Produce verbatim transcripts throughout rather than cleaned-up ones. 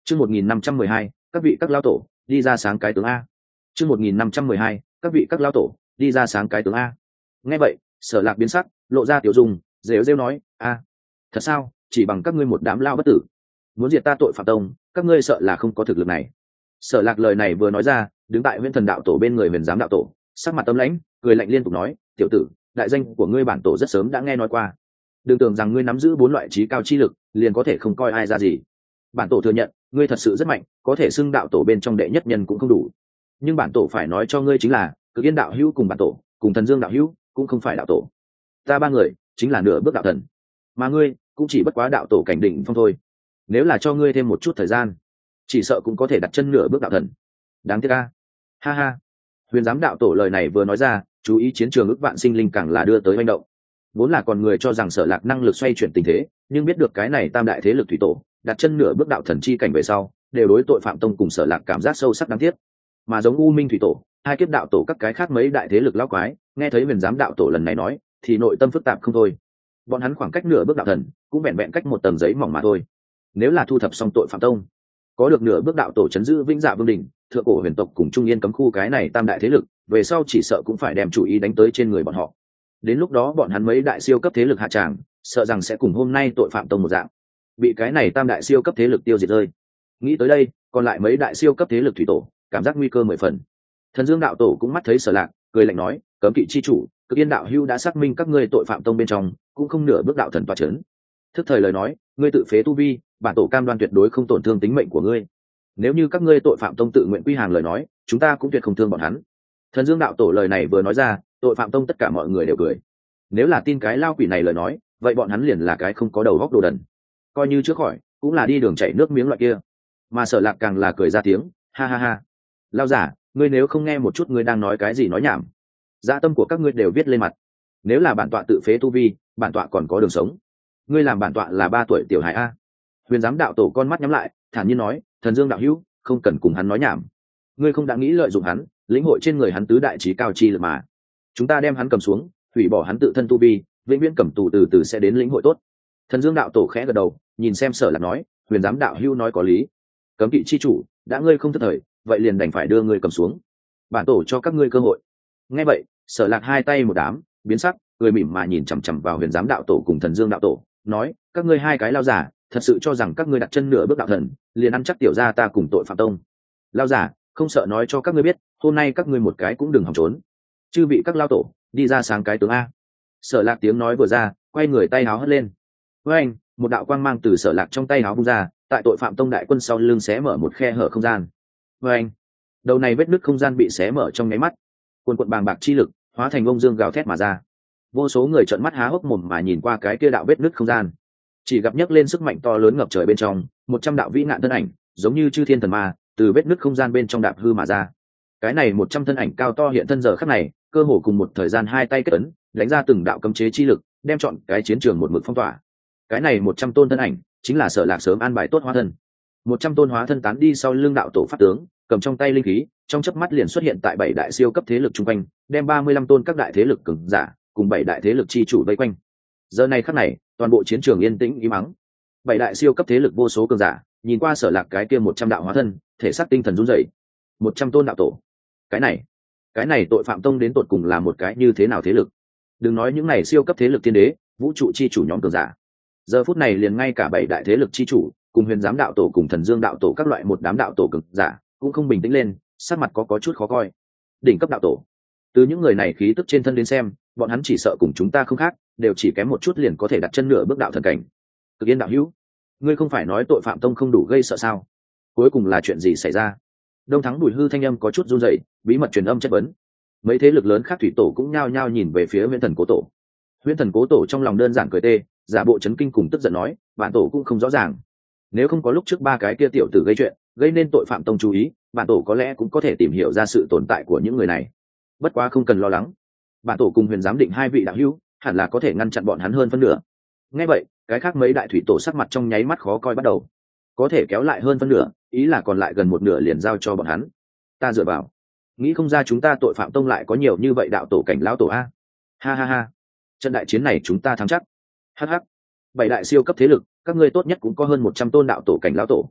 chương một nghìn năm trăm mười hai các vị các lao tổ đi ra sáng cái tướng a. chương một nghìn năm trăm mười hai các vị các lao tổ đi ra sáng cái tướng a. Nghe vậy Sở Lạc biến sắc, lộ ra tiểu dung, rêu rêu nói: a, thật sao? Chỉ bằng các ngươi một đám lao bất tử, muốn diệt ta tội phạm tông, các ngươi sợ là không có thực lực này. Sở Lạc lời này vừa nói ra, đứng tại Huyền Thần đạo tổ bên người Huyền Giám đạo tổ sắc mặt tâm lãnh, cười lạnh liên tục nói: tiểu tử, đại danh của ngươi bản tổ rất sớm đã nghe nói qua, đừng tưởng rằng ngươi nắm giữ bốn loại trí cao chi lực liền có thể không coi ai ra gì. Bản tổ thừa nhận ngươi thật sự rất mạnh, có thể xưng đạo tổ bên trong đệ nhất nhân cũng không đủ, nhưng bản tổ phải nói cho ngươi chính là Cực Yên đạo hữu cùng bản tổ cùng Thần Dương đạo hữu cũng không phải đạo tổ, ta ba người chính là nửa bước đạo thần, mà ngươi cũng chỉ bất quá đạo tổ cảnh đỉnh phong thôi. Nếu là cho ngươi thêm một chút thời gian, chỉ sợ cũng có thể đặt chân nửa bước đạo thần. Đáng tiếc a. Ha ha. Huyền Giám đạo tổ lời này vừa nói ra, chú ý chiến trường ức vạn sinh linh càng là đưa tới manh động. Vốn là còn người cho rằng Sở Lạc năng lực xoay chuyển tình thế, nhưng biết được cái này tam đại thế lực thủy tổ đặt chân nửa bước đạo thần chi cảnh về sau, đều đối tội phạm tông cùng Sở Lạc cảm giác sâu sắc đáng tiếc. Mà giống U Minh thủy tổ, hai kiếp đạo tổ các cái khác mấy đại thế lực lão quái, nghe thấy Huyền Giám đạo tổ lần này nói, thì nội tâm phức tạp không thôi. Bọn hắn khoảng cách nửa bước đạo thần, cũng vẹn vẹn cách một tầng giấy mỏng mà thôi. Nếu là thu thập xong tội phạm tông, có được nửa bước đạo tổ chấn giữ vĩnh dạ vương đỉnh, thượng cổ huyền tộc cùng trung yên cấm khu cái này tam đại thế lực, về sau chỉ sợ cũng phải đem chủ ý đánh tới trên người bọn họ. Đến lúc đó bọn hắn mấy đại siêu cấp thế lực hạ tràng, sợ rằng sẽ cùng hôm nay tội phạm tông một dạng, bị cái này tam đại siêu cấp thế lực tiêu diệt rơi. Nghĩ tới đây, còn lại mấy đại siêu cấp thế lực thủy tổ cảm giác nguy cơ mười phần. Thần Dương đạo tổ cũng mắt thấy Sở Lạc, cười lạnh nói: cấm kỵ chi chủ, Cực Yên đạo hữu đã xác minh các ngươi tội phạm tông bên trong cũng không nửa bước đạo thần tọa chấn. Thức thời lời nói, ngươi tự phế tu vi, bản tổ cam đoan tuyệt đối không tổn thương tính mệnh của ngươi. Nếu như các ngươi tội phạm tông tự nguyện quy hàng lời nói, chúng ta cũng tuyệt không thương bọn hắn. Thần Dương đạo tổ lời này vừa nói ra, tội phạm tông tất cả mọi người đều cười. Nếu là tin cái lao quỷ này lời nói, vậy bọn hắn liền là cái không có đầu góc đồ đần, coi như trước khỏi cũng là đi đường chảy nước miếng loại kia. Mà Sở Lạc càng là cười ra tiếng: ha ha ha, lao giả, ngươi nếu không nghe một chút ngươi đang nói cái gì nói nhảm, dạ tâm của các ngươi đều viết lên mặt. Nếu là bản tọa tự phế tu vi, bản tọa còn có đường sống. Ngươi làm bản tọa là ba tuổi tiểu hải a. Huyền Giám đạo tổ con mắt nhắm lại, thản nhiên nói: Thần Dương đạo hữu, không cần cùng hắn nói nhảm. Ngươi không đã nghĩ lợi dụng hắn, lĩnh hội trên người hắn tứ đại trí cao chi lực mà. Chúng ta đem hắn cầm xuống, hủy bỏ hắn tự thân tu vi, vĩnh viễn cầm tù từ từ sẽ đến lĩnh hội tốt. Thần Dương đạo tổ khẽ gật đầu, nhìn xem Sở Lạc nói: Huyền Giám đạo hữu nói có lý. Cấm kỵ chi chủ, đã ngươi không thất thời, vậy liền đành phải đưa ngươi cầm xuống. Bản tổ cho các ngươi cơ hội. Nghe vậy, Sở Lạc hai tay một đám, biến sắc, cười mỉm mà nhìn chằm chằm vào Huyền Giám đạo tổ cùng Thần Dương đạo tổ, nói: các ngươi hai cái lao giả, thật sự cho rằng các ngươi đặt chân nửa bước đạo thần, liền ăn chắc tiểu gia ta cùng tội phạm tông? Lao giả, không sợ nói cho các ngươi biết, hôm nay các ngươi một cái cũng đừng hòng trốn. Chư vị các lao tổ, đi ra sáng cái tướng a. Sở Lạc tiếng nói vừa ra, quay người tay háo hất lên. Với anh, một đạo quang mang từ Sở Lạc trong tay háo bung ra, tại tội phạm tông đại quân sau lưng xé mở một khe hở không gian. Với anh, đầu này vết nứt không gian bị xé mở trong nháy mắt, cuồn cuộn bàng bạc chi lực hóa thành ông dương gào thét mà ra. Vô số người trợn mắt há hốc mồm mà nhìn qua cái kia đạo vết nứt không gian, chỉ gặp nhấc lên sức mạnh to lớn ngập trời bên trong, một trăm đạo vĩ ngạn thân ảnh, giống như chư thiên thần ma, từ vết nứt không gian bên trong đạp hư mà ra. Cái này một trăm thân ảnh cao to hiện thân giờ khắc này, cơ hồ cùng một thời gian hai tay kết ấn, đánh ra từng đạo cấm chế chi lực, đem chọn cái chiến trường một mực phong tỏa. Cái này một trăm tôn thân ảnh, chính là Sở Lạc sớm an bài tốt hóa thân. Một trăm tôn hóa thân tán đi sau lưng đạo tổ pháp tướng, cầm trong tay linh khí, trong chớp mắt liền xuất hiện tại bảy đại siêu cấp thế lực chung quanh, đem ba mươi lăm tôn các đại thế lực cường giả, cùng bảy đại thế lực chi chủ vây quanh. Giờ này khắc này, toàn bộ chiến trường yên tĩnh im mắng. Bảy đại siêu cấp thế lực vô số cường giả, nhìn qua Sở Lạc cái kia một trăm đạo hóa thân, thể xác tinh thần run rẩy. Một trăm tôn đạo tổ. Cái này, cái này tội phạm tông đến tột cùng là một cái như thế nào thế lực? Đừng nói những này siêu cấp thế lực thiên đế, vũ trụ chi chủ nhóm cường giả. Giờ phút này liền ngay cả bảy đại thế lực chi chủ, cùng Huyền Giám đạo tổ cùng Thần Dương đạo tổ các loại một đám đạo tổ cường giả, cũng không bình tĩnh lên, sắc mặt có có chút khó coi. Đỉnh cấp đạo tổ. Từ những người này khí tức trên thân đến xem, bọn hắn chỉ sợ cùng chúng ta không khác, đều chỉ kém một chút liền có thể đặt chân nửa bước đạo thần cảnh. Cực Yên đạo hữu, ngươi không phải nói tội phạm tông không đủ gây sợ sao? Cuối cùng là chuyện gì xảy ra? Đông Thắng Bùi Hư thanh âm có chút run rẩy, bí mật truyền âm chất vấn. Mấy thế lực lớn khác thủy tổ cũng nhao nhao nhìn về phía Huyễn Thần Cố Tổ. Huyễn Thần Cố Tổ trong lòng đơn giản cười tê, giả bộ chấn kinh cùng tức giận nói: bản tổ cũng không rõ ràng, nếu không có lúc trước ba cái kia tiểu tử gây chuyện, gây nên tội phạm tông chú ý, bản tổ có lẽ cũng có thể tìm hiểu ra sự tồn tại của những người này. Bất quá không cần lo lắng, bản tổ cùng Huyền Giám định hai vị đạo hữu, hẳn là có thể ngăn chặn bọn hắn hơn phân nửa. Nghe vậy, cái khác mấy đại thủy tổ sắc mặt trong nháy mắt khó coi bắt đầu. Có thể kéo lại hơn phân nửa, ý là còn lại gần một nửa liền giao cho bọn hắn. Ta dựa vào, nghĩ không ra chúng ta tội phạm tông lại có nhiều như vậy đạo tổ cảnh lão tổ a. Ha ha ha, trận đại chiến này chúng ta thắng chắc. Hắc hắc, bảy đại siêu cấp thế lực, các ngươi tốt nhất cũng có hơn một trăm tôn đạo tổ cảnh lão tổ.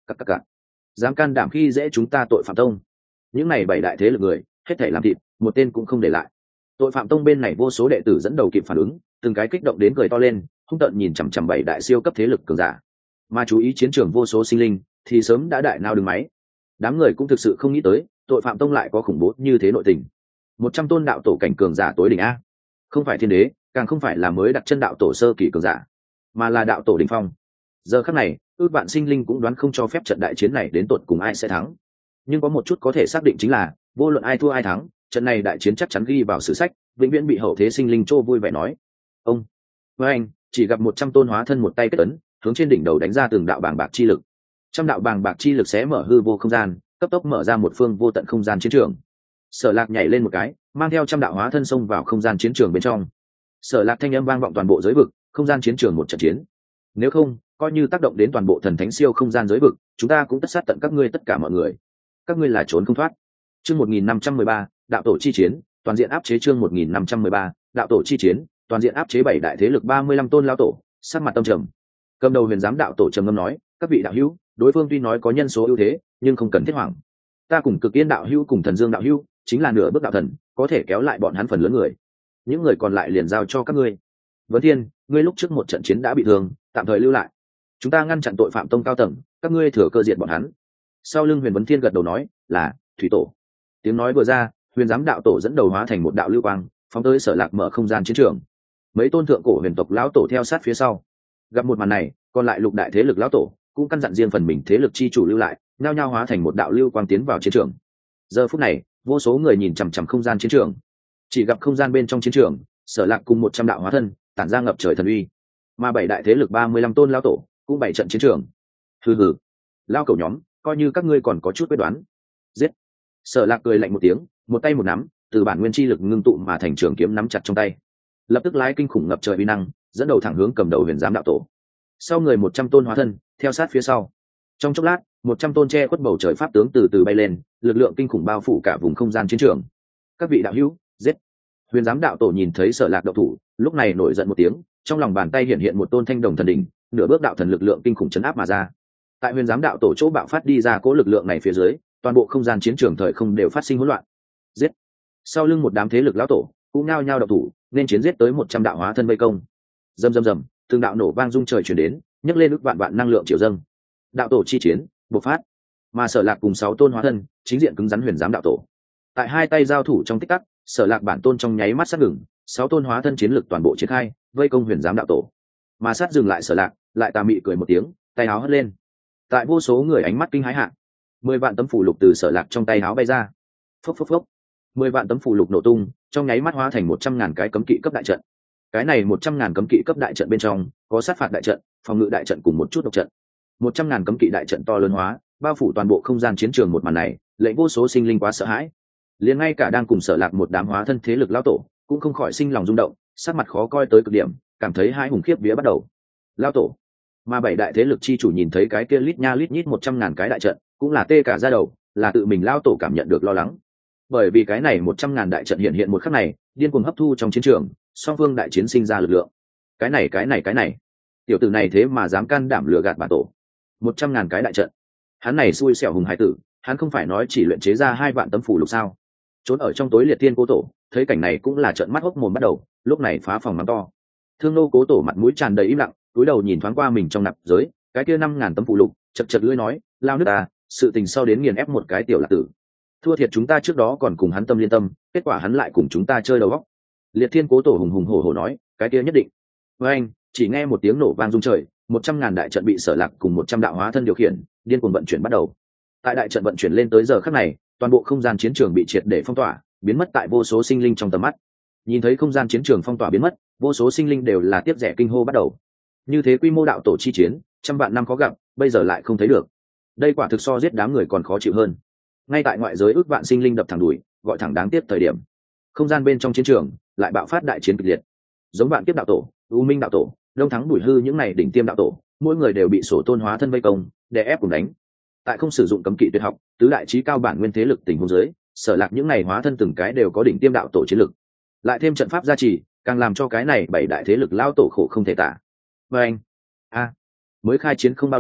Các các các. Dám can đảm khi dễ chúng ta tội phạm tông. Những này bảy đại thế lực người, hết thảy làm thịt, một tên cũng không để lại. Tội phạm tông bên này vô số đệ tử dẫn đầu kịp phản ứng, từng cái kích động đến cười to lên, hung tợn nhìn chằm chằm bảy đại siêu cấp thế lực cường giả. Mà chú ý chiến trường vô số sinh linh, thì sớm đã đại nao đứng máy. Đám người cũng thực sự không nghĩ tới, tội phạm tông lại có khủng bố như thế nội tình. Một trăm tôn đạo tổ cảnh cường giả tối đỉnh a, không phải thiên đế, càng không phải là mới đặt chân đạo tổ sơ kỳ cường giả, mà là đạo tổ đỉnh phong. Giờ khắc này, ước vạn sinh linh cũng đoán không cho phép trận đại chiến này đến tột cùng ai sẽ thắng. Nhưng có một chút có thể xác định chính là, vô luận ai thua ai thắng, trận này đại chiến chắc chắn ghi vào sử sách, vĩnh viễn bị hậu thế sinh linh trô vui vẻ nói. Ông, với anh, chỉ gặp một trăm tôn hóa thân một tay kết ấn, hướng trên đỉnh đầu đánh ra từng đạo bàng bạc chi lực. Trăm đạo bàng bạc chi lực sẽ mở hư vô không gian, cấp tốc mở ra một phương vô tận không gian chiến trường. Sở Lạc nhảy lên một cái, mang theo trăm đạo hóa thân xông vào không gian chiến trường bên trong. Sở Lạc thanh âm vang vọng toàn bộ giới vực, không gian chiến trường một trận chiến. Nếu không, coi như tác động đến toàn bộ thần thánh siêu không gian giới vực, chúng ta cũng tất sát tận các ngươi tất cả mọi người. Các ngươi là trốn không thoát. Chương một nghìn năm trăm mười ba, đạo tổ chi chiến, toàn diện áp chế chương một nghìn năm trăm mười ba, đạo tổ chi chiến, toàn diện áp chế bảy đại thế lực ba mươi lăm tôn lão tổ, sắc mặt tâm trầm. Cầm đầu Huyền Giám đạo tổ trầm ngâm nói, các vị đạo hữu, đối phương tuy nói có nhân số ưu thế, nhưng không cần thiết hoảng. Ta cùng Cực Yên đạo hữu cùng Thần Dương đạo hữu, chính là nửa bước đạo thần, có thể kéo lại bọn hắn phần lớn người. Những người còn lại liền giao cho các ngươi. Vấn Thiên, ngươi lúc trước một trận chiến đã bị thương, tạm thời lưu lại. Chúng ta ngăn chặn tội phạm tông cao tầng, các ngươi thừa cơ diệt bọn hắn. Sau lưng Huyền Vấn Thiên gật đầu nói, là thủy tổ. Tiếng nói vừa ra, Huyền Giám đạo tổ dẫn đầu hóa thành một đạo lưu quang, phóng tới Sở Lạc mở không gian chiến trường. Mấy tôn thượng cổ huyền tộc lão tổ theo sát phía sau. Gặp một màn này, còn lại lục đại thế lực lão tổ cũng căn dặn riêng phần mình thế lực chi chủ lưu lại, nhao nhao hóa thành một đạo lưu quang tiến vào chiến trường. Giờ phút này, vô số người nhìn chằm chằm không gian chiến trường. Chỉ gặp không gian bên trong chiến trường, Sở Lạc cùng một trăm đạo hóa thân tản ra ngập trời thần uy, mà bảy đại thế lực ba mươi lăm tôn lão tổ cũng bảy trận chiến trường. Hừ hừ, lao cẩu nhóm, coi như các ngươi còn có chút quyết đoán. Giết! Sở Lạc cười lạnh một tiếng, một tay một nắm, từ bản nguyên chi lực ngưng tụ mà thành trường kiếm nắm chặt trong tay, lập tức lái kinh khủng ngập trời uy năng, dẫn đầu thẳng hướng cầm đầu Huyền Giám đạo tổ. Sau người một trăm tôn hóa thân theo sát phía sau. Trong chốc lát, một trăm tôn che khuất bầu trời pháp tướng từ từ bay lên, lực lượng kinh khủng bao phủ cả vùng không gian chiến trường. Các vị đạo hữu, giết! Huyền Giám đạo tổ nhìn thấy Sở Lạc đạo thủ, lúc này nổi giận một tiếng, trong lòng bàn tay hiện hiện một tôn thanh đồng thần đỉnh, nửa bước đạo thần lực lượng kinh khủng chấn áp mà ra. Tại Huyền Giám đạo tổ chỗ bạo phát đi ra cố lực lượng này phía dưới, toàn bộ không gian chiến trường thời không đều phát sinh hỗn loạn. Giết! Sau lưng một đám thế lực lão tổ cũng nhao nhao đạo thủ, nên chiến giết tới một trăm đạo hóa thân vây công. Rầm rầm rầm, từng đạo nổ vang rung trời truyền đến, nhấc lên ức vạn vạn năng lượng triều dâng. Đạo tổ chi chiến bộc phát, mà Sở Lạc cùng sáu tôn hóa thân chính diện cứng rắn Huyền Giám đạo tổ. Tại hai tay giao thủ trong tích tắc, Sở Lạc bản tôn trong nháy mắt sát ngừng, sáu tôn hóa thân chiến lực toàn bộ triển khai, vây công Huyền Giám đạo tổ. Mà sát dừng lại Sở Lạc, lại tà mị cười một tiếng, tay áo hất lên. Tại vô số người ánh mắt kinh hãi hạ, mười vạn tấm phù lục từ Sở Lạc trong tay áo bay ra. Phốc phốc phốc, mười vạn tấm phù lục nổ tung, trong nháy mắt hóa thành một trăm ngàn cái cấm kỵ cấp đại trận. Cái này một trăm ngàn cấm kỵ cấp đại trận bên trong có sát phạt đại trận, phòng ngự đại trận cùng một chút độc trận. Một trăm ngàn cấm kỵ đại trận to lớn hóa, bao phủ toàn bộ không gian chiến trường. Một màn này, lệnh vô số sinh linh quá sợ hãi. Liền ngay cả đang cùng Sở Lạc một đám hóa thân thế lực lão tổ cũng không khỏi sinh lòng rung động, sắc mặt khó coi tới cực điểm, cảm thấy hai hùng khiếp vía bắt đầu. Lão tổ, mà bảy đại thế lực chi chủ nhìn thấy cái kia lít nha lít nhít một trăm ngàn cái đại trận, cũng là tê cả da đầu, là tự mình lão tổ cảm nhận được lo lắng. Bởi vì cái này một trăm ngàn đại trận hiện hiện một khắc này, điên cuồng hấp thu trong chiến trường, song phương đại chiến sinh ra lực lượng. Cái này cái này cái này, tiểu tử này thế mà dám can đảm lừa gạt bản tổ. Một trăm ngàn cái đại trận, hắn này xui xẻo hùng hải tử, hắn không phải nói chỉ luyện chế ra hai vạn tấm phủ lục sao? Trốn ở trong tối liệt thiên cố tổ, thấy cảnh này cũng là trợn mắt hốc mồm bắt đầu, lúc này phá phòng mắng to. Thương nô cố tổ mặt mũi tràn đầy im lặng, cúi đầu nhìn thoáng qua mình trong nạp giới, cái kia năm ngàn tấm phụ lục, chật chật lưỡi nói, lao nước ta, sự tình sau đến nghiền ép một cái tiểu lạc tử. Thua thiệt chúng ta trước đó còn cùng hắn tâm liên tâm, kết quả hắn lại cùng chúng ta chơi đầu góc. Liệt thiên cố tổ hùng hùng hổ hổ nói, cái kia nhất định. Với anh, chỉ nghe một tiếng nổ vang rung trời, một trăm ngàn đại trận bị Sở Lạc cùng một trăm đạo hóa thân điều khiển, điên cuồng vận chuyển bắt đầu. Tại đại trận vận chuyển lên tới giờ khắc này, toàn bộ không gian chiến trường bị triệt để phong tỏa, biến mất tại vô số sinh linh trong tầm mắt. Nhìn thấy không gian chiến trường phong tỏa biến mất, vô số sinh linh đều là tiếp rẻ kinh hô bắt đầu. Như thế quy mô đạo tổ chi chiến, trăm vạn năm khó gặp, bây giờ lại không thấy được. Đây quả thực so giết đám người còn khó chịu hơn. Ngay tại ngoại giới ước vạn sinh linh đập thẳng đuổi, gọi thẳng đáng tiếc thời điểm. Không gian bên trong chiến trường lại bạo phát đại chiến kịch liệt. Giống vạn kiếp đạo tổ, U Minh đạo tổ, Đông Thắng Bùi Hư những này đỉnh tiêm đạo tổ, mỗi người đều bị sổ tôn hóa thân vây công, đè ép cùng đánh. Tại không sử dụng cấm kỵ tuyệt học, tứ đại chí cao bản nguyên thế lực tình huống dưới, Sở Lạc những này hóa thân từng cái đều có đỉnh tiêm đạo tổ chiến lực. Lại thêm trận pháp gia trì, càng làm cho cái này bảy đại thế lực lao tổ khổ không thể tả. Và anh, a, mới khai chiến không bao lâu,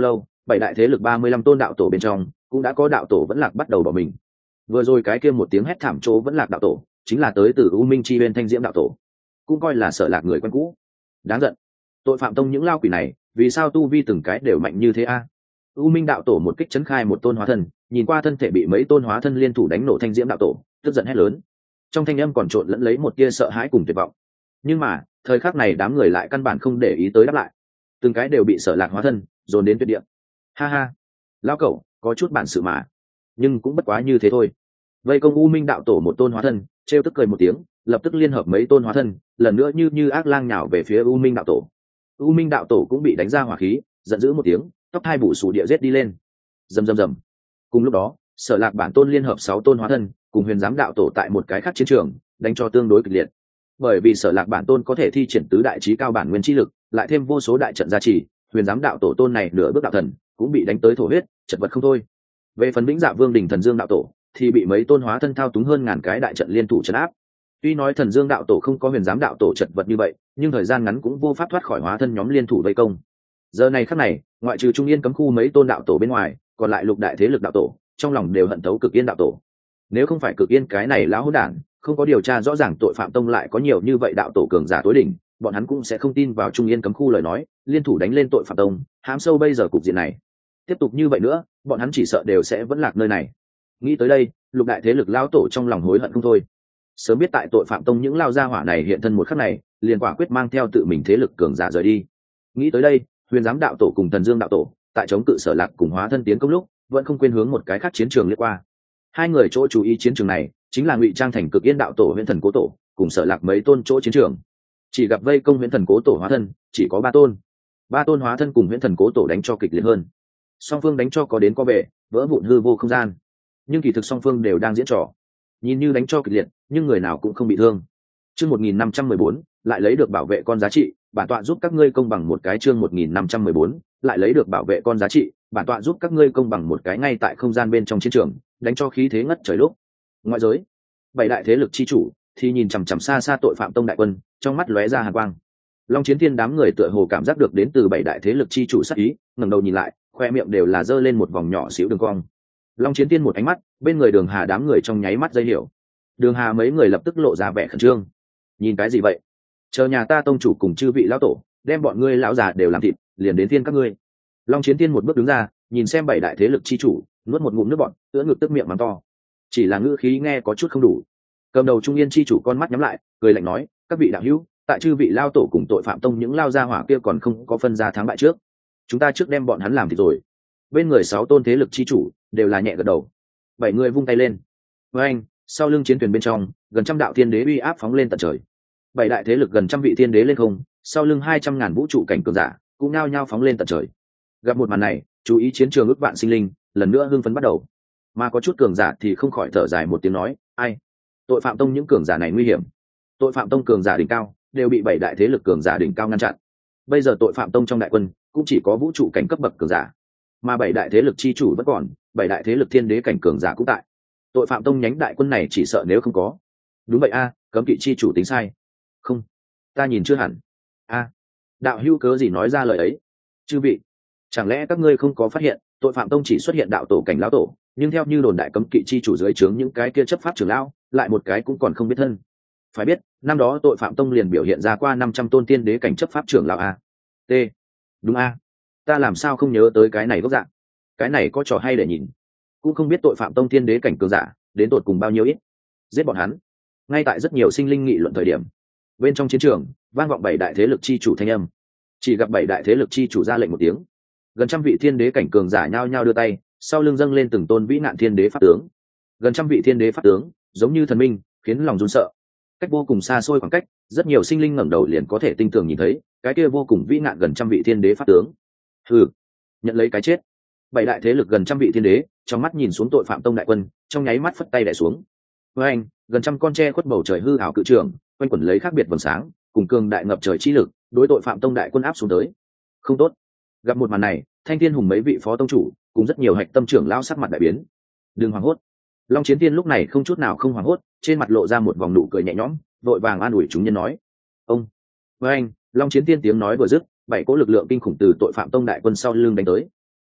bảy đại thế lực ba mươi lăm tôn đạo tổ bên trong cũng đã có đạo tổ vẫn lạc bắt đầu bỏ mình. Vừa rồi cái kia một tiếng hét thảm chỗ vẫn lạc đạo tổ chính là tới từ u minh chi bên thanh diễm đạo tổ, cũng coi là Sở Lạc người quen cũ. Đáng giận, tội phạm tông những lao quỷ này vì sao tu vi từng cái đều mạnh như thế a? U minh đạo tổ một kích chấn khai một tôn hóa thân, nhìn qua thân thể bị mấy tôn hóa thân liên thủ đánh nổ thanh diễm đạo tổ, tức giận hét lớn, trong thanh âm còn trộn lẫn lấy một tia sợ hãi cùng tuyệt vọng. Nhưng mà thời khắc này đám người lại căn bản không để ý tới đáp lại, từng cái đều bị Sở Lạc hóa thân dồn đến tuyệt địa. Ha ha, lao cẩu có chút bản sự mà, nhưng cũng bất quá như thế thôi. Vây công u minh đạo tổ một tôn hóa thân trêu tức cười một tiếng, lập tức liên hợp mấy tôn hóa thân lần nữa như như ác lang nhào về phía u minh đạo tổ. U minh đạo tổ cũng bị đánh ra hỏa khí, giận dữ một tiếng, tóc hai bù sù địa giết đi lên. Rầm rầm rầm. Cùng lúc đó Sở Lạc bản tôn liên hợp sáu tôn hóa thân cùng huyền giám đạo tổ tại một cái khác chiến trường đánh cho tương đối kịch liệt. Bởi vì Sở Lạc bản tôn có thể thi triển tứ đại trí cao bản nguyên chi lực, lại thêm vô số đại trận gia trì, huyền giám đạo tổ tôn này nửa bước đạo thần cũng bị đánh tới thổ huyết, chật vật không thôi. Về phần Vĩnh Dạ Vương đỉnh Thần Dương đạo tổ thì bị mấy tôn hóa thân thao túng hơn ngàn cái đại trận liên thủ trấn áp. Tuy nói Thần Dương đạo tổ không có huyền giám đạo tổ chật vật như vậy, nhưng thời gian ngắn cũng vô pháp thoát khỏi hóa thân nhóm liên thủ vây công. Giờ này khắc này, ngoại trừ Trung Yên cấm khu mấy tôn đạo tổ bên ngoài, còn lại lục đại thế lực đạo tổ trong lòng đều hận thấu Cực Yên đạo tổ. Nếu không phải Cực Yên cái này lão hỗn đản không có điều tra rõ ràng tội phạm tông lại có nhiều như vậy đạo tổ cường giả tối đỉnh, bọn hắn cũng sẽ không tin vào Trung Yên cấm khu lời nói, liên thủ đánh lên tội phạm tông, hãm sâu bây giờ cục diện này. Tiếp tục như vậy nữa, bọn hắn chỉ sợ đều sẽ vẫn lạc nơi này. Nghĩ tới đây, lục đại thế lực lão tổ trong lòng hối hận không thôi. Sớm biết tại tội phạm tông những lao gia hỏa này hiện thân một khắc này, liền quả quyết mang theo tự mình thế lực cường giả rời đi. Nghĩ tới đây, huyền giám đạo tổ cùng Thần Dương đạo tổ tại chống cự Sở Lạc cùng hóa thân tiến công lúc vẫn không quên hướng một cái khác chiến trường liếc qua. Hai người chỗ chú ý chiến trường này chính là ngụy trang thành Cực Yên đạo tổ Huyền Thần Cố tổ cùng Sở Lạc mấy tôn chỗ chiến trường. Chỉ gặp vây công Huyền Thần Cố tổ hóa thân chỉ có ba tôn, ba tôn hóa thân cùng Huyền Thần Cố tổ đánh cho kịch liệt hơn. Song phương đánh cho có đến có về, vỡ vụn hư vô không gian, nhưng kỳ thực song phương đều đang diễn trò, nhìn như đánh cho kịch liệt nhưng người nào cũng không bị thương. Chương một nghìn năm trăm mười bốn lại lấy được bảo vệ con giá trị, bản tọa giúp các ngươi công bằng một cái. Chương một nghìn năm trăm mười bốn lại lấy được bảo vệ con giá trị, bản tọa giúp các ngươi công bằng một cái. Ngay tại không gian bên trong chiến trường đánh cho khí thế ngất trời lúc, ngoại giới bảy đại thế lực chi chủ thì nhìn chằm chằm xa xa tội phạm tông đại quân, trong mắt lóe ra hàn quang. Long Chiến Thiên đám người tựa hồ cảm giác được đến từ bảy đại thế lực chi chủ sát ý, ngẩng đầu nhìn lại, khoe miệng đều là giơ lên một vòng nhỏ xíu đường cong. Long Chiến Thiên một ánh mắt, bên người Đường Hà đám người trong nháy mắt dây hiểu. Đường Hà mấy người lập tức lộ ra vẻ khẩn trương. Nhìn cái gì vậy? Chờ nhà ta tông chủ cùng chư vị lão tổ đem bọn ngươi lão già đều làm thịt, liền đến thiên các ngươi. Long Chiến Thiên một bước đứng ra, nhìn xem bảy đại thế lực chi chủ, nuốt một ngụm nước bọt, ưỡn ngực tức miệng mắng to. Chỉ là ngữ khí nghe có chút không đủ. Cầm đầu Trung Yên chi chủ con mắt nhắm lại, cười lạnh nói, các vị đạo hữu, tại chư vị lao tổ cùng tội phạm tông những lao gia hỏa kia còn không có phân ra thắng bại trước, chúng ta trước đem bọn hắn làm thịt rồi. Bên người sáu tôn thế lực chi chủ đều là nhẹ gật đầu. Bảy người vung tay lên, với anh sau lưng chiến thuyền bên trong gần trăm đạo thiên đế uy áp phóng lên tận trời. Bảy đại thế lực gần trăm vị thiên đế lên không, sau lưng hai trăm ngàn vũ trụ cảnh cường giả cũng nao nhao phóng lên tận trời. Gặp một màn này, chú ý chiến trường ước vạn sinh linh lần nữa hưng phấn bắt đầu, mà có chút cường giả thì không khỏi thở dài một tiếng nói, ai, tội phạm tông những cường giả này nguy hiểm. Tội phạm tông cường giả đỉnh cao đều bị bảy đại thế lực cường giả đỉnh cao ngăn chặn. Bây giờ tội phạm tông trong đại quân cũng chỉ có vũ trụ cảnh cấp bậc cường giả, mà bảy đại thế lực chi chủ vẫn còn, bảy đại thế lực thiên đế cảnh cường giả cũng tại. Tội phạm tông nhánh đại quân này chỉ sợ nếu không có. Đúng vậy a, cấm kỵ chi chủ tính sai. Không, ta nhìn chưa hẳn. A, đạo hữu cớ gì nói ra lời ấy? Chư vị, chẳng lẽ các ngươi không có phát hiện tội phạm tông chỉ xuất hiện đạo tổ cảnh lão tổ, nhưng theo như đồn đại cấm kỵ chi chủ dưới trướng những cái kia chấp pháp trưởng lão lại một cái cũng còn không biết thân. Phải biết năm đó tội phạm tông liền biểu hiện ra qua năm trăm tôn tiên đế cảnh chấp pháp trưởng lão a. T, đúng a, ta làm sao không nhớ tới cái này gốc dạng. Cái này có trò hay để nhìn, cũng không biết tội phạm tông tiên đế cảnh cường giả đến tột cùng bao nhiêu ít. Giết bọn hắn. Ngay tại rất nhiều sinh linh nghị luận thời điểm, bên trong chiến trường vang vọng bảy đại thế lực chi chủ thanh âm. Chỉ gặp bảy đại thế lực chi chủ ra lệnh một tiếng, gần trăm vị thiên đế cảnh cường giả nhao nhao đưa tay, sau lưng dâng lên từng tôn vĩ nạn thiên đế pháp tướng. Gần trăm vị thiên đế pháp tướng giống như thần minh, khiến lòng run sợ. Cách vô cùng xa xôi khoảng cách, rất nhiều sinh linh ngẩng đầu liền có thể tinh tường nhìn thấy cái kia vô cùng vĩ nạn gần trăm vị thiên đế pháp tướng. Hừ, nhận lấy cái chết. Bảy đại thế lực gần trăm vị thiên đế trong mắt nhìn xuống tội phạm tông đại quân, trong nháy mắt phất tay đè xuống. Với anh, gần trăm con tre khuất bầu trời hư ảo cự trường quanh quẩn lấy khác biệt vầng sáng cùng cường đại ngập trời chi lực, đối tội phạm tông đại quân áp xuống tới. Không tốt. Gặp một màn này, Thanh Thiên Hùng mấy vị phó tông chủ cùng rất nhiều hạch tâm trưởng lao sắc mặt đại biến. Đừng hoảng hốt. Long Chiến Thiên lúc này không chút nào không hoảng hốt, trên mặt lộ ra một vòng nụ cười nhẹ nhõm, vội vàng an ủi chúng nhân nói: "Ông." Với anh, Long Chiến Thiên tiếng nói vừa dứt, bảy cỗ lực lượng kinh khủng từ tội phạm tông đại quân sau lưng đánh tới.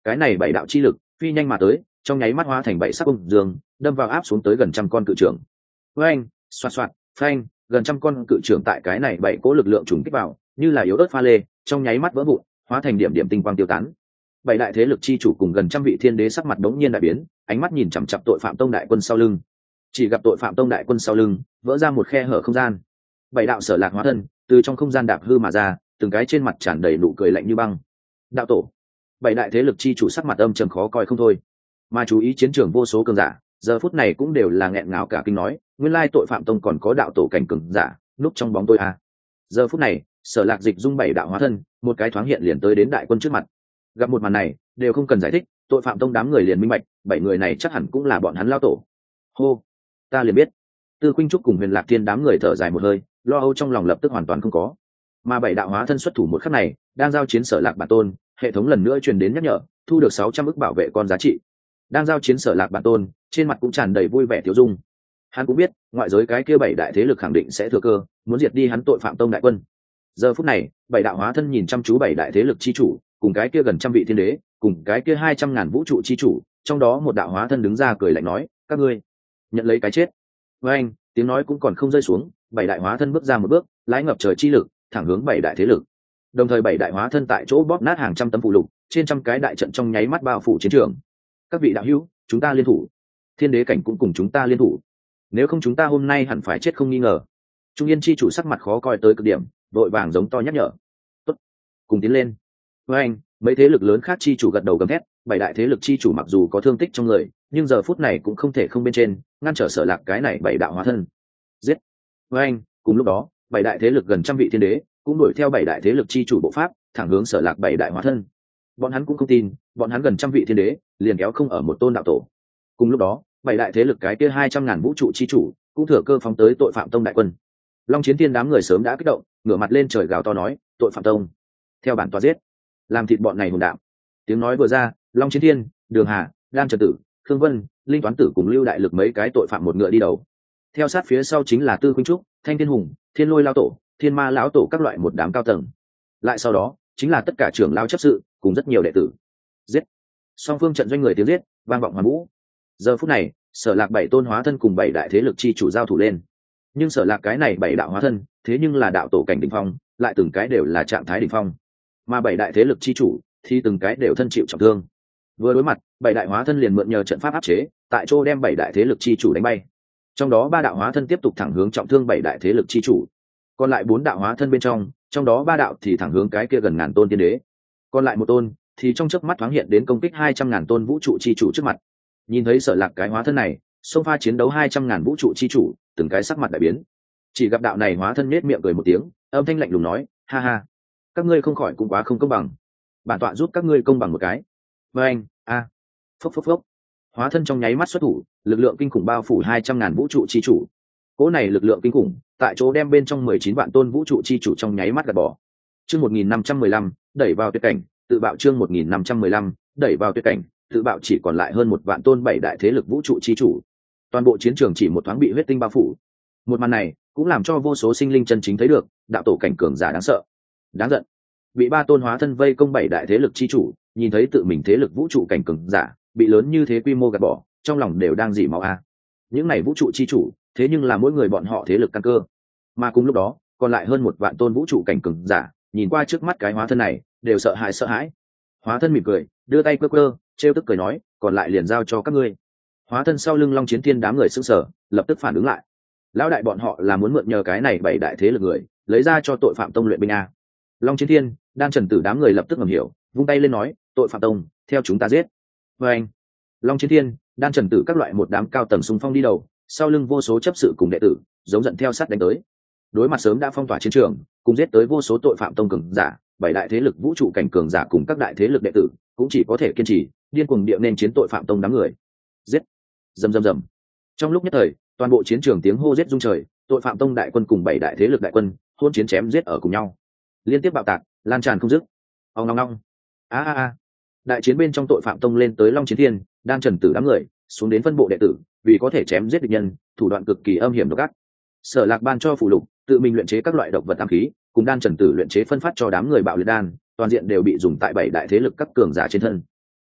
cái này bảy đạo chi lực phi nhanh mà tới, trong nháy mắt hóa thành bảy sắc bông dương, đâm vào áp xuống tới gần trăm con cự trưởng. với anh xoạt xoạt phanh, gần trăm con cự trưởng tại cái này bảy cỗ lực lượng trùng kích vào, như là yếu ớt pha lê, trong nháy mắt vỡ vụn, hóa thành điểm điểm tinh quang tiêu tán. Bảy đại thế lực chi chủ cùng gần trăm vị thiên đế sắc mặt đống nhiên đại biến, ánh mắt nhìn chằm chằm tội phạm tông đại quân sau lưng. Chỉ gặp tội phạm tông đại quân sau lưng vỡ ra một khe hở không gian, bảy đạo sở lạc hóa thân từ trong không gian đạp hư mà ra, từng cái trên mặt tràn đầy nụ cười lạnh như băng. Đạo tổ, bảy đại thế lực chi chủ sắc mặt âm trầm khó coi không thôi, mà chú ý chiến trường vô số cường giả giờ phút này cũng đều là nghẹn ngào cả kinh nói, nguyên lai tội phạm tông còn có đạo tổ cảnh cường giả núp trong bóng tôi à. Giờ phút này sở lạc dịch dung bảy đạo hóa thân một cái thoáng hiện liền tới đến đại quân trước mặt. Gặp một màn này đều không cần giải thích, tội phạm tông đám người liền minh bạch, bảy người này chắc hẳn cũng là bọn hắn lao tổ. Hô, ta liền biết. Tư Khuynh Trúc cùng Huyền Lạc Thiên đám người thở dài một hơi, lo âu trong lòng lập tức hoàn toàn không có. Mà bảy đạo hóa thân xuất thủ một khắc này đang giao chiến sở lạc bản tôn, hệ thống lần nữa truyền đến nhắc nhở, thu được sáu trăm ức bảo vệ con giá trị. Đang giao chiến sở lạc bản tôn trên mặt cũng tràn đầy vui vẻ tiêu dung. Hắn cũng biết ngoại giới cái kia bảy đại thế lực khẳng định sẽ thừa cơ muốn diệt đi hắn tội phạm tông đại quân. Giờ phút này bảy đạo hóa thân nhìn chăm chú bảy đại thế lực chi chủ cùng cái kia gần trăm vị thiên đế cùng cái kia hai trăm ngàn vũ trụ chi chủ, trong đó một đạo hóa thân đứng ra cười lạnh nói, các ngươi nhận lấy cái chết. Với anh tiếng nói cũng còn không rơi xuống, bảy đại hóa thân bước ra một bước, lái ngập trời chi lực thẳng hướng bảy đại thế lực. Đồng thời bảy đại hóa thân tại chỗ bóp nát hàng trăm tấm phụ lục, trên trăm cái đại trận trong nháy mắt bao phủ chiến trường. Các vị đạo hữu, chúng ta liên thủ, thiên đế cảnh cũng cùng chúng ta liên thủ, nếu không chúng ta hôm nay hẳn phải chết không nghi ngờ. Trung Yên chi chủ sắc mặt khó coi tới cực điểm, vội vàng giống to nhắc nhở. Tốt, cùng tiến lên. Với anh mấy thế lực lớn khác chi chủ gật đầu gầm thét, bảy đại thế lực chi chủ mặc dù có thương tích trong người nhưng giờ phút này cũng không thể không bên trên ngăn trở sở lạc cái này bảy đạo hóa thân. Giết. Với anh cùng lúc đó bảy đại thế lực gần trăm vị thiên đế cũng đuổi theo bảy đại thế lực chi chủ bộ pháp thẳng hướng sở lạc bảy đại hóa thân. Bọn hắn cũng không tin bọn hắn gần trăm vị thiên đế liền kéo không ở một tôn đạo tổ. Cùng lúc đó bảy đại thế lực cái kia hai trăm ngàn vũ trụ chi chủ cũng thừa cơ phóng tới tội phạm tông đại quân. Long Chiến Thiên đám người sớm đã kích động, ngửa mặt lên trời gào to nói, tội phạm tông theo bản tọa giết, làm thịt bọn này hồn đạm. Tiếng nói vừa ra, Long Chiến Thiên, Đường Hà, Đan Trần Tử, Khương Vân, Linh Toán Tử cùng Lưu Đại Lực mấy cái tội phạm một ngựa đi đầu. Theo sát phía sau chính là Tư Khuynh Trúc, Thanh Thiên Hùng, Thiên Lôi lão tổ, Thiên Ma lão tổ các loại một đám cao tầng. Lại sau đó chính là tất cả trưởng lao chấp sự cùng rất nhiều đệ tử. Giết. Song phương trận doanh người tiếng giết vang vọng hoàn vũ. Giờ phút này sở lạc bảy tôn hóa thân cùng bảy đại thế lực chi chủ giao thủ lên, nhưng sở lạc cái này bảy đạo hóa thân thế nhưng là đạo tổ cảnh đỉnh phong, lại từng cái đều là trạng thái đỉnh phong, mà bảy đại thế lực chi chủ thì từng cái đều thân chịu trọng thương. Vừa đối mặt bảy đại hóa thân liền mượn nhờ trận pháp áp chế, tại chỗ đem bảy đại thế lực chi chủ đánh bay. Trong đó ba đạo hóa thân tiếp tục thẳng hướng trọng thương bảy đại thế lực chi chủ, còn lại bốn đạo hóa thân bên trong trong đó ba đạo thì thẳng hướng cái kia gần ngàn tôn tiên đế, còn lại một tôn thì trong chớp mắt thoáng hiện đến công kích hai trăm ngàn tôn vũ trụ chi chủ trước mặt. Nhìn thấy sở lạc cái hóa thân này xông pha chiến đấu hai trăm ngàn vũ trụ chi chủ, từng cái sắc mặt đại biến. Chỉ gặp đạo này hóa thân nết miệng cười một tiếng, âm thanh lạnh lùng nói, ha ha, các ngươi không khỏi cũng quá không công bằng, bản tọa giúp các ngươi công bằng một cái. Với anh a phốc phốc phốc, hóa thân trong nháy mắt xuất thủ, lực lượng kinh khủng bao phủ hai trăm ngàn vũ trụ chi chủ. Cỗ này lực lượng kinh khủng tại chỗ đem bên trong mười chín vạn tôn vũ trụ chi chủ trong nháy mắt gạt bỏ. Chương một nghìn năm trăm mười lăm đẩy vào tuyệt cảnh, tự bạo. Chương một nghìn năm trăm mười lăm đẩy vào tuyệt cảnh, tự bạo. Chỉ còn lại hơn một vạn tôn bảy đại thế lực vũ trụ chi chủ. Toàn bộ chiến trường chỉ một thoáng bị huyết tinh bao phủ. Một màn này cũng làm cho vô số sinh linh chân chính thấy được đạo tổ cảnh cường giả đáng sợ, đáng giận. Bị ba tôn hóa thân vây công bảy đại thế lực chi chủ, nhìn thấy tự mình thế lực vũ trụ cảnh cường giả bị lớn như thế quy mô gạt bỏ, trong lòng đều đang dỉ máu a. Những này vũ trụ chi chủ thế nhưng là mỗi người bọn họ thế lực căn cơ, mà cùng lúc đó còn lại hơn một vạn tôn vũ trụ cảnh cường giả nhìn qua trước mắt cái hóa thân này đều sợ hãi sợ hãi. Hóa thân mỉm cười đưa tay quơ quơ trêu tức cười nói, còn lại liền giao cho các ngươi. Hóa thân sau lưng Long Chiến Thiên đám người sững sờ, lập tức phản ứng lại. Lão đại bọn họ là muốn mượn nhờ cái này bảy đại thế lực người lấy ra cho tội phạm tông luyện binh a. Long Chiến Thiên, Đan Trần Tử đám người lập tức ngầm hiểu, vung tay lên nói, tội phạm tông theo chúng ta giết. Và anh Long Chiến Thiên, Đan Trần Tử các loại một đám cao tầng xung phong đi đầu, sau lưng vô số chấp sự cùng đệ tử giống giận theo sát đánh tới. Đối mặt sớm đã phong tỏa chiến trường, cùng giết tới vô số tội phạm tông cường giả, bảy đại thế lực vũ trụ cảnh cường giả cùng các đại thế lực đệ tử cũng chỉ có thể kiên trì điên cuồng điệu nên chiến tội phạm tông đám người. Giết. Rầm rầm rầm. Trong lúc nhất thời toàn bộ chiến trường tiếng hô giết rung trời, tội phạm tông đại quân cùng bảy đại thế lực đại quân hôn chiến chém giết ở cùng nhau, liên tiếp bạo tạc lan tràn không dứt. Ong long long. A a a. Đại chiến bên trong tội phạm tông lên tới Long Chiến Thiên, Đan Trần Tử đám người xuống đến phân bộ đệ tử, vì có thể chém giết địch nhân, thủ đoạn cực kỳ âm hiểm độc ác. Sở Lạc ban cho phù lục, tự mình luyện chế các loại độc vật ám khí, cùng Đan Trần Tử luyện chế phân phát cho đám người bạo liệt đan, toàn diện đều bị dùng tại bảy đại thế lực các cường giả trên thân.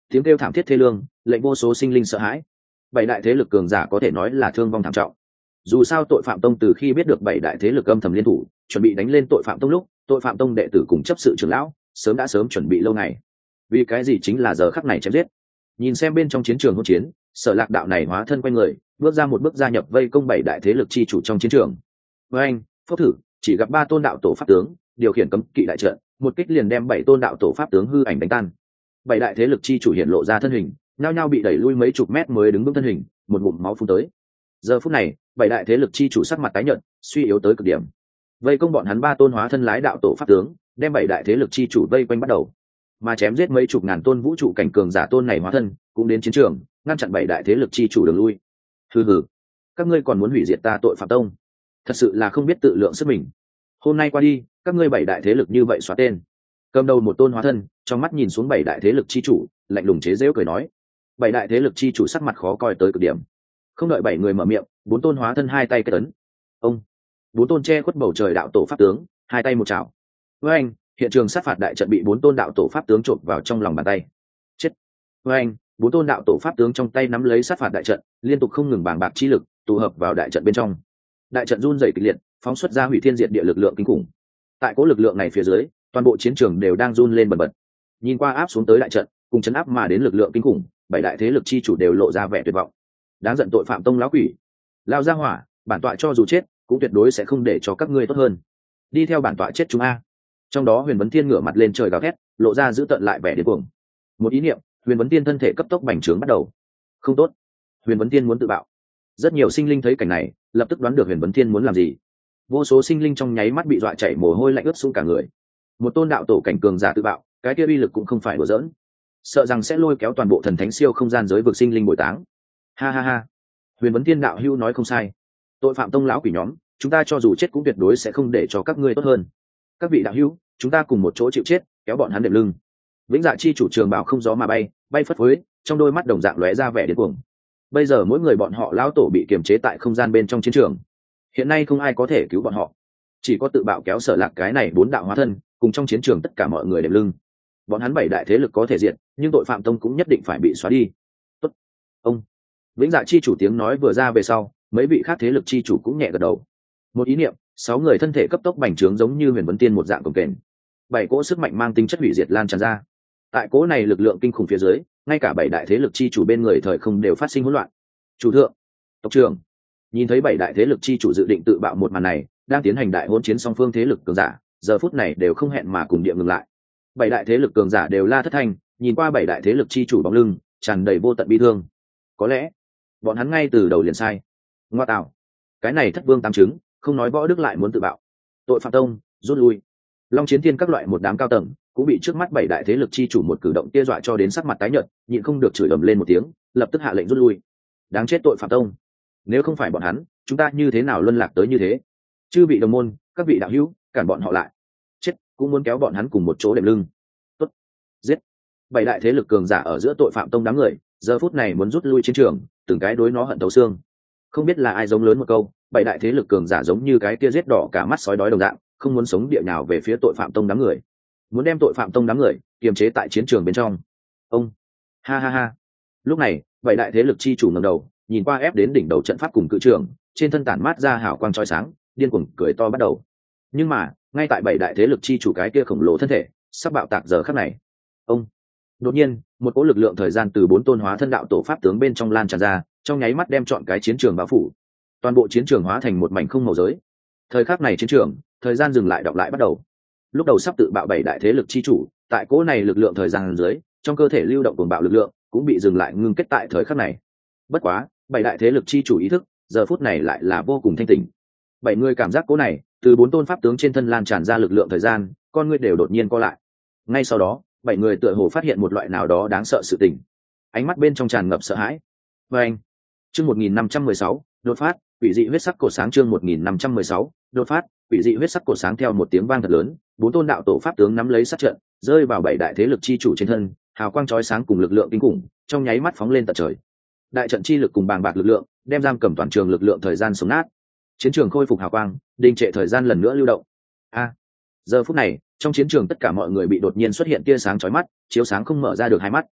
tiếng kêu thảm thiết thê lương lệnh vô số sinh linh sợ hãi. Bảy đại thế lực cường giả có thể nói là thương vong thảm trọng. Dù sao tội phạm tông từ khi biết được bảy đại thế lực âm thầm liên thủ chuẩn bị đánh lên tội phạm tông lúc, tội phạm tông đệ tử cùng chấp sự trưởng lão sớm đã sớm chuẩn bị lâu ngày. Vì cái gì chính là giờ khắc này chém giết. Nhìn xem bên trong chiến trường hỗn chiến, Sở Lạc đạo này hóa thân quanh người, bước ra một bước gia nhập vây công bảy đại thế lực chi chủ trong chiến trường. Với anh, phốc thử, chỉ gặp ba tôn đạo tổ pháp tướng điều khiển cấm kỵ đại trận, một kích liền đem bảy tôn đạo tổ pháp tướng hư ảnh đánh tan. Bảy đại thế lực chi chủ hiện lộ ra thân hình, nhao nhao bị đẩy lui mấy chục mét mới đứng vững thân hình, một ngụm máu phun tới. Giờ phút này, bảy đại thế lực chi chủ sắc mặt tái nhợt, suy yếu tới cực điểm. Vây công bọn hắn ba tôn hóa thân lái đạo tổ pháp tướng, đem bảy đại thế lực chi chủ vây quanh bắt đầu. Mà chém giết mấy chục ngàn tôn vũ trụ cảnh cường giả tôn này hóa thân, cũng đến chiến trường, ngăn chặn bảy đại thế lực chi chủ đường lui. Hừ hừ, các ngươi còn muốn hủy diệt ta tội phạm tông, thật sự là không biết tự lượng sức mình. Hôm nay qua đi, các ngươi bảy đại thế lực như vậy xóa tên. Cầm đầu một tôn hóa thân, trong mắt nhìn xuống bảy đại thế lực chi chủ, lạnh lùng chế giễu cười nói. Bảy đại thế lực chi chủ sắc mặt khó coi tới cực điểm. Không đợi bảy người mở miệng, bốn tôn hóa thân hai tay kết ấn. Ông, bốn tôn che khuất bầu trời đạo tổ pháp tướng, hai tay một chảo. Với anh, hiện trường sát phạt đại trận bị bốn tôn đạo tổ pháp tướng trộn vào trong lòng bàn tay. Chết. Với anh, bốn tôn đạo tổ pháp tướng trong tay nắm lấy sát phạt đại trận, liên tục không ngừng bàng bạc chi lực tụ hợp vào đại trận bên trong. Đại trận run rẩy kịch liệt, phóng xuất ra hủy thiên diệt địa lực lượng kinh khủng. Tại cố lực lượng này phía dưới, toàn bộ chiến trường đều đang run lên bần bật. Nhìn qua áp xuống tới đại trận, cùng chấn áp mà đến lực lượng kinh khủng, bảy đại thế lực chi chủ đều lộ ra vẻ tuyệt vọng. Đáng giận tội phạm tông lão quỷ, lao ra hỏa, bản tọa cho dù chết cũng tuyệt đối sẽ không để cho các ngươi tốt hơn. Đi theo bản tọa chết chúng a. Trong đó Huyền Vấn Thiên ngửa mặt lên trời gào thét, lộ ra giữ tận lại vẻ điên cuồng. Một ý niệm, Huyền Vấn Thiên thân thể cấp tốc bành trướng bắt đầu. Không tốt, Huyền Vấn Thiên muốn tự bạo. Rất nhiều sinh linh thấy cảnh này, lập tức đoán được Huyền Vấn Thiên muốn làm gì. Vô số sinh linh trong nháy mắt bị dọa chảy mồ hôi lạnh ướt sũng cả người. Một tôn đạo tổ cảnh cường giả tự bạo, cái kia uy lực cũng không phải đùa giỡn, sợ rằng sẽ lôi kéo toàn bộ thần thánh siêu không gian giới vực sinh linh bồi táng. Ha ha ha, Huyền Vấn Thiên đạo hữu nói không sai. Tội phạm tông lão quỷ nhóm, chúng ta cho dù chết cũng tuyệt đối sẽ không để cho các ngươi tốt hơn. Các vị đạo hữu, chúng ta cùng một chỗ chịu chết, kéo bọn hắn đệm lưng. Vĩnh Dạ chi chủ trường bảo không gió mà bay, bay phất phới, trong đôi mắt đồng dạng lóe ra vẻ điên cuồng. Bây giờ mỗi người bọn họ lão tổ bị kiềm chế tại không gian bên trong chiến trường. Hiện nay không ai có thể cứu bọn họ, chỉ có tự bạo kéo Sở Lạc cái này bốn đạo hóa thân, cùng trong chiến trường tất cả mọi người đệm lưng. Bọn hắn bảy đại thế lực có thể diệt, nhưng tội phạm tông cũng nhất định phải bị xóa đi. Tốt. Ông. Vĩnh Dạ chi chủ tiếng nói vừa ra về sau, mấy vị khác thế lực chi chủ cũng nhẹ gật đầu. Một ý niệm, sáu người thân thể cấp tốc bành trướng giống như Huyền Vấn Tiên một dạng cồng kềnh. Bảy cỗ sức mạnh mang tính chất hủy diệt lan tràn ra. Tại cỗ này lực lượng kinh khủng phía dưới, ngay cả bảy đại thế lực chi chủ bên người thời không đều phát sinh hỗn loạn. Chủ thượng, tộc trưởng, nhìn thấy bảy đại thế lực chi chủ dự định tự bạo một màn này, đang tiến hành đại hỗn chiến song phương thế lực cường giả, giờ phút này đều không hẹn mà cùng địa ngừng lại. Bảy đại thế lực cường giả đều la thất thanh, nhìn qua bảy đại thế lực chi chủ bóng lưng, tràn đầy vô tận bi thương. Có lẽ bọn hắn ngay từ đầu liền sai. Ngoa tạo, cái này thất vương tam chứng, không nói võ đức lại muốn tự bạo. Tội phạm tông rút lui. Long Chiến Thiên các loại một đám cao tầng cũng bị trước mắt bảy đại thế lực chi chủ một cử động kia dọa cho đến sắc mặt tái nhợt, nhịn không được chửi ầm lên một tiếng, lập tức hạ lệnh rút lui. Đáng chết tội phạm tông, nếu không phải bọn hắn, chúng ta như thế nào luân lạc tới như thế? Chư vị đồng môn, các vị đạo hữu, cản bọn họ lại. Chết, cũng muốn kéo bọn hắn cùng một chỗ đệm lưng. Tốt, giết. Bảy đại thế lực cường giả ở giữa tội phạm tông đám người, giờ phút này muốn rút lui chiến trường, từng cái đối nó hận thấu xương. Không biết là ai giống lớn một câu, bảy đại thế lực cường giả giống như cái kia giết đỏ cả mắt sói đói đồng dạng, không muốn sống địa nào về phía tội phạm tông đám người, muốn đem tội phạm tông đám người kiềm chế tại chiến trường bên trong. Ông, ha ha ha. Lúc này, bảy đại thế lực chi chủ ngẩng đầu, nhìn qua ép đến đỉnh đầu trận pháp cùng cự trường, trên thân tản mát ra hào quang chói sáng, điên cuồng cười to bắt đầu. Nhưng mà, ngay tại bảy đại thế lực chi chủ cái kia khổng lồ thân thể sắp bạo tạc giờ khắc này, ông, đột nhiên, một cỗ lực lượng thời gian từ bốn tôn hóa thân đạo tổ pháp tướng bên trong lan tràn ra, trong nháy mắt đem trọn cái chiến trường bao phủ. Toàn bộ chiến trường hóa thành một mảnh không màu giới. Thời khắc này chiến trường, thời gian dừng lại đọc lại bắt đầu. Lúc đầu sắp tự bạo bảy đại thế lực chi chủ, tại cỗ này lực lượng thời gian dưới, trong cơ thể lưu động cuồng bạo lực lượng cũng bị dừng lại ngưng kết tại thời khắc này. Bất quá, bảy đại thế lực chi chủ ý thức, giờ phút này lại là vô cùng thanh tỉnh. Bảy người cảm giác cỗ này, từ bốn tôn pháp tướng trên thân lan tràn ra lực lượng thời gian, con người đều đột nhiên co lại. Ngay sau đó, bảy người tựa hồ phát hiện một loại nào đó đáng sợ sự tình. Ánh mắt bên trong tràn ngập sợ hãi. Và anh, chương một nghìn năm trăm mười sáu, đột phát, quỷ dị huyết sắc cổ sáng chương một nghìn năm trăm mười sáu, đột phát, quỷ dị huyết sắc cổ sáng theo một tiếng vang thật lớn, bốn tôn đạo tổ pháp tướng nắm lấy sát trận, rơi vào bảy đại thế lực chi chủ trên thân, hào quang chói sáng cùng lực lượng kinh khủng, trong nháy mắt phóng lên tận trời. Đại trận chi lực cùng bàng bạc lực lượng, đem giam cầm toàn trường lực lượng thời gian sống nát. Chiến trường khôi phục hào quang, đình trệ thời gian lần nữa lưu động. A, giờ phút này, trong chiến trường tất cả mọi người bị đột nhiên xuất hiện tia sáng chói mắt, chiếu sáng không mở ra được hai mắt.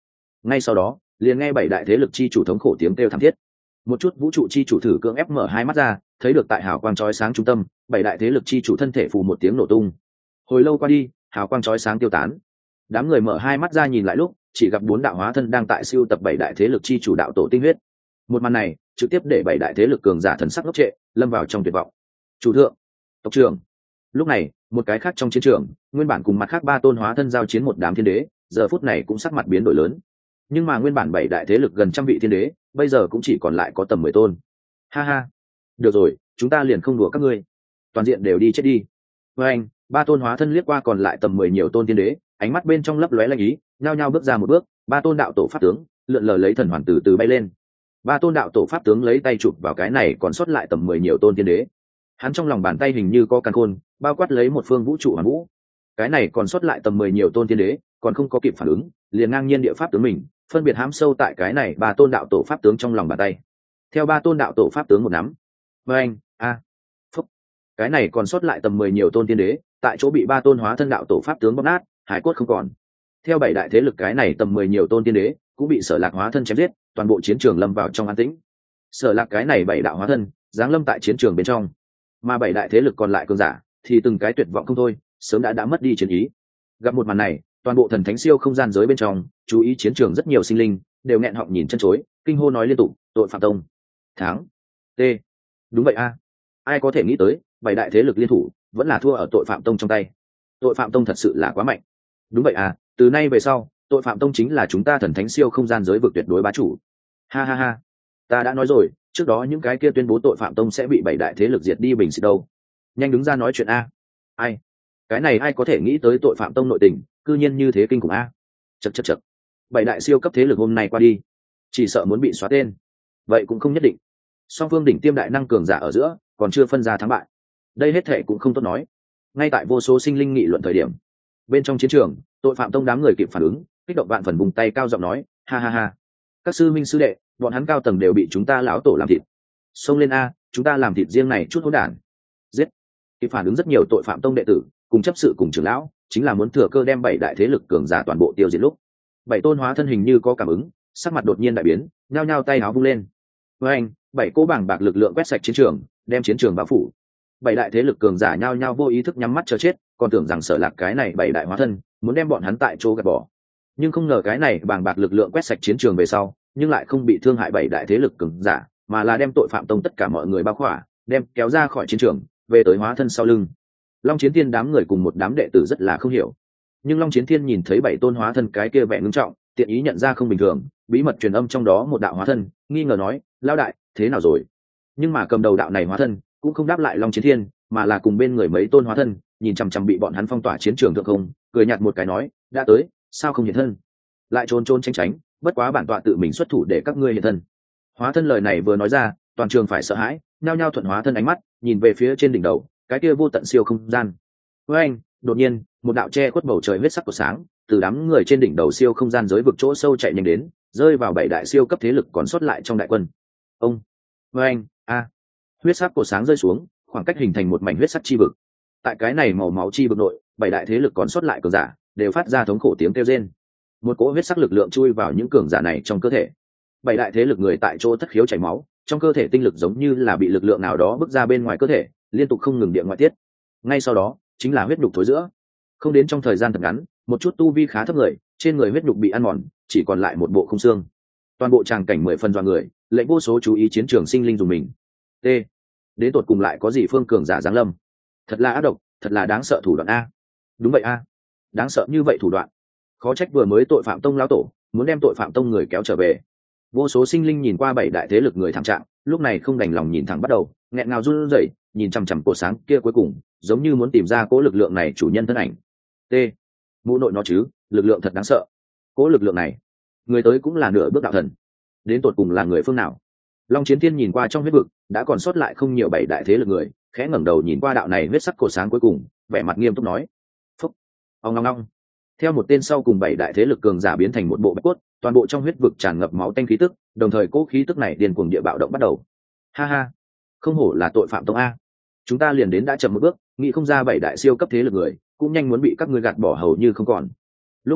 Ngay sau đó liền nghe bảy đại thế lực chi chủ thống khổ tiếng kêu thảm thiết. Một chút vũ trụ chi chủ thử cưỡng ép mở hai mắt ra, thấy được tại hào quang chói sáng trung tâm, bảy đại thế lực chi chủ thân thể phù một tiếng nổ tung. Hồi lâu qua đi, hào quang chói sáng tiêu tán. Đám người mở hai mắt ra nhìn lại lúc, chỉ gặp bốn đạo hóa thân đang tại siêu tập bảy đại thế lực chi chủ đạo tổ tinh huyết. Một màn này trực tiếp để bảy đại thế lực cường giả thần sắc ngốc trệ, lâm vào trong tuyệt vọng. Chủ thượng, tộc trưởng. Lúc này, một cái khác trong chiến trường, nguyên bản cùng mặt khác ba tôn hóa thân giao chiến một đám thiên đế, giờ phút này cũng sắc mặt biến đổi lớn. Nhưng mà nguyên bản bảy đại thế lực gần trăm vị thiên đế, bây giờ cũng chỉ còn lại có tầm mười tôn. Ha ha, được rồi, chúng ta liền không đùa các ngươi, toàn diện đều đi chết đi. Với anh, ba tôn hóa thân liếc qua còn lại tầm mười nhiều tôn thiên đế, ánh mắt bên trong lấp lóe lanh ý, nhao nhao bước ra một bước, ba tôn đạo tổ pháp tướng lượn lờ lấy thần hoàn từ từ bay lên. Ba tôn đạo tổ pháp tướng lấy tay chụp vào cái này còn sót lại tầm mười nhiều tôn thiên đế. Hắn trong lòng bàn tay hình như có càn khôn, bao quát lấy một phương vũ trụ hoàn vũ. Cái này còn sót lại tầm mười nhiều tôn thiên đế, còn không có kịp phản ứng, liền ngang nhiên địa pháp tướng mình, phân biệt hãm sâu tại cái này ba tôn đạo tổ pháp tướng trong lòng bàn tay. Theo ba tôn đạo tổ pháp tướng một nắm, với anh, a, phúc, cái này còn sót lại tầm mười nhiều tôn thiên đế, tại chỗ bị ba tôn hóa thân đạo tổ pháp tướng bóp nát, hải cốt không còn. Theo bảy đại thế lực cái này tầm mười nhiều tôn thiên đế cũng bị Sở Lạc hóa thân chém giết, toàn bộ chiến trường lâm vào trong an tĩnh. Sở Lạc cái này bảy đạo hóa thân giáng lâm tại chiến trường bên trong, mà bảy đại thế lực còn lại cường giả thì từng cái tuyệt vọng không thôi, sớm đã đã mất đi chiến ý. Gặp một màn này, toàn bộ thần thánh siêu không gian giới bên trong, chú ý chiến trường rất nhiều sinh linh đều nghẹn họng nhìn chân chối, kinh hô nói liên tục, tội phạm tông thắng. T, đúng vậy a, ai có thể nghĩ tới bảy đại thế lực liên thủ vẫn là thua ở tội phạm tông trong tay. Tội phạm tông thật sự là quá mạnh. Đúng vậy à, từ nay về sau tội phạm tông chính là chúng ta thần thánh siêu không gian giới vực tuyệt đối bá chủ. Ha ha ha, ta đã nói rồi, trước đó những cái kia tuyên bố tội phạm tông sẽ bị bảy đại thế lực diệt đi bình xịt đâu. Nhanh đứng ra nói chuyện a. Ai, cái này ai có thể nghĩ tới tội phạm tông nội tình cư nhiên như thế kinh khủng a. Chật chật chật, bảy đại siêu cấp thế lực hôm nay qua đi, chỉ sợ muốn bị xóa tên. Vậy cũng không nhất định, song phương đỉnh tiêm đại năng cường giả ở giữa còn chưa phân ra thắng bại, đây hết thệ cũng không tốt nói. Ngay tại vô số sinh linh nghị luận thời điểm, bên trong chiến trường, tội phạm tông đám người kịp phản ứng, kích động vạn phần vùng tay cao giọng nói, ha ha ha, các sư minh sư đệ, bọn hắn cao tầng đều bị chúng ta lão tổ làm thịt. Xông lên a, chúng ta làm thịt riêng này chút hỗn đản. Giết. Kịp phản ứng rất nhiều tội phạm tông đệ tử cùng chấp sự cùng trưởng lão, chính là muốn thừa cơ đem bảy đại thế lực cường giả toàn bộ tiêu diệt lúc. Bảy tôn hóa thân hình như có cảm ứng, sắc mặt đột nhiên đại biến, nhao nhao tay áo vung lên. Với anh, bảy cỗ bảng bạc lực lượng quét sạch chiến trường, đem chiến trường bao phủ. Bảy đại thế lực cường giả nhao nhao vô ý thức nhắm mắt chờ chết, còn tưởng rằng Sở Lạc cái này bảy đại hóa thân muốn đem bọn hắn tại chỗ gạt bỏ. Nhưng không ngờ cái này bàng bạc lực lượng quét sạch chiến trường về sau, nhưng lại không bị thương hại bảy đại thế lực cường giả, mà là đem tội phạm tông tất cả mọi người bao khỏa, đem kéo ra khỏi chiến trường, về tới hóa thân sau lưng. Long Chiến Thiên đám người cùng một đám đệ tử rất là không hiểu, nhưng Long Chiến Thiên nhìn thấy bảy tôn hóa thân cái kia vẻ ngưng trọng, tiện ý nhận ra không bình thường, bí mật truyền âm trong đó một đạo hóa thân, nghi ngờ nói, lão đại, thế nào rồi? Nhưng mà cầm đầu đạo này hóa thân cũng không đáp lại Long Chiến Thiên, mà là cùng bên người mấy tôn hóa thân nhìn chằm chằm bị bọn hắn phong tỏa chiến trường thượng không, cười nhạt một cái nói, đã tới, sao không hiện thân? Lại trốn trốn tránh tránh, bất quá bản tọa tự mình xuất thủ để các ngươi hiện thân. Hóa thân lời này vừa nói ra, toàn trường phải sợ hãi, nhao nhao thuận hóa thân ánh mắt nhìn về phía trên đỉnh đầu cái kia vô tận siêu không gian. Với anh, đột nhiên một đạo che khuất bầu trời huyết sắc của sáng từ đám người trên đỉnh đầu siêu không gian giới vực chỗ sâu chạy nhanh đến, rơi vào bảy đại siêu cấp thế lực còn sót lại trong đại quân. Ông, với anh, a, huyết sắc của sáng rơi xuống, khoảng cách hình thành một mảnh huyết sắc chi vực. Tại cái này màu máu chi vực nội, bảy đại thế lực còn sót lại cường giả đều phát ra thống khổ tiếng kêu rên. Một cỗ huyết sắc lực lượng chui vào những cường giả này trong cơ thể. Bảy đại thế lực người tại chỗ thất khiếu chảy máu, trong cơ thể tinh lực giống như là bị lực lượng nào đó bức ra bên ngoài cơ thể, liên tục không ngừng địa ngoại tiết. Ngay sau đó chính là huyết nhục thối giữa. Không đến trong thời gian thật ngắn, một chút tu vi khá thấp người, trên người huyết nhục bị ăn mòn, chỉ còn lại một bộ không xương. Toàn bộ tràng cảnh mười phần dọa người, lệnh vô số chú ý chiến trường sinh linh dùng mình. T. Đến tột cùng lại có gì phương cường giả giáng lâm? Thật là ác độc, thật là đáng sợ thủ đoạn a. Đúng vậy a, đáng sợ như vậy thủ đoạn. Khó trách vừa mới tội phạm tông lão tổ muốn đem tội phạm tông người kéo trở về. Vô số sinh linh nhìn qua bảy đại thế lực người thảm trạng, lúc này không đành lòng nhìn thẳng bắt đầu nghẹn ngào run rẩy, nhìn chằm chằm cổ sáng kia cuối cùng, giống như muốn tìm ra cố lực lượng này chủ nhân thân ảnh. T. Mụ nội nó chứ, lực lượng thật đáng sợ. Cố lực lượng này, người tới cũng là nửa bước đạo thần. Đến tột cùng là người phương nào? Long Chiến Thiên nhìn qua trong huyết vực, đã còn sót lại không nhiều bảy đại thế lực người, khẽ ngẩng đầu nhìn qua đạo này huyết sắc cổ sáng cuối cùng, vẻ mặt nghiêm túc nói: "Phúc." Ong ong ong. Theo một tên sau cùng bảy đại thế lực cường giả biến thành một bộ bạch cốt, toàn bộ trong huyết vực tràn ngập máu tanh khí tức, đồng thời cố khí tức này điên cuồng địa bạo động bắt đầu. Ha ha, không hổ là tội phạm tông a. Chúng ta liền đến đã chậm một bước, nghĩ không ra bảy đại siêu cấp thế lực người, cũng nhanh muốn bị các ngươi gạt bỏ hầu như không còn. Lúc này,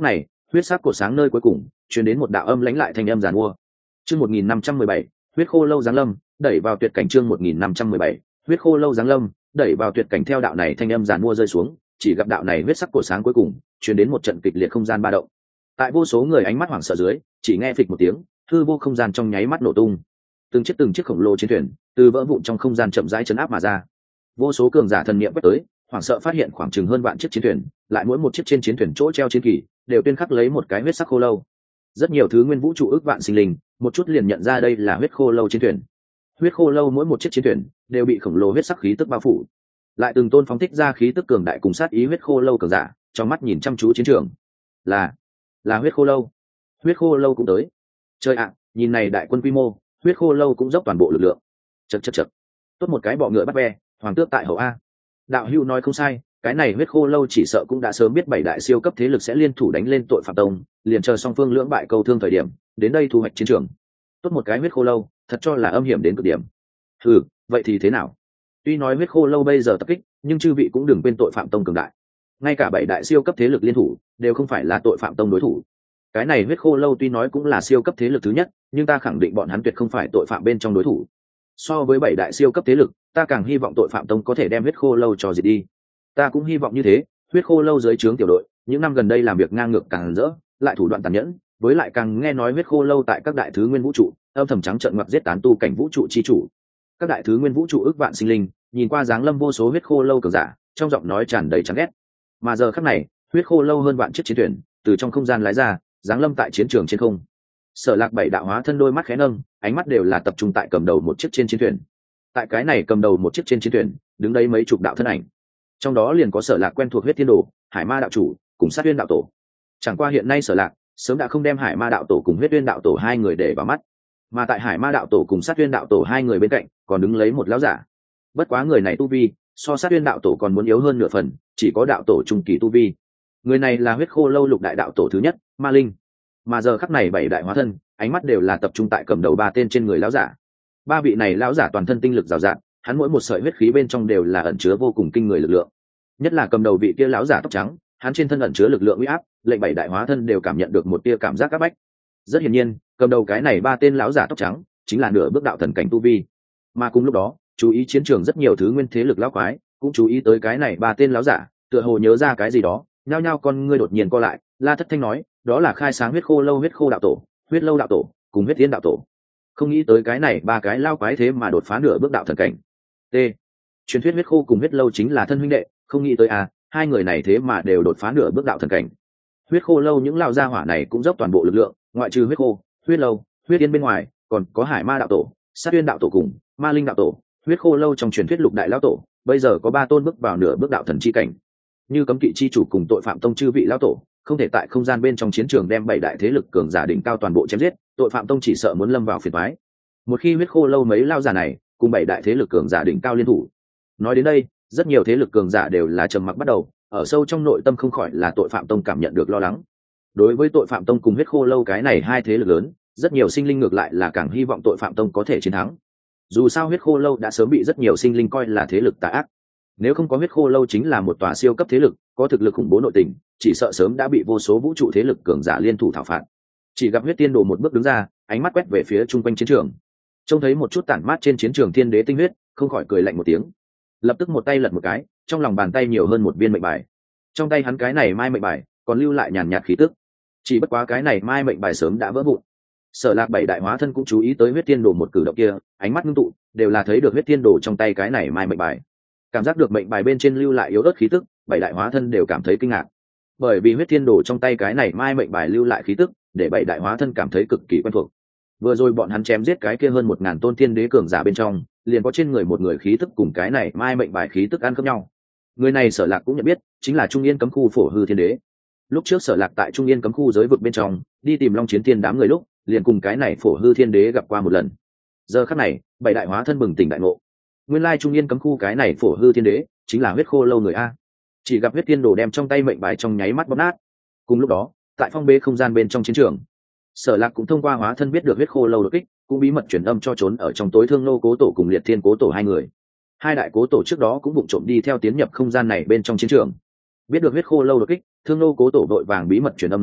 huyết sắc cột sáng nơi cuối cùng truyền đến một đạo âm lãnh lại thanh âm giàn mua. Chương một nghìn năm trăm mười bảy, huyết khô lâu giáng lâm, đẩy vào tuyệt cảnh. Chương một nghìn năm trăm mười bảy, huyết khô lâu giáng lâm, đẩy vào tuyệt cảnh. Theo đạo này thanh âm giàn mua rơi xuống, chỉ gặp đạo này huyết sắc cột sáng cuối cùng truyền đến một trận kịch liệt không gian ba động. Tại vô số người ánh mắt hoảng sợ dưới, chỉ nghe phịch một tiếng, hư vô không gian trong nháy mắt nổ tung. Từng chiếc từng chiếc khổng lồ chiến thuyền từ vỡ vụn trong không gian chậm rãi chấn áp mà ra. Vô số cường giả thần niệm quét tới, hoảng sợ phát hiện khoảng chừng hơn vạn chiếc chiến thuyền, lại mỗi một chiếc trên chiến thuyền chỗ treo chiến kỳ đều tuyên khắc lấy một cái huyết sắc khô lâu. Rất nhiều thứ nguyên vũ trụ ước vạn sinh linh, một chút liền nhận ra đây là huyết khô lâu chiến thuyền. Huyết khô lâu mỗi một chiếc chiến thuyền đều bị khổng lồ huyết sắc khí tức bao phủ, lại từng tôn phóng thích ra khí tức cường đại cùng sát ý huyết khô lâu cường giả, trong mắt nhìn chăm chú chiến trường. Là, là huyết khô lâu. Huyết khô lâu cũng tới. Trời ạ, nhìn này đại quân quy mô, huyết khô lâu cũng dốc toàn bộ lực lượng. Chậc chậc chậc. Tốt một cái bọ ngựa bắt ve, hoàng tước tại hậu a. Đạo hữu nói không sai, cái này huyết khô lâu chỉ sợ cũng đã sớm biết bảy đại siêu cấp thế lực sẽ liên thủ đánh lên tội phạm tông, liền chờ song phương lưỡng bại câu thương thời điểm đến đây thu hoạch chiến trường. Tốt một cái huyết khô lâu, thật cho là âm hiểm đến cực điểm. Ừ, vậy thì thế nào? Tuy nói huyết khô lâu bây giờ tập kích, nhưng chư vị cũng đừng quên tội phạm tông cường đại. Ngay cả bảy đại siêu cấp thế lực liên thủ đều không phải là tội phạm tông đối thủ. Cái này huyết khô lâu tuy nói cũng là siêu cấp thế lực thứ nhất, nhưng ta khẳng định bọn hắn tuyệt không phải tội phạm bên trong đối thủ. So với bảy đại siêu cấp thế lực, ta càng hy vọng tội phạm tông có thể đem huyết khô lâu cho diệt đi. Ta cũng hy vọng như thế. Huyết khô lâu dưới trướng tiểu đội những năm gần đây làm việc ngang ngược càng rỡ, lại thủ đoạn tàn nhẫn, với lại càng nghe nói huyết khô lâu tại các đại thứ nguyên vũ trụ âm thầm trắng trợn ngoặt giết tán tu cảnh vũ trụ chi chủ. Các đại thứ nguyên vũ trụ ước vạn sinh linh nhìn qua dáng lâm vô số huyết khô lâu cường giả, trong giọng nói tràn đầy chán ghét. Mà giờ khắc này, huyết khô lâu hơn vạn chiếc chiến thuyền từ trong không gian lái ra, dáng lâm tại chiến trường trên không. Sở Lạc bảy đạo hóa thân đôi mắt khẽ nâng, ánh mắt đều là tập trung tại cầm đầu một chiếc trên chiến thuyền. Tại cái này cầm đầu một chiếc trên chiến thuyền đứng đấy mấy chục đạo thân ảnh, trong đó liền có Sở Lạc quen thuộc huyết thiên đồ, Hải Ma đạo chủ cùng Sát Uyên đạo tổ. Chẳng qua hiện nay Sở Lạc sớm đã không đem Hải Ma đạo tổ cùng huyết Uyên đạo tổ hai người để vào mắt, mà tại Hải Ma đạo tổ cùng Sát Uyên đạo tổ hai người bên cạnh còn đứng lấy một lão giả. Bất quá người này tu vi so Sát Uyên đạo tổ còn muốn yếu hơn nửa phần, chỉ có đạo tổ trung kỳ tu vi. Người này là huyết khô lâu lục đại đạo tổ thứ nhất, Ma Linh. Mà giờ khắc này bảy đại hóa thân ánh mắt đều là tập trung tại cầm đầu ba tên trên người lão giả. Ba vị này lão giả toàn thân tinh lực rào rạt, hắn mỗi một sợi huyết khí bên trong đều là ẩn chứa vô cùng kinh người lực lượng. Nhất là cầm đầu vị kia lão giả tóc trắng, hắn trên thân ẩn chứa lực lượng uy áp, lệnh bảy đại hóa thân đều cảm nhận được một tia cảm giác áp bách. Rất hiển nhiên, cầm đầu cái này ba tên lão giả tóc trắng chính là nửa bước đạo thần cảnh tu vi. Mà cùng lúc đó, chú ý chiến trường rất nhiều thứ nguyên thế lực lão quái cũng chú ý tới cái này ba tên lão giả, tựa hồ nhớ ra cái gì đó, nhao nhao con ngươi đột nhiên co lại. La Thất Thanh nói, đó là khai sáng huyết khô lâu huyết khô đạo tổ, huyết lâu đạo tổ cùng huyết tiên đạo tổ. Không nghĩ tới cái này ba cái lao quái thế mà đột phá nửa bước đạo thần cảnh. T. Truyền thuyết huyết khô cùng huyết lâu chính là thân huynh đệ, không nghĩ tới à, hai người này thế mà đều đột phá nửa bước đạo thần cảnh. Huyết khô lâu những lao gia hỏa này cũng dốc toàn bộ lực lượng, ngoại trừ huyết khô, huyết lâu, huyết yên bên ngoài, còn có Hải Ma đạo tổ, Sát Uyên đạo tổ cùng Ma Linh đạo tổ. Huyết khô lâu trong truyền thuyết lục đại lão tổ, bây giờ có ba tôn bước vào nửa bước đạo thần chi cảnh. Như cấm kỵ chi chủ cùng tội phạm tông chư vị lão tổ, không thể tại không gian bên trong chiến trường đem bảy đại thế lực cường giả đỉnh cao toàn bộ chém giết, tội phạm tông chỉ sợ muốn lâm vào phiền toái. Một khi huyết khô lâu mấy lao giả này cùng bảy đại thế lực cường giả đỉnh cao liên thủ. Nói đến đây, rất nhiều thế lực cường giả đều là trầm mặc bắt đầu, ở sâu trong nội tâm không khỏi là tội phạm tông cảm nhận được lo lắng. Đối với tội phạm tông cùng huyết khô lâu cái này hai thế lực lớn, rất nhiều sinh linh ngược lại là càng hy vọng tội phạm tông có thể chiến thắng. Dù sao huyết khô lâu đã sớm bị rất nhiều sinh linh coi là thế lực tà ác. Nếu không có huyết khô lâu chính là một tòa siêu cấp thế lực, có thực lực khủng bố nội tình, chỉ sợ sớm đã bị vô số vũ trụ thế lực cường giả liên thủ thảo phạt. Chỉ gặp huyết tiên đồ một bước đứng ra, ánh mắt quét về phía trung quanh chiến trường, trông thấy một chút tản mát trên chiến trường thiên đế tinh huyết, không khỏi cười lạnh một tiếng. Lập tức một tay lật một cái, trong lòng bàn tay nhiều hơn một viên mệnh bài. Trong tay hắn cái này mai mệnh bài còn lưu lại nhàn nhạt khí tức, chỉ bất quá cái này mai mệnh bài sớm đã vỡ vụn. Sở Lạc bảy đại hóa thân cũng chú ý tới huyết tiên đồ một cử động kia, ánh mắt ngưng tụ, đều là thấy được huyết tiên đồ trong tay cái này mai mệnh bài. Cảm giác được mệnh bài bên trên lưu lại yếu ớt khí tức, bảy đại hóa thân đều cảm thấy kinh ngạc. Bởi vì huyết tiên đồ trong tay cái này mai mệnh bài lưu lại khí tức, để bảy đại hóa thân cảm thấy cực kỳ quen thuộc. Vừa rồi bọn hắn chém giết cái kia hơn một ngàn tôn thiên đế cường giả bên trong, liền có trên người một người khí tức cùng cái này mai mệnh bài khí tức ăn khớp nhau. Người này Sở Lạc cũng nhận biết, chính là Trung Yên cấm khu Phổ Hư Thiên Đế. Lúc trước Sở Lạc tại Trung Yên cấm khu giới vực bên trong, đi tìm Long Chiến Thiên đám người lúc, liền cùng cái này Phổ Hư Thiên Đế gặp qua một lần. Giờ khắc này, bảy đại hóa thân bừng tỉnh đại ngộ. Nguyên lai Trung Yên cấm khu cái này Phổ Hư Thiên Đế chính là huyết khô lâu người a. Chỉ gặp huyết tiên đồ đem trong tay mệnh bài trong nháy mắt bóp nát. Cùng lúc đó, tại phong bế không gian bên trong chiến trường, Sở Lạc cũng thông qua hóa thân biết được huyết khô lâu đột kích, cũng bí mật truyền âm cho trốn ở trong tối Thương Nô cố tổ cùng Liệt Thiên cố tổ hai người. Hai đại cố tổ trước đó cũng vụng trộm đi theo tiến nhập không gian này bên trong chiến trường. Biết được huyết khô lâu đột kích, Thương Nô cố tổ đội vàng bí mật truyền âm nói,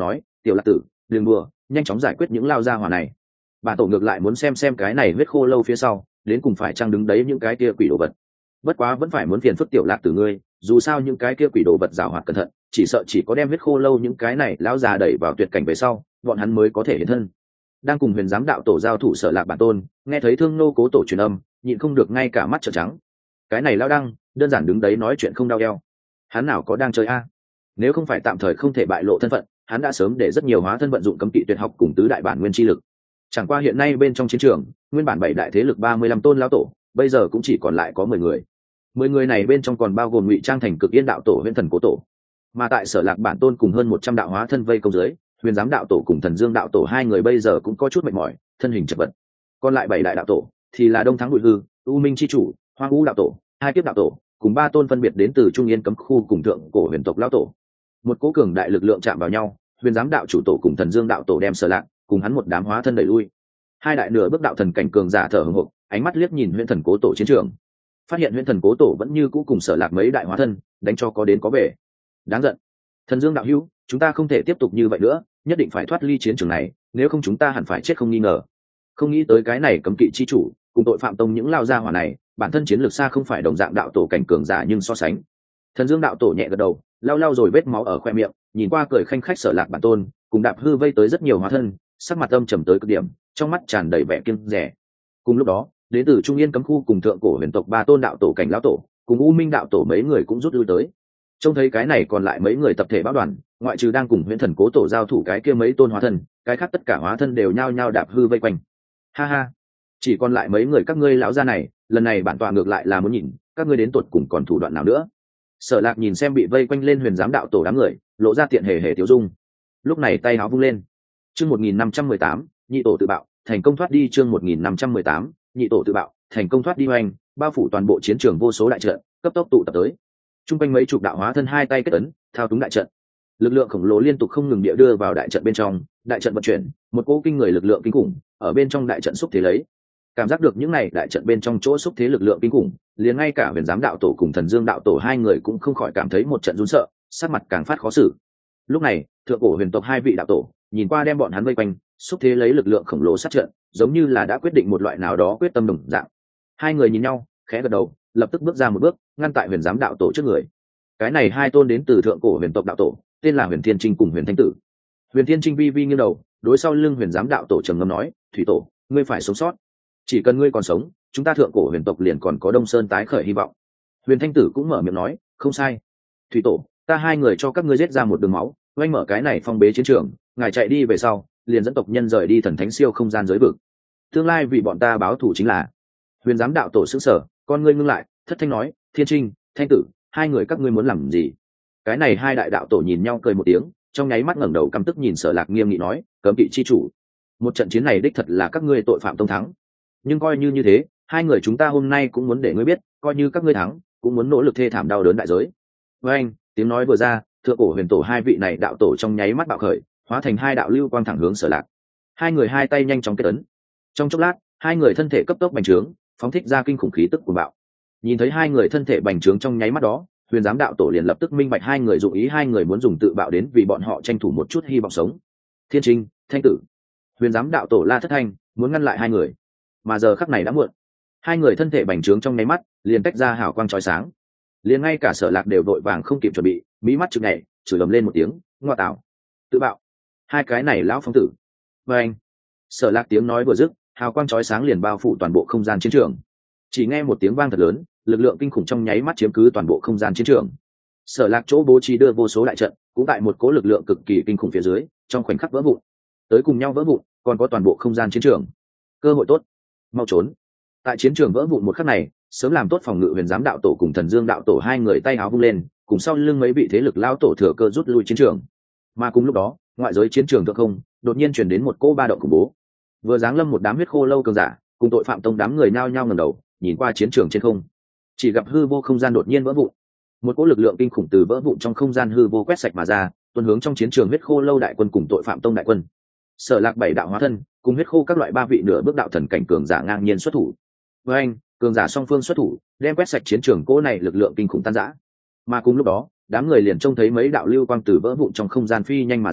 tiểu lạc tử đừng đùa, nhanh chóng giải quyết những lao gia hỏa này. Bản tổ ngược lại muốn xem xem cái này huyết khô lâu phía sau đến cùng phải chăng đứng đấy những cái kia quỷ đồ vật. Bất quá vẫn phải muốn phiền phức tiểu lạc tử ngươi, dù sao những cái kia quỷ đồ vật rào hoạt cẩn thận, chỉ sợ chỉ có đem huyết khô lâu những cái này lão già đẩy vào tuyệt cảnh về sau bọn hắn mới có thể hiện thân. Đang cùng huyền giám đạo tổ giao thủ Sở Lạc bản tôn nghe thấy Thương Nô cố tổ truyền âm, nhịn không được ngay cả mắt trợn trắng. Cái này lão đăng đơn giản đứng đấy nói chuyện không đau eo, hắn nào có đang chơi a? Nếu không phải tạm thời không thể bại lộ thân phận, hắn đã sớm để rất nhiều hóa thân vận dụng cấm kỵ tuyệt học cùng tứ đại bản nguyên chi lực. Chẳng qua hiện nay bên trong chiến trường nguyên bản bảy đại thế lực ba mươi lăm tôn lão tổ bây giờ cũng chỉ còn lại có mười người. Mười người này bên trong còn bao gồm ngụy trang thành cực yên đạo tổ huyền thần cố tổ, mà tại Sở Lạc bản tôn cùng hơn một trăm đạo hóa thân vây công dưới, huyền giám đạo tổ cùng thần dương đạo tổ hai người bây giờ cũng có chút mệt mỏi, thân hình chật vật. Còn lại bảy đại đạo tổ thì là Đông Thắng Bụi Hư, U Minh chi chủ, Hoang U đạo tổ, hai kiếp đạo tổ, cùng ba tôn phân biệt đến từ Trung Yên cấm khu cùng thượng cổ huyền tộc lão tổ. Một cố cường đại lực lượng chạm vào nhau, huyền giám đạo chủ tổ cùng thần dương đạo tổ đem Sở Lạc cùng hắn một đám hóa thân đẩy lui. Hai đại nửa bước đạo thần cảnh cường giả thở hổn hộc, ánh mắt liếc nhìn huyền thần cố tổ chiến trường, phát hiện huyền thần cố tổ vẫn như cũ cùng Sở Lạc mấy đại hóa thân đánh cho có đến có về. Đáng giận. Thần Dương đạo hữu, chúng ta không thể tiếp tục như vậy nữa, nhất định phải thoát ly chiến trường này, nếu không chúng ta hẳn phải chết không nghi ngờ. Không nghĩ tới cái này cấm kỵ chi chủ cùng tội phạm tông những lao gia hỏa này bản thân chiến lược xa không phải đồng dạng đạo tổ cảnh cường giả nhưng so sánh. Thần Dương đạo tổ nhẹ gật đầu, lau lau rồi vết máu ở khoe miệng, nhìn qua cười khanh khách Sở Lạc bản tôn cùng Đạp Hư vây tới rất nhiều hóa thân, sắc mặt âm trầm tới cực điểm, trong mắt tràn đầy vẻ kiêng dè. Cùng lúc đó, đến từ Trung Yên cấm khu cùng thượng cổ huyền tộc ba tôn đạo tổ cảnh lão tổ cùng U Minh đạo tổ mấy người cũng rút lui tới. Trông thấy cái này còn lại mấy người tập thể báo đoàn, ngoại trừ đang cùng huyền thần cố tổ giao thủ cái kia mấy tôn hóa thân, cái khác tất cả hóa thân đều nhao nhao Đạp Hư vây quanh. Ha ha, chỉ còn lại mấy người các ngươi lão gia này, lần này bản tọa ngược lại là muốn nhìn các ngươi đến tột cùng còn thủ đoạn nào nữa. Sở Lạc nhìn xem bị vây quanh lên huyền giám đạo tổ đám người, lộ ra tiện hề hề tiêu dung. Lúc này tay áo vung lên. Chương một nghìn năm trăm mười tám, nhị tổ tự bạo, thành công thoát đi. Chương một nghìn năm trăm mười tám, nhị tổ tự bạo, thành công thoát đi hoành, bao phủ toàn bộ chiến trường vô số đại trận, cấp tốc tụ tập tới. Trung quanh mấy chục đạo hóa thân hai tay kết ấn, thao túng đại trận. Lực lượng khổng lồ liên tục không ngừng địa đưa vào đại trận bên trong, đại trận vận chuyển, một cỗ kinh người lực lượng kinh khủng ở bên trong đại trận xúc thế lấy. Cảm giác được những này đại trận bên trong chỗ xúc thế lực lượng kinh khủng, liền ngay cả huyền giám đạo tổ cùng thần dương đạo tổ hai người cũng không khỏi cảm thấy một trận run sợ, sắc mặt càng phát khó xử. Lúc này thượng cổ huyền tộc hai vị đạo tổ nhìn qua đem bọn hắn vây quanh, xúc thế lấy lực lượng khổng lồ sát trận, giống như là đã quyết định một loại nào đó quyết tâm đồng dạng. Hai người nhìn nhau khẽ gật đầu, lập tức bước ra một bước, ngăn tại huyền giám đạo tổ trước người. Cái này hai tôn đến từ thượng cổ huyền tộc đạo tổ, tên là Huyền Thiên Trinh cùng Huyền Thanh Tử. Huyền Thiên Trinh vi vi nghiêng đầu, đối sau lưng huyền giám đạo tổ trầm ngâm nói: thủy tổ, ngươi phải sống sót, chỉ cần ngươi còn sống, chúng ta thượng cổ huyền tộc liền còn có Đông Sơn tái khởi hy vọng. Huyền Thanh Tử cũng mở miệng nói: không sai, thủy tổ, ta hai người cho các ngươi giết ra một đường máu, oanh mở cái này phong bế chiến trường, ngài chạy đi về sau, liền dẫn tộc nhân rời đi thần thánh siêu không gian giới vực. Tương lai vì bọn ta báo thù chính là. Huyền giám đạo tổ sững sờ, con ngươi ngưng lại, thất thanh nói: Thiên Trinh, Thanh Tử, hai người các ngươi muốn làm gì? Cái này hai đại đạo tổ nhìn nhau cười một tiếng, trong nháy mắt ngẩng đầu căm tức nhìn Sở Lạc nghiêm nghị nói: cấm kỵ chi chủ, một trận chiến này đích thật là các ngươi tội phạm tông thắng, nhưng coi như như thế, hai người chúng ta hôm nay cũng muốn để ngươi biết, coi như các ngươi thắng, cũng muốn nỗ lực thê thảm đau đớn đại giới. Với anh, tiếng nói vừa ra, thượng cổ huyền tổ hai vị này đạo tổ trong nháy mắt bạo khởi, hóa thành hai đạo lưu quang thẳng hướng Sở Lạc. Hai người hai tay nhanh chóng kết ấn, trong chốc lát, hai người thân thể cấp tốc bành trướng, phóng thích ra kinh khủng khí tức cuồng bạo. Nhìn thấy hai người thân thể bành trướng trong nháy mắt đó, huyền giám đạo tổ liền lập tức minh bạch hai người dụng ý, hai người muốn dùng tự bạo đến vì bọn họ tranh thủ một chút hy vọng sống. Thiên Trinh, Thanh Tử, huyền giám đạo tổ la thất thanh, muốn ngăn lại hai người, mà giờ khắc này đã muộn. Hai người thân thể bành trướng trong nháy mắt, liền tách ra hào quang chói sáng, liền ngay cả Sở Lạc đều vội vàng không kịp chuẩn bị, mí mắt chực nhảy, chửi ầm lên một tiếng: ngoa tạo, tự bạo, hai cái này lão phong tử. Và anh, Sở Lạc tiếng nói vừa dứt, hào quang chói sáng liền bao phủ toàn bộ không gian chiến trường. Chỉ nghe một tiếng vang thật lớn, lực lượng kinh khủng trong nháy mắt chiếm cứ toàn bộ không gian chiến trường. Sở Lạc chỗ bố trí đưa vô số đại trận, cũng tại một cố lực lượng cực kỳ kinh khủng phía dưới, trong khoảnh khắc vỡ vụn. Tới cùng nhau vỡ vụn, còn có toàn bộ không gian chiến trường. Cơ hội tốt, mau trốn. Tại chiến trường vỡ vụn một khắc này, sớm làm tốt phòng ngự huyền giám đạo tổ cùng thần dương đạo tổ hai người tay áo vung lên, cùng sau lưng mấy vị thế lực lao tổ thừa cơ rút lui chiến trường. Mà cùng lúc đó, ngoại giới chiến trường thượng không, đột nhiên truyền đến một cỗ ba động khủng bố. Vừa giáng lâm một đám huyết khô lâu cường giả, cùng tội phạm tông đám người nhao nhao ngẩng đầu, nhìn qua chiến trường trên không. Chỉ gặp hư vô không gian đột nhiên vỡ vụn, một cỗ lực lượng kinh khủng từ vỡ vụn trong không gian hư vô quét sạch mà ra, tuôn hướng trong chiến trường huyết khô lâu đại quân cùng tội phạm tông đại quân. Sở Lạc bảy đạo hóa thân cùng huyết khô các loại ba vị nửa bước đạo thần cảnh cường giả ngang nhiên xuất thủ. Với anh, cường giả song phương xuất thủ, đem quét sạch chiến trường cỗ này lực lượng kinh khủng tan rã. Mà cùng lúc đó, đám người liền trông thấy mấy đạo lưu quang từ vỡ vụn trong không gian phi nhanh mà ra,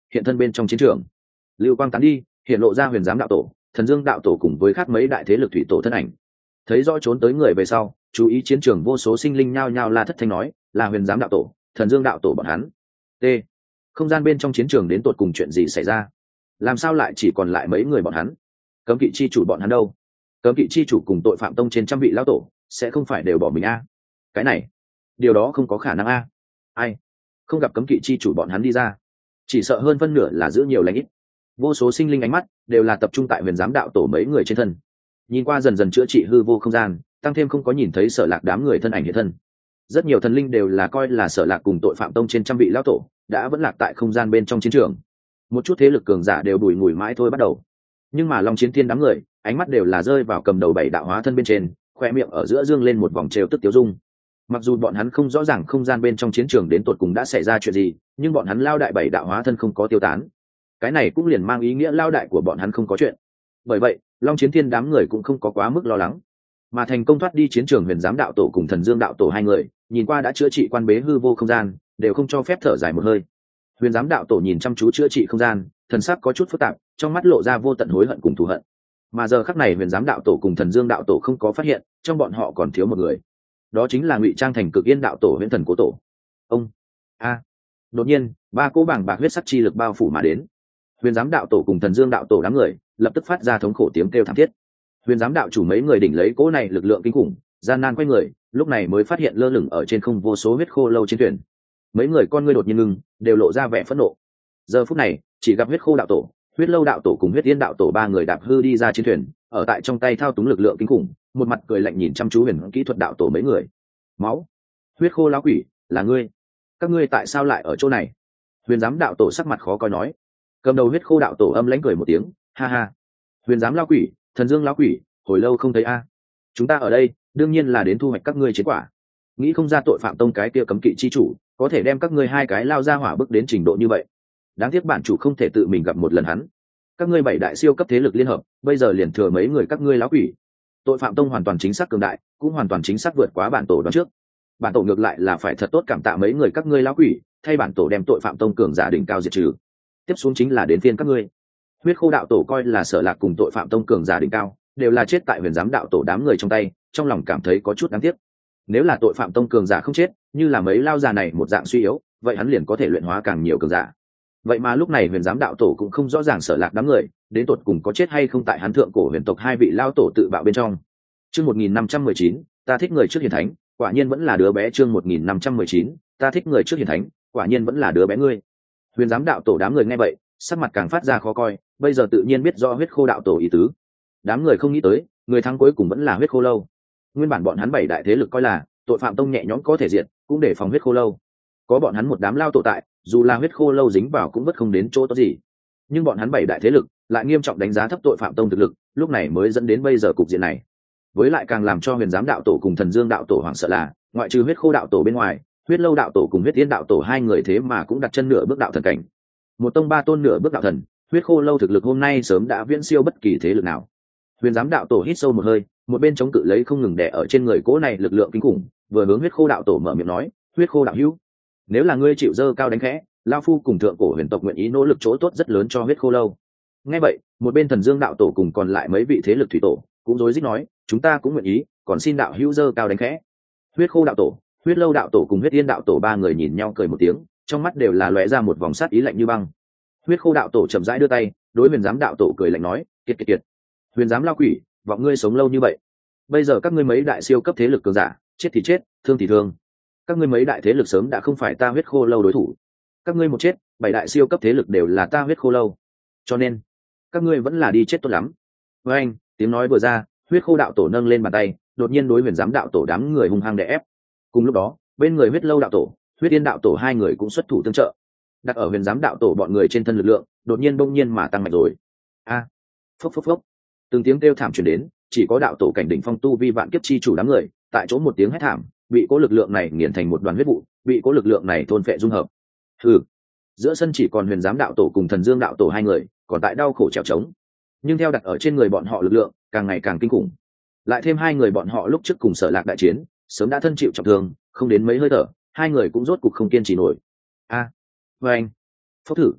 hiện thân bên trong chiến trường. Lưu quang tán đi, hiện lộ ra huyền giám đạo tổ, thần dương đạo tổ cùng với khác mấy đại thế lực thủy tổ thân ảnh. Thấy rõ trốn tới người về sau, chú ý chiến trường vô số sinh linh nhao nhao la thất thanh nói, là huyền giám đạo tổ, thần dương đạo tổ bọn hắn. T. Không gian bên trong chiến trường đến tột cùng chuyện gì xảy ra? Làm sao lại chỉ còn lại mấy người bọn hắn? Cấm kỵ chi chủ bọn hắn đâu? Cấm kỵ chi chủ cùng tội phạm tông trên trăm vị lão tổ, sẽ không phải đều bỏ mình a? Cái này, điều đó không có khả năng a. Ai? Không gặp cấm kỵ chi chủ bọn hắn đi ra, chỉ sợ hơn phân nửa là giữ nhiều lãnh ít. Vô số sinh linh ánh mắt đều là tập trung tại huyền giám đạo tổ mấy người trên thân. Nhìn qua dần dần chữa trị hư vô không gian, tăng thêm không có nhìn thấy Sở Lạc đám người thân ảnh hiện thân. Rất nhiều thần linh đều là coi là Sở Lạc cùng tội phạm tông trên trăm vị lão tổ đã vẫn lạc tại không gian bên trong chiến trường. Một chút thế lực cường giả đều đùi ngùi mãi thôi bắt đầu. Nhưng mà Long Chiến Thiên đám người, ánh mắt đều là rơi vào cầm đầu bảy đạo hóa thân bên trên, khoe miệng ở giữa dương lên một vòng trêu tức tiêu dung. Mặc dù bọn hắn không rõ ràng không gian bên trong chiến trường đến tột cùng đã xảy ra chuyện gì, nhưng bọn hắn lao đại bảy đạo hóa thân không có tiêu tán. Cái này cũng liền mang ý nghĩa lao đại của bọn hắn không có chuyện. Bởi vậy, Long Chiến Thiên đám người cũng không có quá mức lo lắng, mà thành công thoát đi chiến trường huyền giám đạo tổ cùng thần dương đạo tổ hai người, nhìn qua đã chữa trị quan bế hư vô không gian, đều không cho phép thở dài một hơi. Huyền giám đạo tổ nhìn chăm chú chữa trị không gian, thần sắc có chút phức tạp, trong mắt lộ ra vô tận hối hận cùng thù hận. Mà giờ khắc này huyền giám đạo tổ cùng thần dương đạo tổ không có phát hiện, trong bọn họ còn thiếu một người, đó chính là ngụy trang thành cực yên đạo tổ huyền thần cố tổ. Ông a đột nhiên ba cỗ bảng bạc huyết sắc chi lực bao phủ mà đến. Huyền giám đạo tổ cùng thần dương đạo tổ đám người lập tức phát ra thống khổ tiếng kêu thảm thiết. Huyền giám đạo chủ mấy người đỉnh lấy cỗ này lực lượng kinh khủng, gian nan quay người, lúc này mới phát hiện lơ lửng ở trên không vô số huyết khô lâu trên thuyền. Mấy người con ngươi đột nhiên ngưng, đều lộ ra vẻ phẫn nộ. Giờ phút này chỉ gặp huyết khô đạo tổ, huyết lâu đạo tổ cùng huyết yên đạo tổ ba người đạp hư đi ra chiến thuyền, ở tại trong tay thao túng lực lượng kinh khủng, một mặt cười lạnh nhìn chăm chú huyền kỹ thuật đạo tổ mấy người. Máu, huyết khô lão quỷ, là ngươi? Các ngươi tại sao lại ở chỗ này? Huyền giám đạo tổ sắc mặt khó coi nói. Cầm đầu huyết khô đạo tổ âm lãnh cười một tiếng, ha ha. Huyền giám lão quỷ, thần dương lão quỷ, hồi lâu không thấy a. Chúng ta ở đây đương nhiên là đến thu hoạch các ngươi chiến quả. Nghĩ không ra tội phạm tông cái kia cấm kỵ chi chủ có thể đem các ngươi hai cái lao ra hỏa bức đến trình độ như vậy. Đáng tiếc bản chủ không thể tự mình gặp một lần hắn. Các ngươi bảy đại siêu cấp thế lực liên hợp, bây giờ liền thừa mấy người các ngươi lão quỷ. Tội phạm tông hoàn toàn chính xác cường đại, cũng hoàn toàn chính xác vượt quá bản tổ đoán trước. Bản tổ ngược lại là phải thật tốt cảm tạ mấy người các ngươi lão quỷ, thay bản tổ đem tội phạm tông cường giả đỉnh cao diệt trừ. Tiếp xuống chính là đến phiên các ngươi. Huyết khô đạo tổ coi là Sở Lạc cùng tội phạm tông cường giả đỉnh cao đều là chết tại huyền giám đạo tổ đám người trong tay, trong lòng cảm thấy có chút đáng tiếc. Nếu là tội phạm tông cường giả không chết, như là mấy lao già này một dạng suy yếu, vậy hắn liền có thể luyện hóa càng nhiều cường giả. Vậy mà lúc này huyền giám đạo tổ cũng không rõ ràng Sở Lạc đám người đến tột cùng có chết hay không tại hắn thượng cổ huyền tộc hai vị lao tổ tự bạo bên trong. Chương một nghìn năm trăm mười chín, ta thích người trước hiền thánh, quả nhiên vẫn là đứa bé. Chương một nghìn năm trăm mười chín, ta thích người trước hiền thánh, quả nhiên vẫn là đứa bé ngươi. Huyền giám đạo tổ đám người nghe vậy, sắc mặt càng phát ra khó coi, bây giờ tự nhiên biết rõ huyết khô đạo tổ ý tứ. Đám người không nghĩ tới, người thắng cuối cùng vẫn là huyết khô lâu. Nguyên bản bọn hắn bảy đại thế lực coi là tội phạm tông nhẹ nhõm có thể diệt, cũng để phòng huyết khô lâu. Có bọn hắn một đám lao tổ tại, dù là huyết khô lâu dính vào cũng bất không đến chỗ tốt gì. Nhưng bọn hắn bảy đại thế lực lại nghiêm trọng đánh giá thấp tội phạm tông thực lực, lúc này mới dẫn đến bây giờ cục diện này. Với lại càng làm cho huyền giám đạo tổ cùng thần dương đạo tổ hoảng sợ là, ngoại trừ huyết khô đạo tổ bên ngoài, huyết lâu đạo tổ cùng huyết yên đạo tổ hai người thế mà cũng đặt chân nửa bước đạo thần cảnh. Một tông ba tôn nửa bước đạo thần, huyết khô lâu thực lực hôm nay sớm đã viễn siêu bất kỳ thế lực nào. Huyền giám đạo tổ hít sâu một hơi, một bên chống cự lấy không ngừng đè ở trên người cố này lực lượng kinh khủng, vừa hướng huyết khô đạo tổ mở miệng nói, huyết khô đạo hữu, nếu là ngươi chịu dơ cao đánh khẽ, lao phu cùng thượng cổ huyền tộc nguyện ý nỗ lực chỗ tốt rất lớn cho huyết khô lâu. Nghe vậy, một bên thần dương đạo tổ cùng còn lại mấy vị thế lực thủy tổ cũng rối rít nói, chúng ta cũng nguyện ý, còn xin đạo hữu dơ cao đánh khẽ. Huyết khô đạo tổ, huyết lâu đạo tổ cùng huyết yên đạo tổ ba người nhìn nhau cười một tiếng, trong mắt đều là lóe ra một vòng sát ý lạnh như băng. Huyết khô đạo tổ chậm rãi đưa tay đối huyền giám đạo tổ cười lạnh nói, kiệt kiệt kiệt, huyền giám lao quỷ, vọng ngươi sống lâu như vậy, bây giờ các ngươi mấy đại siêu cấp thế lực cường giả chết thì chết, thương thì thương, các ngươi mấy đại thế lực sớm đã không phải ta huyết khô lâu đối thủ. Các ngươi một chết, bảy đại siêu cấp thế lực đều là ta huyết khô lâu, cho nên các ngươi vẫn là đi chết tốt lắm. Với anh, tiếng nói vừa ra, huyết khô đạo tổ nâng lên bàn tay, đột nhiên đối huyền giám đạo tổ đám người hung hăng đè ép. Cùng lúc đó, bên người huyết lâu đạo tổ, huyết yên đạo tổ hai người cũng xuất thủ tương trợ. Đặt ở huyền giám đạo tổ bọn người trên thân lực lượng đột nhiên bỗng nhiên mà tăng mạnh rồi. A, à, phốc phốc phốc, từng tiếng kêu thảm truyền đến, chỉ có đạo tổ cảnh đỉnh phong tu vi vạn kiếp chi chủ đám người tại chỗ một tiếng hét thảm, bị cố lực lượng này nghiền thành một đoàn huyết vụ, bị cố lực lượng này thôn phệ dung hợp. Hừ, giữa sân chỉ còn huyền giám đạo tổ cùng thần dương đạo tổ hai người còn tại đau khổ trèo trống, nhưng theo đặt ở trên người bọn họ lực lượng càng ngày càng kinh khủng, lại thêm hai người bọn họ lúc trước cùng Sở Lạc đại chiến sớm đã thân chịu trọng thương, không đến mấy hơi thở hai người cũng rốt cục không kiên trì nổi. A, với anh, phốc thử,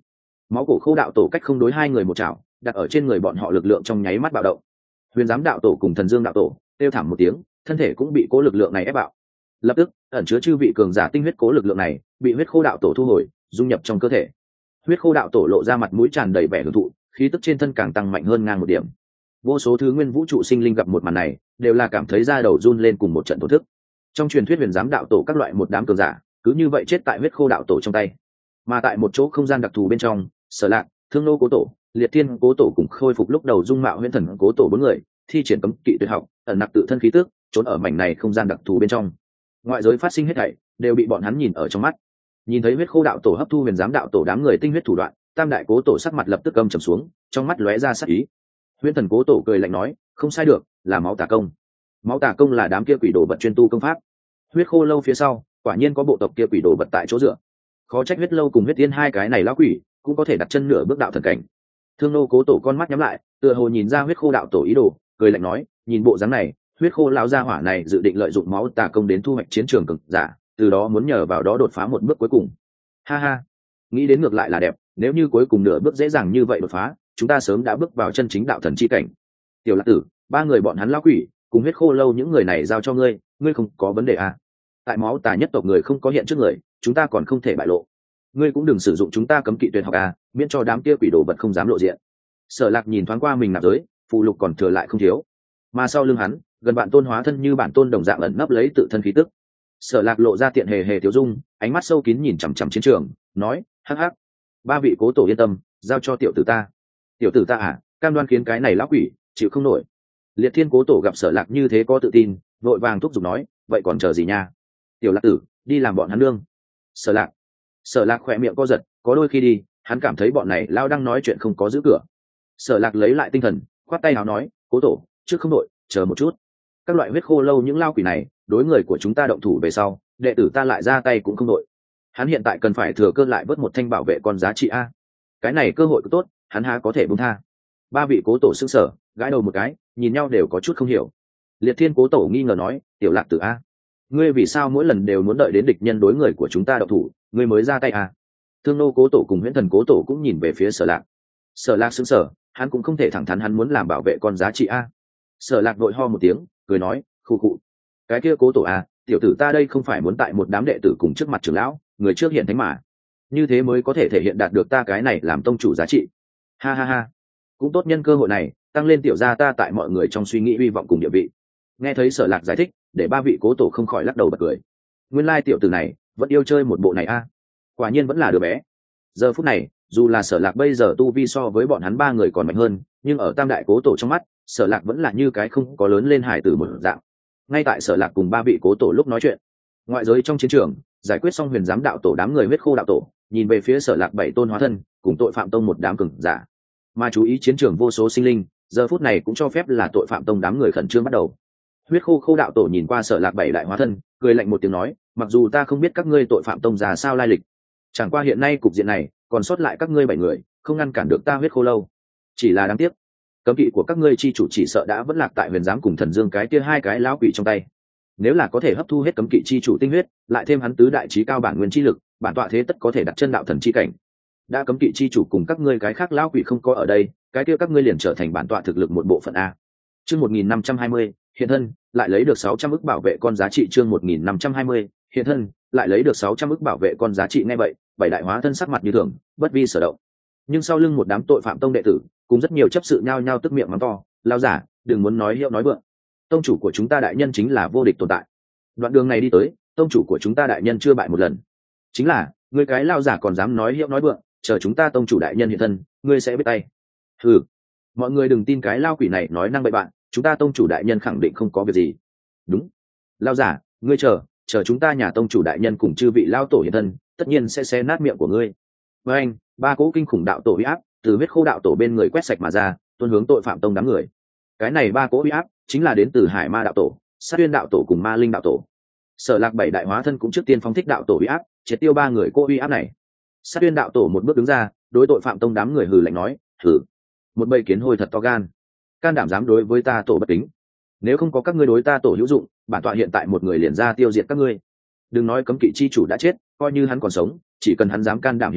máu cổ khô đạo tổ cách không đối hai người một chảo đặt ở trên người bọn họ lực lượng trong nháy mắt bạo động. Huyền giám đạo tổ cùng thần dương đạo tổ kêu thảm một tiếng, thân thể cũng bị cố lực lượng này ép bạo. Lập tức ẩn chứa chư vị cường giả tinh huyết cố lực lượng này bị huyết khô đạo tổ thu hồi dung nhập trong cơ thể. Huyết khô đạo tổ lộ ra mặt mũi tràn đầy vẻ hưởng thụ, khí tức trên thân càng tăng mạnh hơn ngang một điểm. Vô số thứ nguyên vũ trụ sinh linh gặp một màn này đều là cảm thấy da đầu run lên cùng một trận thổ thức. Trong truyền thuyết huyền giám đạo tổ các loại một đám cường giả cứ như vậy chết tại huyết khô đạo tổ trong tay. Mà tại một chỗ không gian đặc thù bên trong, Sở Lạc, Thương Nô cố tổ, Liệt Thiên cố tổ cùng khôi phục lúc đầu dung mạo huyễn thần cố tổ bốn người thi triển cấm kỵ tuyệt học, ẩn nặc tự thân khí tức, trốn ở mảnh này không gian đặc thù bên trong. Ngoại giới phát sinh hết thảy đều bị bọn hắn nhìn ở trong mắt. Nhìn thấy huyết khô đạo tổ hấp thu huyền giám đạo tổ đám người tinh huyết thủ đoạn, tam đại cố tổ sắc mặt lập tức âm trầm xuống, trong mắt lóe ra sát ý. Huyễn thần cố tổ cười lạnh nói, không sai được, là máu tà công. Máu tà công là đám kia quỷ đồ vật chuyên tu công pháp. Huyết khô lâu phía sau quả nhiên có bộ tộc kia quỷ đồ vật tại chỗ dựa. Khó trách huyết lâu cùng huyết tiên hai cái này lão quỷ cũng có thể đặt chân nửa bước đạo thần cảnh. Thương Nô cố tổ con mắt nhắm lại, tựa hồ nhìn ra huyết khô đạo tổ ý đồ, cười lạnh nói, nhìn bộ dáng này, huyết khô lão gia hỏa này dự định lợi dụng máu tà công đến thu hoạch chiến trường cực giả, từ đó muốn nhờ vào đó đột phá một bước cuối cùng. Ha ha, nghĩ đến ngược lại là đẹp, nếu như cuối cùng nửa bước dễ dàng như vậy đột phá, chúng ta sớm đã bước vào chân chính đạo thần chi cảnh. Tiểu Lạc Tử, ba người bọn hắn lão quỷ cùng huyết khô lâu những người này giao cho ngươi, ngươi không có vấn đề à? Tại máu tà nhất tộc người không có hiện trước người, chúng ta còn không thể bại lộ. Ngươi cũng đừng sử dụng chúng ta cấm kỵ tuyệt học à, miễn cho đám kia quỷ đồ vật không dám lộ diện. Sở Lạc nhìn thoáng qua mình nạp giới, phụ lục còn thừa lại không thiếu, mà sau lưng hắn gần bạn tôn hóa thân như bản tôn đồng dạng ẩn nấp lấy tự thân khí tức. Sở Lạc lộ ra tiện hề hề tiểu dung, ánh mắt sâu kín nhìn chằm chằm chiến trường, nói, hắc hắc, ba vị cố tổ yên tâm, giao cho tiểu tử ta. Tiểu tử ta à, cam đoan khiến cái này lão quỷ chịu không nổi. Liệt Thiên cố tổ gặp Sở Lạc như thế có tự tin, vội vàng thúc giục nói, vậy còn chờ gì nha? Tiểu Lạc Tử, đi làm bọn hắn nương. Sở Lạc. Sở Lạc khỏe miệng co giật, có đôi khi đi, hắn cảm thấy bọn này lao đang nói chuyện không có giữ cửa. Sở Lạc lấy lại tinh thần, khoát tay áo nói, cố tổ, trước không đội, chờ một chút. Các loại huyết khô lâu những lao quỷ này, đối người của chúng ta động thủ về sau, đệ tử ta lại ra tay cũng không đội. Hắn hiện tại cần phải thừa cơ lại vớt một thanh bảo vệ con giá trị a. Cái này cơ hội cứ tốt, hắn há có thể buông tha. Ba vị cố tổ sững sờ, gãi đầu một cái, nhìn nhau đều có chút không hiểu. Liệt Thiên cố tổ nghi ngờ nói, tiểu Lạc Tử a, ngươi vì sao mỗi lần đều muốn đợi đến địch nhân đối người của chúng ta động thủ, ngươi mới ra tay a? Thương Nô cố tổ cùng Huyễn thần cố tổ cũng nhìn về phía Sở Lạc. Sở Lạc sững sờ, hắn cũng không thể thẳng thắn hắn muốn làm bảo vệ con giá trị a. Sở Lạc đội ho một tiếng, cười nói, khu cụ, cái kia cố tổ a, tiểu tử ta đây không phải muốn tại một đám đệ tử cùng trước mặt trưởng lão, người trước hiện thánh mà, như thế mới có thể thể hiện đạt được ta cái này làm tông chủ giá trị. Ha ha ha, cũng tốt, nhân cơ hội này tăng lên tiểu gia ta tại mọi người trong suy nghĩ hy vọng cùng địa vị. Nghe thấy Sở Lạc giải thích, để ba vị cố tổ không khỏi lắc đầu bật cười. Nguyên lai tiểu tử này vẫn yêu chơi một bộ này a, quả nhiên vẫn là đứa bé. Giờ phút này, dù là Sở Lạc bây giờ tu vi so với bọn hắn ba người còn mạnh hơn, nhưng ở tam đại cố tổ trong mắt, Sở Lạc vẫn là như cái không có lớn lên hải tử một dạng. Ngay tại Sở Lạc cùng ba vị cố tổ lúc nói chuyện, ngoại giới trong chiến trường giải quyết xong huyền giám đạo tổ đám người huyết khô đạo tổ, nhìn về phía Sở Lạc bảy tôn hóa thân cùng tội phạm tông một đám cường giả. Mà chú ý chiến trường vô số sinh linh, giờ phút này cũng cho phép là tội phạm tông đám người khẩn trương bắt đầu. Huyết khô khô đạo tổ nhìn qua Sở Lạc bảy đại hóa thân, cười lạnh một tiếng nói, mặc dù ta không biết các ngươi tội phạm tông già sao lai lịch, chẳng qua hiện nay cục diện này còn sót lại các ngươi bảy người, không ngăn cản được ta huyết khô lâu. Chỉ là đáng tiếc, cấm kỵ của các ngươi chi chủ chỉ sợ đã vẫn lạc tại huyền giám cùng thần dương cái kia hai cái lão quỷ trong tay. Nếu là có thể hấp thu hết cấm kỵ chi chủ tinh huyết, lại thêm hắn tứ đại trí cao bản nguyên chi lực, bản tọa thế tất có thể đặt chân đạo thần chi cảnh. Đã cấm kỵ chi chủ cùng các ngươi cái khác lão quỷ không có ở đây, cái kia các ngươi liền trở thành bản tọa thực lực một bộ phận a. Chương một nghìn năm trăm hai mươi, hiện thân, lại lấy được sáu trăm ức bảo vệ con giá trị. Chương một nghìn năm trăm hai mươi, hiện thân, lại lấy được sáu trăm ức bảo vệ con giá trị. Nghe vậy, bảy đại hóa thân sắc mặt như thường, bất vi sở động. Nhưng sau lưng một đám tội phạm tông đệ tử, cùng rất nhiều chấp sự nhao nhao tức miệng mắng to, lao giả, đừng muốn nói hiệu nói vượng. Tông chủ của chúng ta đại nhân chính là vô địch tồn tại. Đoạn đường này đi tới, tông chủ của chúng ta đại nhân chưa bại một lần. Chính là, ngươi cái lao giả còn dám nói hiệu nói vượng, chờ chúng ta tông chủ đại nhân hiện thân, ngươi sẽ biết tay. Hừ, mọi người đừng tin cái lao quỷ này nói năng bậy bạn, chúng ta tông chủ đại nhân khẳng định không có việc gì. Đúng, lao giả, ngươi chờ, chờ chúng ta nhà tông chủ đại nhân cùng chư vị lao tổ hiện thân, tất nhiên sẽ xé nát miệng của ngươi. Với anh, ba cỗ kinh khủng đạo tổ uy áp từ huyết khô đạo tổ bên người quét sạch mà ra, tuôn hướng tội phạm tông đám người. Cái này ba cỗ uy áp chính là đến từ Hải Ma đạo tổ, Sát Uyên đạo tổ cùng Ma Linh đạo tổ. Sở Lạc bảy đại hóa thân cũng trước tiên phóng thích đạo tổ uy áp, triệt tiêu ba người cỗ uy áp này. Sát Uyên đạo tổ một bước đứng ra, đối tội phạm tông đám người hừ lạnh nói, hừ, một bầy kiến hôi thật to gan, can đảm dám đối với ta tổ bất kính. Nếu không có các ngươi đối ta tổ hữu dụng, bản tọa hiện tại một người liền ra tiêu diệt các ngươi. Đừng nói cấm kỵ chi chủ đã chết, coi như hắn còn sống, chỉ cần hắn dám can đảm hiện thân,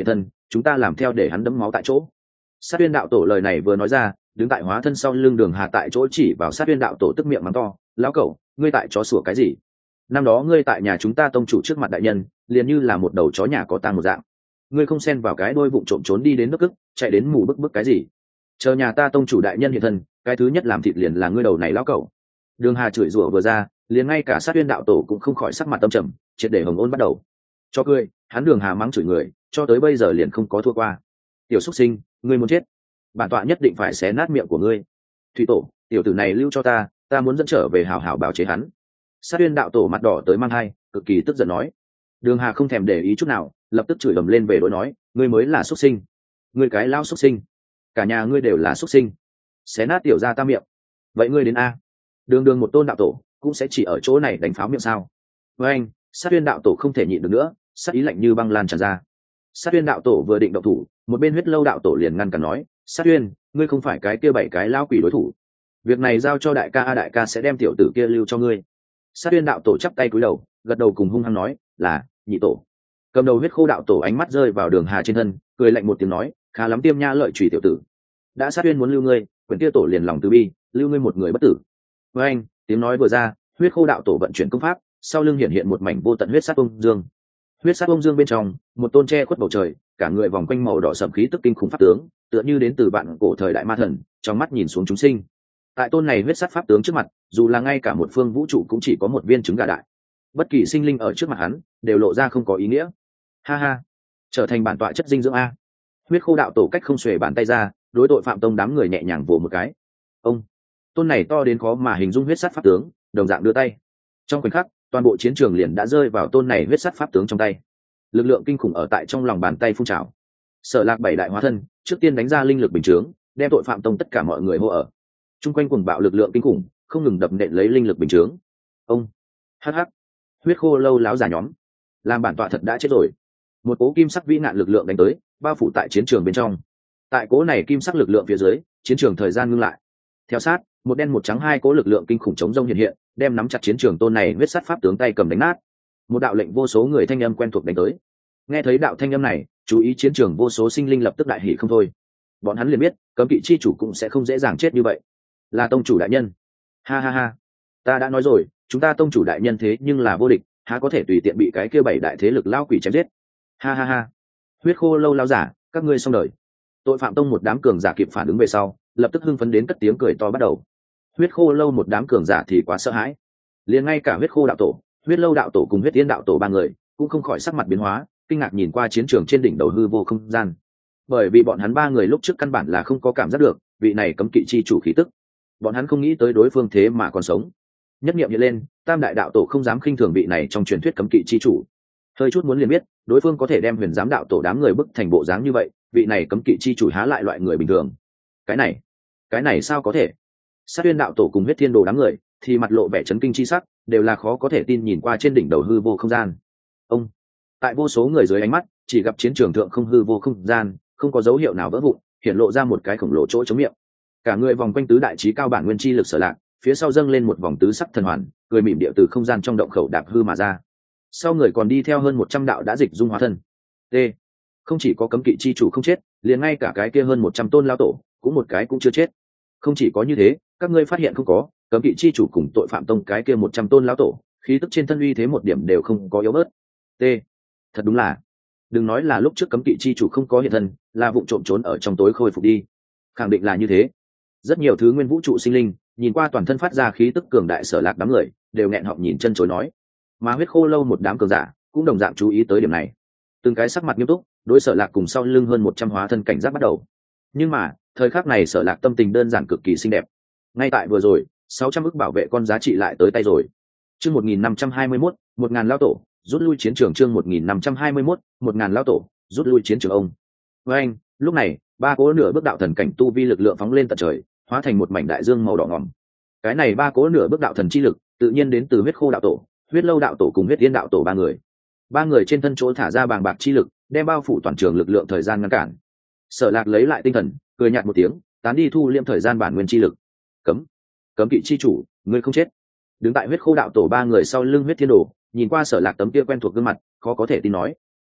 chúng ta làm theo để hắn đẫm máu tại chỗ. Sát Uyên đạo tổ lời này vừa nói ra, đứng tại hóa thân sau lưng Đường Hà tại chỗ chỉ vào Sát Uyên đạo tổ tức miệng mắng to, lão cẩu, ngươi tại chó sủa cái gì? Năm đó ngươi tại nhà chúng ta tông chủ trước mặt đại nhân, liền như là một đầu chó nhà có tang một dạng. Ngươi không xen vào cái đôi vụng trộm trốn đi đến nước ức, chạy đến mù bức bức cái gì? Chờ nhà ta tông chủ đại nhân hiện thân, cái thứ nhất làm thịt liền là ngươi đầu này lão cẩu. Đường Hà chửi rủa vừa ra, liền ngay cả Sát Uyên đạo tổ cũng không khỏi sắc mặt tâm trầm, triệt để hồng ôn bắt đầu. Cho cười, hắn Đường Hà mắng chửi người, cho tới bây giờ liền không có thua qua. Tiểu xuất sinh, ngươi muốn chết, bản tọa nhất định phải xé nát miệng của ngươi. Thủy tổ, tiểu tử này lưu cho ta, ta muốn dẫn trở về hảo hảo bào chế hắn. Sát Uyên đạo tổ mặt đỏ tới mang hai, cực kỳ tức giận nói. Đường Hà không thèm để ý chút nào, lập tức chửi ầm lên về đối nói, ngươi mới là xuất sinh, ngươi cái lao xuất sinh, cả nhà ngươi đều là xuất sinh, xé nát tiểu gia ta miệng. Vậy ngươi đến a? Đường đường một tôn đạo tổ cũng sẽ chỉ ở chỗ này đánh pháo miệng sao? Với anh, Sát Uyên đạo tổ không thể nhịn được nữa, sát ý lạnh như băng lan tràn ra. Sát Uyên đạo tổ vừa định động thủ, một bên Huyết Lâu đạo tổ liền ngăn cản nói, Sát Uyên, ngươi không phải cái kia bảy cái lao quỷ đối thủ, việc này giao cho đại ca, a đại ca sẽ đem tiểu tử kia lưu cho ngươi. Sát Uyên đạo tổ chắp tay cúi đầu, gật đầu cùng hung hăng nói, là nhị tổ. Cầm đầu Huyết Khô đạo tổ ánh mắt rơi vào Đường Hà trên thân, cười lạnh một tiếng nói, khá lắm tiêm nha lợi chủy tiểu tử, đã Sát Uyên muốn lưu ngươi, quyền kia tổ liền lòng từ bi, lưu ngươi một người bất tử. Với anh, tiếng nói vừa ra, Huyết Khô đạo tổ vận chuyển công pháp, sau lưng hiện hiện một mảnh vô tận huyết sát bông dương. Huyết sát bông dương bên trong, một tôn tre khuất bầu trời, cả người vòng quanh màu đỏ sẫm khí tức kinh khủng pháp tướng, tựa như đến từ vạn cổ thời đại ma thần, trong mắt nhìn xuống chúng sinh. Tại tôn này huyết sát pháp tướng trước mặt, dù là ngay cả một phương vũ trụ cũng chỉ có một viên trứng gà đại, bất kỳ sinh linh ở trước mặt hắn đều lộ ra không có ý nghĩa. Ha ha, trở thành bản tọa chất dinh dưỡng a. Huyết Khô đạo tổ cách không xuề bàn tay ra, đối tội phạm tông đám người nhẹ nhàng vồ một cái. Ông, tôn này to đến khó mà hình dung huyết sát pháp tướng, đồng dạng đưa tay. Trong khoảnh khắc, toàn bộ chiến trường liền đã rơi vào tôn này huyết sát pháp tướng trong tay. Lực lượng kinh khủng ở tại trong lòng bàn tay phun trào. Sở Lạc bảy đại hóa thân trước tiên đánh ra linh lực bình chướng, đem tội phạm tông tất cả mọi người hô ở. Trung quanh cuồng bạo lực lượng kinh khủng, không ngừng đập nện lấy linh lực bình chướng. Ông, hắc hắc, Huyết Khô lâu láo giả nhóm, làm bản tọa thật đã chết rồi. Một cố kim sắc vĩ nạn lực lượng đánh tới, bao phủ tại chiến trường bên trong. Tại cố này kim sắc lực lượng phía dưới, chiến trường thời gian ngưng lại. Theo sát, một đen một trắng hai cố lực lượng kinh khủng chống rông hiện hiện, đem nắm chặt chiến trường tôn này huyết sắt pháp tướng tay cầm đánh nát. Một đạo lệnh vô số người thanh âm quen thuộc đánh tới. Nghe thấy đạo thanh âm này, chú ý chiến trường vô số sinh linh lập tức đại hỉ không thôi. Bọn hắn liền biết, cấm kỵ chi chủ cũng sẽ không dễ dàng chết như vậy. Là tông chủ đại nhân. Ha ha ha, ta đã nói rồi, chúng ta tông chủ đại nhân thế nhưng là vô địch, há có thể tùy tiện bị cái kia bảy đại thế lực lao quỷ chém giết. Ha ha ha, Huyết Khô lâu lao giả, các ngươi xong đời. Tội phạm tông một đám cường giả kịp phản ứng về sau, lập tức hưng phấn đến cất tiếng cười to bắt đầu. Huyết Khô lâu một đám cường giả thì quá sợ hãi, liền ngay cả Huyết Khô đạo tổ, Huyết Lâu đạo tổ cùng Huyết Tiên đạo tổ ba người cũng không khỏi sắc mặt biến hóa, kinh ngạc nhìn qua chiến trường trên đỉnh đầu hư vô không gian, bởi vì bọn hắn ba người lúc trước căn bản là không có cảm giác được vị này cấm kỵ chi chủ khí tức. Bọn hắn không nghĩ tới đối phương thế mà còn sống. Nhất niệm hiện lên, tam đại đạo tổ không dám khinh thường vị này trong truyền thuyết cấm kỵ chi chủ. Hơi chút muốn liền biết, đối phương có thể đem Huyền Giám đạo tổ đám người bức thành bộ dáng như vậy, vị này cấm kỵ chi chủ há lại loại người bình thường. Cái này, cái này sao có thể? Sát Uyên đạo tổ cùng Huyết Thiên đồ đám người thì mặt lộ vẻ chấn kinh chi sắc, đều là khó có thể tin nhìn qua trên đỉnh đầu hư vô không gian. Ông, tại vô số người dưới ánh mắt, chỉ gặp chiến trường thượng không hư vô không gian, không có dấu hiệu nào vỡ vụn, hiện lộ ra một cái khổng lồ chỗ chống miệng. Cả người vòng quanh tứ đại chí cao bản nguyên chi lực Sở Lạc, phía sau dâng lên một vòng tứ sắc thần hoàn, cười mỉm địa từ không gian trong động khẩu đạp hư mà ra. Sau người còn đi theo hơn một trăm đạo đã dịch dung hóa thân. T. Không chỉ có cấm kỵ chi chủ không chết, liền ngay cả cái kia hơn một trăm tôn lao tổ, cũng một cái cũng chưa chết. Không chỉ có như thế, các ngươi phát hiện không có, cấm kỵ chi chủ cùng tội phạm tông cái kia một trăm tôn lao tổ, khí tức trên thân uy thế một điểm đều không có yếu bớt. T. Thật đúng là, đừng nói là lúc trước cấm kỵ chi chủ không có hiện thân, là vụng trộm trốn ở trong tối khôi phục đi. Khẳng định là như thế. Rất nhiều thứ nguyên vũ trụ sinh linh, nhìn qua toàn thân phát ra khí tức cường đại Sở Lạc đám người, đều nghẹn họng nhìn chân chối nói. Mà Huyết Khô lâu một đám cường giả cũng đồng dạng chú ý tới điểm này, từng cái sắc mặt nghiêm túc, đối Sở Lạc cùng sau lưng hơn một trăm hóa thân cảnh giác bắt đầu. Nhưng mà thời khắc này Sở Lạc tâm tình đơn giản cực kỳ xinh đẹp. Ngay tại vừa rồi, sáu trăm ức bảo vệ con giá trị lại tới tay rồi. Chương một nghìn năm trăm hai mươi mốt, một ngàn lao tổ rút lui chiến trường. Chương một nghìn năm trăm hai mươi mốt, một ngàn lao tổ rút lui chiến trường. Ông với anh, lúc này ba cỗ nửa bước đạo thần cảnh tu vi lực lượng phóng lên tận trời, hóa thành một mảnh đại dương màu đỏ ngòm. Cái này ba cỗ nửa bước đạo thần chi lực tự nhiên đến từ Huyết Khô đạo tổ, Huyết Lâu đạo tổ cùng Huyết Tiên đạo tổ ba người. Ba người trên thân chỗ thả ra bàng bạc chi lực, đem bao phủ toàn trường lực lượng thời gian ngăn cản. Sở Lạc lấy lại tinh thần, cười nhạt một tiếng, tán đi thu liệm thời gian bản nguyên chi lực. Cấm, cấm kỵ chi chủ, ngươi không chết. Đứng tại Huyết Khô đạo tổ ba người sau lưng Huyết Thiên đồ, nhìn qua Sở Lạc tấm kia quen thuộc gương mặt, khó có thể tin nói.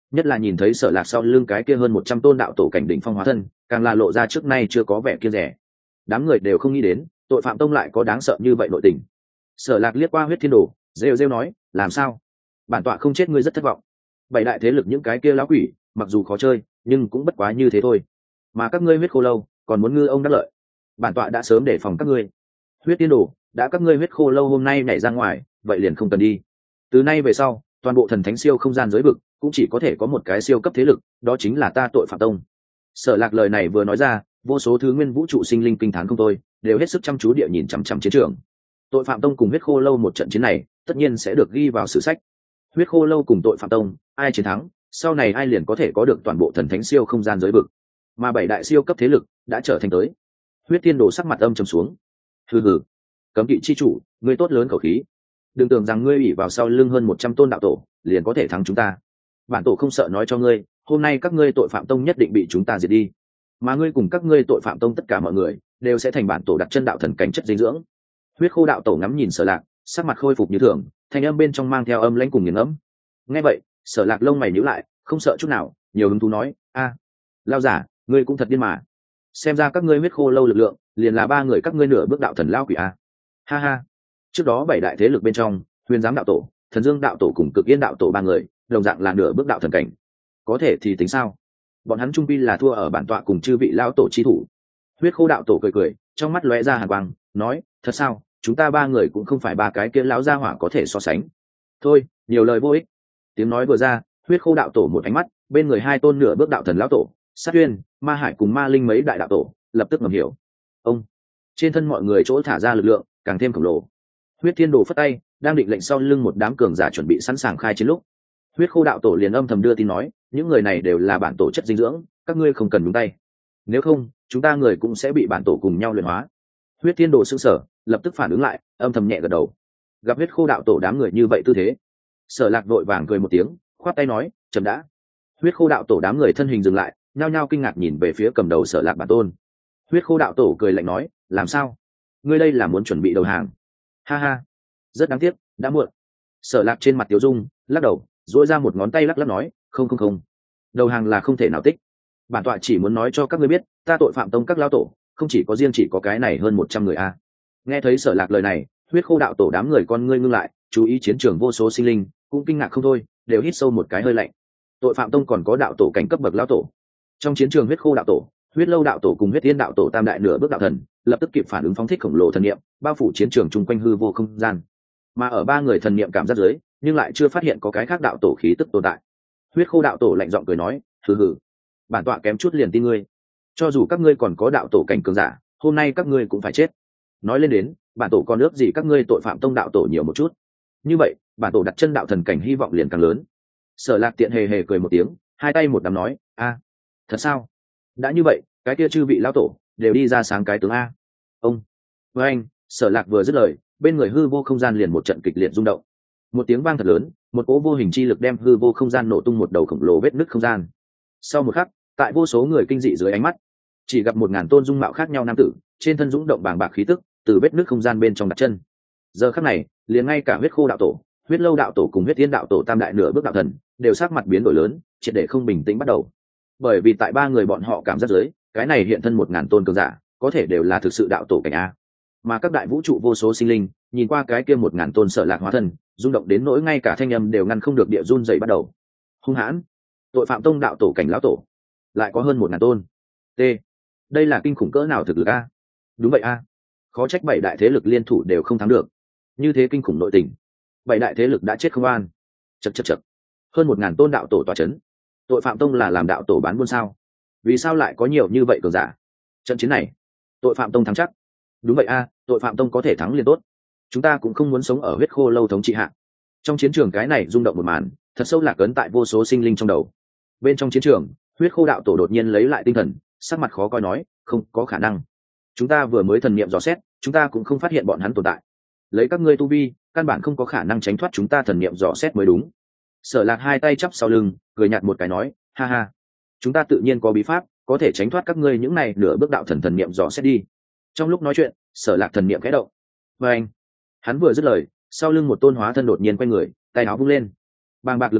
nhất là nhìn thấy Sở Lạc sau lưng cái kia hơn một trăm tôn đạo tổ cảnh đỉnh phong hóa thân, càng là lộ ra trước nay chưa có vẻ kia rẻ. Đám người đều không nghĩ đến tội phạm tông lại có đáng sợ như vậy nội tình. Sở Lạc liếc qua Huyết Thiên Đồ, rêu rêu nói, làm sao, bản tọa không chết ngươi rất thất vọng. Bảy đại thế lực những cái kia lão quỷ mặc dù khó chơi nhưng cũng bất quá như thế thôi, mà các ngươi Huyết Khô Lâu còn muốn ngư ông đắc lợi, bản tọa đã sớm để phòng các ngươi. Huyết Tiên Đồ, đã các ngươi Huyết Khô Lâu hôm nay nhảy ra ngoài, vậy liền không cần đi. Từ nay về sau, toàn bộ thần thánh siêu không gian giới vực cũng chỉ có thể có một cái siêu cấp thế lực, đó chính là ta tội phạm tông. Sở Lạc lời này vừa nói ra, vô số thứ nguyên vũ trụ sinh linh kinh thán không thôi, đều hết sức chăm chú địa nhìn chằm chằm chiến trường. Tội phạm tông cùng Huyết Khô Lâu một trận chiến này tất nhiên sẽ được ghi vào sử sách. Huyết Khô Lâu cùng tội phạm tông, ai chiến thắng, sau này ai liền có thể có được toàn bộ thần thánh siêu không gian giới vực. Mà bảy đại siêu cấp thế lực đã trở thành tới. Huyết Tiên Đồ sắc mặt âm trầm xuống. Hừ hừ, cấm kỵ chi chủ, ngươi tốt lớn khẩu khí, đừng tưởng rằng ngươi ủy vào sau lưng hơn một trăm tôn đạo tổ liền có thể thắng chúng ta. Bản tổ không sợ nói cho ngươi, hôm nay các ngươi tội phạm tông nhất định bị chúng ta diệt đi, mà ngươi cùng các ngươi tội phạm tông tất cả mọi người đều sẽ thành bản tổ đặt chân đạo thần cảnh chất dinh dưỡng. Huyết Khô đạo tổ ngắm nhìn Sở Lạc, sắc mặt khôi phục như thường, thanh âm bên trong mang theo âm lãnh cùng nghiền ngẫm. Nghe vậy, Sở Lạc lông mày nhíu lại, không sợ chút nào, nhiều hứng thú nói, a, lao giả, ngươi cũng thật điên mà. Xem ra các ngươi Huyết Khô Lâu lực lượng liền là ba người các ngươi nửa bước đạo thần lao quỷ a. Ha ha. Trước đó bảy đại thế lực bên trong, Huyền Giám đạo tổ, Thần Dương đạo tổ cùng Cực Yên đạo tổ ba người đồng dạng là nửa bước đạo thần cảnh. Có thể thì tính sao, bọn hắn trung quy là thua ở bản tọa cùng chư vị lão tổ chi thủ. Huyết Khô đạo tổ cười cười, trong mắt lóe ra hàn quang, nói, thật sao, chúng ta ba người cũng không phải ba cái kia lão gia hỏa có thể so sánh. Thôi, nhiều lời vô ích. Tiếng nói vừa ra, Huyết Khô đạo tổ một ánh mắt, bên người hai tôn nửa bước đạo thần lão tổ, Sát Uyên, Ma Hải cùng Ma Linh mấy đại đạo tổ lập tức ngầm hiểu. Ông, trên thân mọi người chỗ thả ra lực lượng càng thêm khổng lồ. Huyết Thiên Đồ phất tay, đang định lệnh sau lưng một đám cường giả chuẩn bị sẵn sàng khai chiến lúc, Huyết Khô đạo tổ liền âm thầm đưa tin nói, những người này đều là bản tổ chất dinh dưỡng, các ngươi không cần nhúng tay, nếu không chúng ta người cũng sẽ bị bản tổ cùng nhau luyện hóa. Huyết Thiên Đồ sững sờ, lập tức phản ứng lại, âm thầm nhẹ gật đầu. Gặp Huyết Khô đạo tổ đám người như vậy tư thế, Sở Lạc vội vàng cười một tiếng, khoát tay nói, chậm đã. Huyết Khô đạo tổ đám người thân hình dừng lại, nhao nhao kinh ngạc nhìn về phía cầm đầu Sở Lạc bản tôn. Huyết Khô đạo tổ cười lạnh nói, làm sao, ngươi đây là muốn chuẩn bị đầu hàng? Ha ha, rất đáng tiếc, đã muộn. Sở Lạc trên mặt Tiểu Dung lắc đầu, duỗi ra một ngón tay lắc lắc nói, không không không, đầu hàng là không thể nào tích. Bản tọa chỉ muốn nói cho các ngươi biết, ta tội phạm tông các lão tổ không chỉ có riêng chỉ có cái này hơn một trăm người a. Nghe thấy Sở Lạc lời này, Huyết Khô đạo tổ đám người con ngươi ngưng lại, chú ý chiến trường vô số sinh linh cũng kinh ngạc không thôi, đều hít sâu một cái hơi lạnh. Tội phạm tông còn có đạo tổ cảnh cấp bậc lão tổ. Trong chiến trường Huyết Khô đạo tổ, Huyết Lâu đạo tổ cùng Huyết Tiên đạo tổ tam đại nửa bước đạo thần lập tức kịp phản ứng, phóng thích khổng lồ thần niệm bao phủ chiến trường chung quanh hư vô không gian. Mà ở ba người thần niệm cảm giác dưới, nhưng lại chưa phát hiện có cái khác đạo tổ khí tức tồn tại. Huyết Khô đạo tổ lạnh giọng cười nói, hừ hừ, bản tọa kém chút liền tin ngươi, cho dù các ngươi còn có đạo tổ cảnh cường giả, hôm nay các ngươi cũng phải chết. Nói lên đến, bản tổ còn ước gì các ngươi tội phạm tông đạo tổ nhiều một chút, như vậy bản tổ đặt chân đạo thần cảnh hy vọng liền càng lớn. Sở Lạc tiện hề hề cười một tiếng, hai tay một đám nói, a, thật sao, đã như vậy, cái kia chư vị lão tổ đều đi ra sáng cái tướng a. Ông, với anh, Sở Lạc vừa dứt lời, bên người hư vô không gian liền một trận kịch liệt rung động, một tiếng vang thật lớn, một cỗ vô hình chi lực đem hư vô không gian nổ tung một đầu khổng lồ vết nứt không gian. Sau một khắc, tại vô số người kinh dị dưới ánh mắt, chỉ gặp một ngàn tôn dung mạo khác nhau nam tử, trên thân dũng động bàng bạc khí tức, từ vết nứt không gian bên trong đặt chân. Giờ khắc này, liền ngay cả Huyết Khô đạo tổ, Huyết Lâu đạo tổ cùng Huyết Tiên đạo tổ tam đại nửa bước đạo thần đều sắc mặt biến đổi lớn, triệt để không bình tĩnh bắt đầu. Bởi vì tại ba người bọn họ cảm giác dưới, cái này hiện thân một ngàn tôn cường giả, có thể đều là thực sự đạo tổ cảnh a. Mà các đại vũ trụ vô số sinh linh, nhìn qua cái kia một ngàn tôn Sở Lạc hóa thân, rung động đến nỗi ngay cả thanh âm đều ngăn không được địa run dậy bắt đầu. Hung hãn, tội phạm tông đạo tổ cảnh lão tổ, lại có hơn một ngàn tôn. T, đây là kinh khủng cỡ nào thực lực a? Đúng vậy a, khó trách bảy đại thế lực liên thủ đều không thắng được. Như thế kinh khủng nội tình, bảy đại thế lực đã chết không an. Chậc chậc chậc, hơn một ngàn tôn đạo tổ tọa chấn, tội phạm tông là làm đạo tổ bán buôn sao? Vì sao lại có nhiều như vậy cường giả? Trận chiến này, tội phạm tông thắng chắc. Đúng vậy a, tội phạm tông có thể thắng liền tốt. Chúng ta cũng không muốn sống ở Huyết Khô lâu thống trị hạ. Trong chiến trường cái này rung động một màn, thật sâu lạc ấn tại vô số sinh linh trong đầu. Bên trong chiến trường, Huyết Khô đạo tổ đột nhiên lấy lại tinh thần, sắc mặt khó coi nói, không có khả năng. Chúng ta vừa mới thần niệm dò xét, chúng ta cũng không phát hiện bọn hắn tồn tại. Lấy các ngươi tu vi, căn bản không có khả năng tránh thoát chúng ta thần niệm dò xét mới đúng. Sở Lạc hai tay chắp sau lưng, cười nhạt một cái nói, ha ha, chúng ta tự nhiên có bí pháp, có thể tránh thoát các ngươi những này nửa bước đạo thần thần niệm dò xét đi. Trong lúc nói chuyện, Sở Lạc thần niệm khẽ động. Và anh, hắn vừa dứt lời, sau lưng một tôn hóa thân đột nhiên quay người, tay áo vung lên, bàng bạc lực lượng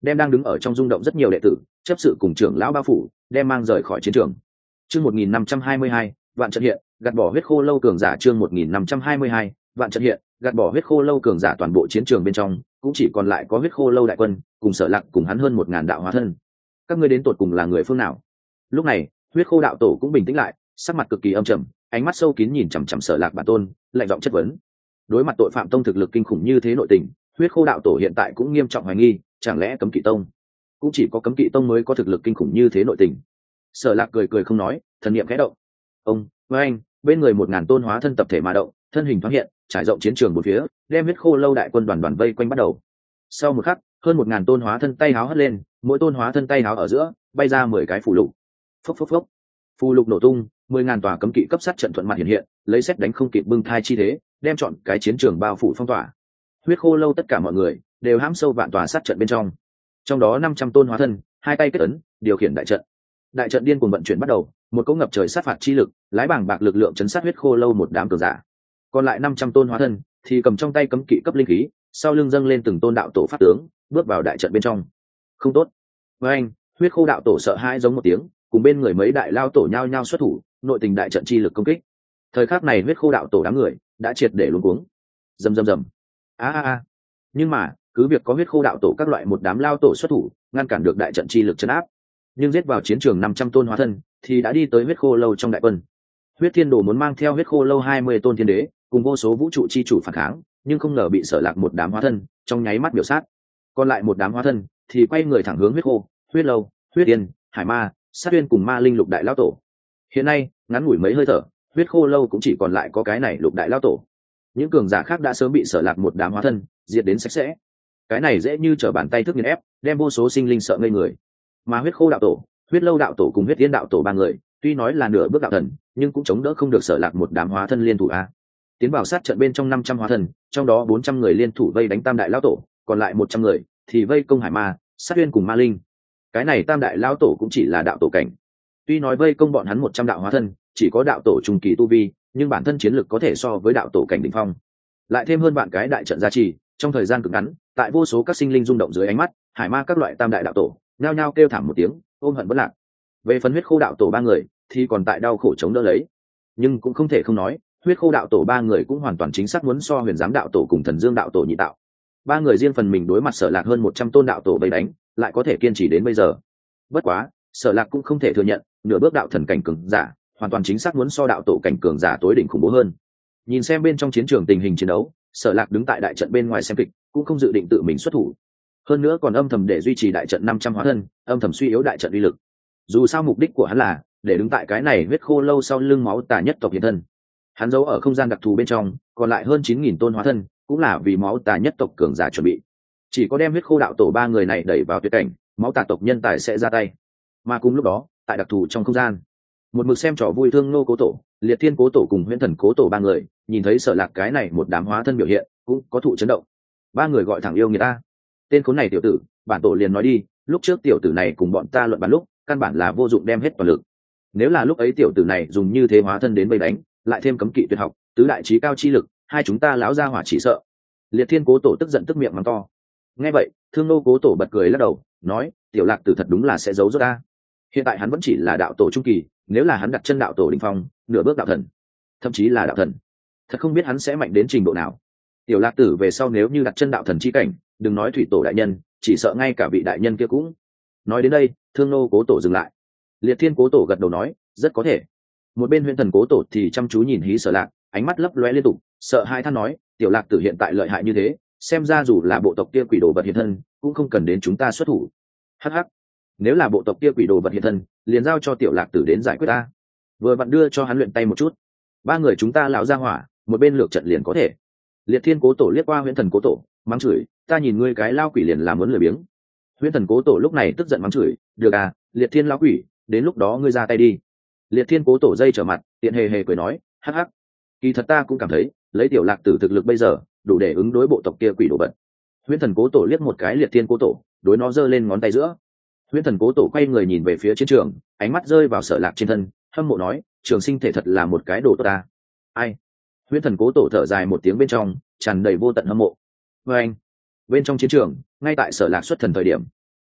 đem đang đứng ở trong rung động rất nhiều đệ tử chấp sự cùng trưởng lão bao phủ, đem mang rời khỏi chiến trường. Chương một nghìn năm trăm hai mươi hai, vạn trận hiện, gạt bỏ huyết khô lâu cường giả. Chương một nghìn năm trăm hai mươi hai, vạn trận hiện, gạt bỏ huyết khô lâu cường giả. Toàn bộ chiến trường bên trong cũng chỉ còn lại có huyết khô lâu đại quân cùng Sở Lạc cùng hắn hơn một ngàn đạo hóa thân. Các ngươi đến tột cùng là người phương nào? Lúc này huyết khô đạo tổ cũng bình tĩnh lại, sắc mặt cực kỳ âm trầm, ánh mắt sâu kín nhìn chằm chằm Sở Lạc bản tôn, lạnh giọng chất vấn. Đối mặt tội phạm tông thực lực kinh khủng như thế nội tình, huyết khô đạo tổ hiện tại cũng nghiêm trọng hoài nghi, chẳng lẽ cấm kỵ tông cũng chỉ có cấm kỵ tông mới có thực lực kinh khủng như thế nội tình? Sở Lạc cười cười không nói, thần niệm khẽ động. Ông, với anh, bên người một ngàn tôn hóa thân tập thể mà động, thân hình thoáng hiện, trải rộng chiến trường một phía, đem huyết khô lâu đại quân đoàn đoàn vây quanh bắt đầu. Sau một khắc, hơn một ngàn tôn hóa thân tay háo hất lên, mỗi tôn hóa thân tay háo ở giữa bay ra mười cái phù lục. Phốc phốc phốc, phù lục nổ tung, mười ngàn tòa cấm kỵ cấp sát trận thuận mặt hiện hiện, lấy xét đánh không kịp bưng thai chi thế, đem chọn cái chiến trường bao phủ phong tỏa. Huyết khô lâu tất cả mọi người đều hãm sâu vạn tòa sát trận bên trong. Trong đó năm trăm tôn hóa thân, hai tay kết ấn, điều khiển đại trận. Đại trận điên cuồng vận chuyển bắt đầu, một cỗ ngập trời sát phạt chi lực, lái bảng bạc lực lượng chấn sát huyết khô lâu một đám cường giả. Còn lại năm trăm tôn hóa thân thì cầm trong tay cấm kỵ cấp linh khí, sau lưng dâng lên từng tôn đạo tổ pháp tướng, bước vào đại trận bên trong. Không tốt. Với anh, huyết khô đạo tổ sợ hãi giống một tiếng, cùng bên người mấy đại lao tổ nhao nhao xuất thủ, nội tình đại trận chi lực công kích. Thời khắc này huyết khô đạo tổ đám người đã triệt để luống cuống. Rầm rầm rầm. A a a. Nhưng mà, cứ việc có huyết khô đạo tổ các loại một đám lao tổ xuất thủ, ngăn cản được đại trận chi lực chấn áp, nhưng giết vào chiến trường năm trăm tôn hóa thân thì đã đi tới huyết khô lâu trong đại quân. Huyết thiên đồ muốn mang theo huyết khô lâu hai mươi tôn thiên đế cùng vô số vũ trụ chi chủ phản kháng, nhưng không ngờ bị Sở Lạc một đám hóa thân trong nháy mắt biểu sát. Còn lại một đám hóa thân thì quay người thẳng hướng huyết khô, huyết lâu, huyết yên, hải ma, sát uyên cùng ma linh lục đại lao tổ. Hiện nay ngắn ngủi mấy hơi thở, huyết khô lâu cũng chỉ còn lại có cái này lục đại lao tổ. Những cường giả khác đã sớm bị Sở Lạc một đám hóa thân diệt đến sạch sẽ. Cái này dễ như trở bàn tay thức nghiền ép, đem vô số sinh linh sợ ngây người. Mà huyết khô đạo tổ, huyết lâu đạo tổ cùng huyết yên đạo tổ ba người tuy nói là nửa bước đạo thần, nhưng cũng chống đỡ không được Sở Lạc một đám hóa thân liên thủ a. Tiến vào sát trận bên trong năm trăm hóa thân, trong đó bốn trăm người liên thủ vây đánh tam đại lão tổ, còn lại một trăm người thì vây công hải ma, sát uyên cùng ma linh. Cái này tam đại lão tổ cũng chỉ là đạo tổ cảnh. Tuy nói vây công bọn hắn một trăm đạo hóa thân, chỉ có đạo tổ trung kỳ tu vi, nhưng bản thân chiến lực có thể so với đạo tổ cảnh đỉnh phong. Lại thêm hơn vạn cái đại trận gia trì, trong thời gian cực ngắn, tại vô số các sinh linh rung động dưới ánh mắt, hải ma các loại tam đại đạo tổ nhao nhao kêu thảm một tiếng, ôm hận bất lạc. Về phần huyết khô đạo tổ ba người thì còn tại đau khổ chống đỡ lấy, nhưng cũng không thể không nói, huyết khô đạo tổ ba người cũng hoàn toàn chính xác muốn so huyền giám đạo tổ cùng thần dương đạo tổ nhị tạo. Ba người riêng phần mình đối mặt Sở Lạc hơn một trăm tôn đạo tổ vây đánh, lại có thể kiên trì đến bây giờ. Bất quá Sở Lạc cũng không thể thừa nhận, nửa bước đạo thần cảnh cường giả hoàn toàn chính xác muốn so đạo tổ cảnh cường giả tối đỉnh khủng bố hơn. Nhìn xem bên trong chiến trường tình hình chiến đấu, Sở Lạc đứng tại đại trận bên ngoài xem kịch, cũng không dự định tự mình xuất thủ. Hơn nữa còn âm thầm để duy trì đại trận năm trăm hóa thân, âm thầm suy yếu đại trận uy lực. Dù sao mục đích của hắn là để đứng tại cái này huyết khô lâu sau lưng máu tà nhất tộc hiện thân. Hắn giấu ở không gian đặc thù bên trong, còn lại hơn chín nghìn tôn hóa thân, cũng là vì máu tà nhất tộc cường giả chuẩn bị. Chỉ có đem huyết khô đạo tổ ba người này đẩy vào tuyệt cảnh, máu tà tộc nhân tài sẽ ra tay. Mà cùng lúc đó, tại đặc thù trong không gian, một mực xem trò vui Thương Nô cố tổ, Liệt Thiên cố tổ cùng Huyễn Thần cố tổ ba người, nhìn thấy Sở Lạc cái này một đám hóa thân biểu hiện, cũng có thụ chấn động. Ba người gọi thẳng yêu người ta. Tên khốn này tiểu tử, bản tổ liền nói đi, lúc trước tiểu tử này cùng bọn ta luận bàn lúc, căn bản là vô dụng đem hết toàn lực. Nếu là lúc ấy tiểu tử này dùng như thế hóa thân đến vây đánh, lại thêm cấm kỵ tuyệt học, tứ đại trí cao chi lực, hai chúng ta láo ra hỏa chỉ sợ. Liệt Thiên cố tổ tức giận tức miệng mắng to. Nghe vậy, Thương Nô cố tổ bật cười lắc đầu, nói, tiểu Lạc tử thật đúng là sẽ giấu giốt ta. Hiện tại hắn vẫn chỉ là đạo tổ trung kỳ, nếu là hắn đặt chân đạo tổ đỉnh phong, nửa bước đạo thần, thậm chí là đạo thần, thật không biết hắn sẽ mạnh đến trình độ nào. Tiểu Lạc tử về sau nếu như đặt chân đạo thần chi cảnh, đừng nói thủy tổ đại nhân, chỉ sợ ngay cả vị đại nhân kia cũng. Nói đến đây, Thương Nô cố tổ dừng lại. Liệt Thiên cố tổ gật đầu nói, rất có thể. Một bên Huyễn Thần cố tổ thì chăm chú nhìn hí Sở Lạc, ánh mắt lấp lóe liên tục, sợ hai than nói, tiểu Lạc tử hiện tại lợi hại như thế, xem ra dù là bộ tộc kia quỷ đồ vật hiện thân, cũng không cần đến chúng ta xuất thủ. Hắc hắc, nếu là bộ tộc kia quỷ đồ vật hiện thân, liền giao cho tiểu Lạc tử đến giải quyết ta. Vừa vặn đưa cho hắn luyện tay một chút, ba người chúng ta lão ra hỏa, một bên lược trận liền có thể. Liệt Thiên cố tổ liếc qua Huyễn Thần cố tổ, mắng chửi, ta nhìn ngươi cái lao quỷ liền làm muốn lười biếng. Huyễn Thần cố tổ lúc này tức giận mắng chửi, được à, Liệt Thiên lao quỷ, đến lúc đó ngươi ra tay đi. Liệt Thiên cố tổ dây trở mặt, tiện hề hề cười nói, hắc hắc, kỳ thật ta cũng cảm thấy, lấy tiểu Lạc tử thực lực bây giờ, đủ để ứng đối bộ tộc kia quỷ đồ vật. Huyễn Thần cố tổ liếc một cái Liệt Thiên cố tổ, đối nó giơ lên ngón tay giữa. Huyễn Thần cố tổ quay người nhìn về phía chiến trường, ánh mắt rơi vào Sở Lạc trên thân, hâm mộ nói, trường sinh thể thật là một cái đồ tốt ta. Ai? Huyễn Thần cố tổ thở dài một tiếng bên trong, tràn đầy vô tận hâm mộ. Và anh, bên trong chiến trường, ngay tại Sở Lạc xuất thần thời điểm,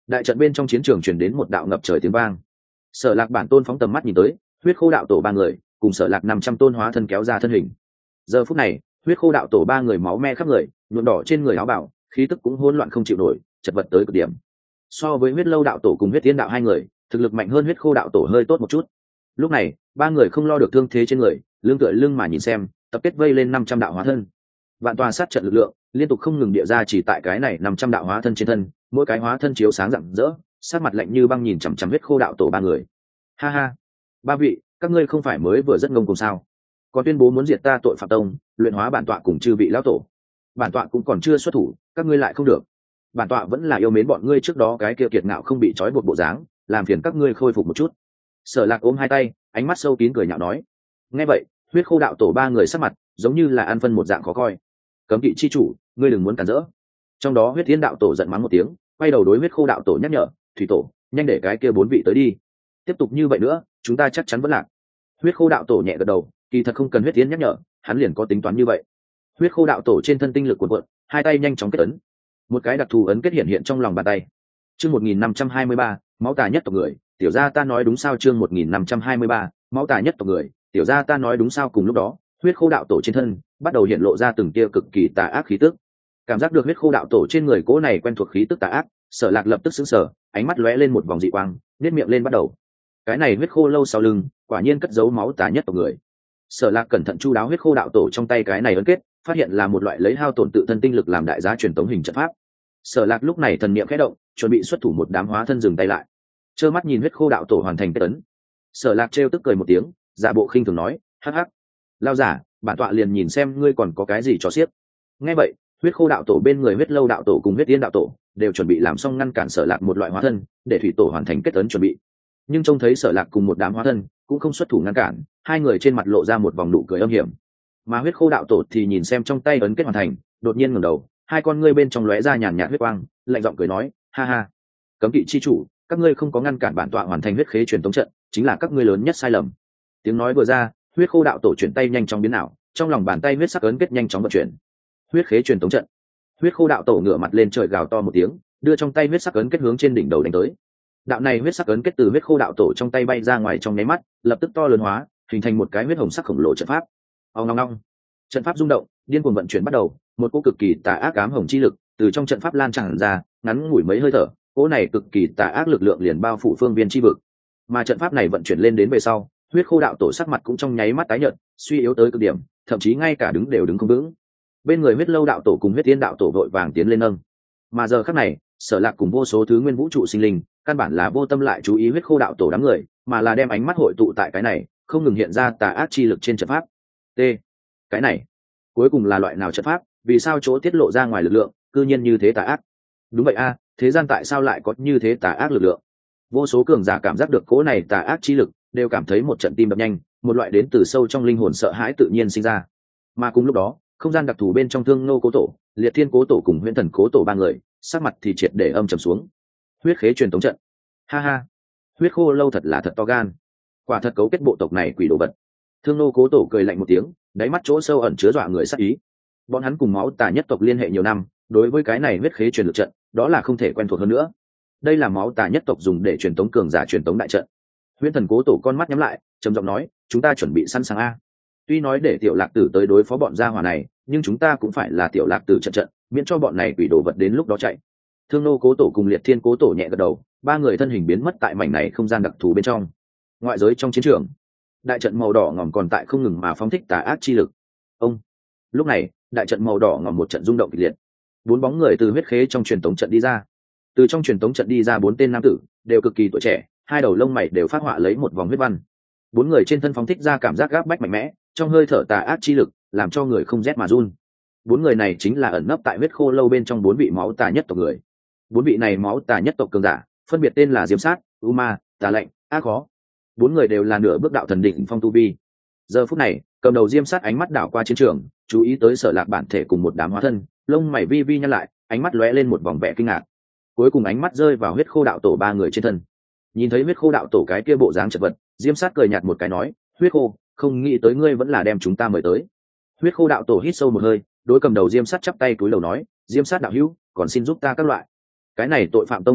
đại trận bên trong chiến trường truyền đến một đạo ngập trời tiếng vang. Sở Lạc bản tôn phóng tầm mắt nhìn tới, huyết khô đạo tổ ba người cùng Sở Lạc năm trăm tôn hóa thân kéo ra thân hình. Giờ phút này, huyết khô đạo tổ ba người máu me khắp người, nhuộm đỏ trên người áo bào, khí tức cũng hỗn loạn không chịu nổi, chật vật tới cực điểm. So với huyết lâu đạo tổ cùng huyết tiên đạo hai người, thực lực mạnh hơn huyết khô đạo tổ hơi tốt một chút. Lúc này, ba người không lo được thương thế trên người, lưng tựa lưng mà nhìn xem, tập kết vây lên năm trăm đạo hóa thân. Vạn tòa sát trận lực lượng liên tục không ngừng địa ra chỉ tại cái này năm trăm đạo hóa thân trên thân, mỗi cái hóa thân chiếu sáng rạng rỡ, sát mặt lạnh như băng nhìn chằm chằm huyết khô đạo tổ ba người. Ha ha, ba vị, các ngươi không phải mới vừa rất ngông cuồng sao? Còn tuyên bố muốn diệt ta tội phạm tông, luyện hóa bản tọa cùng chư vị lão tổ. Bản tọa cũng còn chưa xuất thủ, các ngươi lại không được. Bản tọa vẫn là yêu mến bọn ngươi trước đó cái kia kiệt ngạo không bị trói buộc bộ dáng, làm phiền các ngươi khôi phục một chút. Sở Lạc ôm hai tay, ánh mắt sâu kín cười nhạo nói. Nghe vậy, huyết khô đạo tổ ba người sắc mặt giống như là ăn phân một dạng khó coi. Cấm kỵ chi chủ, ngươi đừng muốn cản rỡ. Trong đó huyết thiên đạo tổ giận mắng một tiếng, quay đầu đối huyết khô đạo tổ nhắc nhở, thủy tổ, nhanh để cái kia bốn vị tới đi. Tiếp tục như vậy nữa, chúng ta chắc chắn vẫn lạc. Huyết khô đạo tổ nhẹ gật đầu, kỳ thật không cần huyết thiên nhắc nhở, hắn liền có tính toán như vậy. Huyết khô đạo tổ trên thân tinh lực cuộn cuộn, hai tay nhanh chóng kết ấn, một cái đặc thù ấn kết hiện hiện trong lòng bàn tay. Chương một nghìn năm trăm hai mươi ba, máu tà nhất tộc người, tiểu gia ta nói đúng sao? Chương một nghìn năm trăm hai mươi ba, máu tà nhất tộc người, tiểu gia ta nói đúng sao? Cùng lúc đó, huyết khô đạo tổ trên thân bắt đầu hiện lộ ra từng tia cực kỳ tà ác khí tức. Cảm giác được huyết khô đạo tổ trên người cố này quen thuộc khí tức tà ác, Sở Lạc lập tức sững sờ, ánh mắt lóe lên một vòng dị quang, nhếch miệng lên bắt đầu. Cái này huyết khô lâu sau lưng, quả nhiên cất giấu máu tà nhất tộc người. Sở Lạc cẩn thận chu đáo huyết khô đạo tổ trong tay cái này ấn kết, phát hiện là một loại lấy hao tổn tự thân tinh lực làm đại giá truyền tống hình trận pháp. Sở Lạc lúc này thần niệm khẽ động, chuẩn bị xuất thủ, một đám hóa thân dừng tay lại, trơ mắt nhìn huyết khô đạo tổ hoàn thành kết ấn. Sở Lạc trêu tức cười một tiếng, giả bộ khinh thường nói, hắc hắc, lao giả, bản tọa liền nhìn xem ngươi còn có cái gì cho xiếc. Nghe vậy, huyết khô đạo tổ bên người huyết lâu đạo tổ cùng huyết tiên đạo tổ đều chuẩn bị làm xong ngăn cản Sở Lạc một loại hóa thân, để thủy tổ hoàn thành kết ấn chuẩn bị. Nhưng trông thấy Sở Lạc cùng một đám hóa thân cũng không xuất thủ ngăn cản, hai người trên mặt lộ ra một vòng nụ cười âm hiểm. Mà huyết khô đạo tổ thì nhìn xem trong tay ấn kết hoàn thành, đột nhiên ngẩng đầu, hai con ngươi bên trong lóe ra nhàn nhạt huyết quang, lạnh giọng cười nói, ha ha, cấm kỵ chi chủ, các ngươi không có ngăn cản bản tọa hoàn thành huyết khế truyền tống trận, chính là các ngươi lớn nhất sai lầm. Tiếng nói vừa ra, huyết khô đạo tổ chuyển tay nhanh chóng biến ảo, trong lòng bàn tay huyết sắc ấn kết nhanh chóng vận chuyển. Huyết khế truyền tống trận. Huyết khô đạo tổ ngửa mặt lên trời gào to một tiếng, đưa trong tay huyết sắc ấn kết hướng trên đỉnh đầu đánh tới. Đạo này huyết sắc ấn kết từ huyết khô đạo tổ trong tay bay ra ngoài trong nháy mắt, lập tức to lớn hóa, hình thành một cái huyết hồng sắc khổng lồ trận pháp. Ong ong ong. Trận pháp rung động, điên cuồng vận chuyển bắt đầu, một cỗ cực kỳ tà ác ám hồng chi lực từ trong trận pháp lan tràn ra, ngắn ngủi mấy hơi thở, cỗ này cực kỳ tà ác lực lượng liền bao phủ phương viên chi vực. Mà trận pháp này vận chuyển lên đến về sau, huyết khô đạo tổ sắc mặt cũng trong nháy mắt tái nhợt, suy yếu tới cực điểm, thậm chí ngay cả đứng đều đứng không vững. Bên người huyết lâu đạo tổ cùng huyết tiên đạo tổ vội vàng tiến lên nâng. Mà giờ khắc này, Sở Lạc cùng vô số thứ nguyên vũ trụ sinh linh, căn bản là vô tâm lại chú ý huyết khô đạo tổ đám người, mà là đem ánh mắt hội tụ tại cái này, không ngừng hiện ra tà ác chi lực trên trận pháp. T. Cái này, cuối cùng là loại nào trận pháp? Vì sao chỗ tiết lộ ra ngoài lực lượng, cư nhiên như thế tà ác? Đúng vậy a, thế gian tại sao lại có như thế tà ác lực lượng? Vô số cường giả cảm giác được cỗ này tà ác chi lực, đều cảm thấy một trận tim đập nhanh, một loại đến từ sâu trong linh hồn sợ hãi tự nhiên sinh ra. Mà cùng lúc đó, không gian đặc thù bên trong Thương Nô cố tổ, Liệt Thiên cố tổ cùng Huyễn Thần cố tổ ba người, sắc mặt thì triệt để âm trầm xuống. Huyết khế truyền tống trận. Ha ha, huyết khô lâu thật là thật to gan, quả thật cấu kết bộ tộc này quỷ đồ vật. Thương Nô cố tổ cười lạnh một tiếng, đáy mắt chỗ sâu ẩn chứa dọa người sát ý. Bọn hắn cùng máu tà nhất tộc liên hệ nhiều năm, đối với cái này huyết khế truyền lực trận, đó là không thể quen thuộc hơn nữa. Đây là máu tà nhất tộc dùng để truyền tống cường giả truyền tống đại trận. Huyễn Thần cố tổ con mắt nhắm lại, trầm giọng nói, chúng ta chuẩn bị sẵn sàng a. Tuy nói để tiểu lạc tử tới đối phó bọn gia hỏa này, nhưng chúng ta cũng phải là tiểu lạc tử trận trận, miễn cho bọn này quỷ đồ vật đến lúc đó chạy. Thương Nô cố tổ cùng Liệt Thiên cố tổ nhẹ gật đầu, ba người thân hình biến mất tại mảnh này không gian đặc thù bên trong. Ngoại giới trong chiến trường, đại trận màu đỏ ngòm còn tại không ngừng mà phóng thích tà ác chi lực. Ông. Lúc này, đại trận màu đỏ ngòm một trận rung động kịch liệt. Bốn bóng người từ huyết khế trong truyền tống trận đi ra. Từ trong truyền tống trận đi ra bốn tên nam tử, đều cực kỳ tuổi trẻ, hai đầu lông mày đều phát họa lấy một vòng huyết văn. Bốn người trên thân phóng thích ra cảm giác gáp bách mạnh mẽ, trong hơi thở tà ác chi lực, làm cho người không rét mà run. Bốn người này chính là ẩn nấp tại huyết khô lâu bên trong bốn vị máu tà nhất tộc người. Bốn vị này máu tà nhất tộc cường giả, phân biệt tên là Diêm Sát, U Ma, Tà Lệnh, Ác Khó. Bốn người đều là nửa bước đạo thần đỉnh phong tu vi. Giờ phút này, cầm đầu Diêm Sát ánh mắt đảo qua chiến trường, chú ý tới Sở Lạc bản thể cùng một đám hóa thân, lông mày vi vi nhăn lại, ánh mắt lóe lên một vòng vẻ kinh ngạc. Cuối cùng ánh mắt rơi vào huyết khô đạo tổ ba người trên thân. Nhìn thấy huyết khô đạo tổ cái kia bộ dáng chật vật, Diêm Sát cười nhạt một cái nói, huyết khô, không nghĩ tới ngươi vẫn là đem chúng ta mời tới. Huyết khô đạo tổ hít sâu một hơi, đối cầm đầu Diêm Sát chắp tay cúi đầu nói, Diêm Sát đạo hữu, còn xin giúp ta các loại. Cái này tội phạm tông thực lực,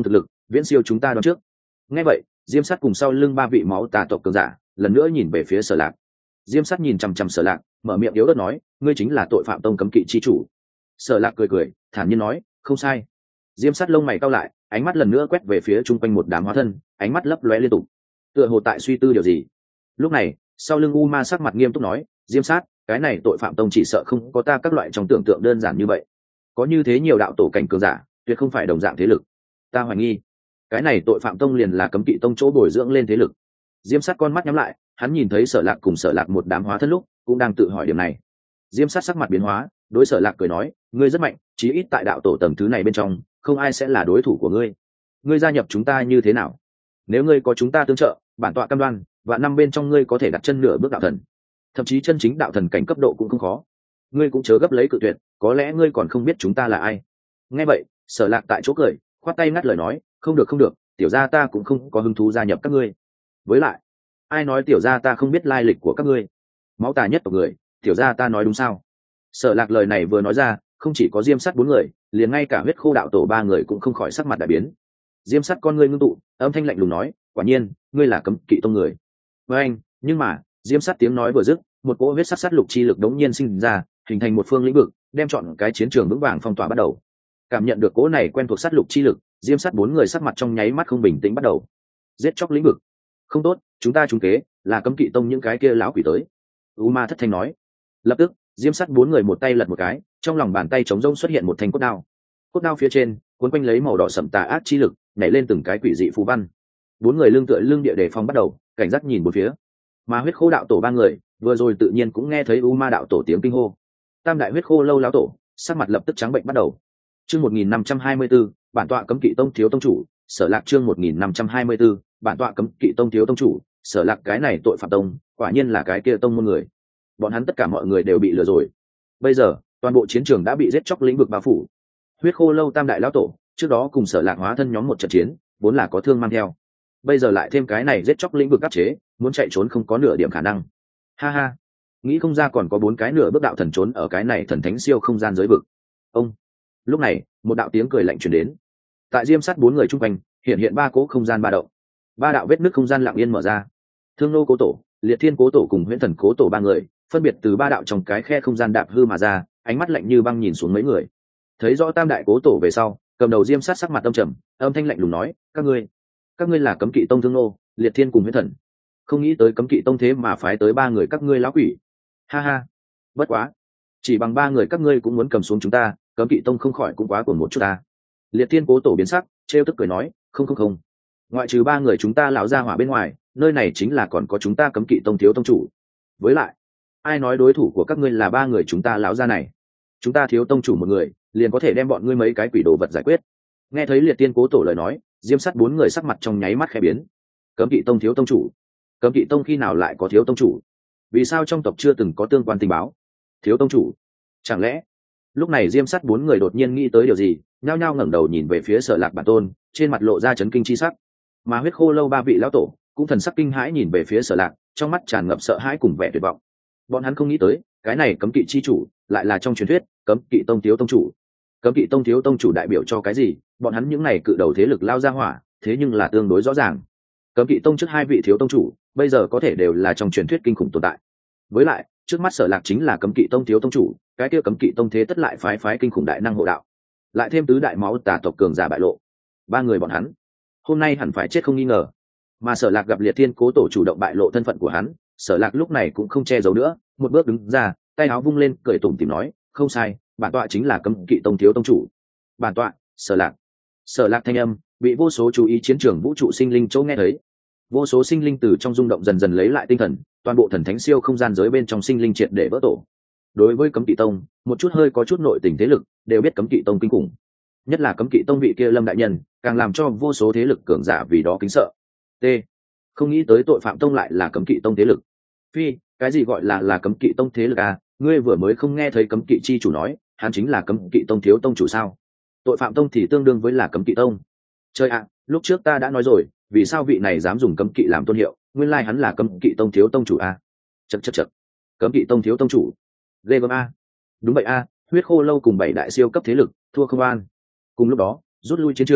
viễn siêu chúng ta đoán trước. Nghe vậy, diêm sát cùng sau lưng ba vị máu tà tộc cường giả lần nữa nhìn về phía Sở Lạc. Diêm sát nhìn chằm chằm Sở Lạc, mở miệng yếu ớt nói, ngươi chính là tội phạm tông cấm kỵ chi chủ. Sở Lạc cười cười, thản nhiên nói, không sai. Diêm sát lông mày cau lại, ánh mắt lần nữa quét về phía chung quanh một đám hóa thân, ánh mắt lấp lóe liên tục, tựa hồ tại suy tư điều gì. Lúc này, sau lưng U Ma sắc mặt nghiêm túc nói, diêm sát, cái này tội phạm tông chỉ sợ không có ta các loại trong tưởng tượng đơn giản như vậy, có như thế nhiều đạo tổ cảnh cường giả, tuyệt không phải đồng dạng thế lực. Ta hoài nghi cái này tội phạm tông liền là cấm kỵ tông chỗ bồi dưỡng lên thế lực. Diêm sát con mắt nhắm lại, hắn nhìn thấy Sở Lạc cùng Sở Lạc một đám hóa thân lúc cũng đang tự hỏi điểm này. Diêm sát sắc mặt biến hóa, đối Sở Lạc cười nói, ngươi rất mạnh, chí ít tại đạo tổ tầng thứ này bên trong không ai sẽ là đối thủ của ngươi. Ngươi gia nhập chúng ta như thế nào? Nếu ngươi có chúng ta tương trợ, bản tọa cam đoan và năm bên trong ngươi có thể đặt chân nửa bước đạo thần, thậm chí chân chính đạo thần cảnh cấp độ cũng không khó. Ngươi cũng chớ gấp lấy cự tuyệt, có lẽ ngươi còn không biết chúng ta là ai. Nghe vậy, Sở Lạc tại chỗ cười, khoát tay ngắt lời nói, không được không được, tiểu gia ta cũng không có hứng thú gia nhập các ngươi. Với lại, ai nói tiểu gia ta không biết lai lịch của các ngươi? Máu tà nhất tộc người, tiểu gia ta nói đúng sao? Sở Lạc lời này vừa nói ra, không chỉ có Diêm Sắt bốn người, liền ngay cả huyết khô đạo tổ ba người cũng không khỏi sắc mặt đại biến. Diêm Sắt con ngươi ngưng tụ, âm thanh lạnh lùng nói, quả nhiên, ngươi là cấm kỵ tông người. Với anh, nhưng mà, Diêm Sắt tiếng nói vừa dứt, một cỗ huyết sắc sát lục chi lực đống nhiên sinh ra, hình thành một phương lĩnh vực, đem chọn cái chiến trường vững vàng phong tỏa bắt đầu. Cảm nhận được cỗ này quen thuộc sát lục chi lực, Diêm Sắt bốn người sắc mặt trong nháy mắt không bình tĩnh bắt đầu. Giết chóc lĩnh vực. Không tốt, chúng ta trúng kế, là cấm kỵ tông những cái kia lão quỷ tới. U Ma thất thanh nói. Lập tức, Diêm Sắt bốn người một tay lật một cái, trong lòng bàn tay trống rỗng xuất hiện một thanh cốt đao. Cốt đao phía trên, cuốn quanh lấy màu đỏ sẫm tà ác chi lực, nhảy lên từng cái quỷ dị phù văn. Bốn người lưng tựa lưng địa đề phòng bắt đầu, cảnh giác nhìn bốn phía. Mà huyết khô đạo tổ ba người, vừa rồi tự nhiên cũng nghe thấy U Ma đạo tổ tiếng kinh hô. Tam đại huyết khô lâu lão tổ, sắc mặt lập tức trắng bệnh bắt đầu. Chương một nghìn năm trăm hai mươi tư, bản tọa cấm kỵ tông thiếu tông chủ, Sở Lạc chương một nghìn năm trăm hai mươi tư, bản tọa cấm kỵ tông thiếu tông chủ, Sở Lạc cái này tội phạm tông, quả nhiên là cái kia tông môn người. Bọn hắn tất cả mọi người đều bị lừa rồi. Bây giờ, toàn bộ chiến trường đã bị giết chóc lĩnh vực bao phủ. Huyết khô lâu tam đại lão tổ, trước đó cùng Sở Lạc hóa thân nhóm một trận chiến, vốn là có thương mang theo. Bây giờ lại thêm cái này giết chóc lĩnh vực áp chế, muốn chạy trốn không có nửa điểm khả năng. Ha ha, nghĩ không ra còn có bốn cái nửa bước đạo thần trốn ở cái này thần thánh siêu không gian giới vực. Ông. Lúc này, một đạo tiếng cười lạnh truyền đến. Tại Diêm Sắt bốn người chung quanh, hiện hiện ba cỗ không gian ba động. Ba đạo vết nứt không gian lặng yên mở ra. Thương Nô cố tổ, Liệt Thiên cố tổ cùng Huyễn Thần cố tổ ba người, phân biệt từ ba đạo trong cái khe không gian đạp hư mà ra, ánh mắt lạnh như băng nhìn xuống mấy người. Thấy rõ tam đại cố tổ về sau, cầm đầu Diêm Sắt sắc mặt âm trầm, âm thanh lạnh lùng nói, các ngươi, các ngươi là cấm kỵ tông Thương Nô, Liệt Thiên cùng Huyễn Thần. Không nghĩ tới cấm kỵ tông thế mà phái tới ba người các ngươi lão quỷ. Ha ha, bất quá, chỉ bằng ba người các ngươi cũng muốn cầm xuống chúng ta, cấm kỵ tông không khỏi cũng quá cuồng một chút ta. Liệt Thiên cố tổ biến sắc, trêu tức cười nói, không không không, ngoại trừ ba người chúng ta lão gia hỏa bên ngoài, nơi này chính là còn có chúng ta cấm kỵ tông thiếu tông chủ. Với lại, ai nói đối thủ của các ngươi là ba người chúng ta lão gia này? Chúng ta thiếu tông chủ một người, liền có thể đem bọn ngươi mấy cái quỷ đồ vật giải quyết. Nghe thấy Liệt Thiên cố tổ lời nói, Diêm Sắt bốn người sắc mặt trong nháy mắt khẽ biến. Cấm kỵ tông thiếu tông chủ? Cấm kỵ tông khi nào lại có thiếu tông chủ? Vì sao trong tộc chưa từng có tương quan tình báo? Thiếu tông chủ? Chẳng lẽ? Lúc này Diêm Sắt bốn người đột nhiên nghĩ tới điều gì, nhao nhao ngẩng đầu nhìn về phía Sở Lạc bản tôn, trên mặt lộ ra chấn kinh chi sắc. Mà huyết khô lâu ba vị lão tổ cũng thần sắc kinh hãi nhìn về phía Sở Lạc, trong mắt tràn ngập sợ hãi cùng vẻ tuyệt vọng. Bọn hắn không nghĩ tới, cái này cấm kỵ chi chủ lại là trong truyền thuyết cấm kỵ tông thiếu tông chủ. Cấm kỵ tông thiếu tông chủ đại biểu cho cái gì? Bọn hắn những này cự đầu thế lực lao ra hỏa, thế nhưng là tương đối rõ ràng. Cấm kỵ tông trước hai vị thiếu tông chủ, bây giờ có thể đều là trong truyền thuyết kinh khủng tồn tại. Với lại, trước mắt Sở Lạc chính là cấm kỵ tông thiếu tông chủ, cái kia cấm kỵ tông thế tất lại phái phái kinh khủng đại năng hộ đạo, lại thêm tứ đại máu tà tộc cường giả bại lộ, ba người bọn hắn hôm nay hẳn phải chết không nghi ngờ. Mà Sở Lạc gặp Liệt Thiên cố tổ chủ động bại lộ thân phận của hắn, Sở Lạc lúc này cũng không che giấu nữa, một bước đứng ra, tay áo vung lên, cười tủm tỉm nói, không sai, bản tọa chính là cấm kỵ tông thiếu tông chủ. Bản tọa, Sở Lạc. Sở Lạc thanh âm bị vô số chú ý chiến trường vũ trụ sinh linh chỗ nghe thấy. Vô số sinh linh từ trong rung động dần dần lấy lại tinh thần, toàn bộ thần thánh siêu không gian giới bên trong sinh linh triệt để vỡ tổ. Đối với cấm kỵ tông, một chút hơi có chút nội tình thế lực đều biết cấm kỵ tông kinh khủng, nhất là cấm kỵ tông vị kia Lâm đại nhân, càng làm cho vô số thế lực cường giả vì đó kính sợ. T. Không nghĩ tới tội phạm tông lại là cấm kỵ tông thế lực. Phi, cái gì gọi là là cấm kỵ tông thế lực à? Ngươi vừa mới không nghe thấy cấm kỵ chi chủ nói, hắn chính là cấm kỵ tông thiếu tông chủ sao? Tội phạm tông thì tương đương với là cấm kỵ tông. Chơi ạ, à, lúc trước ta đã nói rồi, vì sao vị này dám dùng cấm kỵ làm tôn hiệu? Nguyên lai hắn là cấm kỵ tông thiếu tông chủ à? Chậc chậc chậc, cấm kỵ tông thiếu tông chủ, ghê gớm a. Đúng vậy a, huyết khô lâu cùng bảy đại siêu cấp thế lực thua không an. Cùng lúc đó, rút lui chiến trường,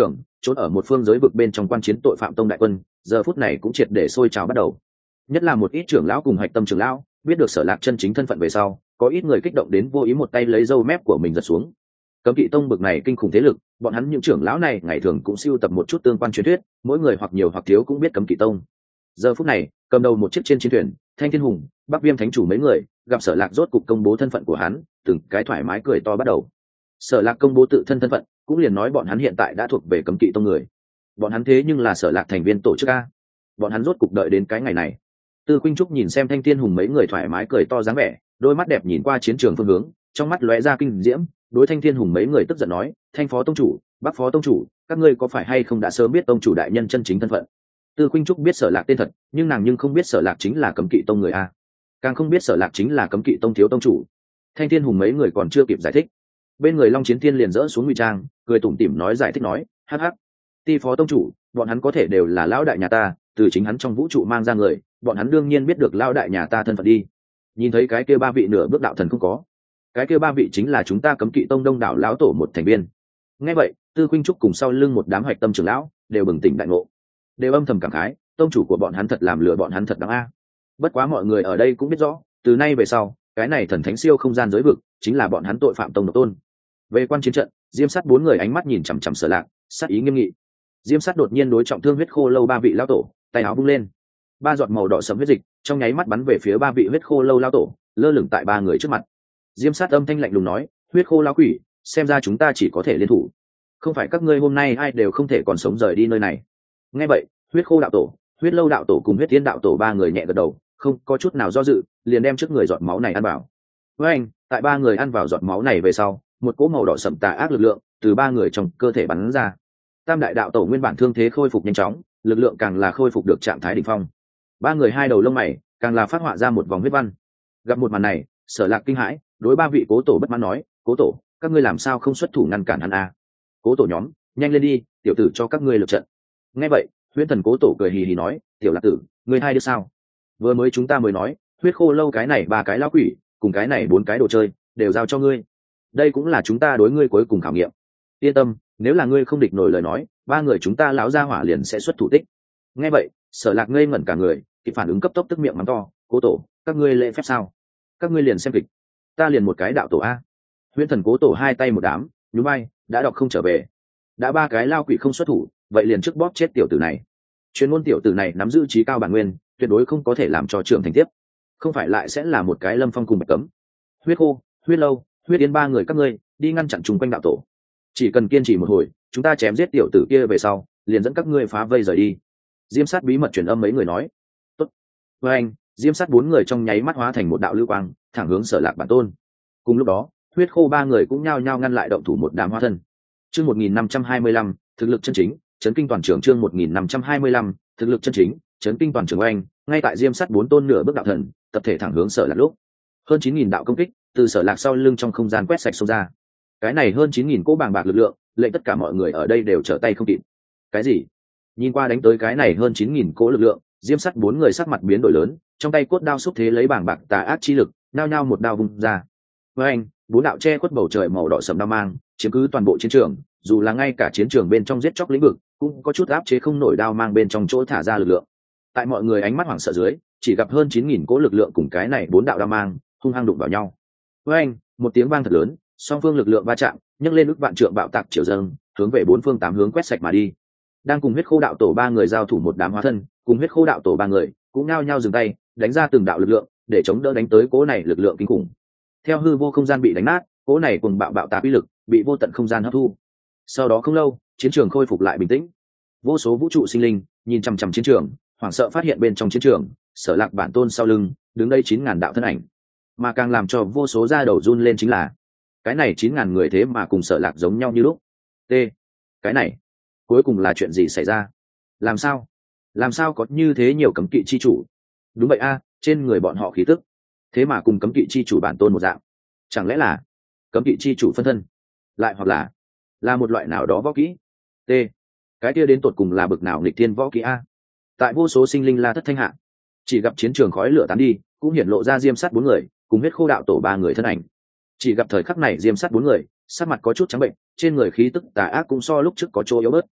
trốn ở một phương giới vực bên trong quan chiến tội phạm tông đại quân giờ phút này cũng triệt để sôi trào bắt đầu. Nhất là một ít trưởng lão cùng hạch tâm trưởng lão biết được Sở Lạc chân chính thân phận về sau, có ít người kích động đến vô ý một tay lấy râu mép của mình giật xuống. Cấm Kỵ Tông bực này kinh khủng thế lực, bọn hắn những trưởng lão này ngày thường cũng sưu tập một chút tương quan truyền thuyết, mỗi người hoặc nhiều hoặc thiếu cũng biết Cấm Kỵ Tông. Giờ phút này, cầm đầu một chiếc trên chiến thuyền, Thanh Thiên Hùng, Bắc Viêm Thánh Chủ mấy người, gặp Sở Lạc rốt cục công bố thân phận của hắn, từng cái thoải mái cười to bắt đầu. Sở Lạc công bố tự thân thân phận, cũng liền nói bọn hắn hiện tại đã thuộc về Cấm Kỵ Tông người. Bọn hắn thế nhưng là Sở Lạc thành viên tổ chức a. Bọn hắn rốt cục đợi đến cái ngày này. Tư Khuynh Trúc nhìn xem Thanh Thiên Hùng mấy người thoải mái cười to dáng vẻ, đôi mắt đẹp nhìn qua chiến trường phương hướng, trong mắt lóe ra kinh diễm, đối Thanh Thiên Hùng mấy người tức giận nói: "Thanh phó tông chủ, Bắc phó tông chủ, các ngươi có phải hay không đã sớm biết tông chủ đại nhân chân chính thân phận?" Tư Khuynh Trúc biết Sở Lạc tên thật, nhưng nàng nhưng không biết Sở Lạc chính là Cấm Kỵ Tông người a, càng không biết Sở Lạc chính là Cấm Kỵ Tông thiếu tông chủ. Thanh Thiên Hùng mấy người còn chưa kịp giải thích, bên người Long Chiến Thiên liền dỡ xuống ngụy trang, cười tủm tỉm nói giải thích nói: "Hắc hắc, Ti phó tông chủ, bọn hắn có thể đều là lão đại nhà ta, từ chính hắn trong vũ trụ mang ra người, bọn hắn đương nhiên biết được lão đại nhà ta thân phận đi. Nhìn thấy cái kia ba vị nửa bước đạo thần không có, cái kia ba vị chính là chúng ta Cấm Kỵ Tông đông đảo lão tổ một thành viên." Nghe vậy, Tư Khuynh Trúc cùng sau lưng một đám hoạch tâm trưởng lão đều bừng tỉnh đại ngộ, đều âm thầm cảm khái, tông chủ của bọn hắn thật làm lừa bọn hắn thật đáng a. Bất quá mọi người ở đây cũng biết rõ, từ nay về sau, cái này thần thánh siêu không gian giới vực chính là bọn hắn tội phạm tông độc tôn. Về quan chiến trận, Diêm Sắt bốn người ánh mắt nhìn chằm chằm Sở Lạc, sát ý nghiêm nghị. Diêm Sắt đột nhiên đối trọng thương huyết khô lâu ba vị lão tổ, tay áo vung lên, ba giọt màu đỏ sẫm huyết dịch trong nháy mắt bắn về phía ba vị huyết khô lâu lão tổ, lơ lửng tại ba người trước mặt. Diêm Sắt âm thanh lạnh lùng nói: "Huyết khô lão quỷ, xem ra chúng ta chỉ có thể liên thủ, không phải các ngươi hôm nay ai đều không thể còn sống rời đi nơi này." Nghe vậy, huyết khô đạo tổ, huyết lâu đạo tổ cùng huyết tiên đạo tổ ba người nhẹ gật đầu, không có chút nào do dự, liền đem trước người giọt máu này ăn vào. Với anh, tại ba người ăn vào giọt máu này về sau, một cỗ màu đỏ sẫm tà ác lực lượng từ ba người trong cơ thể bắn ra. Tam đại đạo tổ nguyên bản thương thế khôi phục nhanh chóng, lực lượng càng là khôi phục được trạng thái đỉnh phong. Ba người hai đầu lông mày càng là phát họa ra một vòng huyết văn. Gặp một màn này, Sở Lạc kinh hãi, đối ba vị cố tổ bất mãn nói: "Cố tổ, các ngươi làm sao không xuất thủ ngăn cản hắn a?" "Cố tổ nhóm, nhanh lên đi, tiểu tử cho các ngươi lực trận." Nghe vậy, Huyễn Thần cố tổ cười hì hì nói: "Tiểu Lạc tử, ngươi hai đứa sao? Vừa mới chúng ta mới nói, huyết khô lâu cái này ba cái lão quỷ, cùng cái này bốn cái đồ chơi, đều giao cho ngươi. Đây cũng là chúng ta đối ngươi cuối cùng khảo nghiệm. Yên tâm, nếu là ngươi không địch nổi lời nói, ba người chúng ta lão gia hỏa liền sẽ xuất thủ tích." Nghe vậy, Sở Lạc ngây ngẩn cả người, kịp phản ứng cấp tốc tức miệng mắng to: "Cố tổ, các ngươi lễ phép sao? Các ngươi liền xem kịch, ta liền một cái đạo tổ a." Huyễn Thần cố tổ hai tay một đám, nhún vai, đã đọc không trở về. Đã ba cái lao quỷ không xuất thủ, vậy liền trước bóp chết tiểu tử này. Chuyên môn tiểu tử này nắm giữ trí cao bản nguyên, tuyệt đối không có thể làm cho trưởng thành tiếp, không phải lại sẽ là một cái Lâm Phong cùng Bạch Cấm. Huyết khô, huyết lâu, huyết yên ba người các ngươi đi ngăn chặn chung quanh đạo tổ, chỉ cần kiên trì một hồi, chúng ta chém giết tiểu tử kia về sau, liền dẫn các ngươi phá vây rời đi. Diêm Sát bí mật truyền âm mấy người nói. Tốt. Với anh, Diêm Sát bốn người trong nháy mắt hóa thành một đạo lưu quang, thẳng hướng Sở Lạc bản tôn. Cùng lúc đó, huyết khô ba người cũng nhao nhao ngăn lại động thủ một đám hóa thân. Chương một nghìn năm trăm hai mươi lăm, thực lực chân chính, chấn kinh toàn trường. Chương một nghìn năm trăm hai mươi lăm, thực lực chân chính, chấn kinh toàn trường. Anh, ngay tại Diêm Sát bốn tôn nửa bước đạo thần, tập thể thẳng hướng Sở Lạc lúc. Hơn chín nghìn đạo công kích từ Sở Lạc sau lưng trong không gian quét sạch xông ra. Cái này hơn chín nghìn cỗ bàng bạc lực lượng, lệnh tất cả mọi người ở đây đều trở tay không kịp. Cái gì? Nhìn qua đánh tới cái này hơn chín nghìn cỗ lực lượng, Diêm Sắt bốn người sắc mặt biến đổi lớn, trong tay cốt đao xúc thế lấy bàng bạc tà ác chi lực, nao nhao một đao vung ra. Với anh, bốn đạo che khuất bầu trời màu đỏ sẫm đao mang, chiếm cứ toàn bộ chiến trường, dù là ngay cả chiến trường bên trong giết chóc lĩnh vực, cũng có chút áp chế không nổi đao mang bên trong chỗ thả ra lực lượng. Tại mọi người ánh mắt hoảng sợ dưới, chỉ gặp hơn chín nghìn cỗ lực lượng cùng cái này bốn đạo đao mang hung hăng đụng vào nhau. Với anh, một tiếng vang thật lớn, song phương lực lượng va chạm, nhấc lên ức vạn trượng bạo tạc chiều dâng, hướng về bốn phương tám hướng quét sạch mà đi. Đang cùng huyết khô đạo tổ ba người giao thủ một đám hóa thân, cùng huyết khô đạo tổ ba người cũng nhao nhao dừng tay, đánh ra từng đạo lực lượng để chống đỡ đánh tới cỗ này lực lượng kinh khủng. Theo hư vô không gian bị đánh nát, cỗ này cùng bạo bạo tạc uy lực bị vô tận không gian hấp thu. Sau đó không lâu, chiến trường khôi phục lại bình tĩnh. Vô số vũ trụ sinh linh nhìn chằm chằm chiến trường, hoảng sợ phát hiện bên trong chiến trường, Sở Lạc bản tôn sau lưng đứng đây chín ngàn đạo thân ảnh. Mà càng làm cho vô số da đầu run lên chính là cái này chín ngàn người thế mà cùng Sở Lạc giống nhau như lúc. T. Cái này cuối cùng là chuyện gì xảy ra? Làm sao? Làm sao có như thế nhiều cấm kỵ chi chủ? Đúng vậy a, trên người bọn họ khí tức, thế mà cùng cấm kỵ chi chủ bản tôn một dạng. Chẳng lẽ là cấm kỵ chi chủ phân thân? Lại hoặc là là một loại nào đó võ kỹ? T. Cái kia đến tột cùng là bực nào nghịch thiên võ kỹ a? Tại vô số sinh linh la thất thanh hạ, chỉ gặp chiến trường khói lửa tán đi, cũng hiển lộ ra Diêm Sắt bốn người cùng huyết khô đạo tổ ba người thân ảnh. Chỉ gặp thời khắc này Diêm Sắt bốn người sắc mặt có chút trắng bệnh, trên người khí tức tà ác cũng so lúc trước có chỗ yếu bớt.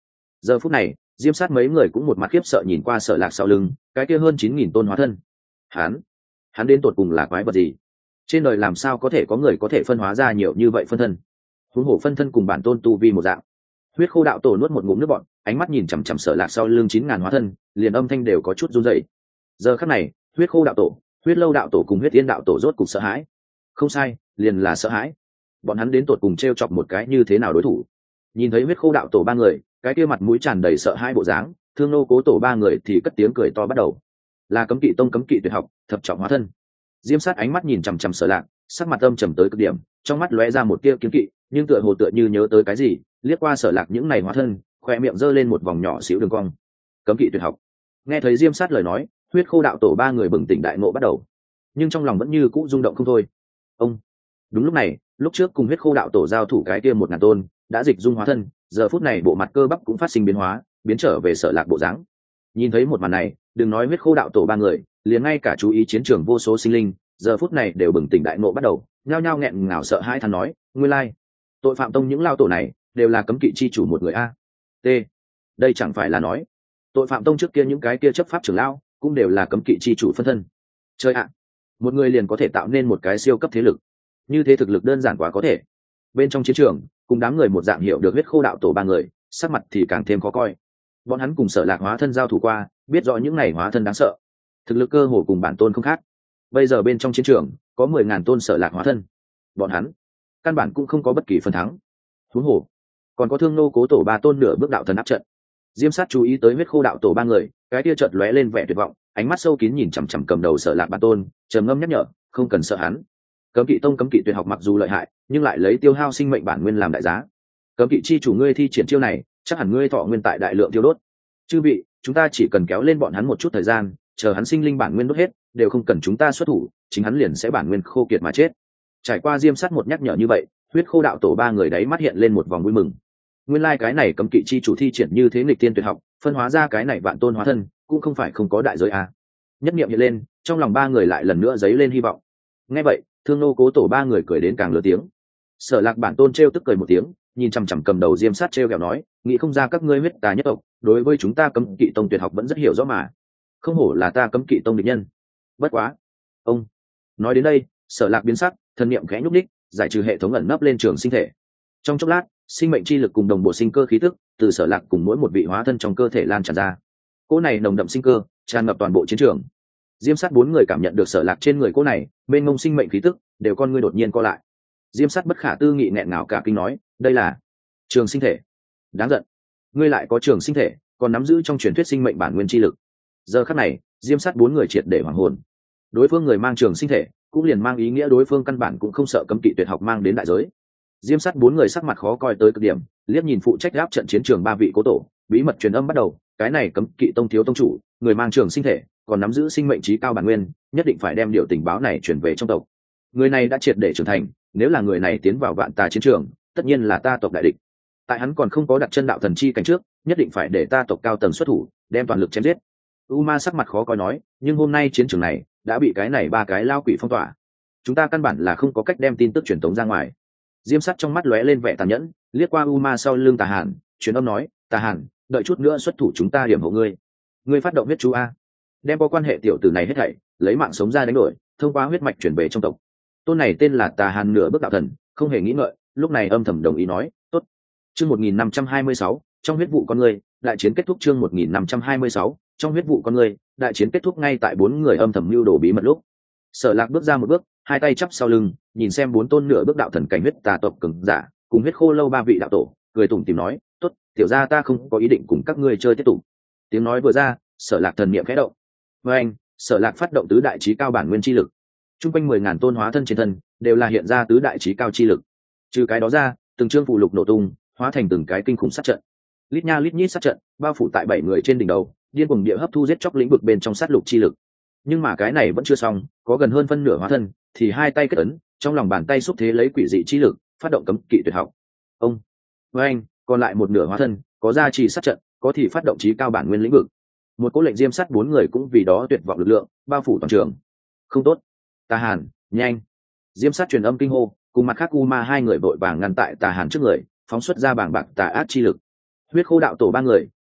Giờ phút này diêm sát mấy người cũng một mặt khiếp sợ nhìn qua Sở Lạc sau lưng cái kia hơn chín nghìn tôn hóa thân. hắn hắn đến tột cùng là quái vật gì? Trên đời làm sao có thể có người có thể phân hóa ra nhiều như vậy phân thân? Huống hồ phân thân cùng bản tôn tu vi một dạng. Huyết Khô đạo tổ nuốt một ngụm nước bọt, ánh mắt nhìn chằm chằm Sở Lạc sau lưng chín ngàn hóa thân, liền âm thanh đều có chút run rẩy. Giờ khắc này Huyết Khô đạo tổ, Huyết Lâu đạo tổ cùng Huyết Yên đạo tổ rốt cục sợ hãi. Không sai, liền là sợ hãi. Bọn hắn đến tột cùng treo chọc một cái như thế nào đối thủ? Nhìn thấy Huyết Khô đạo tổ ba người cái kia mặt mũi tràn đầy sợ hãi bộ dáng, Thương Nô Cố tổ ba người thì cất tiếng cười to bắt đầu. Là Cấm Kỵ tông cấm kỵ tuyệt học, thập trọng hóa thân. Diêm Sát ánh mắt nhìn chằm chằm Sở Lạc, sắc mặt âm trầm tới cực điểm, trong mắt lóe ra một tia kiêng kỵ, nhưng tựa hồ tựa như nhớ tới cái gì, liếc qua Sở Lạc những này hóa thân, khoe miệng giơ lên một vòng nhỏ xíu đường cong. Cấm kỵ tuyệt học. Nghe thấy Diêm Sát lời nói, Huyết Khô đạo tổ ba người bừng tỉnh đại ngộ bắt đầu, nhưng trong lòng vẫn như cũ rung động không thôi. Ông. Đúng lúc này, lúc trước cùng Huyết Khô đạo tổ giao thủ cái kia một ngàn tôn đã dịch dung hóa thân, giờ phút này bộ mặt cơ bắp cũng phát sinh biến hóa, biến trở về Sở Lạc bộ dáng. Nhìn thấy một màn này, đừng nói Huyết Khô đạo tổ ba người, liền ngay cả chú ý chiến trường vô số sinh linh giờ phút này đều bừng tỉnh đại ngộ bắt đầu, nhao nhao nghẹn ngào sợ hãi than nói, nguyên lai tội phạm tông những lao tổ này đều là cấm kỵ chi chủ một người a. T. Đây chẳng phải là nói tội phạm tông trước kia những cái kia chấp pháp trưởng lão cũng đều là cấm kỵ chi chủ phân thân. Chơi ạ, một người liền có thể tạo nên một cái siêu cấp thế lực, như thế thực lực đơn giản quá có thể. Bên trong chiến trường cùng đám người một dạng hiểu được Huyết Khô đạo tổ ba người sắc mặt thì càng thêm khó coi. Bọn hắn cùng Sở Lạc hóa thân giao thủ qua, biết rõ những này hóa thân đáng sợ, thực lực cơ hồ cùng bản tôn không khác. Bây giờ bên trong chiến trường có mười ngàn tôn Sở Lạc hóa thân, bọn hắn căn bản cũng không có bất kỳ phần thắng. Huống hồ còn có Thương Nô Cố tổ ba tôn nửa bước đạo thần áp trận. Diêm Sát chú ý tới Huyết Khô đạo tổ ba người, cái kia chợt lóe lên vẻ tuyệt vọng, ánh mắt sâu kín nhìn chằm chằm cầm đầu Sở Lạc bản tôn, trầm ngâm nhắc nhở, không cần sợ hắn. Cấm Kỵ tông cấm kỵ tuyệt học mặc dù lợi hại, nhưng lại lấy tiêu hao sinh mệnh bản nguyên làm đại giá. Cấm kỵ chi chủ ngươi thi triển chiêu này, chắc hẳn ngươi thọ nguyên tại đại lượng tiêu đốt. Chư vị, chúng ta chỉ cần kéo lên bọn hắn một chút thời gian, chờ hắn sinh linh bản nguyên đốt hết, đều không cần chúng ta xuất thủ, chính hắn liền sẽ bản nguyên khô kiệt mà chết. Trải qua Diêm Sát một nhắc nhở như vậy, Huyết Khô đạo tổ ba người đấy mắt hiện lên một vòng vui mừng. Nguyên lai like cái này cấm kỵ chi chủ thi triển như thế nghịch tiên tuyệt học, phân hóa ra cái này vạn tôn hóa thân, cũng không phải không có đại giới à. Nhất niệm hiện lên, trong lòng ba người lại lần nữa dấy lên hy vọng. Nghe vậy, Thương Nô Cố tổ ba người cười đến càng lớn tiếng. Sở Lạc bản tôn trêu tức cười một tiếng, nhìn chằm chằm cầm đầu Diêm Sát trêu ghẹo nói, nghĩ không ra các ngươi huyết tà nhất tộc đối với chúng ta cấm kỵ tông tuyệt học vẫn rất hiểu rõ mà. Không hổ là ta cấm kỵ tông địch nhân. Bất quá, ông. Nói đến đây, Sở Lạc biến sắc, thân niệm khẽ nhúc nhích, giải trừ hệ thống ẩn nấp lên trường sinh thể. Trong chốc lát, sinh mệnh chi lực cùng đồng bộ sinh cơ khí tức từ Sở Lạc cùng mỗi một vị hóa thân trong cơ thể lan tràn ra. Cỗ này nồng đậm sinh cơ tràn ngập toàn bộ chiến trường. Diêm Sát bốn người cảm nhận được Sở Lạc trên người cỗ này bên ngông sinh mệnh khí tức, đều con ngươi đột nhiên co lại. Diêm Sát bất khả tư nghị nghẹn ngào cả kinh nói, đây là trường sinh thể. Đáng giận, ngươi lại có trường sinh thể, còn nắm giữ trong truyền thuyết sinh mệnh bản nguyên chi lực. Giờ khắc này, Diêm Sát bốn người triệt để hoảng hồn. Đối phương người mang trường sinh thể, cũng liền mang ý nghĩa đối phương căn bản cũng không sợ cấm kỵ tuyệt học mang đến đại giới. Diêm Sát bốn người sắc mặt khó coi tới cực điểm, liếc nhìn phụ trách áp trận chiến trường ba vị cố tổ, bí mật truyền âm bắt đầu, cái này cấm kỵ tông thiếu tông chủ, người mang trường sinh thể, còn nắm giữ sinh mệnh trí cao bản nguyên, nhất định phải đem điều tình báo này truyền về trong tộc. Người này đã triệt để trưởng thành, nếu là người này tiến vào vạn tà chiến trường, tất nhiên là ta tộc đại địch. Tại hắn còn không có đặt chân đạo thần chi cảnh trước, nhất định phải để ta tộc cao tầng xuất thủ, đem toàn lực chém giết. U Ma sắc mặt khó coi nói, nhưng hôm nay chiến trường này đã bị cái này ba cái lao quỷ phong tỏa, chúng ta căn bản là không có cách đem tin tức truyền tống ra ngoài. Diêm Sát trong mắt lóe lên vẻ tàn nhẫn, liếc qua U Ma sau lưng Tà Hàn, truyền âm nói, Tà Hàn, đợi chút nữa xuất thủ chúng ta điểm hộ ngươi. Ngươi phát động huyết chú a, đem có quan hệ tiểu tử này hết thảy, lấy mạng sống ra đánh đổi, thông qua huyết mạch chuyển về trong tộc. Tôn này tên là Tà Hàn nửa bước đạo thần, không hề nghĩ ngợi, lúc này âm thầm đồng ý nói, tốt. Chương một nghìn năm trăm hai mươi sáu, trong huyết vụ con người, đại chiến kết thúc. Chương một nghìn năm trăm hai mươi sáu, trong huyết vụ con người, đại chiến kết thúc. Ngay tại bốn người âm thầm lưu đồ bí mật lúc, Sở Lạc bước ra một bước, hai tay chắp sau lưng, nhìn xem bốn tôn nửa bước đạo thần cảnh huyết tà tộc cường giả, cùng huyết khô lâu ba vị đạo tổ, cười tủm tỉm nói, tốt, tiểu gia ta không có ý định cùng các ngươi chơi tiếp tục. Tiếng nói vừa ra, Sở Lạc thần niệm khẽ động. Với anh, Sở Lạc phát động tứ đại chí cao bản nguyên chi lực. Trung quanh mười ngàn tôn hóa thân trên thân đều là hiện ra tứ đại chí cao chi lực. Trừ cái đó ra, từng chương phù lục nổ tung, hóa thành từng cái kinh khủng sát trận. Lít nha lít nhít sát trận, bao phủ tại bảy người trên đỉnh đầu, điên cuồng địa hấp thu giết chóc lĩnh vực bên trong sát lục chi lực. Nhưng mà cái này vẫn chưa xong, có gần hơn phân nửa hóa thân thì hai tay kết ấn, trong lòng bàn tay xúc thế lấy quỷ dị chi lực, phát động cấm kỵ tuyệt học. Ông, với anh, còn lại một nửa hóa thân, có gia trì sát trận, có thì phát động chí cao bản nguyên lĩnh vực. Một cỗ lệnh diêm sát bốn người cũng vì đó tuyệt vọng lực lượng, bao phủ toàn trường. Không tốt, Tà Hàn, nhanh! Diêm sát truyền âm kinh hô, cùng mặt khác U Ma hai người vội vàng ngăn tại Tà Hàn trước người, phóng xuất ra bảng bạc tà ác chi lực. Huyết khô đạo tổ ba người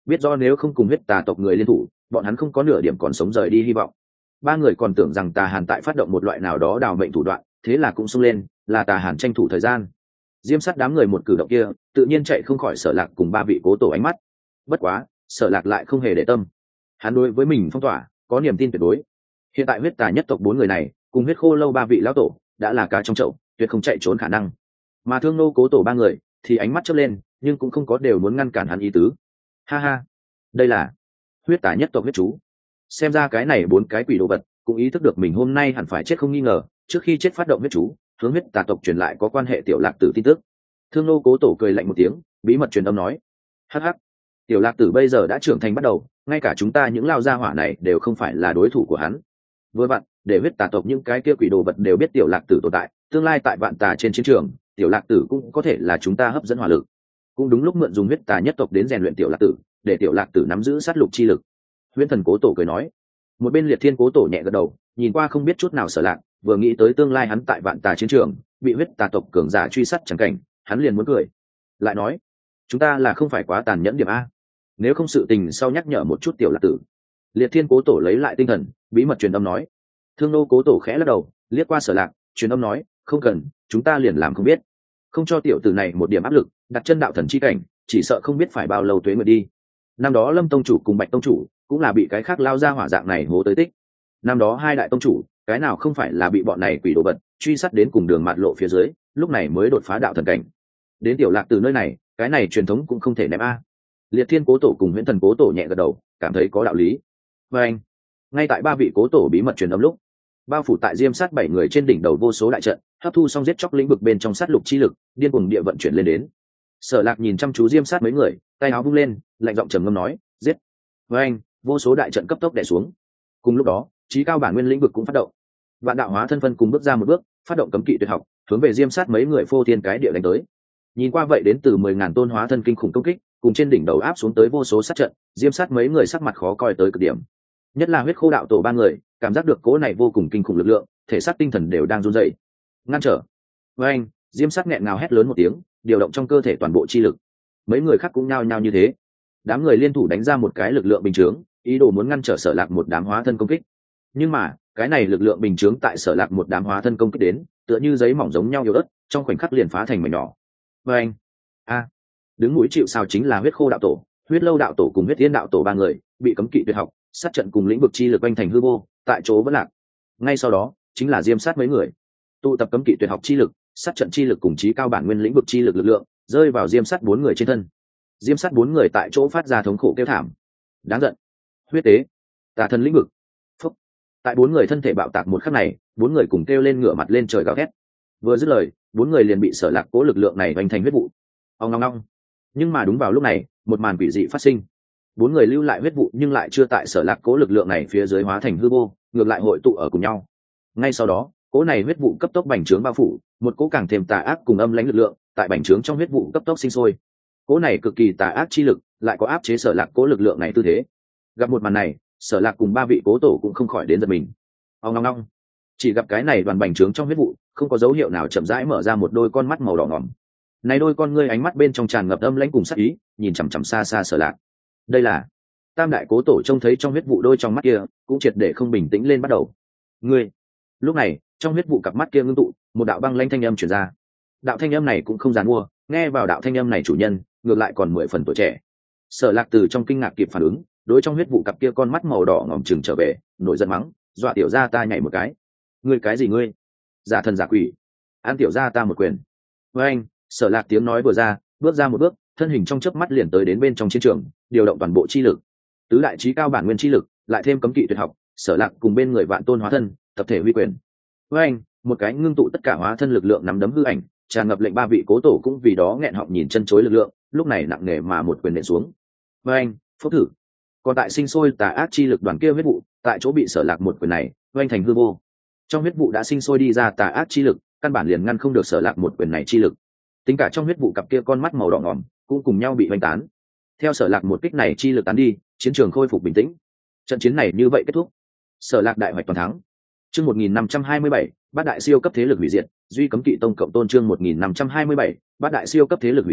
biết do nếu không cùng huyết tà tộc người liên thủ, bọn hắn không có nửa điểm còn sống rời đi hy vọng. Ba người còn tưởng rằng Tà Hàn tại phát động một loại nào đó đào mệnh thủ đoạn, thế là cũng xông lên, là Tà Hàn tranh thủ thời gian. Diêm Sắt đám người một cử động kia, tự nhiên chạy không khỏi Sở Lạc cùng ba vị cố tổ ánh mắt. Bất quá, Sở Lạc lại không hề để tâm. Hắn đối với mình phong tỏa, có niềm tin tuyệt đối. Hiện tại huyết tà nhất tộc bốn người này, cùng huyết khô lâu ba vị lão tổ, đã là cá trong chậu, tuyệt không chạy trốn khả năng. Mà Thương Nô cố tổ ba người, thì ánh mắt chớp lên, nhưng cũng không có đều muốn ngăn cản hắn ý tứ. Ha ha, đây là huyết tà nhất tộc huyết chú. Xem ra cái này bốn cái quỷ đồ vật, cũng ý thức được mình hôm nay hẳn phải chết không nghi ngờ, trước khi chết phát động huyết chú, hướng huyết tà tộc truyền lại có quan hệ tiểu lạc tử tin tức. Thương Nô cố tổ cười lạnh một tiếng, bí mật truyền âm nói: hắc hắc, tiểu lạc tử bây giờ đã trưởng thành bắt đầu, ngay cả chúng ta những lao gia hỏa này đều không phải là đối thủ của hắn. Vừa vặn, để huyết tà tộc những cái kia quỷ đồ vật đều biết tiểu lạc tử tồn tại, tương lai tại vạn tà trên chiến trường, tiểu lạc tử cũng có thể là chúng ta hấp dẫn hỏa lực. Cũng đúng lúc mượn dùng huyết tà nhất tộc đến rèn luyện tiểu lạc tử, để tiểu lạc tử nắm giữ sát lục chi lực. Huyễn Thần cố tổ cười nói. Một bên Liệt Thiên cố tổ nhẹ gật đầu, nhìn qua không biết chút nào Sở Lạc, vừa nghĩ tới tương lai hắn tại vạn tà chiến trường bị huyết tà tộc cường giả truy sát chẳng cảnh, hắn liền muốn cười. Lại nói, chúng ta là không phải quá tàn nhẫn điểm a? Nếu không sự tình sau nhắc nhở một chút tiểu lạc tử. Liệt Thiên cố tổ lấy lại tinh thần, bí mật truyền âm nói. Thương Nô cố tổ khẽ lắc đầu, liếc qua Sở Lạc, truyền âm nói: không cần, chúng ta liền làm không biết, không cho tiểu tử này một điểm áp lực, đặt chân đạo thần chi cảnh, chỉ sợ không biết phải bao lâu tuế nguyệt đi. Năm đó Lâm tông chủ cùng Bạch tông chủ cũng là bị cái khác lao ra hỏa dạng này hố tới tích. Năm đó hai đại tông chủ, cái nào không phải là bị bọn này quỷ đồ vật truy sát đến cùng đường mạt lộ phía dưới, lúc này mới đột phá đạo thần cảnh. Đến tiểu lạc từ nơi này, cái này truyền thống cũng không thể ném a. Liệt Thiên cố tổ cùng Huyễn Thần cố tổ nhẹ gật đầu, cảm thấy có đạo lý. Và anh, ngay tại ba vị cố tổ bí mật truyền âm lúc, bao phủ tại Diêm Sát bảy người trên đỉnh đầu vô số đại trận, hấp thu xong giết chóc lĩnh vực bên trong sát lục chi lực, điên cuồng địa vận chuyển lên đến. Sở Lạc nhìn chăm chú Diêm Sát mấy người, tay áo vung lên, lạnh giọng trầm ngâm nói: giết. Với anh, vô số đại trận cấp tốc đè xuống. Cùng lúc đó, trí cao bản nguyên lĩnh vực cũng phát động. Vạn đạo hóa thân phân cùng bước ra một bước, phát động cấm kỵ tuyệt học, hướng về Diêm Sát mấy người phô thiên cái địa đánh tới. Nhìn qua vậy đến từ mười ngàn tôn hóa thân kinh khủng công kích, cùng trên đỉnh đầu áp xuống tới vô số sát trận, Diêm Sát mấy người sắc mặt khó coi tới cực điểm. Nhất là huyết khô đạo tổ ba người, cảm giác được cỗ này vô cùng kinh khủng lực lượng, thể xác tinh thần đều đang run rẩy. Ngăn trở. Với anh, Diêm Sát nghẹn ngào hét lớn một tiếng, điều động trong cơ thể toàn bộ chi lực. Mấy người khác cũng nhao nhao như thế. Đám người liên thủ đánh ra một cái lực lượng bình chướng, ý đồ muốn ngăn trở Sở Lạc một đám hóa thân công kích. Nhưng mà, cái này lực lượng bình chướng tại Sở Lạc một đám hóa thân công kích đến, tựa như giấy mỏng giống nhau yếu ớt, trong khoảnh khắc liền phá thành mảnh nhỏ. Với anh, a, đứng mũi chịu sào chính là huyết khô đạo tổ, huyết lâu đạo tổ cùng huyết tiên đạo tổ ba người, bị cấm kỵ tuyệt học, sát trận cùng lĩnh vực chi lực quanh thành hư vô, tại chỗ vẫn lạc. Ngay sau đó, chính là Diêm Sát mấy người, tụ tập cấm kỵ tuyệt học chi lực, sát trận chi lực cùng chí cao bản nguyên lĩnh vực chi lực lực lượng, rơi vào Diêm Sát bốn người trên thân. Diêm Sát bốn người tại chỗ phát ra thống khổ kêu thảm. Đáng giận. Huyết tế, tà thần lĩnh vực. Phúc. Tại bốn người thân thể bạo tạc một khắc này, bốn người cùng kêu lên ngửa mặt lên trời gào thét. Vừa dứt lời, bốn người liền bị Sở Lạc cố lực lượng này vành thành huyết vụ. Ong ong ong. Nhưng mà đúng vào lúc này, một màn quỷ dị phát sinh. Bốn người lưu lại huyết vụ nhưng lại chưa tại Sở Lạc cố lực lượng này phía dưới hóa thành hư vô, ngược lại hội tụ ở cùng nhau. Ngay sau đó, cỗ này huyết vụ cấp tốc bành trướng bao phủ, một cỗ càng thêm tà ác cùng âm lãnh lực lượng, tại bành trướng trong huyết vụ cấp tốc sinh sôi. Cỗ này cực kỳ tà ác chi lực, lại có áp chế Sở Lạc cỗ lực lượng này tư thế. Gặp một màn này, Sở Lạc cùng ba vị cố tổ cũng không khỏi đến giật mình. Ong ong ong. Chỉ gặp cái này đoàn bành trướng trong huyết vụ, không có dấu hiệu nào chậm rãi mở ra một đôi con mắt màu đỏ ngòm. Này đôi con ngươi ánh mắt bên trong tràn ngập âm lãnh cùng sát ý, nhìn chằm chằm xa xa Sở Lạc. Đây là Tam đại cố tổ trông thấy trong huyết vụ đôi trong mắt kia, cũng triệt để không bình tĩnh lên bắt đầu. Ngươi. Lúc này, trong huyết vụ cặp mắt kia ngưng tụ, một đạo băng lãnh thanh âm truyền ra. Đạo thanh âm này cũng không giàn mua, nghe vào đạo thanh âm này chủ nhân, ngược lại còn mười phần tuổi trẻ. Sở Lạc từ trong kinh ngạc kịp phản ứng, đối trong huyết vụ cặp kia con mắt màu đỏ ngòm chừng trở về, nổi giận mắng, dọa tiểu gia ta nhảy một cái. Ngươi cái gì ngươi? Giả thần giả quỷ, an tiểu gia ta một quyền. Với anh, Sở Lạc tiếng nói vừa ra, bước ra một bước, thân hình trong chớp mắt liền tới đến bên trong chiến trường, điều động toàn bộ chi lực. Tứ đại chí cao bản nguyên chi lực, lại thêm cấm kỵ tuyệt học, Sở Lạc cùng bên người vạn tôn hóa thân, tập thể huy quyền. Với anh, một cái ngưng tụ tất cả hóa thân lực lượng nắm đấm hư ảnh, tràn ngập lệnh ba vị cố tổ cũng vì đó nghẹn họng nhìn chân chối lực lượng, lúc này nặng nề mà một quyền nện xuống. Với anh, phốc thử. Còn tại sinh sôi tà ác chi lực đoàn kia huyết vụ, tại chỗ bị Sở Lạc một quyền này, với anh thành hư vô. Trong huyết vụ đã sinh sôi đi ra tà ác chi lực, căn bản liền ngăn không được Sở Lạc một quyền này chi lực. Tính cả trong huyết vụ cặp kia con mắt màu đỏ ngòm, cũng cùng nhau bị vành tán. Theo Sở Lạc một kích này chi lực tán đi, chiến trường khôi phục bình tĩnh. Trận chiến này như vậy kết thúc. Sở Lạc đại hoạch toàn thắng. Chương một nghìn năm trăm hai mươi bảy, bát đại siêu cấp thế lực hủy diệt, duy cấm kỵ tông cộng tôn chương một nghìn năm trăm hai mươi bảy, bát đại siêu cấp thế lực hủy diệt,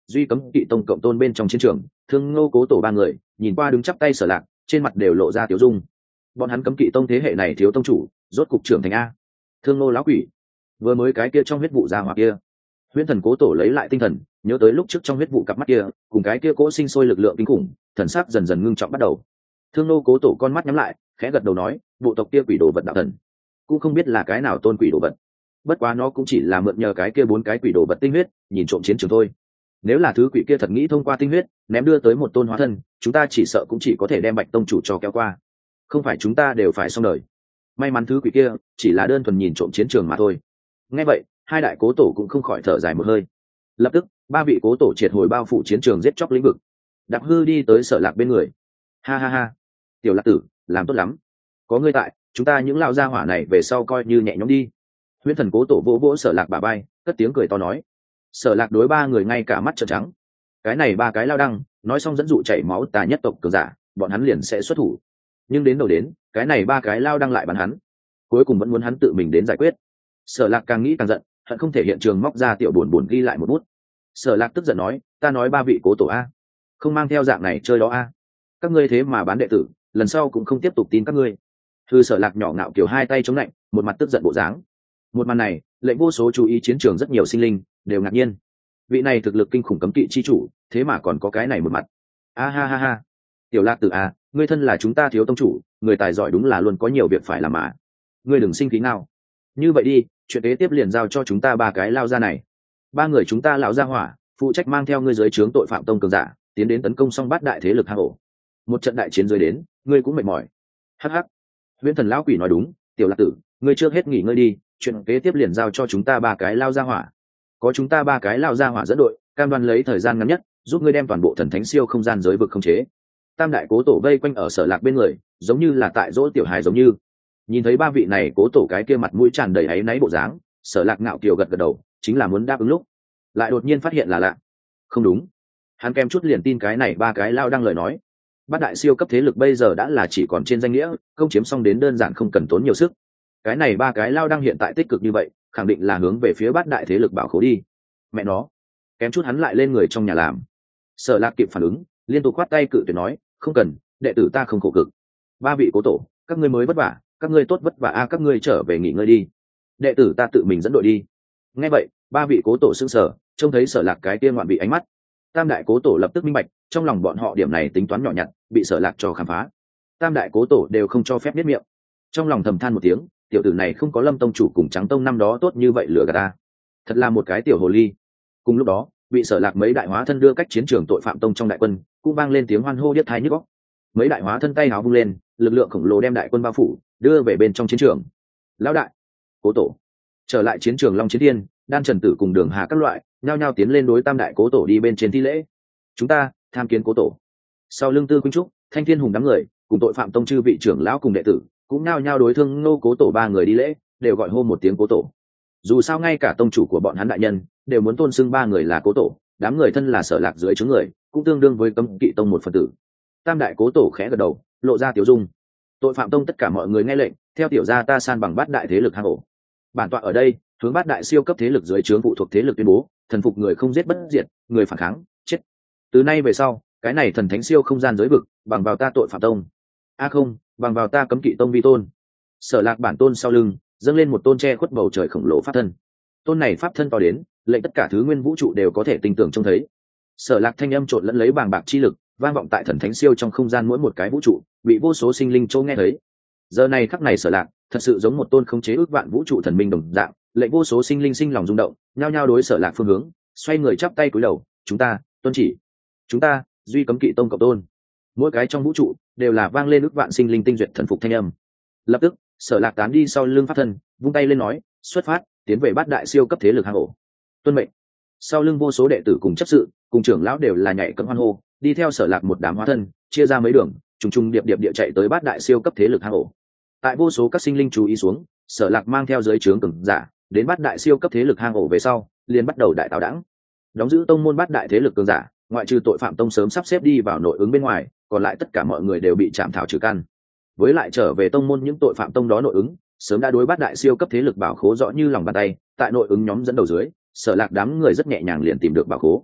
duy cấm kỵ tông cộng tôn bên trong chiến trường, Thương Ngô Cố Tổ ba người nhìn qua đứng chắp tay Sở Lạc, trên mặt đều lộ ra tiểu dung. Bọn hắn cấm kỵ tông thế hệ này thiếu tông chủ, rốt cục trưởng thành a. Thương Ngô lão quỷ, vừa mới cái kia trong huyết vụ ra hỏa kia. Huyễn Thần Cố Tổ lấy lại tinh thần, nhớ tới lúc trước trong huyết vụ cặp mắt kia, cùng cái kia cỗ sinh sôi lực lượng kinh khủng, thần sắc dần dần ngưng trọng bắt đầu. Thương Ngô Cố Tổ con mắt nhắm lại, khẽ gật đầu nói, bộ tộc kia quỷ đồ vật đạo thần, cũng không biết là cái nào tôn quỷ đồ vật. Bất quá nó cũng chỉ là mượn nhờ cái kia bốn cái quỷ đồ vật tinh huyết, nhìn trộm chiến trường thôi. Nếu là thứ quỷ kia thật nghĩ thông qua tinh huyết ném đưa tới một tôn hóa thân, chúng ta chỉ sợ cũng chỉ có thể đem Bạch tông chủ cho kéo qua, không phải chúng ta đều phải xong đời. May mắn thứ quỷ kia chỉ là đơn thuần nhìn trộm chiến trường mà thôi. Nghe vậy, hai đại cố tổ cũng không khỏi thở dài một hơi. Lập tức, ba vị cố tổ triệt hồi bao phủ chiến trường giết chóc lĩnh vực. Đạp Hư đi tới Sở Lạc bên người. Ha ha ha, tiểu Lạc tử, làm tốt lắm. Có ngươi tại, chúng ta những lão gia hỏa này về sau coi như nhẹ nhõm đi. Huyễn Thần Cố Tổ vỗ vỗ Sở Lạc bả vai, cất tiếng cười to nói. Sở Lạc đối ba người ngay cả mắt trợn trắng. Cái này ba cái lao đăng, nói xong dẫn dụ chảy máu tà nhất tộc cường giả, bọn hắn liền sẽ xuất thủ. Nhưng đến đầu đến, cái này ba cái lao đăng lại bắn hắn, cuối cùng vẫn muốn hắn tự mình đến giải quyết. Sở Lạc càng nghĩ càng giận, hận không thể hiện trường móc ra tiểu buồn buồn ghi lại một bút. Sở Lạc tức giận nói, ta nói ba vị cố tổ a, không mang theo dạng này chơi đó a. Các ngươi thế mà bán đệ tử, lần sau cũng không tiếp tục tin các ngươi. Thư Sở Lạc nhỏ ngạo kiểu hai tay chống lạnh, một mặt tức giận bộ dáng. Một màn này, lệnh vô số chú ý chiến trường rất nhiều sinh linh đều ngạc nhiên. Vị này thực lực kinh khủng cấm kỵ chi chủ, thế mà còn có cái này một mặt. A ha ha ha, tiểu Lạc tử a, ngươi thân là chúng ta thiếu tông chủ, người tài giỏi đúng là luôn có nhiều việc phải làm mà. Ngươi đừng sinh khí nào. Như vậy đi, chuyện kế tiếp liền giao cho chúng ta ba cái lao ra này. Ba người chúng ta lão gia hỏa, phụ trách mang theo ngươi dưới trướng tội phạm tông cường giả, tiến đến tấn công xong bát đại thế lực hang ổ. Một trận đại chiến dưới đến, ngươi cũng mệt mỏi. Hắc hắc. Huyễn Thần lão quỷ nói đúng, tiểu Lạc tử, ngươi trước hết nghỉ ngơi đi, chuyện kế tiếp liền giao cho chúng ta ba cái lao gia hỏa. Có chúng ta ba cái lao gia hỏa dẫn đội, cam đoan lấy thời gian ngắn nhất, giúp ngươi đem toàn bộ thần thánh siêu không gian giới vực khống chế. Tam đại cố tổ vây quanh ở Sở Lạc bên người, giống như là tại dỗ tiểu hài giống như. Nhìn thấy ba vị này cố tổ cái kia mặt mũi tràn đầy áy náy bộ dáng, Sở Lạc ngạo kiều gật gật đầu, chính là muốn đáp ứng lúc, lại đột nhiên phát hiện là lạ. Không đúng, hắn kèm chút liền tin cái này ba cái lao đang lời nói. Bát đại siêu cấp thế lực bây giờ đã là chỉ còn trên danh nghĩa, công chiếm xong đến đơn giản không cần tốn nhiều sức. Cái này ba cái lao đang hiện tại tích cực như vậy, khẳng định là hướng về phía bát đại thế lực bảo khố đi. Mẹ nó, kém chút hắn lại lên người trong nhà làm. Sở Lạc kịp phản ứng, liên tục khoát tay cự tuyệt nói, không cần, đệ tử ta không khổ cực. Ba vị cố tổ, các ngươi mới vất vả, các ngươi tốt vất vả a, các ngươi trở về nghỉ ngơi đi, đệ tử ta tự mình dẫn đội đi. Nghe vậy, ba vị cố tổ sững sờ, trông thấy Sở Lạc cái kia ngoạn vị ánh mắt. Tam đại cố tổ lập tức minh bạch, trong lòng bọn họ điểm này tính toán nhỏ nhặt, bị Sở Lạc cho khám phá. Tam đại cố tổ đều không cho phép biết miệng, trong lòng thầm than một tiếng, tiểu tử này không có Lâm tông chủ cùng Trắng tông năm đó tốt như vậy lừa gạt ta, thật là một cái tiểu hồ ly. Cùng lúc đó, bị Sở Lạc mấy đại hóa thân đưa cách chiến trường tội phạm tông trong đại quân, cũng vang lên tiếng hoan hô điếc tai nhức óc. Mấy đại hóa thân tay áo vung lên, lực lượng khổng lồ đem đại quân bao phủ, đưa về bên trong chiến trường. Lão đại, cố tổ, trở lại chiến trường Long Chiến Thiên, Đan Trần Tử cùng Đường Hà các loại, nhao nhao tiến lên đối tam đại cố tổ đi bên trên thi lễ. Chúng ta tham kiến cố tổ. Sau lưng Tư Quynh Trúc, Thanh Thiên Hùng đám người, cùng tội phạm tông chư vị trưởng lão cùng đệ tử, cũng nhao nhao đối Thương Ngô cố tổ ba người đi lễ, đều gọi hô một tiếng cố tổ. Dù sao ngay cả tông chủ của bọn hắn đại nhân đều muốn tôn xưng ba người là cố tổ, đám người thân là Sở Lạc dưới trướng người, cũng tương đương với cấm kỵ tông một phần tử. Tam đại cố tổ khẽ gật đầu, lộ ra tiểu dung. Tội phạm tông tất cả mọi người nghe lệnh, theo tiểu gia ta san bằng bát đại thế lực hang ổ. Bản tọa ở đây, hướng bát đại siêu cấp thế lực dưới trướng phụ thuộc thế lực tuyên bố, thần phục người không giết bất diệt, người phản kháng chết. Từ nay về sau, cái này thần thánh siêu không gian giới vực, bằng vào ta tội phạm tông. A không, bằng vào ta cấm kỵ tông vi tôn. Sở Lạc bản tôn sau lưng, dâng lên một tôn che khuất bầu trời khổng lồ pháp thân. Tôn này pháp thân to đến, lệnh tất cả thứ nguyên vũ trụ đều có thể tin tưởng trông thấy. Sở Lạc thanh âm trộn lẫn lấy bàng bạc chi lực, vang vọng tại thần thánh siêu trong không gian mỗi một cái vũ trụ, bị vô số sinh linh châu nghe thấy. Giờ này khắc này Sở Lạc thật sự giống một tôn khống chế ước vạn vũ trụ thần minh đồng dạng, lệnh vô số sinh linh sinh lòng rung động, nhao nhao đối Sở Lạc phương hướng, xoay người chắp tay cúi đầu, chúng ta tuân chỉ, chúng ta duy cấm kỵ tông cộng tôn. Mỗi cái trong vũ trụ đều là vang lên ước vạn sinh linh tinh duyệt thần phục thanh âm. Lập tức, Sở Lạc tán đi sau lưng pháp thân, vung tay lên nói, xuất phát, tiến về bát đại siêu cấp thế lực hang ổ. Tuân mệnh. Sau lưng vô số đệ tử cùng chấp sự, cùng trưởng lão đều là nhảy cẫng hoan hô, đi theo Sở Lạc một đám hóa thân, chia ra mấy đường, trùng trùng điệp điệp địa chạy tới bát đại siêu cấp thế lực hang ổ. Tại vô số các sinh linh chú ý xuống, Sở Lạc mang theo dưới trướng cường giả, đến bát đại siêu cấp thế lực hang ổ về sau, liền bắt đầu đại táo đẳng. Đóng giữ tông môn bát đại thế lực cường giả, ngoại trừ tội phạm tông sớm sắp xếp đi vào nội ứng bên ngoài, còn lại tất cả mọi người đều bị chạm thảo trừ căn. Với lại trở về tông môn những tội phạm tông đó nội ứng, sớm đã đối bát đại siêu cấp thế lực bảo khố rõ như lòng bàn tay, tại nội ứng nhóm dẫn đầu dưới, Sở Lạc đám người rất nhẹ nhàng liền tìm được bảo khố.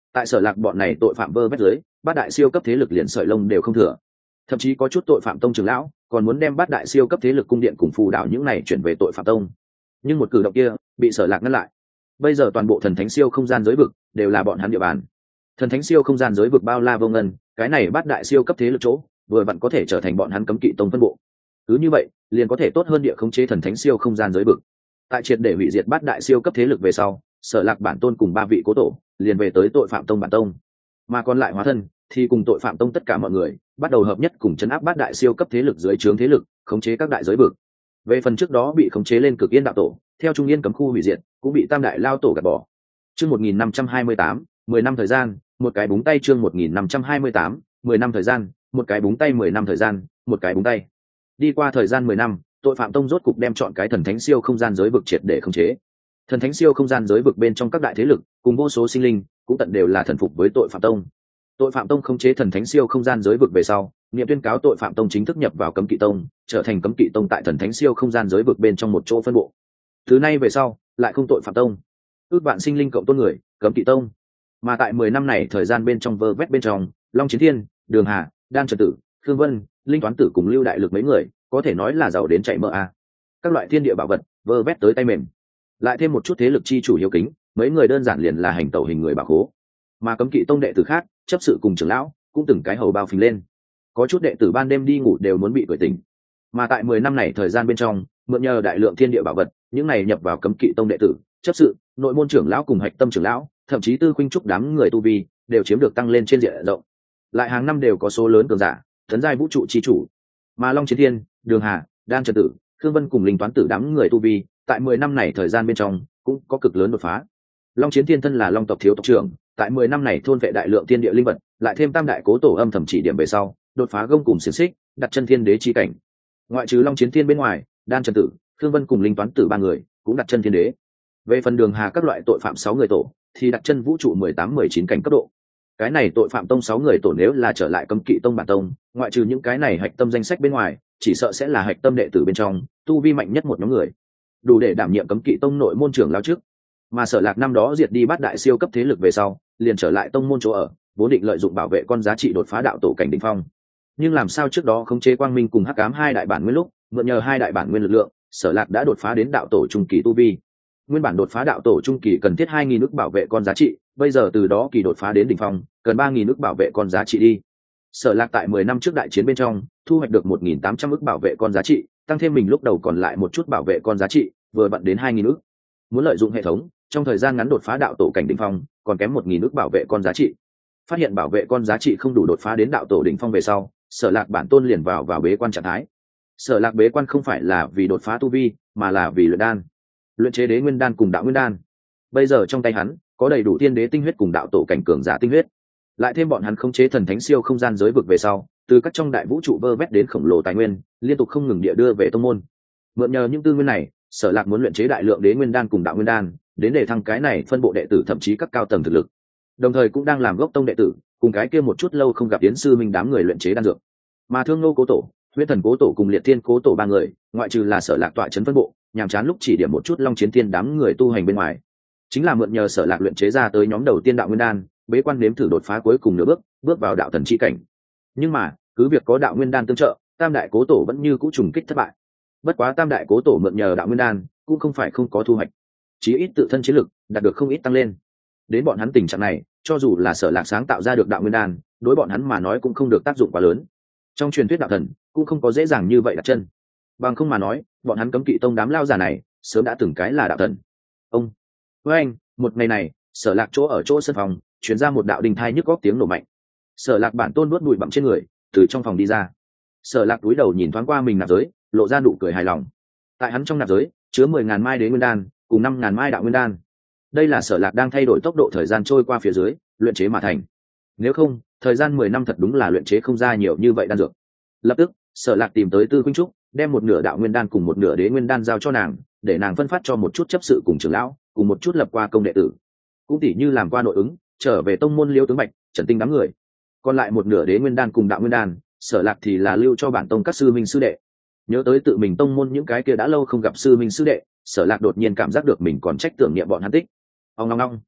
tại Sở Lạc bọn này tội phạm vơ vét dưới, bát đại siêu cấp thế lực liền sợi lông đều không thừa. Thậm chí có chút tội phạm tông trưởng lão còn muốn đem bát đại siêu cấp thế lực cung điện cùng phù đảo những này chuyển về tội phạm tông, nhưng một cử động kia bị Sở Lạc ngăn lại. Bây giờ toàn bộ thần thánh siêu không gian giới vực đều là bọn hắn địa bàn. Thần thánh siêu không gian giới vực bao la vô ngần, cái này bát đại siêu cấp thế lực chỗ vừa vặn có thể trở thành bọn hắn cấm kỵ tông phân bộ. Cứ như vậy liền có thể tốt hơn địa khống chế thần thánh siêu không gian giới vực. Tại triệt để hủy diệt bát đại siêu cấp thế lực về sau, Sở Lạc bản tôn cùng ba vị cố tổ liền về tới tội phạm tông bản tông, mà còn lại hóa thân thì cùng tội phạm tông tất cả mọi người bắt đầu hợp nhất cùng chấn áp bát đại siêu cấp thế lực dưới trướng thế lực, khống chế các đại giới vực. Về phần trước đó bị khống chế lên Cực Yên đạo tổ, theo Trung Yên cấm khu hủy diệt, cũng bị Tam đại lao tổ gạt bỏ. Chương một nghìn năm trăm hai mươi tám, mười năm thời gian, một cái búng tay. Chương một nghìn năm trăm hai mươi tám, mười năm thời gian, một cái búng tay. Mười năm thời gian, một cái búng tay. Đi qua thời gian mười năm, tội phạm tông rốt cục đem chọn cái thần thánh siêu không gian giới vực triệt để khống chế. Thần thánh siêu không gian giới vực bên trong các đại thế lực cùng vô số sinh linh cũng tận đều là thần phục với tội phạm tông. Tội phạm tông khống chế thần thánh siêu không gian giới vực về sau, niệm tuyên cáo tội phạm tông chính thức nhập vào cấm kỵ tông, trở thành cấm kỵ tông tại thần thánh siêu không gian giới vực bên trong một chỗ phân bộ. Từ nay về sau lại không tội phạm tông, ước vạn sinh linh cộng tôn người, cấm kỵ tông. Mà tại mười năm này thời gian bên trong vơ vét bên trong, Long Chiến Thiên, Đường Hà, Đan Trần Tử, Khương Vân, Linh Toán Tử cùng Lưu Đại Lực mấy người có thể nói là giàu đến chảy mỡ a. Các loại thiên địa bảo vật vơ vét tới tay mềm, lại thêm một chút thế lực chi chủ hiếu kính, mấy người đơn giản liền là hành tẩu hình người bảo khố. Mà cấm kỵ tông đệ tử khác chấp sự cùng trưởng lão cũng từng cái hầu bao phình lên, có chút đệ tử ban đêm đi ngủ đều muốn bị cười tỉnh. Mà tại mười năm này thời gian bên trong, mượn nhờ đại lượng thiên địa bảo vật, những này nhập vào cấm kỵ tông đệ tử, chấp sự, nội môn trưởng lão cùng hạch tâm trưởng lão, thậm chí tư khuynh trúc đám người tu vi đều chiếm được tăng lên trên diện rộng. Lại hàng năm đều có số lớn cường giả tấn giai vũ trụ chi chủ. Mà Long Chiến Thiên, Đường Hà, Đan Trần Tử, Khương Vân cùng Linh Toán Tử đám người tu vi tại mười năm này thời gian bên trong cũng có cực lớn đột phá. Long Chiến Thiên thân là Long tộc thiếu tộc trưởng, tại mười năm này thôn vệ đại lượng thiên địa linh vật, lại thêm tam đại cố tổ âm thầm chỉ điểm về sau, đột phá gông cùng xiển xích, đặt chân thiên đế chi cảnh. Ngoại trừ Long Chiến Thiên bên ngoài, Đan Trần Tử, Khương Vân cùng Linh Toán Tử ba người cũng đặt chân thiên đế. Về phần Đường Hà các loại tội phạm sáu người tổ thì đặt chân vũ trụ mười tám mười chín cảnh cấp độ. Cái này tội phạm tông sáu người tổ nếu là trở lại cấm kỵ tông bản tông, ngoại trừ những cái này hạch tâm danh sách bên ngoài, chỉ sợ sẽ là hạch tâm đệ tử bên trong tu vi mạnh nhất một nhóm người, đủ để đảm nhiệm cấm kỵ tông nội môn trưởng lão trước. Mà Sở Lạc năm đó diệt đi bát đại siêu cấp thế lực về sau, liền trở lại tông môn chỗ ở, vốn định lợi dụng bảo vệ con giá trị đột phá đạo tổ cảnh đỉnh phong. Nhưng làm sao trước đó khống chế quang minh cùng hắc ám hai đại bản nguyên lúc, mượn nhờ hai đại bản nguyên lực lượng, Sở Lạc đã đột phá đến đạo tổ trung kỳ tu vi. Nguyên bản đột phá đạo tổ trung kỳ cần thiết hai nghìn ức bảo vệ con giá trị, bây giờ từ đó kỳ đột phá đến đỉnh phong, cần ba nghìn ức bảo vệ con giá trị đi. Sở Lạc tại mười năm trước đại chiến bên trong, thu hoạch được một nghìn tám trăm ức bảo vệ con giá trị, tăng thêm mình lúc đầu còn lại một chút bảo vệ con giá trị, vừa vặn đến hai nghìn ức. Muốn lợi dụng hệ thống, trong thời gian ngắn đột phá đạo tổ cảnh đỉnh phong, còn kém một nghìn ức bảo vệ con giá trị. Phát hiện bảo vệ con giá trị không đủ đột phá đến đạo tổ đỉnh phong về sau, Sở Lạc bản tôn liền vào vào bế quan trạng thái. Sở Lạc bế quan không phải là vì đột phá tu vi, mà là vì luyện đan, luyện chế đế nguyên đan cùng đạo nguyên đan. Bây giờ trong tay hắn có đầy đủ tiên đế tinh huyết cùng đạo tổ cảnh cường giả tinh huyết, lại thêm bọn hắn khống chế thần thánh siêu không gian giới vực về sau, từ các trong đại vũ trụ vơ vét đến khổng lồ tài nguyên, liên tục không ngừng địa đưa về tông môn. Mượn nhờ những tư nguyên này, Sở Lạc muốn luyện chế đại lượng đế nguyên đan cùng đạo nguyên đan, đến để thăng cái này phân bộ đệ tử thậm chí các cao tầng thực lực. Đồng thời cũng đang làm gốc tông đệ tử, cùng cái kia một chút lâu không gặp tiến sư minh đám người luyện chế đan dược. Mà Thương Nô cố tổ, Huyết Thần cố tổ cùng Liệt Thiên cố tổ ba người, ngoại trừ là Sở Lạc tọa trấn phân bộ, nhàm chán lúc chỉ điểm một chút Long Chiến Thiên đám người tu hành bên ngoài, chính là mượn nhờ Sở Lạc luyện chế ra tới nhóm đầu tiên đạo nguyên đan, bế quan nếm thử đột phá cuối cùng nửa bước, bước vào đạo thần chi cảnh. Nhưng mà, cứ việc có đạo nguyên đan tương trợ, tam đại cố tổ vẫn như cũ trùng kích thất bại. Bất quá tam đại cố tổ mượn nhờ đạo nguyên đan, cũng không phải không có thu hoạch, chí ít tự thân chiến lực đạt được không ít tăng lên. Đến bọn hắn tình trạng này, cho dù là Sở Lạc sáng tạo ra được đạo nguyên đan, đối bọn hắn mà nói cũng không được tác dụng quá lớn. Trong truyền thuyết đạo thần cũng không có dễ dàng như vậy đặt chân. Bằng không mà nói, bọn hắn cấm kỵ tông đám lao già này sớm đã từng cái là đạo thần. Ông với anh, một ngày này, Sở Lạc chỗ ở chỗ sân phòng, truyền ra một đạo đình thai nhức góc tiếng nổ mạnh. Sở Lạc bản tôn nuốt bụi bặm trên người, từ trong phòng đi ra. Sở Lạc cúi đầu nhìn thoáng qua mình nạp giới, lộ ra nụ cười hài lòng. Tại hắn trong nạp giới chứa mười ngàn mai đế nguyên đan cùng năm ngàn mai đạo nguyên đan. Đây là Sở Lạc đang thay đổi tốc độ thời gian trôi qua phía dưới luyện chế mà thành. Nếu không, thời gian mười năm thật đúng là luyện chế không ra nhiều như vậy đan dược. Lập tức, Sở Lạc tìm tới Tư Khuynh Trúc, đem một nửa đạo nguyên đan cùng một nửa đế nguyên đan giao cho nàng, để nàng phân phát cho một chút chấp sự cùng trưởng lão, cùng một chút lập qua công đệ tử. Cũng tỉ như làm qua nội ứng, trở về tông môn Liêu tướng Bạch, Trần Tinh đám người. Còn lại một nửa đế nguyên đan cùng đạo nguyên đan, Sở Lạc thì là lưu cho bản tông các sư minh sư đệ. Nhớ tới tự mình tông môn những cái kia đã lâu không gặp sư minh sư đệ, Sở Lạc đột nhiên cảm giác được mình còn trách tưởng niệm bọn hắn tích. Ông long long.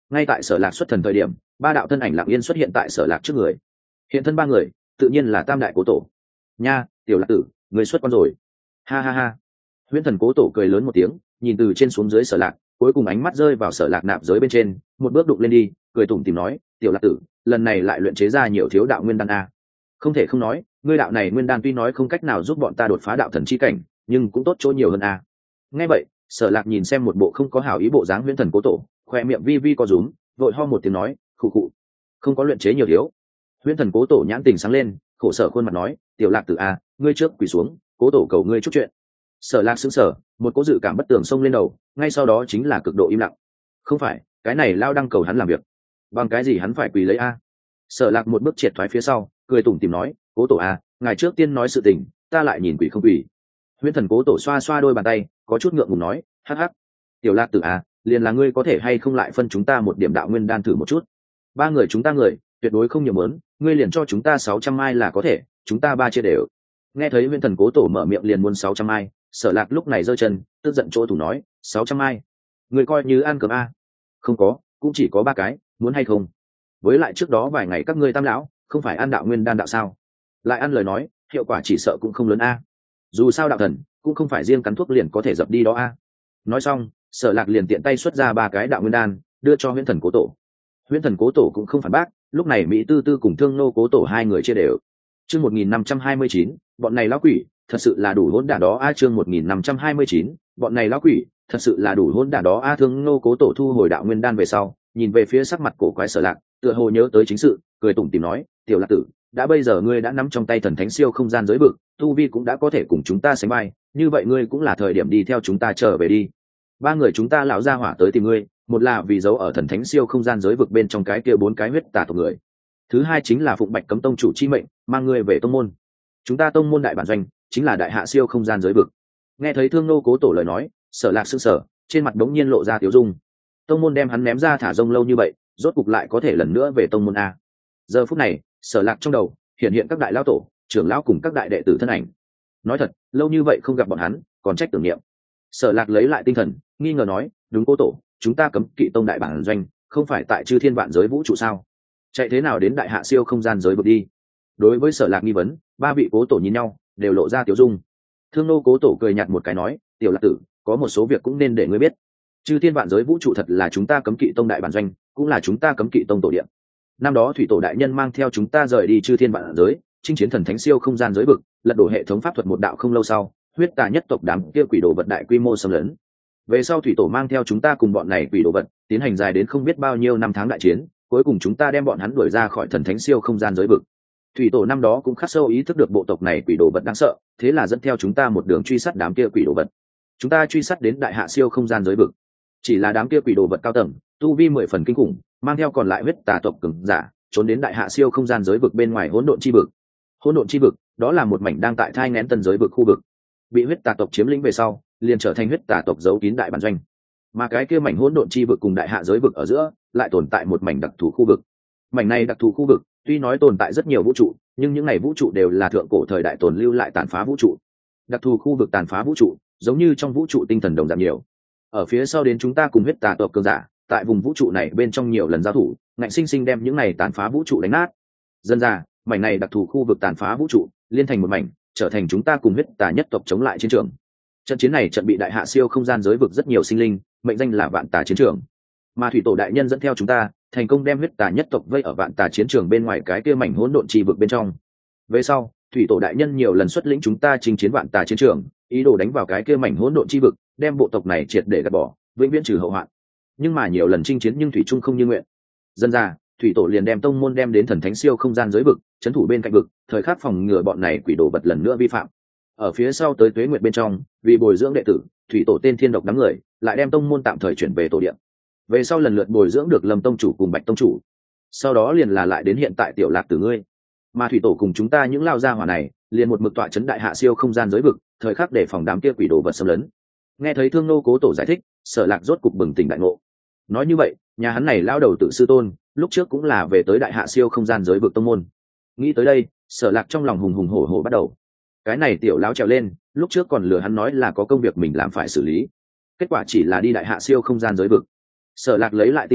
ngay tại Sở Lạc xuất thần thời điểm, ba đạo thân ảnh lặng yên xuất hiện tại Sở Lạc trước người. Hiện thân ba người tự nhiên là tam đại cố tổ. Nha, tiểu Lạc tử, người xuất quan rồi. Ha ha ha. Huyễn Thần Cố Tổ cười lớn một tiếng, nhìn từ trên xuống dưới Sở Lạc, cuối cùng ánh mắt rơi vào Sở Lạc nạp giới bên trên, một bước đụng lên đi, cười tủm tỉm nói, tiểu Lạc tử, lần này lại luyện chế ra nhiều thiếu đạo nguyên đan a. Không thể không nói, ngươi đạo này nguyên đan tuy nói không cách nào giúp bọn ta đột phá đạo thần chi cảnh, nhưng cũng tốt chỗ nhiều hơn a. Nghe vậy, Sở Lạc nhìn xem một bộ không có hảo ý bộ dáng Huyễn Thần Cố Tổ, khoe miệng vi vi co rúm, vội ho một tiếng nói, khụ khụ, không có luyện chế nhiều thiếu. Huyễn Thần Cố Tổ nhãn tình sáng lên, khổ sở khuôn mặt nói, tiểu Lạc tử a, ngươi trước quỳ xuống, Cố Tổ cầu ngươi chút chuyện. Sở Lạc sững sờ, một cố dự cảm bất tường xông lên đầu, ngay sau đó chính là cực độ im lặng. Không phải, cái này lao đang cầu hắn làm việc, bằng cái gì hắn phải quỳ lấy a? Sở Lạc một bước triệt thoái phía sau, cười tủm tỉm nói, Cố Tổ a, ngài trước tiên nói sự tình, ta lại nhìn quỷ không quỷ. Huyễn Thần Cố Tổ xoa xoa đôi bàn tay, có chút ngượng ngùng nói, hắc hắc, tiểu Lạc tử a, liền là ngươi có thể hay không lại phân chúng ta một điểm đạo nguyên đan thử một chút. Ba người chúng ta người, tuyệt đối không nhiều mớn, ngươi liền cho chúng ta sáu trăm mai là có thể, chúng ta ba chia đều. Nghe thấy Huyễn Thần Cố Tổ mở miệng liền muốn sáu trăm mai, Sở Lạc lúc này giơ chân, tức giận chỗ thủ nói, sáu trăm mai, người coi như ăn cơm a? Không có, cũng chỉ có ba cái, muốn hay không? Với lại trước đó vài ngày các ngươi tam lão không phải ăn đạo nguyên đan đạo sao? Lại ăn lời nói, hiệu quả chỉ sợ cũng không lớn a. Dù sao đạo thần cũng không phải riêng cắn thuốc liền có thể dập đi đó a. Nói xong, Sở Lạc liền tiện tay xuất ra ba cái đạo nguyên đan, đưa cho Huyễn Thần Cố Tổ. Huyễn Thần Cố Tổ cũng không phản bác, lúc này Mỹ Tư Tư cùng Thương Nô Cố Tổ hai người chia đều. Chương một nghìn năm trăm hai mươi chín, bọn này lão quỷ, thật sự là đủ hỗn đản đó a. Chương một nghìn năm trăm hai mươi chín, bọn này lão quỷ, thật sự là đủ hỗn đản đó a. Thương Nô Cố Tổ thu hồi đạo nguyên đan về sau, nhìn về phía sắc mặt cổ quái Sở Lạc, tựa hồ nhớ tới chính sự, cười tủm tỉm nói, tiểu Lạc tử, đã bây giờ ngươi đã nắm trong tay thần thánh siêu không gian giới vực, tu vi cũng đã có thể cùng chúng ta sánh vai, như vậy ngươi cũng là thời điểm đi theo chúng ta trở về đi. Ba người chúng ta lão gia hỏa tới tìm ngươi, một là vì giấu ở thần thánh siêu không gian giới vực bên trong cái kia bốn cái huyết tà tộc người, thứ hai chính là phụng Bạch Cấm Tông chủ chi mệnh, mang ngươi về tông môn. Chúng ta tông môn đại bản doanh chính là đại hạ siêu không gian giới vực. Nghe thấy Thương Nô Cố Tổ lời nói, Sở Lạc sững sờ, trên mặt đống nhiên lộ ra tiếu dung. Tông môn đem hắn ném ra thả rông lâu như vậy, rốt cục lại có thể lần nữa về tông môn a. Giờ phút này, Sở Lạc trong đầu hiện hiện các đại lão tổ, trưởng lão cùng các đại đệ tử thân ảnh. Nói thật, lâu như vậy không gặp bọn hắn, còn trách tưởng niệm. Sở Lạc lấy lại tinh thần, nghi ngờ nói, đúng Cố Tổ, chúng ta Cấm Kỵ Tông đại bản doanh không phải tại Chư Thiên Vạn Giới vũ trụ sao? Chạy thế nào đến đại hạ siêu không gian giới vực đi? Đối với Sở Lạc nghi vấn, ba vị Cố Tổ nhìn nhau, đều lộ ra tiếu dung. Thương Nô Cố Tổ cười nhạt một cái nói, tiểu Lạc tử, có một số việc cũng nên để ngươi biết. Chư Thiên Vạn Giới vũ trụ thật là chúng ta Cấm Kỵ Tông đại bản doanh, cũng là chúng ta Cấm Kỵ Tông tổ điện. Năm đó Thủy Tổ đại nhân mang theo chúng ta rời đi Chư Thiên Vạn Giới, chinh chiến thần thánh siêu không gian giới vực, lật đổ hệ thống pháp thuật một đạo không lâu sau, huyết tà nhất tộc đám kia quỷ đồ vật đại quy mô xâm lấn. Về sau Thủy Tổ mang theo chúng ta cùng bọn này quỷ đồ vật tiến hành dài đến không biết bao nhiêu năm tháng đại chiến, cuối cùng chúng ta đem bọn hắn đuổi ra khỏi thần thánh siêu không gian giới vực. Thủy Tổ năm đó cũng khắc sâu ý thức được bộ tộc này quỷ đồ vật đáng sợ, thế là dẫn theo chúng ta một đường truy sát đám kia quỷ đồ vật. Chúng ta truy sát đến đại hạ siêu không gian giới vực. Chỉ là đám kia quỷ đồ vật cao tầng, tu vi mười phần kinh khủng, mang theo còn lại huyết tà tộc cường giả, trốn đến đại hạ siêu không gian giới vực bên ngoài hỗn độn chi vực. Hỗn độn chi vực, đó là một mảnh đang tại thai nghén tân giới vực khu vực. Bị huyết tà tộc chiếm lĩnh về sau, liền trở thành huyết tà tộc giấu kín đại bản doanh. Mà cái kia mảnh hỗn độn chi vực cùng đại hạ giới vực ở giữa, lại tồn tại một mảnh đặc thù khu vực. Mảnh này đặc thù khu vực, tuy nói tồn tại rất nhiều vũ trụ, nhưng những này vũ trụ đều là thượng cổ thời đại tồn lưu lại tàn phá vũ trụ. Đặc thù khu vực tàn phá vũ trụ, giống như trong vũ trụ tinh thần đồng dạng nhiều. Ở phía sau đến chúng ta cùng huyết tà tộc cường giả, tại vùng vũ trụ này bên trong nhiều lần giao thủ, ngạnh sinh sinh đem những này tàn phá vũ trụ đánh nát. Dần ra, mảnh này đặc thù khu vực tàn phá vũ trụ, liên thành một mảnh, trở thành chúng ta cùng huyết tà nhất tộc chống lại chiến trường. Trận chiến này trận bị đại hạ siêu không gian giới vực rất nhiều sinh linh, mệnh danh là Vạn Tà chiến trường. Mà Thủy Tổ đại nhân dẫn theo chúng ta, thành công đem huyết tà nhất tộc vây ở Vạn Tà chiến trường bên ngoài cái kia mảnh hỗn độn chi vực bên trong. Về sau, Thủy Tổ đại nhân nhiều lần xuất lĩnh chúng ta chinh chiến Vạn Tà chiến trường, ý đồ đánh vào cái kia mảnh hỗn độn chi vực, đem bộ tộc này triệt để gạt bỏ, vĩnh viễn trừ hậu hoạn. Nhưng mà nhiều lần chinh chiến nhưng thủy chung không như nguyện. Dần ra, Thủy Tổ liền đem tông môn đem đến thần thánh siêu không gian giới vực, trấn thủ bên cạnh vực, thời khắc phòng ngừa bọn này quỷ đồ vật lần nữa vi phạm. Ở phía sau tới Tuế Nguyệt bên trong, vì bồi dưỡng đệ tử, Thủy Tổ tên Thiên Độc đám người, lại đem tông môn tạm thời chuyển về tổ điện. Về sau lần lượt bồi dưỡng được Lâm tông chủ cùng Bạch tông chủ. Sau đó liền là lại đến hiện tại tiểu Lạc tử ngươi. Mà Thủy Tổ cùng chúng ta những lao gia hỏa này, liền một mực tọa trấn đại hạ siêu không gian giới vực, thời khắc để phòng đám kia quỷ đồ vật xâm lấn. Nghe thấy Thương Nô Cố Tổ giải thích, Sở Lạc rốt cục bừng tỉnh đại ngộ. Nói như vậy, nhà hắn này lao đầu tự sư tôn, lúc trước cũng là về tới đại hạ siêu không gian giới vực tông môn. Nghĩ tới đây, Sở Lạc trong lòng hùng hùng hổ hổ bắt đầu. Cái này tiểu lão trèo lên, lúc trước còn lừa hắn nói là có công việc mình làm phải xử lý, kết quả chỉ là đi đại hạ siêu không gian giới vực. Sở Lạc lấy lại tinh thần,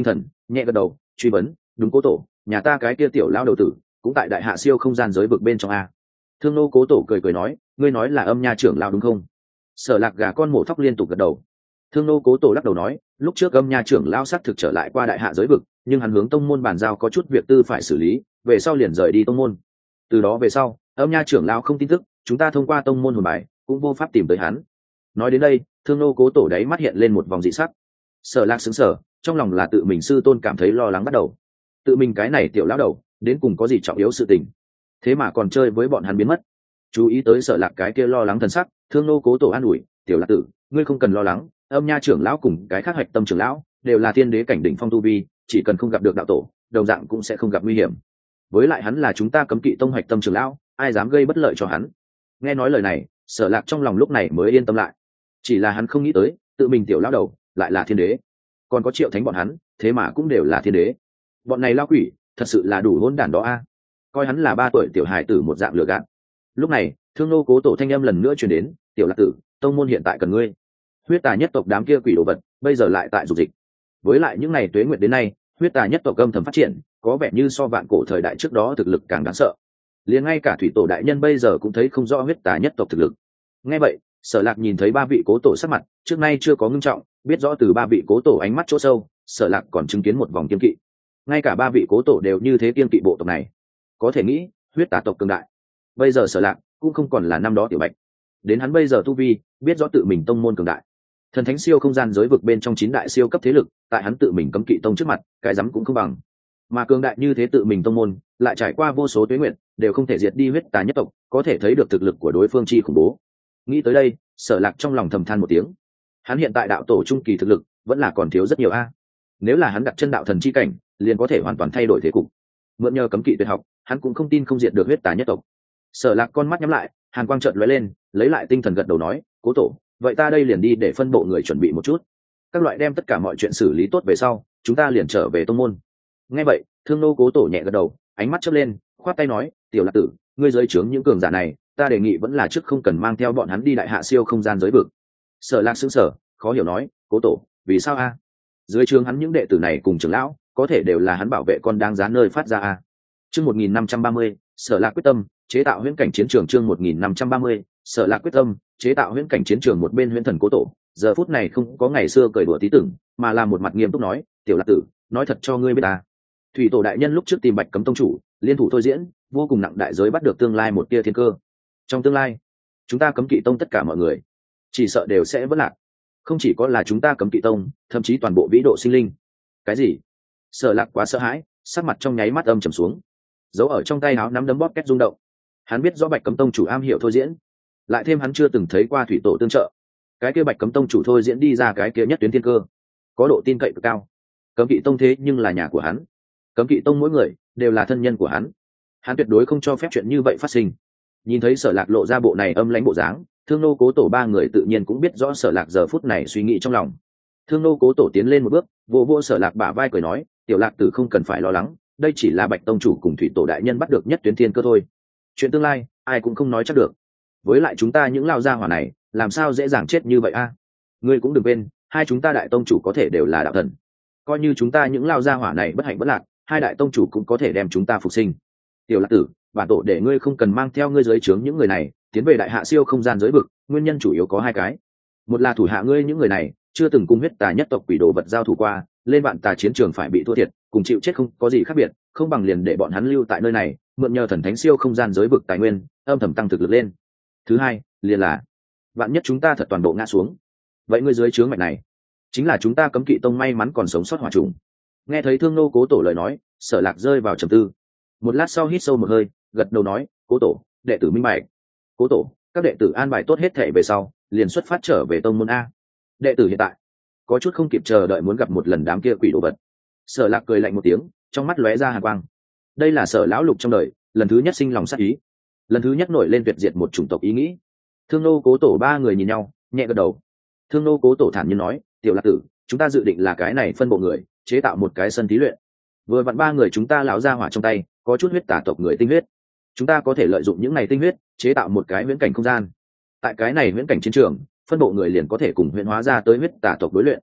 nhẹ gật đầu truy vấn, đúng cố tổ, nhà ta cái kia tiểu lao đầu tử cũng tại đại hạ siêu không gian giới vực bên trong a. Thương nô cố tổ cười cười nói, ngươi nói là âm nha trưởng lao đúng không? Sở Lạc gà con mổ thóc liên tục gật đầu. Thương nô cố tổ lắc đầu nói, lúc trước âm nha trưởng lao xác thực trở lại qua đại hạ giới vực, nhưng hắn hướng tông môn bàn giao có chút việc tư phải xử lý, về sau liền rời đi tông môn. Từ đó về sau, âm nha trưởng lao không tin tức, chúng ta thông qua tông môn hồn bài cũng vô pháp tìm tới hắn. Nói đến đây, thương nô cố tổ đáy mắt hiện lên một vòng dị sắc. Sở Lạc sững sờ, trong lòng là tự mình sư tôn cảm thấy lo lắng bắt đầu. Tự mình cái này tiểu lão đầu, đến cùng có gì trọng yếu sự tình, thế mà còn chơi với bọn hắn biến mất. Chú ý tới Sở Lạc cái kia lo lắng thần sắc, thương nô cố tổ an ủi, tiểu Lạc tử, ngươi không cần lo lắng, âm nha trưởng lão cùng cái khác hạch tâm trưởng lão đều là thiên đế cảnh đỉnh phong tu vi, chỉ cần không gặp được đạo tổ, đồng dạng cũng sẽ không gặp nguy hiểm. Với lại hắn là chúng ta cấm kỵ tông hạch tâm trưởng lão, ai dám gây bất lợi cho hắn. Nghe nói lời này, Sở Lạc trong lòng lúc này mới yên tâm lại. Chỉ là hắn không nghĩ tới, tự mình tiểu lão đầu lại là thiên đế, còn có Triệu Thánh bọn hắn, thế mà cũng đều là thiên đế. Bọn này lao quỷ, thật sự là đủ hỗn đản đó a. Coi hắn là ba tuổi tiểu hài tử một dạng lừa gạt. Lúc này, thương nô cố tổ thanh âm lần nữa truyền đến, tiểu Lạc tử, tông môn hiện tại cần ngươi. Huyết tà nhất tộc đám kia quỷ đồ vật, bây giờ lại tại dục dịch. Với lại những ngày tuế nguyệt đến nay, huyết tà nhất tộc âm thầm phát triển, có vẻ như so vạn cổ thời đại trước đó thực lực càng đáng sợ. Liền ngay cả thủy tổ đại nhân bây giờ cũng thấy không rõ huyết tà nhất tộc thực lực. Nghe vậy, Sở Lạc nhìn thấy ba vị cố tổ sắc mặt, trước nay chưa có ngưng trọng, biết rõ từ ba vị cố tổ ánh mắt chỗ sâu, Sở Lạc còn chứng kiến một vòng kiên kỵ. Ngay cả ba vị cố tổ đều như thế kiên kỵ bộ tộc này, có thể nghĩ huyết tà tộc cường đại. Bây giờ Sở Lạc cũng không còn là năm đó tiểu bạch, đến hắn bây giờ tu vi, biết rõ tự mình tông môn cường đại. Thần thánh siêu không gian giới vực bên trong chín đại siêu cấp thế lực, tại hắn tự mình cấm kỵ tông trước mặt, cái rắm cũng không bằng. Mà cường đại như thế tự mình tông môn, lại trải qua vô số tuế nguyện, đều không thể diệt đi huyết tà nhất tộc, có thể thấy được thực lực của đối phương chi khủng bố. Nghĩ tới đây, Sở Lạc trong lòng thầm than một tiếng. Hắn hiện tại đạo tổ trung kỳ thực lực, vẫn là còn thiếu rất nhiều a. Nếu là hắn đặt chân đạo thần chi cảnh, liền có thể hoàn toàn thay đổi thế cục. Mượn nhờ cấm kỵ tuyệt học, hắn cũng không tin không diệt được huyết tà nhất tộc. Sở Lạc con mắt nhắm lại, hàn quang chợt lóe lên, lấy lại tinh thần gật đầu nói, cố tổ, vậy ta đây liền đi để phân bộ người chuẩn bị một chút, các loại đem tất cả mọi chuyện xử lý tốt về sau, chúng ta liền trở về tông môn. Nghe vậy, thương nô cố tổ nhẹ gật đầu, ánh mắt chớp lên, khoát tay nói, tiểu Lạc tử, ngươi dưới trướng những cường giả này, ta đề nghị vẫn là trước không cần mang theo bọn hắn đi đại hạ siêu không gian giới vực. Sở Lạc sững sờ, khó hiểu nói, cố tổ, vì sao a? Dưới trướng hắn những đệ tử này cùng trưởng lão, có thể đều là hắn bảo vệ con đáng giá nơi phát ra a. Chương một nghìn năm trăm ba mươi, Sở Lạc quyết tâm chế tạo huyễn cảnh chiến trường. Chương một nghìn năm trăm ba mươi, Sở Lạc quyết tâm chế tạo huyễn cảnh chiến trường. Một bên huyễn thần cố tổ, giờ phút này không có ngày xưa cười đùa tí tưởng, mà là một mặt nghiêm túc nói, tiểu Lạc tử, nói thật cho ngươi biết ta, thủy tổ đại nhân lúc trước tìm Bạch Cấm tông chủ, liên thủ thôi diễn, vô cùng nặng đại giới bắt được tương lai một tia thiên cơ. Trong tương lai, chúng ta cấm kỵ tông tất cả mọi người, chỉ sợ đều sẽ vỡ lạc. Không chỉ có là chúng ta cấm kỵ tông, thậm chí toàn bộ vĩ độ sinh linh. Cái gì? Sở Lạc quá sợ hãi, sắc mặt trong nháy mắt âm trầm xuống, giấu ở trong tay áo nắm đấm bóp két rung động. Hắn biết rõ Bạch Cấm tông chủ am hiểu thôi diễn, lại thêm hắn chưa từng thấy qua thủy tổ tương trợ, cái kia Bạch Cấm tông chủ thôi diễn đi ra cái kia nhất tuyến thiên cơ, có độ tin cậy cực cao. Cấm kỵ tông thế nhưng là nhà của hắn, cấm kỵ tông mỗi người đều là thân nhân của hắn, hắn tuyệt đối không cho phép chuyện như vậy phát sinh. Nhìn thấy Sở Lạc lộ ra bộ này âm lãnh bộ dáng, thương nô cố tổ ba người tự nhiên cũng biết rõ Sở Lạc giờ phút này suy nghĩ trong lòng. Thương nô cố tổ tiến lên một bước, vô vô Sở Lạc bả vai cười nói, tiểu Lạc tử không cần phải lo lắng, đây chỉ là Bạch tông chủ cùng thủy tổ đại nhân bắt được nhất tuyến thiên cơ thôi, chuyện tương lai ai cũng không nói chắc được. Với lại chúng ta những lao gia hỏa này, làm sao dễ dàng chết như vậy a? Ngươi cũng đừng quên, hai chúng ta đại tông chủ có thể đều là đạo thần, coi như chúng ta những lao gia hỏa này bất hạnh bất lạc, hai đại tông chủ cũng có thể đem chúng ta phục sinh. Tiểu Lạc tử, bản tổ để ngươi không cần mang theo ngươi dưới trướng những người này tiến về đại hạ siêu không gian giới vực, nguyên nhân chủ yếu có hai cái. Một là thủ hạ ngươi những người này chưa từng cùng huyết tà nhất tộc quỷ đồ vật giao thủ qua, lên vạn tà chiến trường phải bị thua thiệt, cùng chịu chết không có gì khác biệt, không bằng liền để bọn hắn lưu tại nơi này, mượn nhờ thần thánh siêu không gian giới vực tài nguyên, âm thầm tăng thực lực lên. Thứ hai, liền là vạn nhất chúng ta thật toàn bộ ngã xuống, vậy ngươi dưới trướng mạch này chính là chúng ta cấm kỵ tông may mắn còn sống sót hỏa trùng. Nghe thấy thương nô cố tổ lời nói, Sở Lạc rơi vào trầm tư. Một lát sau hít sâu một hơi, gật đầu nói, cố tổ, đệ tử minh bạch. Cố tổ, các đệ tử an bài tốt hết thể về sau, liền xuất phát trở về tông môn a. Đệ tử hiện tại có chút không kịp chờ đợi muốn gặp một lần đám kia quỷ đồ vật. Sở Lạc cười lạnh một tiếng, trong mắt lóe ra hàn quang. Đây là Sở lão lục trong đời lần thứ nhất sinh lòng sát ý, lần thứ nhất nổi lên tuyệt diệt một chủng tộc ý nghĩ. Thương nô cố tổ ba người nhìn nhau, nhẹ gật đầu. Thương nô cố tổ thản nhiên nói, tiểu Lạc tử, chúng ta dự định là cái này phân bộ người chế tạo một cái sân thí luyện. Vừa vặn ba người chúng ta lão gia hỏa trong tay có chút huyết tà tộc người tinh huyết, chúng ta có thể lợi dụng những này tinh huyết chế tạo một cái huyễn cảnh không gian. Tại cái này huyễn cảnh chiến trường, phân bộ người liền có thể cùng huyễn hóa ra tới huyết tà tộc đối luyện.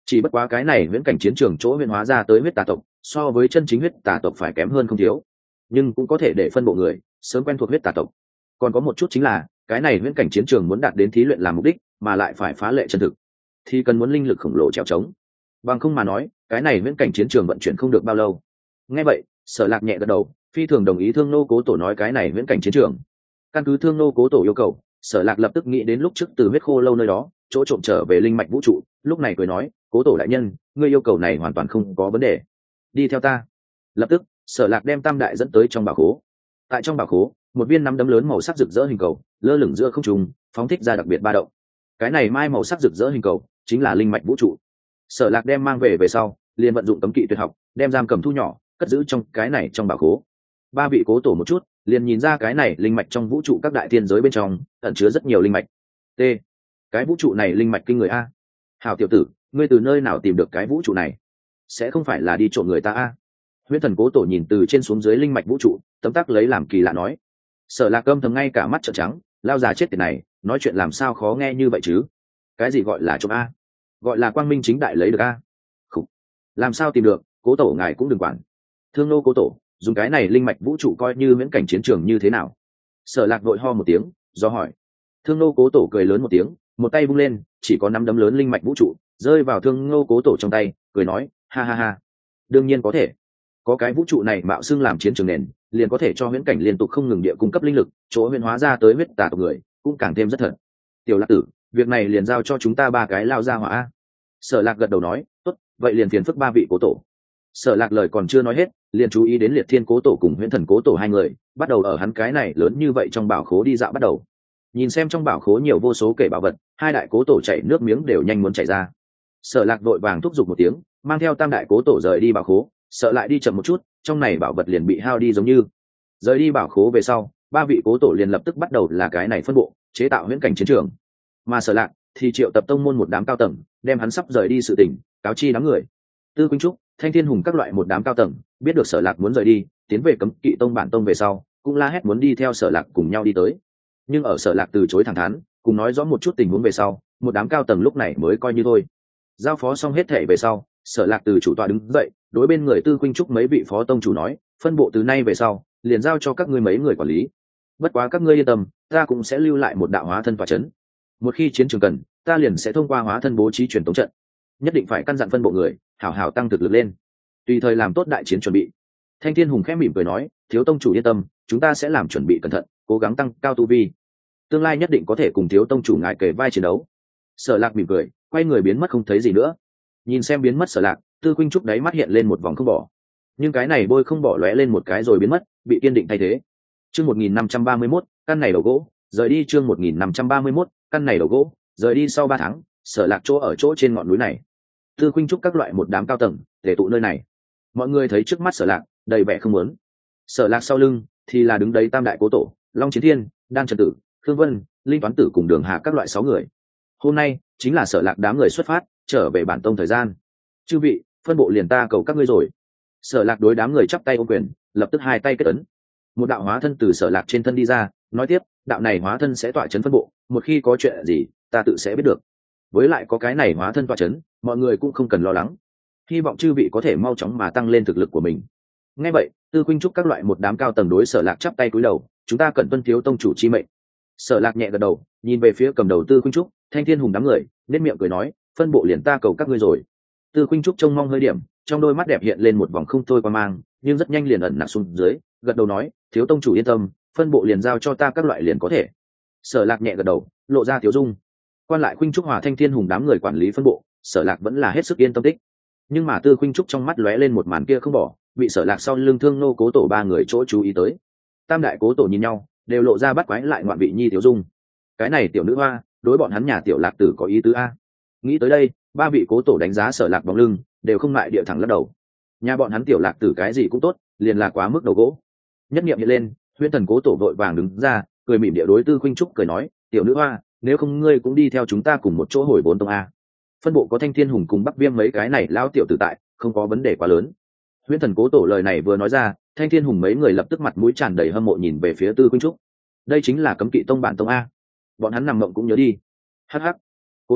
chỉ bất quá cái này viễn cảnh chiến trường chỗ huyễn hóa ra tới huyết tà tộc so với chân chính huyết tà tộc phải kém hơn không thiếu, nhưng cũng có thể để phân bộ người sớm quen thuộc huyết tà tộc. Còn có một chút chính là cái này viễn cảnh chiến trường muốn đạt đến thí luyện làm mục đích mà lại phải phá lệ chân thực thì cần muốn linh lực khổng lồ trèo trống, bằng không mà nói cái này viễn cảnh chiến trường vận chuyển không được bao lâu. Nghe vậy Sở Lạc nhẹ gật đầu, phi thường đồng ý Thương Nô Cố Tổ nói cái này viễn cảnh chiến trường. Căn cứ Thương Nô Cố Tổ yêu cầu, Sở Lạc lập tức nghĩ đến lúc trước từ huyết khô lâu nơi đó chỗ trộm trở về linh mạch vũ trụ, lúc này cười nói, Cố Tổ đại nhân, ngươi yêu cầu này hoàn toàn không có vấn đề, đi theo ta. Lập tức Sở Lạc đem Tam Đại dẫn tới trong bảo khố. Tại trong bảo khố, một viên nắm đấm lớn màu sắc rực rỡ hình cầu lơ lửng giữa không trung, phóng thích ra đặc biệt ba động. Cái này mai màu sắc rực rỡ hình cầu chính là linh mạch vũ trụ. Sở Lạc đem mang về về sau, liền vận dụng cấm kỵ tuyệt học, đem giam cầm thu nhỏ, cất giữ trong cái này trong bảo khố. Ba vị cố tổ một chút liền nhìn ra cái này linh mạch trong vũ trụ các đại thiên giới bên trong ẩn chứa rất nhiều linh mạch. T, cái vũ trụ này linh mạch kinh người a. Hảo tiểu tử, ngươi từ nơi nào tìm được cái vũ trụ này? Sẽ không phải là đi trộm người ta a? Huyễn Thần Cố Tổ nhìn từ trên xuống dưới linh mạch vũ trụ, tấm tắc lấy làm kỳ lạ nói. Sở Lạc âm thầm ngay cả mắt trợn trắng, lao già chết tiệt này, nói chuyện làm sao khó nghe như vậy chứ? Cái gì gọi là trộm a? Gọi là quang minh chính đại lấy được a. Khục, làm sao tìm được? Cố Tổ ngài cũng đừng quản. Thương Nô Cố Tổ dùng cái này linh mạch vũ trụ coi như viễn cảnh chiến trường như thế nào? Sở Lạc vội ho một tiếng do hỏi. Thương Nô Cố Tổ cười lớn một tiếng, một tay vung lên, chỉ có năm đấm lớn linh mạch vũ trụ rơi vào Thương Nô Cố Tổ trong tay, cười nói, ha ha ha, đương nhiên có thể. Có cái vũ trụ này mạo xưng làm chiến trường nền, liền có thể cho huyễn cảnh liên tục không ngừng địa cung cấp linh lực, chỗ huyễn hóa ra tới huyết tà tộc người cũng càng thêm rất thật. Tiểu Lạc tử, việc này liền giao cho chúng ta ba cái lao ra hỏa. Sở Lạc gật đầu nói, tốt, vậy liền phiền phức ba vị cố tổ. Sở Lạc lời còn chưa nói hết, liền chú ý đến Liệt Thiên Cố Tổ cùng Huyễn Thần Cố Tổ hai người bắt đầu ở hắn cái này lớn như vậy trong bảo khố đi dạo bắt đầu. Nhìn xem trong bảo khố nhiều vô số kể bảo vật, hai đại cố tổ chảy nước miếng đều nhanh muốn chảy ra. Sở Lạc vội vàng thúc giục một tiếng, mang theo tam đại cố tổ rời đi bảo khố, sợ lại đi chậm một chút, trong này bảo vật liền bị hao đi giống như. Rời đi bảo khố về sau, ba vị cố tổ liền lập tức bắt đầu là cái này phân bộ, chế tạo huyễn cảnh chiến trường. Mà Sở Lạc thì triệu tập tông môn một đám cao tầng, đem hắn sắp rời đi sự tình cáo chi đám người. Tư Quynh Trúc, Thanh Thiên Hùng các loại một đám cao tầng biết được Sở Lạc muốn rời đi, tiến về Cấm Kỵ Tông bản tông về sau, cũng la hét muốn đi theo Sở Lạc cùng nhau đi tới. Nhưng ở Sở Lạc từ chối thẳng thắn, cùng nói rõ một chút tình huống về sau, một đám cao tầng lúc này mới coi như thôi. Giao phó xong hết thể về sau, Sở Lạc từ chủ tọa đứng dậy, đối bên người Tư Quynh Trúc mấy vị phó tông chủ nói, phân bộ từ nay về sau, liền giao cho các ngươi mấy người quản lý. Bất quá các ngươi yên tâm, ta cũng sẽ lưu lại một đạo hóa thân tọa chấn. Một khi chiến trường cần, ta liền sẽ thông qua hóa thân bố trí truyền tống trận. Nhất định phải căn dặn phân bộ người, hảo hảo tăng thực lực lên, tùy thời làm tốt đại chiến chuẩn bị. Thanh Thiên Hùng khẽ mỉm cười nói, thiếu tông chủ yên tâm, chúng ta sẽ làm chuẩn bị cẩn thận, cố gắng tăng cao tu vi, tương lai nhất định có thể cùng thiếu tông chủ ngài kề vai chiến đấu. Sở Lạc mỉm cười, quay người biến mất không thấy gì nữa. Nhìn xem biến mất Sở Lạc, Tư Quynh Trúc đáy mắt hiện lên một vòng không bỏ, nhưng cái này bôi không bỏ lóe lên một cái rồi biến mất, bị kiên định thay thế. Chương một nghìn năm trăm ba mươi mốt, căn này đầu gỗ, rời đi. Chương một nghìn năm trăm ba mươi mốt, căn này đầu gỗ, rời đi. Sau ba tháng, Sở Lạc chỗ ở chỗ trên ngọn núi này. Tư Quynh Trúc các loại một đám cao tầng để tụ nơi này. Mọi người thấy trước mắt Sở Lạc, đầy vẻ không muốn. Sở Lạc sau lưng thì là đứng đấy tam đại cố tổ, Long Chiến Thiên, Đan Trần Tử, Khương Vân, Linh Toán Tử cùng Đường Hà các loại sáu người. Hôm nay chính là Sở Lạc đám người xuất phát trở về bản tông thời gian. Chư vị, phân bộ liền ta cầu các ngươi rồi. Sở Lạc đối đám người chắp tay ôm quyền, lập tức hai tay kết ấn. Một đạo hóa thân từ Sở Lạc trên thân đi ra, nói tiếp, đạo này hóa thân sẽ tọa chấn phân bộ, một khi có chuyện gì, ta tự sẽ biết được. Với lại có cái này hóa thân tọa chấn, mọi người cũng không cần lo lắng. Hy vọng chư vị có thể mau chóng mà tăng lên thực lực của mình. Nghe vậy, Tư Quynh Trúc các loại một đám cao tầng đối Sở Lạc chắp tay cúi đầu, chúng ta cần tuân thiếu tông chủ chi mệnh. Sở Lạc nhẹ gật đầu, nhìn về phía cầm đầu Tư Quynh Trúc, Thanh Thiên Hùng đám người, nét miệng cười nói, phân bộ liền ta cầu các ngươi rồi. Tư Quynh Trúc trông mong hơi điểm, trong đôi mắt đẹp hiện lên một vòng không thôi qua mang, nhưng rất nhanh liền ẩn nặc xuống dưới, gật đầu nói, thiếu tông chủ yên tâm, phân bộ liền giao cho ta các loại liền có thể. Sở Lạc nhẹ gật đầu, lộ ra thiếu dung. Quan lại Quynh Trúc hòa Thanh Thiên Hùng đám người quản lý phân bộ, Sở Lạc vẫn là hết sức yên tâm tích. Nhưng mà Tư Quynh Trúc trong mắt lóe lên một màn kia không bỏ, bị Sở Lạc sau lưng Thương Nô Cố Tổ ba người chỗ chú ý tới. Tam đại cố tổ nhìn nhau, đều lộ ra bắt quái lại ngoạn vị nhi thiếu dung. Cái này tiểu nữ hoa, đối bọn hắn nhà tiểu Lạc tử có ý tứ a. Nghĩ tới đây, ba vị cố tổ đánh giá Sở Lạc bóng lưng, đều không ngại địa thẳng lắc đầu. Nhà bọn hắn tiểu Lạc tử cái gì cũng tốt, liền là quá mức đầu gỗ. Nhất niệm hiện lên, Huyễn Thần Cố Tổ vội vàng đứng ra, cười mỉm địa đối Tư Quynh Trúc cười nói, tiểu nữ hoa, nếu không ngươi cũng đi theo chúng ta cùng một chỗ hồi vốn tông a. Phân bộ có Thanh Thiên Hùng cùng Bắc Viêm mấy cái này lao tiểu tử tại, không có vấn đề quá lớn. Huyễn Thần Cố Tổ lời này vừa nói ra, Thanh Thiên Hùng mấy người lập tức mặt mũi tràn đầy hâm mộ nhìn về phía Tư Quynh Trúc. Đây chính là Cấm Kỵ Tông bản tông a. Bọn hắn nằm mộng cũng nhớ đi. Hắc hắc. Cố Tổ,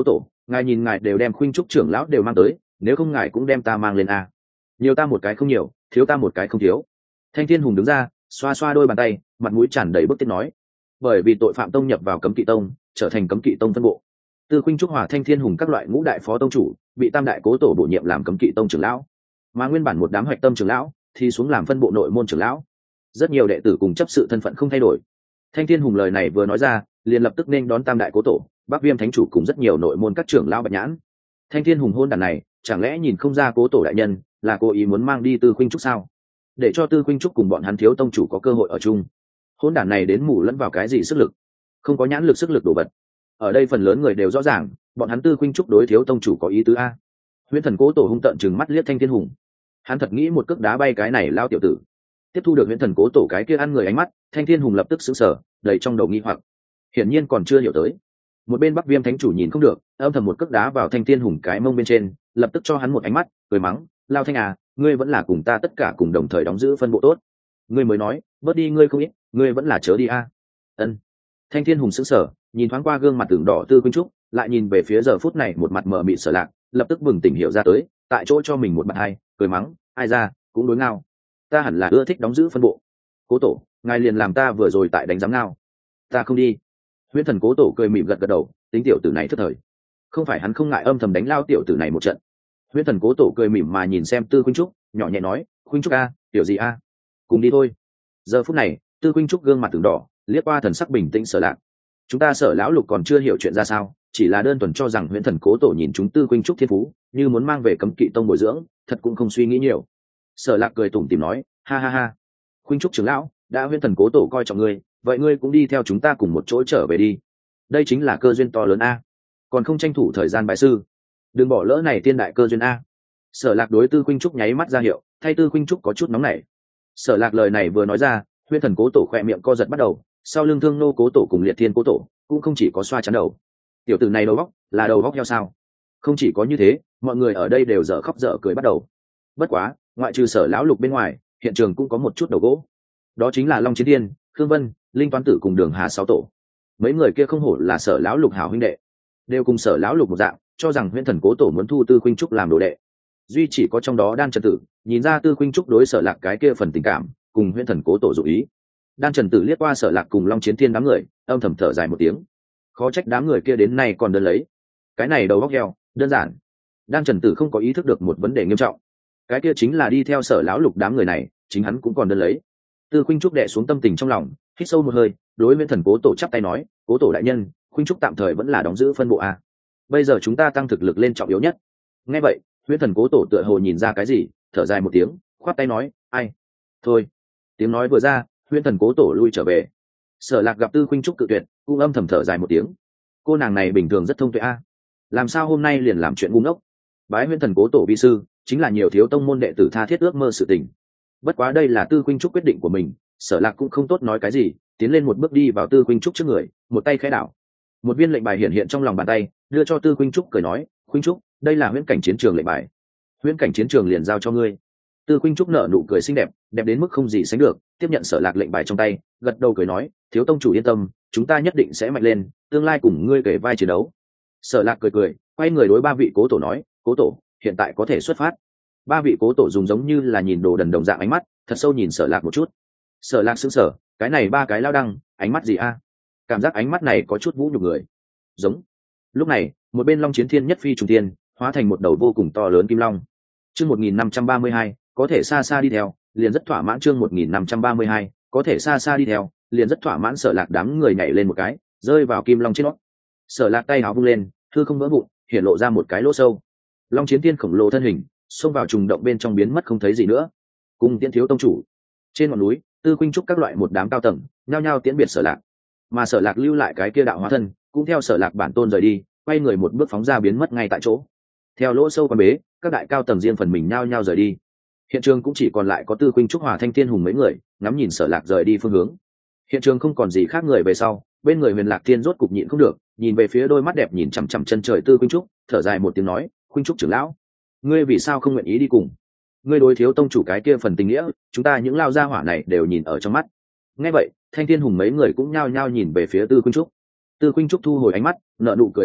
ngài nhìn ngài đều đem khuynh trúc trưởng lão đều mang tới, nếu không ngài cũng đem ta mang lên a. Nhiều ta một cái không nhiều, thiếu ta một cái không thiếu. Thanh Thiên Hùng đứng ra, xoa xoa đôi bàn tay, mặt mũi tràn đầy bức thiết nói. Bởi vì tội phạm tông nhập vào cấm kỵ tông, trở thành cấm kỵ tông phân bộ. Từ khuynh trúc hòa Thanh Thiên Hùng các loại ngũ đại phó tông chủ, bị tam đại cố tổ bổ nhiệm làm cấm kỵ tông trưởng lão. Mà nguyên bản một đám hoạch tâm trưởng lão thì xuống làm phân bộ nội môn trưởng lão. Rất nhiều đệ tử cùng chấp sự thân phận không thay đổi. Thanh Thiên Hùng lời này vừa nói ra, liền lập tức nên đón tam đại cố tổ, Bắc Viêm thánh chủ cùng rất nhiều nội môn các trưởng lão bạch nhãn. Thanh Thiên Hùng hôn đàn này, chẳng lẽ nhìn không ra cố tổ đại nhân là cố ý muốn mang đi Tư Khuynh Trúc sao? Để cho Tư Khuynh Trúc cùng bọn hắn thiếu tông chủ có cơ hội ở chung. Hôn đàn này đến mù lẫn vào cái gì sức lực? Không có nhãn lực sức lực đổ vật. Ở đây phần lớn người đều rõ ràng, bọn hắn Tư Khuynh Trúc đối thiếu tông chủ có ý tứ a. Huyễn Thần cố tổ hung tợn trừng mắt liếc Thanh Thiên Hùng. Hắn thật nghĩ một cước đá bay cái này lao tiểu tử. Tiếp thu được Huyễn Thần cố tổ cái kia ăn người ánh mắt, Thanh Thiên Hùng lập tức sững sờ, đầy trong đầu nghi hoặc. Hiển nhiên còn chưa hiểu tới. Một bên Bắc Viêm thánh chủ nhìn không được, âm thầm một cước đá vào Thanh Thiên Hùng cái mông bên trên, lập tức cho hắn một ánh mắt, cười mắng, lao Thanh à, ngươi vẫn là cùng ta tất cả cùng đồng thời đóng giữ phân bộ tốt. Ngươi mới nói, bớt đi ngươi không ít, ngươi vẫn là chớ đi a. Ân. Thanh Thiên Hùng sững sờ, nhìn thoáng qua gương mặt tưởng đỏ Tư Khuynh Trúc, lại nhìn về phía giờ phút này một mặt mờ mịt Sở Lạc, lập tức bừng tỉnh hiểu ra tới, tại chỗ cho mình một bạt hai, cười mắng, ai ra, cũng đối ngao. Ta hẳn là ưa thích đóng giữ phân bộ. Cố tổ, ngài liền làm ta vừa rồi tại đánh giám ngao. Ta không đi. Huyễn Thần cố tổ cười mỉm gật gật đầu, tính tiểu tử này thất thời. Không phải hắn không ngại âm thầm đánh lao tiểu tử này một trận. Huyễn Thần cố tổ cười mỉm mà nhìn xem Tư Khuynh Trúc, nhỏ nhẹ nói, Khuynh Trúc a, tiểu gì a, cùng đi thôi. Giờ phút này, Tư Khuynh Trúc gương mặt từng đỏ, liếc qua thần sắc bình tĩnh Sở Lạc. Chúng ta Sở lão lục còn chưa hiểu chuyện ra sao, chỉ là đơn thuần cho rằng Huyễn Thần cố tổ nhìn chúng Tư Khuynh Trúc thiên phú, như muốn mang về cấm kỵ tông bồi dưỡng, thật cũng không suy nghĩ nhiều. Sở Lạc cười tủm tỉm nói, ha ha ha, Khuynh Trúc trưởng lão, đã Huyễn Thần cố tổ coi trọng ngươi, vậy ngươi cũng đi theo chúng ta cùng một chỗ trở về đi. Đây chính là cơ duyên to lớn a, còn không tranh thủ thời gian bái sư, đừng bỏ lỡ này tiên đại cơ duyên a. Sở Lạc đối Tư Khuynh Trúc nháy mắt ra hiệu, thay Tư Khuynh Trúc có chút nóng nảy. Sở Lạc lời này vừa nói ra, Huyễn Thần cố tổ khỏe miệng co giật bắt đầu, sau lưng Thương Nô cố tổ cùng Liệt Thiên cố tổ cũng không chỉ có xoa chắn đầu. Tiểu tử này đầu óc là đầu óc heo sao? Không chỉ có như thế, mọi người ở đây đều dở khóc dở cười bắt đầu. Bất quá, ngoại trừ Sở lão lục bên ngoài, hiện trường cũng có một chút đầu gỗ. Đó chính là Long Chiến Thiên, Khương Vân, Linh Toán Tử cùng Đường Hà sáu tổ. Mấy người kia không hổ là Sở lão lục hảo huynh đệ, đều cùng Sở lão lục một dạng, cho rằng Huyễn Thần cố tổ muốn thu Tư Khuynh Trúc làm đồ đệ. Duy chỉ có trong đó Đan Trần Tử nhìn ra Tư Khuynh Trúc đối Sở Lạc cái kia phần tình cảm, cùng Huyễn Thần cố tổ dụ ý. Đan Trần Tử liếc qua Sở Lạc cùng Long Chiến Thiên đám người, âm thầm thở dài một tiếng. Khó trách đám người kia đến nay còn đơn lấy. Cái này đầu óc heo, đơn giản. Đan Trần Tử không có ý thức được một vấn đề nghiêm trọng. Cái kia chính là đi theo Sở lão lục đám người này, chính hắn cũng còn đơn lấy. Tư Khuynh Trúc đè xuống tâm tình trong lòng, hít sâu một hơi, đối Huyễn Thần cố tổ chắp tay nói, cố tổ đại nhân, Khuynh Trúc tạm thời vẫn là đóng giữ phân bộ a. Bây giờ chúng ta tăng thực lực lên trọng yếu nhất. Nghe vậy, Huyễn Thần cố tổ tựa hồ nhìn ra cái gì, thở dài một tiếng, khoát tay nói, ai, thôi. Tiếng nói vừa ra, Huyễn Thần cố tổ lui trở về. Sở Lạc gặp Tư Khuynh Trúc cự tuyệt, cũng âm thầm thở dài một tiếng. Cô nàng này bình thường rất thông tuệ a, làm sao hôm nay liền làm chuyện ngu ngốc? Bái Huyễn Thần cố tổ vi sư, chính là nhiều thiếu tông môn đệ tử tha thiết ước mơ sự tình. Bất quá đây là Tư Khuynh Trúc quyết định của mình, Sở Lạc cũng không tốt nói cái gì, tiến lên một bước đi vào Tư Khuynh Trúc trước người, một tay khẽ đảo. Một viên lệnh bài hiện hiện trong lòng bàn tay, đưa cho Tư Khuynh Trúc cười nói, Khuynh Trúc, đây là huyễn cảnh chiến trường lệnh bài. Huyễn cảnh chiến trường liền giao cho ngươi. Tư Khuynh Trúc nở nụ cười xinh đẹp, đẹp đến mức không gì sánh được, tiếp nhận Sở Lạc lệnh bài trong tay, gật đầu cười nói, thiếu tông chủ yên tâm, chúng ta nhất định sẽ mạnh lên, tương lai cùng ngươi kể vai chiến đấu. Sở Lạc cười cười, quay người đối ba vị cố tổ nói, cố tổ, hiện tại có thể xuất phát. Ba vị cố tổ dùng giống như là nhìn đồ đần đồng dạng ánh mắt, thật sâu nhìn Sở Lạc một chút. Sở Lạc sững sờ, cái này ba cái lao đăng, ánh mắt gì a? Cảm giác ánh mắt này có chút vũ nhục người. Giống. Lúc này, một bên Long Chiến Thiên nhất phi trùng thiên, hóa thành một đầu vô cùng to lớn kim long. Chương một nghìn năm trăm ba mươi hai, có thể xa xa đi theo, liền rất thỏa mãn. Chương một nghìn năm trăm ba mươi hai, có thể xa xa đi theo, liền rất thỏa mãn. Sở Lạc đám người nhảy lên một cái, rơi vào kim long trên nó. Sở Lạc tay áo vung lên, hư không vỡ vụn, hiện lộ ra một cái lỗ sâu. Long Chiến Thiên khổng lồ thân hình, xông vào trùng động bên trong biến mất không thấy gì nữa. Cùng Tiễn thiếu tông chủ. Trên ngọn núi, Tư Khuynh Trúc các loại một đám cao tầng, nhao nhao tiễn biệt Sở Lạc. Mà Sở Lạc lưu lại cái kia đạo hóa thân, cũng theo Sở Lạc bản tôn rời đi, quay người một bước phóng ra biến mất ngay tại chỗ. Theo lỗ sâu quan bế, các đại cao tầng riêng phần mình nhao nhao rời đi. Hiện trường cũng chỉ còn lại có Tư Khuynh Trúc hòa Thanh Thiên Hùng mấy người, ngắm nhìn Sở Lạc rời đi phương hướng. Hiện trường không còn gì khác người về sau, bên người Huyền Lạc Thiên rốt cục nhịn không được, nhìn về phía đôi mắt đẹp nhìn chằm chằm chân trời Tư Khuynh Trúc, thở dài một tiếng nói, Khuynh Trúc trưởng lão, ngươi vì sao không nguyện ý đi cùng? Ngươi đối thiếu tông chủ cái kia phần tình nghĩa, chúng ta những lao gia hỏa này đều nhìn ở trong mắt. Nghe vậy, Thanh Thiên Hùng mấy người cũng nhao nhao nhìn về phía Tư Khuynh Trúc. Tư Khuynh Trúc thu hồi ánh mắt, nở nụ cười xinh đẹp,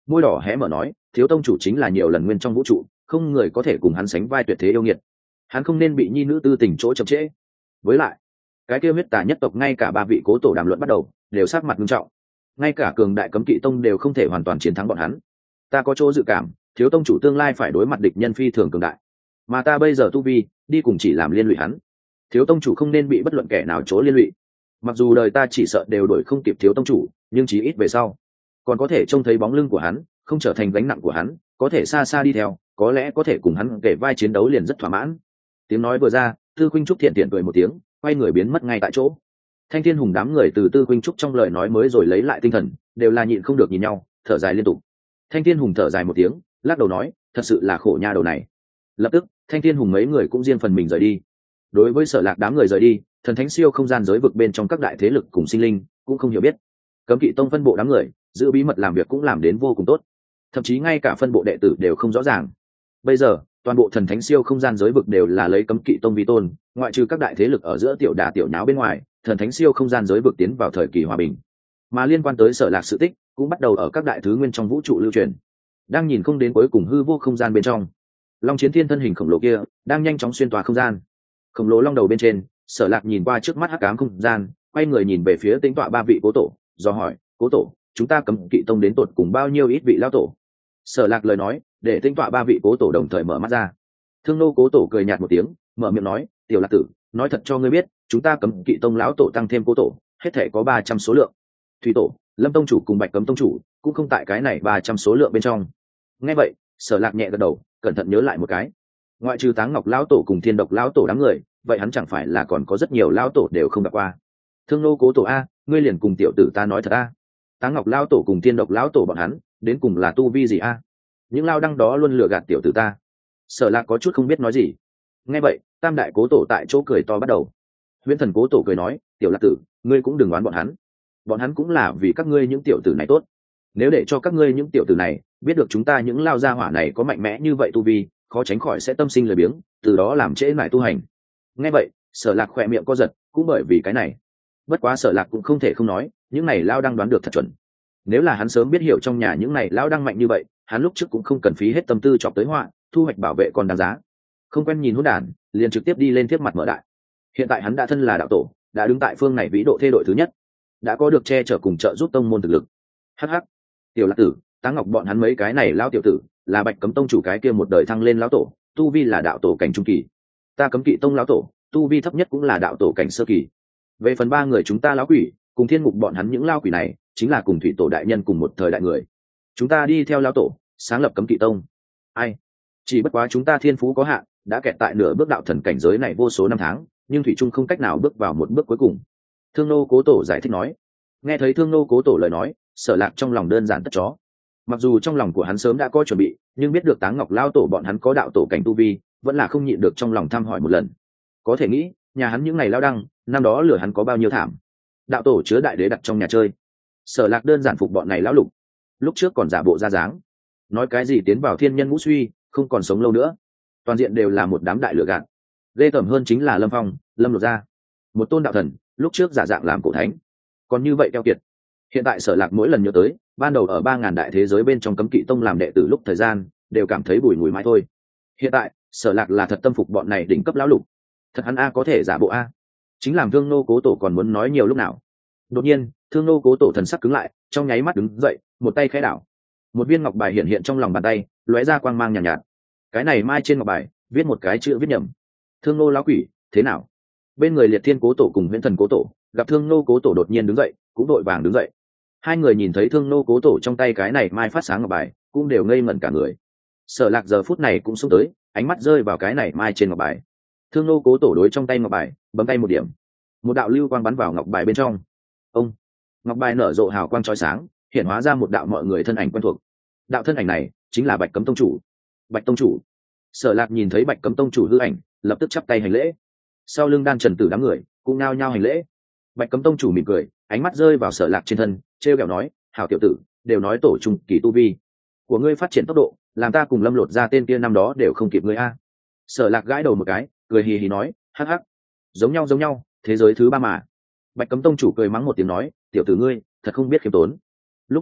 môi đỏ hé mở nói, thiếu tông chủ chính là nhiều lần nguyên trong vũ trụ, không người có thể cùng hắn sánh vai tuyệt thế yêu nghiệt, hắn không nên bị nhi nữ tư tình chỗ chậm trễ. Với lại cái kia huyết tà nhất tộc ngay cả ba vị cố tổ đàm luận bắt đầu đều sát mặt nghiêm trọng, ngay cả cường đại cấm kỵ tông đều không thể hoàn toàn chiến thắng bọn hắn. Ta có chỗ dự cảm thiếu tông chủ tương lai phải đối mặt địch nhân phi thường cường đại, mà ta bây giờ tu vi đi cùng chỉ làm liên lụy hắn. Thiếu tông chủ không nên bị bất luận kẻ nào chỗ liên lụy. Mặc dù đời ta chỉ sợ đều đổi không kịp thiếu tông chủ, nhưng chí ít về sau còn có thể trông thấy bóng lưng của hắn, không trở thành gánh nặng của hắn, có thể xa xa đi theo, có lẽ có thể cùng hắn kể vai chiến đấu liền rất thỏa mãn. Tiếng nói vừa ra, Tư Khuynh Trúc thiện thiện cười một tiếng, quay người biến mất ngay tại chỗ. Thanh Thiên Hùng đám người từ Tư Khuynh Trúc trong lời nói mới rồi lấy lại tinh thần, đều là nhịn không được nhìn nhau, thở dài liên tục. Thanh Thiên Hùng thở dài một tiếng, lắc đầu nói, thật sự là khổ nha đầu này. Lập tức, Thanh Thiên Hùng mấy người cũng riêng phần mình rời đi. Đối với Sở Lạc đám người rời đi, thần thánh siêu không gian giới vực bên trong các đại thế lực cùng sinh linh cũng không hiểu biết. Cấm Kỵ Tông phân bộ đám người giữ bí mật làm việc cũng làm đến vô cùng tốt, thậm chí ngay cả phân bộ đệ tử đều không rõ ràng. Bây giờ toàn bộ thần thánh siêu không gian giới vực đều là lấy Cấm Kỵ Tông vi tôn, ngoại trừ các đại thế lực ở giữa tiểu đả tiểu nháo bên ngoài, thần thánh siêu không gian giới vực tiến vào thời kỳ hòa bình. Mà liên quan tới Sở Lạc sự tích cũng bắt đầu ở các đại thứ nguyên trong vũ trụ lưu truyền. Đang nhìn không đến cuối cùng hư vô không gian bên trong, Long Chiến Thiên thân hình khổng lồ kia đang nhanh chóng xuyên tỏa không gian. Khổng lồ long đầu bên trên, Sở Lạc nhìn qua trước mắt hắc ám không gian, quay người nhìn về phía tính tọa ba vị cố tổ, do hỏi, cố tổ, chúng ta Cấm Kỵ Tông đến tột cùng bao nhiêu ít vị lão tổ? Sở Lạc lời nói để tính tọa ba vị cố tổ đồng thời mở mắt ra. Thương Nô cố tổ cười nhạt một tiếng, mở miệng nói, tiểu Lạc tử, nói thật cho ngươi biết, chúng ta Cấm Kỵ Tông lão tổ tăng thêm cố tổ, hết thể có ba trăm số lượng. Thủy tổ, Lâm tông chủ cùng Bạch Cấm tông chủ cũng không tại cái này ba trăm số lượng bên trong. Nghe vậy, Sở Lạc nhẹ gật đầu, cẩn thận nhớ lại một cái. Ngoại trừ Táng Ngọc lão tổ cùng Thiên Độc lão tổ đám người, vậy hắn chẳng phải là còn có rất nhiều lão tổ đều không gặp qua. Thương Nô cố tổ a, ngươi liền cùng tiểu tử ta nói thật a. Táng Ngọc lão tổ cùng Thiên Độc lão tổ bọn hắn, đến cùng là tu vi gì a? Những lao đăng đó luôn lừa gạt tiểu tử ta. Sở Lạc có chút không biết nói gì. Nghe vậy, Tam đại cố tổ tại chỗ cười to bắt đầu. Huyễn Thần cố tổ cười nói, tiểu Lạc tử, ngươi cũng đừng đoán bọn hắn. Bọn hắn cũng là vì các ngươi những tiểu tử này tốt. Nếu để cho các ngươi những tiểu tử này biết được chúng ta những lao gia hỏa này có mạnh mẽ như vậy tu vi, khó tránh khỏi sẽ tâm sinh lười biếng, từ đó làm trễ nải tu hành. Nghe vậy, Sở Lạc khỏe miệng co giật, cũng bởi vì cái này. Bất quá Sở Lạc cũng không thể không nói, những này lao đang đoán được thật chuẩn. Nếu là hắn sớm biết hiểu trong nhà những này lao đang mạnh như vậy, hắn lúc trước cũng không cần phí hết tâm tư chọc tới họa, thu hoạch bảo vệ còn đáng giá. Không quen nhìn hỗn đản, liền trực tiếp đi lên tiếp mặt mở đại. Hiện tại hắn đã thân là đạo tổ, đã đứng tại phương này vĩ độ thê đội thứ nhất, đã có được che chở cùng trợ giúp tông môn thực lực. Hắc hắc, tiểu Lạc tử, Táng Ngọc bọn hắn mấy cái này lao tiểu tử, là Bạch Cấm tông chủ cái kia một đời thăng lên lão tổ, tu vi là đạo tổ cảnh trung kỳ. Ta Cấm Kỵ tông lão tổ, tu vi thấp nhất cũng là đạo tổ cảnh sơ kỳ. Về phần ba người chúng ta lão quỷ, cùng thiên mục bọn hắn những lao quỷ này, chính là cùng thủy tổ đại nhân cùng một thời đại người. Chúng ta đi theo lão tổ, sáng lập Cấm Kỵ tông. Ai? Chỉ bất quá chúng ta thiên phú có hạn, đã kẹt tại nửa bước đạo thần cảnh giới này vô số năm tháng, nhưng thủy trung không cách nào bước vào một bước cuối cùng. Thương Nô cố tổ giải thích nói. Nghe thấy Thương Nô cố tổ lời nói, Sở Lạc trong lòng đơn giản tất chó. Mặc dù trong lòng của hắn sớm đã có chuẩn bị, nhưng biết được Táng Ngọc lao tổ bọn hắn có đạo tổ cảnh tu vi, vẫn là không nhịn được trong lòng thăm hỏi một lần. Có thể nghĩ, nhà hắn những ngày lao đăng, năm đó lửa hắn có bao nhiêu thảm. Đạo tổ chứa đại đế đặt trong nhà chơi. Sở Lạc đơn giản phục bọn này lão lục. Lúc trước còn giả bộ ra dáng, nói cái gì tiến vào thiên nhân ngũ suy, không còn sống lâu nữa. Toàn diện đều là một đám đại lửa gạt. Ghê tởm hơn chính là Lâm Phong, Lâm Lột Gia, một tôn đạo thần, lúc trước giả dạng làm cổ thánh, còn như vậy keo kiệt. Hiện tại Sở Lạc mỗi lần nhớ tới, ban đầu ở ba ngàn đại thế giới bên trong Cấm Kỵ tông làm đệ tử lúc thời gian, đều cảm thấy bùi ngùi mãi thôi. Hiện tại, Sở Lạc là thật tâm phục bọn này đỉnh cấp lão lục. Thật hắn a có thể giả bộ a. Chính làm Thương Nô cố tổ còn muốn nói nhiều lúc nào. Đột nhiên, Thương Nô cố tổ thần sắc cứng lại, trong nháy mắt đứng dậy, một tay khẽ đảo. Một viên ngọc bài hiện hiện trong lòng bàn tay, lóe ra quang mang nhàn nhạt, nhạt. Cái này mai trên ngọc bài, viết một cái chữ viết nhầm. Thương Nô lão quỷ, thế nào? Bên người Liệt Thiên cố tổ cùng Huyễn Thần cố tổ, gặp Thương Nô cố tổ đột nhiên đứng dậy, cũng đội vàng đứng dậy. Hai người nhìn thấy Thương Nô cố tổ trong tay cái này mai phát sáng ngọc bài, cũng đều ngây ngẩn cả người. Sở Lạc giờ phút này cũng xông tới, ánh mắt rơi vào cái này mai trên ngọc bài. Thương Nô cố tổ đối trong tay ngọc bài, bấm tay một điểm, một đạo lưu quang bắn vào ngọc bài bên trong. Ông, ngọc bài nở rộ hào quang chói sáng, hiện hóa ra một đạo mọi người thân ảnh quen thuộc. Đạo thân ảnh này chính là Bạch Cấm tông chủ. Bạch tông chủ. Sở Lạc nhìn thấy Bạch Cấm tông chủ hư ảnh, lập tức chắp tay hành lễ. Sau lưng Đan Trần Tử đám người cũng nao nhao hành lễ. Bạch Cấm tông chủ mỉm cười, ánh mắt rơi vào Sở Lạc trên thân, trêu ghẹo nói, hảo tiểu tử, đều nói tổ trung kỳ tu vi của ngươi phát triển tốc độ, làm ta cùng Lâm Lột Gia tên kia năm đó đều không kịp ngươi a. Sở Lạc gãi đầu một cái, cười hì hì nói, hắc hắc, giống nhau giống nhau, thế giới thứ ba mà. Bạch Cấm tông chủ cười mắng một tiếng nói, tiểu tử ngươi thật không biết khiêm tốn. Lúc này,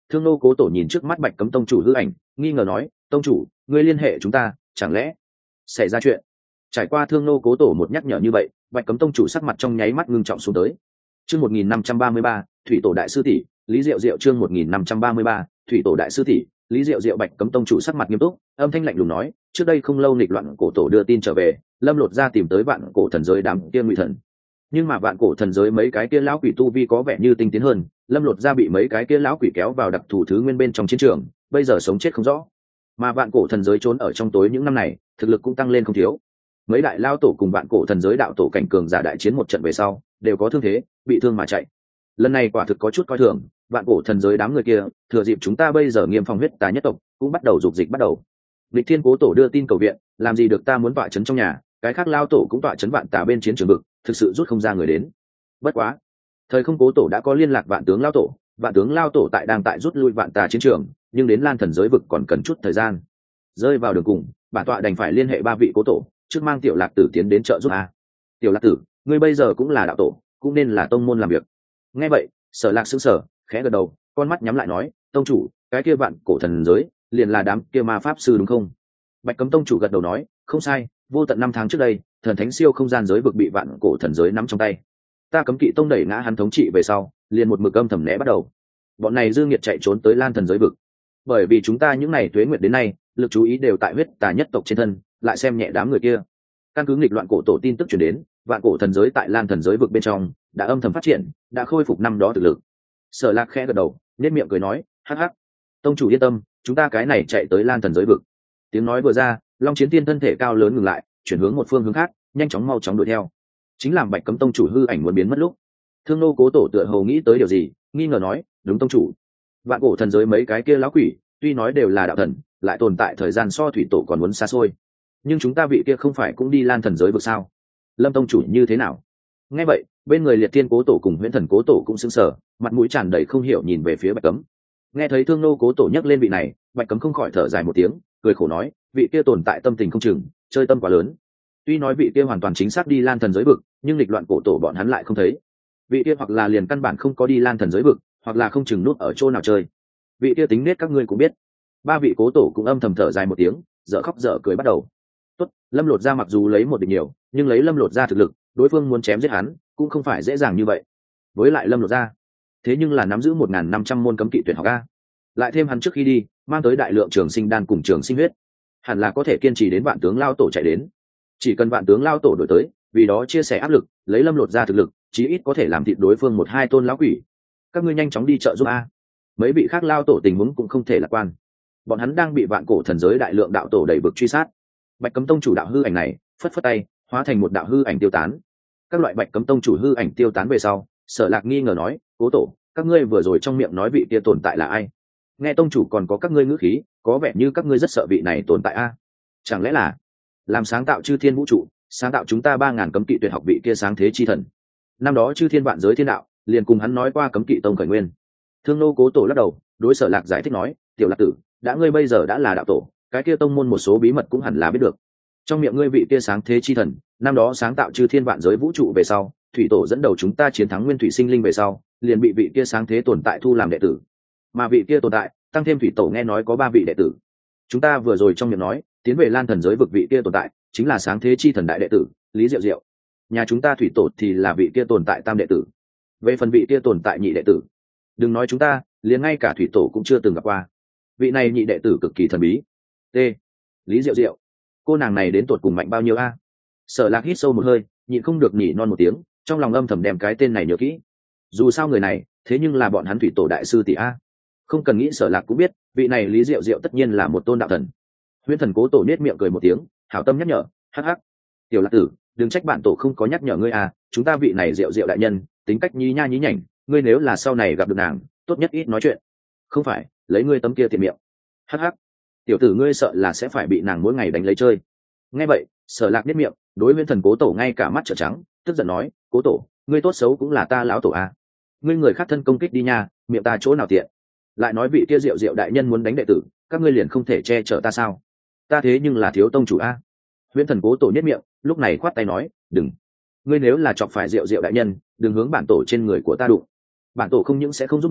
Thương nô cố tổ nhìn trước mắt Bạch Cấm tông chủ hư ảnh, nghi ngờ nói, tông chủ, ngươi liên hệ chúng ta, chẳng lẽ xảy ra chuyện? Trải qua Thương nô cố tổ một nhắc nhở như vậy, Bạch Cấm tông chủ sắc mặt trong nháy mắt ngưng trọng xuống tới. Chương một nghìn năm trăm ba mươi ba, thủy tổ đại sư tỷ, Lý Diệu Diệu chương một nghìn năm trăm ba mươi ba, thủy tổ đại sư tỷ, Lý Diệu Diệu. Bạch Cấm tông chủ sắc mặt nghiêm túc, âm thanh lạnh lùng nói, trước đây không lâu nghịch loạn cổ tổ đưa tin trở về, Lâm Lột ra tìm tới vạn cổ thần giới đám kia nguy thần. Nhưng mà vạn cổ thần giới mấy cái kia lão quỷ tu vi có vẻ như tinh tiến hơn, Lâm Lột ra bị mấy cái kia lão quỷ kéo vào đặc thù thứ nguyên bên trong chiến trường, bây giờ sống chết không rõ. Mà vạn cổ thần giới trốn ở trong tối những năm này, thực lực cũng tăng lên không thiếu. Mấy đại lao tổ cùng vạn cổ thần giới đạo tổ cảnh cường giả đại chiến một trận về sau, đều có thương thế, bị thương mà chạy. Lần này quả thực có chút coi thường, vạn cổ thần giới đám người kia, thừa dịp chúng ta bây giờ nghiêm phòng huyết tà nhất tộc, cũng bắt đầu dục dịch bắt đầu. Lịch Thiên cố tổ đưa tin cầu viện, làm gì được ta muốn tọa chấn trong nhà, cái khác lao tổ cũng tọa chấn vạn tà bên chiến trường vực, thực sự rút không ra người đến. Bất quá, thời không cố tổ đã có liên lạc vạn tướng lao tổ, vạn tướng lao tổ tại đang tại rút lui vạn tà chiến trường, nhưng đến Lan thần giới vực còn cần chút thời gian. Rơi vào đường cùng, bản tọa đành phải liên hệ ba vị cố tổ, trước mang tiểu lạc tử tiến đến trợ giúp a. Tiểu lạc tử, ngươi bây giờ cũng là đạo tổ, cũng nên là tông môn làm việc. Nghe vậy, Sở Lạc sững sờ, khẽ gật đầu, con mắt nhắm lại nói, tông chủ, cái kia vạn cổ thần giới, liền là đám kia ma pháp sư đúng không? Bạch Cấm tông chủ gật đầu nói, không sai, vô tận năm tháng trước đây, thần thánh siêu không gian giới vực bị vạn cổ thần giới nắm trong tay. Ta Cấm Kỵ tông đẩy ngã hắn thống trị về sau, liền một mực âm thầm né bắt đầu. Bọn này dương nghiệt chạy trốn tới Lan thần giới vực. Bởi vì chúng ta những này tuế nguyệt đến nay, lực chú ý đều tại huyết tà nhất tộc trên thân, lại xem nhẹ đám người kia. Căn cứ nghịch loạn cổ tổ tin tức truyền đến, vạn cổ thần giới tại Lan thần giới vực bên trong đã âm thầm phát triển, đã khôi phục năm đó thực lực. Sở Lạc khẽ gật đầu, nhếch miệng cười nói, hắc hắc, tông chủ yên tâm, chúng ta cái này chạy tới Lan thần giới vực. Tiếng nói vừa ra, Long Chiến Tiên thân thể cao lớn ngừng lại, chuyển hướng một phương hướng khác, nhanh chóng mau chóng đuổi theo. Chính làm Bạch Cấm tông chủ hư ảnh muốn biến mất lúc, Thương nô cố tổ tựa hồ nghĩ tới điều gì, nghi ngờ nói, đúng tông chủ, vạn cổ thần giới mấy cái kia lão quỷ, tuy nói đều là đạo thần, lại tồn tại thời gian so thủy tổ còn muốn xa xôi. Nhưng chúng ta vị kia không phải cũng đi Lan thần giới vực sao? Lâm tông chủ như thế nào? Nghe vậy, bên người Liệt Thiên cố tổ cùng Huyễn Thần cố tổ cũng sững sờ, mặt mũi tràn đầy không hiểu nhìn về phía Bạch Cấm. Nghe thấy Thương nô cố tổ nhắc lên vị này, Bạch Cấm không khỏi thở dài một tiếng, cười khổ nói, vị kia tồn tại tâm tình không chừng, chơi tâm quá lớn. Tuy nói vị kia hoàn toàn chính xác đi Lan thần giới vực, nhưng nghịch loạn cổ tổ bọn hắn lại không thấy. Vị kia hoặc là liền căn bản không có đi Lan thần giới vực, hoặc là không chừng nút ở chỗ nào chơi. Vị kia tính nết các ngươi cũng biết. Ba vị cố tổ cũng âm thầm thở dài một tiếng, dở khóc dở cười bắt đầu. Tốt, Lâm Lột ra mặc dù lấy một địch nhiều, nhưng lấy Lâm Lột ra thực lực, đối phương muốn chém giết hắn cũng không phải dễ dàng như vậy. Với lại Lâm Lột ra, thế nhưng là nắm giữ một nghìn năm trăm môn cấm kỵ tuyển học a. Lại thêm hắn trước khi đi, mang tới đại lượng trường sinh đan cùng trường sinh huyết, hẳn là có thể kiên trì đến vạn tướng lao tổ chạy đến. Chỉ cần vạn tướng lao tổ đổi tới, vì đó chia sẻ áp lực, lấy Lâm Lột ra thực lực, chí ít có thể làm thịt đối phương một hai tôn lão quỷ. Các ngươi nhanh chóng đi trợ giúp a. Mấy vị khác lao tổ tình huống cũng không thể lạc quan. Bọn hắn đang bị vạn cổ thần giới đại lượng đạo tổ đẩy vực truy sát. Bạch Cấm tông chủ đạo hư ảnh này phất phất tay, hóa thành một đạo hư ảnh tiêu tán. Các loại Bạch Cấm tông chủ hư ảnh tiêu tán về sau, Sở Lạc nghi ngờ nói, cố tổ, các ngươi vừa rồi trong miệng nói vị kia tồn tại là ai? Nghe tông chủ còn có các ngươi ngữ khí, có vẻ như các ngươi rất sợ vị này tồn tại a. Chẳng lẽ là làm sáng tạo chư thiên vũ trụ, sáng tạo chúng ta ba ngàn cấm kỵ tuyệt học vị kia sáng thế chi thần? Năm đó chư thiên vạn giới thiên đạo, liền cùng hắn nói qua cấm kỵ tông khởi nguyên. Thương nô cố tổ lắc đầu, đối Sở Lạc giải thích nói, tiểu Lạc tử, đã ngươi bây giờ đã là đạo tổ, cái kia tông môn một số bí mật cũng hẳn là biết được. Trong miệng ngươi vị kia sáng thế chi thần, năm đó sáng tạo chư thiên vạn giới vũ trụ về sau, thủy tổ dẫn đầu chúng ta chiến thắng nguyên thủy sinh linh về sau, liền bị vị kia sáng thế tồn tại thu làm đệ tử. Mà vị kia tồn tại, tăng thêm thủy tổ nghe nói có ba vị đệ tử. Chúng ta vừa rồi trong miệng nói, tiến về Lan thần giới vực vị kia tồn tại, chính là sáng thế chi thần đại đệ tử, Lý Diệu Diệu. Nhà chúng ta thủy tổ thì là vị kia tồn tại tam đệ tử. Về phần vị kia tồn tại nhị đệ tử, đừng nói chúng ta, liền ngay cả thủy tổ cũng chưa từng gặp qua. Vị này nhị đệ tử cực kỳ thần bí. T. Lý Diệu Diệu, cô nàng này đến tột cùng mạnh bao nhiêu a? Sở Lạc hít sâu một hơi, nhịn không được nhỉ non một tiếng, trong lòng âm thầm đem cái tên này nhớ kỹ. Dù sao người này, thế nhưng là bọn hắn thủy tổ đại sư tỷ a. Không cần nghĩ Sở Lạc cũng biết, vị này Lý Diệu Diệu tất nhiên là một tôn đạo thần. Huyễn Thần cố tổ nết miệng cười một tiếng, hảo tâm nhắc nhở, hắc hắc. Tiểu Lạc tử, đừng trách bản tổ không có nhắc nhở ngươi à, chúng ta vị này Diệu Diệu đại nhân, tính cách nhí nha nhí nhảnh, ngươi nếu là sau này gặp được nàng, tốt nhất ít nói chuyện. Không phải, lấy ngươi tấm kia tiện miệng. Hắc hắc. Tiểu tử ngươi sợ là sẽ phải bị nàng mỗi ngày đánh lấy chơi. Nghe vậy, Sở Lạc biết miệng, đối Huyễn Thần cố tổ ngay cả mắt trợn trắng, tức giận nói, cố tổ, ngươi tốt xấu cũng là ta lão tổ à. Ngươi người khác thân công kích đi nha, miệng ta chỗ nào tiện. Lại nói vị kia Diệu Diệu đại nhân muốn đánh đệ tử, các ngươi liền không thể che chở ta sao? Ta thế nhưng là thiếu tông chủ a. Huyễn Thần cố tổ nhất miệng, lúc này khoát tay nói, đừng. Ngươi nếu là chọc phải Diệu Diệu đại nhân, đừng hướng bản tổ trên người của ta đụng. Bản tổ không những sẽ không giúp ngươi,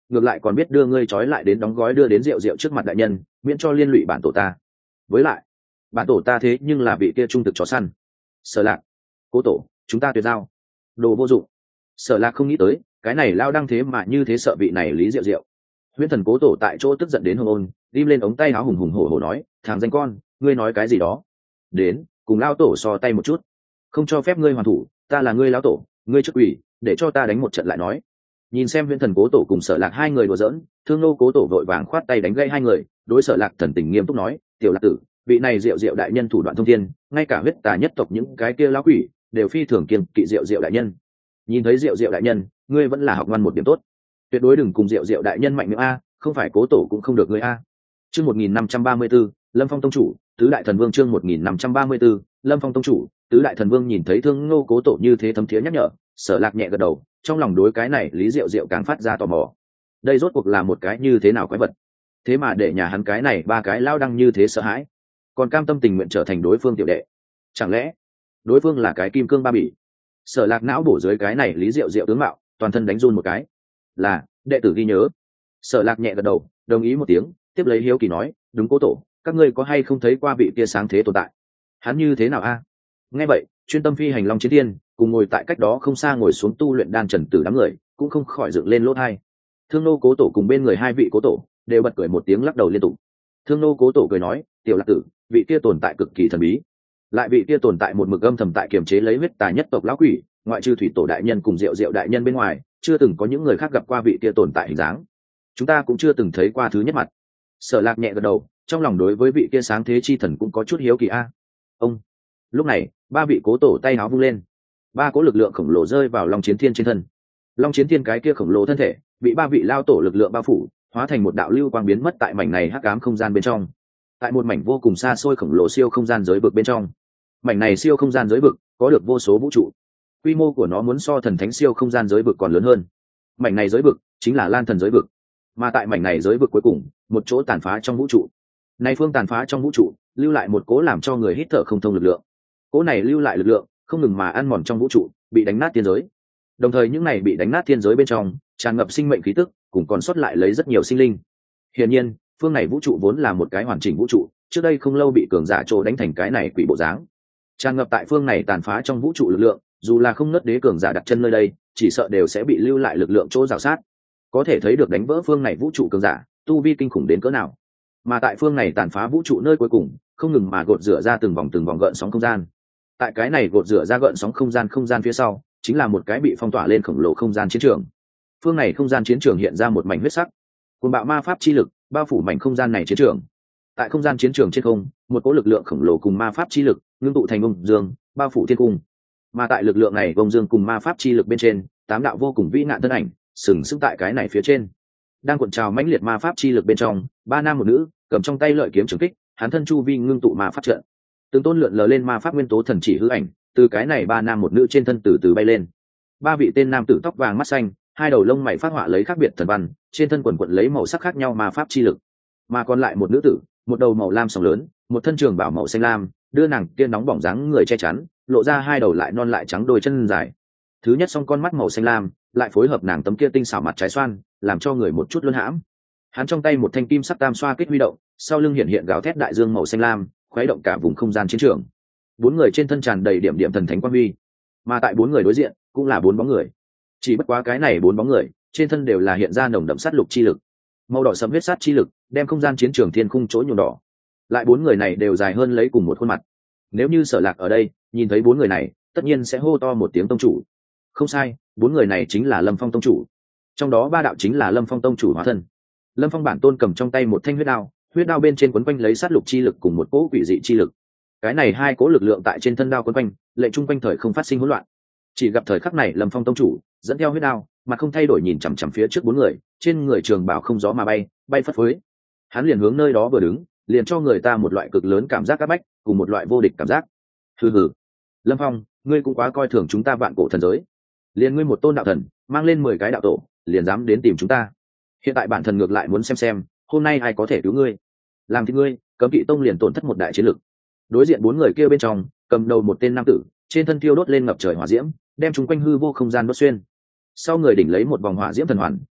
ngược lại còn biết đưa ngươi trói lại đến đóng gói đưa đến rượu rượu trước mặt đại nhân, miễn cho liên lụy bản tổ ta. Với lại bản tổ ta thế nhưng là vị kia trung thực chó săn. Sở Lạc, Cố tổ, chúng ta tuyệt giao. Đồ vô dụng. Sở Lạc không nghĩ tới cái này lao đăng thế mà như thế sợ vị này Lý Diệu Diệu. Huyễn Thần Cố tổ tại chỗ tức giận đến hông ôn, lim lên ống tay áo hùng hùng hổ hổ nói, thằng danh con, ngươi nói cái gì đó? Đến, cùng lao tổ so tay một chút. Không cho phép ngươi hoàn thủ, ta là ngươi lao tổ, ngươi chức ủy, để cho ta đánh một trận lại nói. Nhìn xem Huyễn Thần Cố tổ cùng Sở Lạc hai người đùa giỡn, Thương Nô Cố tổ vội vàng khoát tay đánh gây hai người, đối Sở Lạc thần tình nghiêm túc nói, tiểu Lạc tử, vị này Diệu Diệu đại nhân thủ đoạn thông thiên, ngay cả huyết tà nhất tộc những cái kia lão quỷ đều phi thường kiêng kỵ Diệu Diệu đại nhân. Nhìn thấy Diệu Diệu đại nhân, ngươi vẫn là học ngoan một điểm tốt, tuyệt đối đừng cùng Diệu Diệu đại nhân mạnh miệng a, không phải Cố tổ cũng không được ngươi a. Chương một nghìn năm trăm ba mươi b ố, Lâm Phong tông chủ, tứ đại thần vương. Chương một nghìn năm trăm ba mươi b ố, Lâm Phong tông chủ, tứ đại thần vương. Nhìn thấy Thương Nô Cố tổ như thế thấm thiế nhắc nhở, Sở Lạc nhẹ gật đầu, trong lòng đối cái này Lý Diệu Diệu càng phát ra tò mò. Đây rốt cuộc là một cái như thế nào quái vật, thế mà để nhà hắn cái này ba cái lao đăng như thế sợ hãi, còn cam tâm tình nguyện trở thành đối phương tiểu đệ. Chẳng lẽ đối phương là cái kim cương ba bỉ? Sở Lạc não bổ dưới cái này Lý Diệu Diệu tướng mạo, toàn thân đánh run một cái. Là, đệ tử ghi nhớ. Sở Lạc nhẹ gật đầu, đồng ý một tiếng, tiếp lấy hiếu kỳ nói, đúng Cố tổ, các ngươi có hay không thấy qua vị kia sáng thế tồn tại? Hắn như thế nào a? Nghe vậy, chuyên tâm phi hành long chiến thiên cùng ngồi tại cách đó không xa ngồi xuống tu luyện đan trần tử đám người cũng không khỏi dựng lên lỗ tai. Thương Nô Cố tổ cùng bên người hai vị cố tổ đều bật cười một tiếng, lắc đầu liên tục. Thương Nô Cố tổ cười nói, tiểu Lạc tử, vị kia tồn tại cực kỳ thần bí, lại vị kia tồn tại một mực âm thầm tại kiềm chế lấy huyết tà nhất tộc lão quỷ, ngoại trừ thủy tổ đại nhân cùng Diệu Diệu đại nhân bên ngoài, chưa từng có những người khác gặp qua vị kia tồn tại hình dáng, chúng ta cũng chưa từng thấy qua thứ nhất mặt. Sở Lạc nhẹ gật đầu, trong lòng đối với vị kia sáng thế chi thần cũng có chút hiếu kỳ a. Ông lúc này ba vị cố tổ tay áo vung lên, ba cố lực lượng khổng lồ rơi vào long chiến thiên trên thân. Long chiến thiên cái kia khổng lồ thân thể bị ba vị lao tổ lực lượng bao phủ, hóa thành một đạo lưu quang biến mất tại mảnh này hắc ám không gian bên trong. Tại một mảnh vô cùng xa xôi khổng lồ siêu không gian giới vực bên trong, mảnh này siêu không gian giới vực có được vô số vũ trụ, quy mô của nó muốn so thần thánh siêu không gian giới vực còn lớn hơn. Mảnh này giới vực chính là Lan Thần giới vực, mà tại mảnh này giới vực cuối cùng, một chỗ tàn phá trong vũ trụ. Này phương tàn phá trong vũ trụ lưu lại một cố làm cho người hít thở không thông lực lượng. Cố này lưu lại lực lượng không ngừng mà ăn mòn trong vũ trụ, bị đánh nát thiên giới. Đồng thời những này bị đánh nát thiên giới bên trong tràn ngập sinh mệnh khí tức, cùng còn sót lại lấy rất nhiều sinh linh. Hiển nhiên, phương này vũ trụ vốn là một cái hoàn chỉnh vũ trụ, trước đây không lâu bị cường giả trổ đánh thành cái này quỷ bộ dáng. Tràn ngập tại phương này tàn phá trong vũ trụ lực lượng, dù là không nứt đế cường giả đặt chân nơi đây, chỉ sợ đều sẽ bị lưu lại lực lượng chỗ rào sát. Có thể thấy được đánh vỡ phương này vũ trụ cường giả, tu vi kinh khủng đến cỡ nào. Mà tại phương này tàn phá vũ trụ nơi cuối cùng, không ngừng mà gột rửa ra từng vòng từng vòng gợn sóng không gian. Tại cái này gột rửa ra gợn sóng không gian không gian phía sau, chính là một cái bị phong tỏa lên khổng lồ không gian chiến trường. Phương này không gian chiến trường hiện ra một mảnh huyết sắc, cuồng bạo ma pháp chi lực bao phủ mảnh không gian này chiến trường. Tại không gian chiến trường trên không, một cỗ lực lượng khổng lồ cùng ma pháp chi lực ngưng tụ thành bông dương, bao phủ thiên cung. Mà tại lực lượng này bông dương cùng ma pháp chi lực bên trên, tám đạo vô cùng vĩ nạn thân ảnh sừng sững tại cái này phía trên. Đang cuộn trào mãnh liệt ma pháp chi lực bên trong, ba nam một nữ cầm trong tay lợi kiếm trường kích, hắn thân chu vi ngưng tụ ma pháp trận. Từng tôn lượn lờ lên ma pháp nguyên tố thần chỉ hư ảnh, từ cái này ba nam một nữ trên thân từ từ bay lên. Ba vị tên nam tử tóc vàng mắt xanh, hai đầu lông mày phát họa lấy khác biệt thần văn, trên thân quần quần lấy màu sắc khác nhau ma pháp chi lực. Mà còn lại một nữ tử, một đầu màu lam sóng lớn, một thân trường bảo màu xanh lam, đưa nàng kia nóng bỏng dáng người che chắn, lộ ra hai đầu lại non lại trắng đôi chân dài. Thứ nhất song con mắt màu xanh lam, lại phối hợp nàng tấm kia tinh xảo mặt trái xoan, làm cho người một chút luân hãm. Hắn trong tay một thanh kim sắc tam xoa kích huy động, sau lưng hiện hiện gào thét đại dương màu xanh lam, khuấy động cả vùng không gian chiến trường. Bốn người trên thân tràn đầy điểm điểm thần thánh quang huy, mà tại bốn người đối diện cũng là bốn bóng người. Chỉ bất quá cái này bốn bóng người trên thân đều là hiện ra nồng đậm sát lục chi lực, màu đỏ sẫm huyết sát chi lực đem không gian chiến trường thiên khung chỗ nhuộm đỏ. Lại bốn người này đều dài hơn lấy cùng một khuôn mặt. Nếu như Sở Lạc ở đây nhìn thấy bốn người này, tất nhiên sẽ hô to một tiếng tông chủ. Không sai, bốn người này chính là Lâm Phong tông chủ. Trong đó ba đạo chính là Lâm Phong tông chủ hóa thân. Lâm Phong bản tôn cầm trong tay một thanh huyết đao, huyết đao bên trên quấn quanh lấy sát lục chi lực cùng một cỗ quỷ dị chi lực. Cái này hai cỗ lực lượng tại trên thân đao quấn quanh, lệnh chung quanh thời không phát sinh hỗn loạn. Chỉ gặp thời khắc này Lâm Phong tông chủ dẫn theo huyết đao, mà không thay đổi nhìn chằm chằm phía trước bốn người, trên người trường bảo không gió mà bay, bay phất phới. Hắn liền hướng nơi đó vừa đứng, liền cho người ta một loại cực lớn cảm giác áp bách, cùng một loại vô địch cảm giác. Hừ hừ, Lâm Phong, ngươi cũng quá coi thường chúng ta vạn cổ thần giới. Liền ngươi một tôn đạo thần, mang lên mười cái đạo tổ, liền dám đến tìm chúng ta. Hiện tại bản thần ngược lại muốn xem xem, hôm nay ai có thể cứu ngươi. Làm thì ngươi, Cấm Kỵ tông liền tổn thất một đại chiến lực. Đối diện bốn người kia bên trong, cầm đầu một tên nam tử, trên thân thiêu đốt lên ngập trời hỏa diễm, đem chúng quanh hư vô không gian đốt xuyên. Sau người đỉnh lấy một vòng hỏa diễm thần hoàn,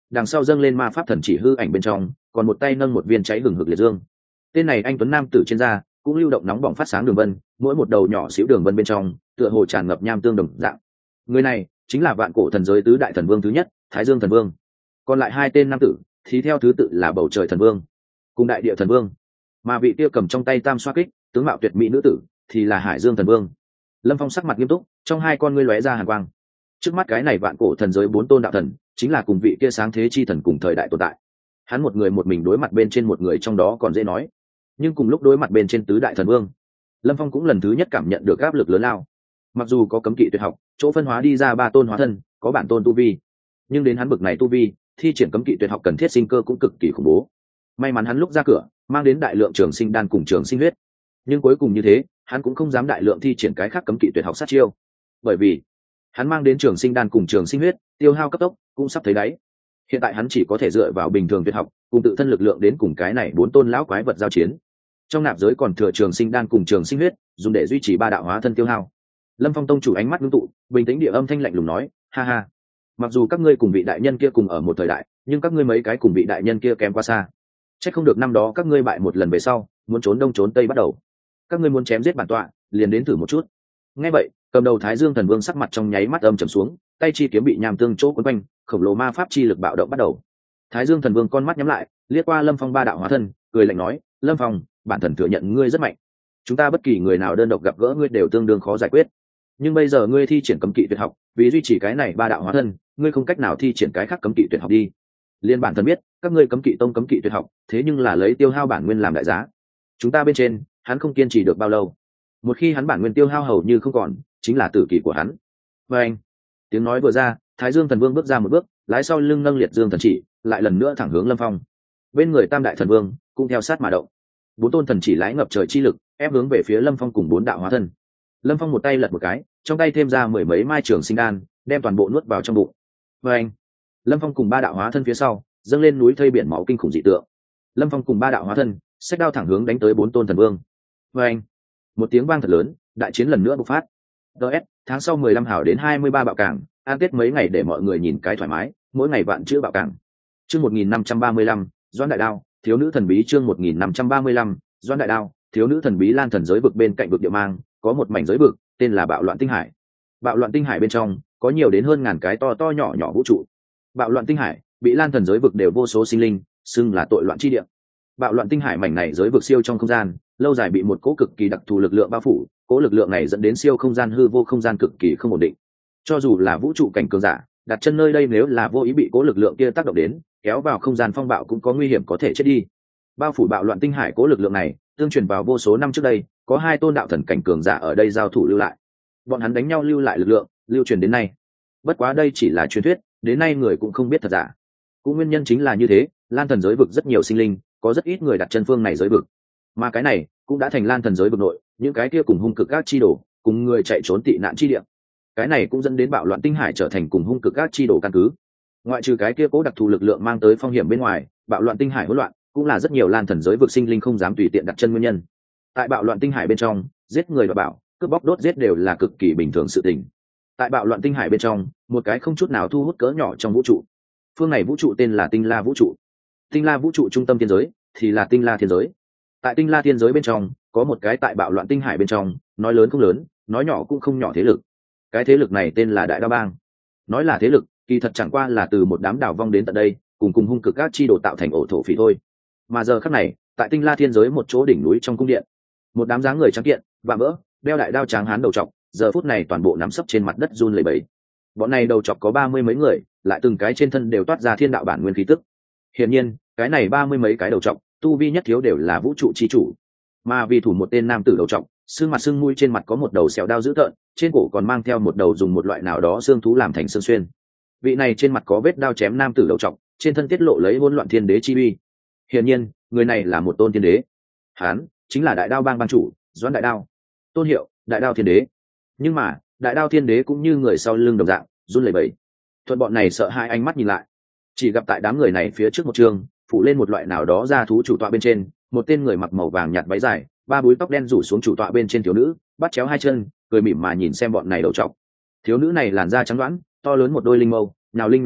đằng sau dâng lên ma pháp thần chỉ hư ảnh bên trong còn một tay nâng một viên cháy hừng hực liệt dương. Tên này anh tuấn nam tử trên da cũng lưu động nóng bỏng phát sáng đường vân, mỗi một đầu nhỏ xíu đường vân bên trong tựa hồ tràn ngập nham tương đồng dạng. Người này chính là vạn cổ thần giới tứ đại thần vương thứ nhất, Thái Dương thần vương. Còn lại hai tên nam tử thì theo thứ tự là bầu trời thần vương cùng đại địa thần vương, mà vị kia cầm trong tay tam xoa kích tướng mạo tuyệt mỹ nữ tử thì là Hải Dương thần vương. Lâm Phong sắc mặt nghiêm túc, trong hai con ngươi lóe ra hàn quang. Trước mắt cái này vạn cổ thần giới bốn tôn đạo thần chính là cùng vị kia sáng thế chi thần cùng thời đại tồn tại. Hắn một người một mình đối mặt bên trên một người trong đó còn dễ nói, nhưng cùng lúc đối mặt bên trên tứ đại thần vương, Lâm Phong cũng lần thứ nhất cảm nhận được áp lực lớn lao. Mặc dù có cấm kỵ tuyệt học chỗ phân hóa đi ra ba tôn hóa thân, có bản tôn tu vi, nhưng đến hắn bực này tu vi thi triển cấm kỵ tuyệt học cần thiết sinh cơ cũng cực kỳ khủng bố. May mắn hắn lúc ra cửa mang đến đại lượng trường sinh đan cùng trường sinh huyết, nhưng cuối cùng như thế hắn cũng không dám đại lượng thi triển cái khác cấm kỵ tuyệt học sát chiêu, bởi vì hắn mang đến trường sinh đan cùng trường sinh huyết tiêu hao cấp tốc cũng sắp thấy đáy. Hiện tại hắn chỉ có thể dựa vào bình thường tuyệt học cùng tự thân lực lượng đến cùng cái này bốn tôn lão quái vật giao chiến. Trong nạp giới còn thừa trường sinh đan cùng trường sinh huyết dùng để duy trì ba đạo hóa thân tiêu hao. Lâm Phong tông chủ ánh mắt ngưng tụ, bình tĩnh địa âm thanh lạnh lùng nói, ha ha, mặc dù các ngươi cùng vị đại nhân kia cùng ở một thời đại, nhưng các ngươi mấy cái cùng vị đại nhân kia kém quá xa. Chắc không được năm đó các ngươi bại một lần về sau muốn trốn đông trốn tây bắt đầu, các ngươi muốn chém giết bản tọa liền đến thử một chút. Nghe vậy, cầm đầu Thái Dương thần vương sắc mặt trong nháy mắt âm trầm xuống, tay chi kiếm bị nham tương chỗ quấn quanh, khổng lồ ma pháp chi lực bạo động bắt đầu. Thái Dương thần vương con mắt nhắm lại, liếc qua Lâm Phong ba đạo hóa thân, cười lạnh nói, Lâm Phong, bản thần thừa nhận ngươi rất mạnh, chúng ta bất kỳ người nào đơn độc gặp gỡ ngươi đều tương đương khó giải quyết, nhưng bây giờ ngươi thi triển cấm kỵ tuyệt học, vì duy trì cái này ba đạo hóa thân, ngươi không cách nào thi triển cái khác cấm kỵ tuyệt học đi. Liên bản thần biết các ngươi cấm kỵ tông cấm kỵ tuyệt học, thế nhưng là lấy tiêu hao bản nguyên làm đại giá, chúng ta bên trên hắn không kiên trì được bao lâu, một khi hắn bản nguyên tiêu hao hầu như không còn, chính là tử kỳ của hắn. Và anh, tiếng nói vừa ra, Thái Dương thần vương bước ra một bước, lái sau lưng nâng liệt dương thần chỉ, lại lần nữa thẳng hướng Lâm Phong. Bên người tam đại thần vương cũng theo sát mà động, bốn tôn thần chỉ lái ngập trời chi lực ép hướng về phía Lâm Phong cùng bốn đạo hóa thân. Lâm Phong một tay lật một cái, trong tay thêm ra mười mấy mai trường sinh đan, đem toàn bộ nuốt vào trong bụng. Và anh, Lâm Phong cùng ba đạo hóa thân phía sau dâng lên núi thây biển máu kinh khủng dị tượng. Lâm Phong cùng ba đạo hóa thân xách đao thẳng hướng đánh tới bốn tôn thần vương. Và anh, một tiếng vang thật lớn, đại chiến lần nữa bộc phát. ds tháng sau mười lăm hảo đến hai mươi ba bạo cảng, an tết mấy ngày để mọi người nhìn cái thoải mái, mỗi ngày vạn chữ bạo cảng. Chương một nghìn năm trăm ba mươi lăm, Doãn Đại Đao, thiếu nữ thần bí. Chương một nghìn năm trăm ba mươi lăm, Doãn Đại Đao, thiếu nữ thần bí. Lan thần giới vực bên cạnh vực địa mang có một mảnh giới vực tên là Bạo Loạn Tinh Hải. Bạo Loạn Tinh Hải bên trong có nhiều đến hơn ngàn cái to to nhỏ nhỏ vũ trụ. Bạo Loạn Tinh Hải bị Lan thần giới vực đều vô số sinh linh xưng là tội loạn chi địa. Bạo Loạn Tinh Hải mảnh này giới vực siêu trong không gian, lâu dài bị một cỗ cực kỳ đặc thù lực lượng bao phủ, cỗ lực lượng này dẫn đến siêu không gian hư vô không gian cực kỳ không ổn định. Cho dù là vũ trụ cảnh cường giả đặt chân nơi đây, nếu là vô ý bị cỗ lực lượng kia tác động đến, kéo vào không gian phong bạo cũng có nguy hiểm có thể chết đi. Bao phủ Bạo Loạn Tinh Hải cỗ lực lượng này tương truyền vào vô số năm trước đây, có hai tôn đạo thần cảnh cường giả ở đây giao thủ lưu lại. Bọn hắn đánh nhau lưu lại lực lượng, lưu truyền đến nay. Bất quá đây chỉ là truyền thuyết, đến nay người cũng không biết thật giả. Cũng nguyên nhân chính là như thế, Lan thần giới vực rất nhiều sinh linh, có rất ít người đặt chân phương này giới vực. Mà cái này cũng đã thành Lan thần giới vực nội những cái kia cùng hung cực các chi đồ, cùng người chạy trốn tị nạn chi địa. Cái này cũng dẫn đến Bạo Loạn Tinh Hải trở thành cùng hung cực các chi đồ căn cứ. Ngoại trừ cái kia cố đặc thù lực lượng mang tới phong hiểm bên ngoài, Bạo Loạn Tinh Hải hỗn loạn cũng là rất nhiều Lan thần giới vực sinh linh không dám tùy tiện đặt chân nguyên nhân. Tại Bạo Loạn Tinh Hải bên trong, giết người và bảo, cướp bóc đốt giết đều là cực kỳ bình thường sự tình. Tại Bạo Loạn Tinh Hải bên trong, một cái không chút nào thu hút cỡ nhỏ trong vũ trụ. Phương này vũ trụ tên là Tinh La vũ trụ. Tinh La vũ trụ trung tâm thiên giới thì là Tinh La thiên giới. Tại Tinh La thiên giới bên trong có một cái tại Bạo Loạn Tinh Hải bên trong, nói lớn không lớn, nói nhỏ cũng không nhỏ thế lực. Cái thế lực này tên là Đại Đao Bang. Nói là thế lực, kỳ thật chẳng qua là từ một đám đảo vong đến tận đây, cùng cùng hung cực các chi đồ tạo thành ổ thổ phỉ thôi. Mà giờ khắc này, tại Tinh La thiên giới một chỗ đỉnh núi trong cung điện, một đám dáng người trắng kiện, vạm vỡ, đeo đại đao tráng hán đầu trọc, giờ phút này toàn bộ nắm sấp trên mặt đất run lẩy bẩy. Bọn này đầu trọc có ba mươi mấy người, lại từng cái trên thân đều toát ra thiên đạo bản nguyên khí tức. Hiển nhiên, cái này ba mươi mấy cái đầu trọc, tu vi nhất thiếu đều là vũ trụ chi chủ. Mà vì thủ một tên nam tử đầu trọc, xương mặt xương mũi trên mặt có một đầu sẹo đao dữ tợn, trên cổ còn mang theo một đầu dùng một loại nào đó xương thú làm thành xương xuyên. Vị này trên mặt có vết đao chém nam tử đầu trọc, trên thân tiết lộ lấy hỗn loạn thiên đế chi uy. Hiển nhiên, người này là một tôn thiên đế. Hán chính là Đại Đao Bang bang chủ, Doãn Đại Đao. Tôn hiệu, Đại Đao Thiên Đế. Nhưng mà, Đại Đao Thiên Đế cũng như người sau lưng đồng dạng, run lẩy bẩy. Thuận bọn này sợ hai ánh mắt nhìn lại, chỉ gặp tại đám người này phía trước một trường, phủ lên một loại nào đó ra thú chủ tọa bên trên, một tên người mặc màu vàng nhạt váy dài, ba búi tóc đen rủ xuống chủ tọa bên trên thiếu nữ, bắt chéo hai chân, cười mỉm mà nhìn xem bọn này đầu trọc. Thiếu nữ này làn da trắng đoán, to lớn một đôi linh mâu, nào linh nào linh,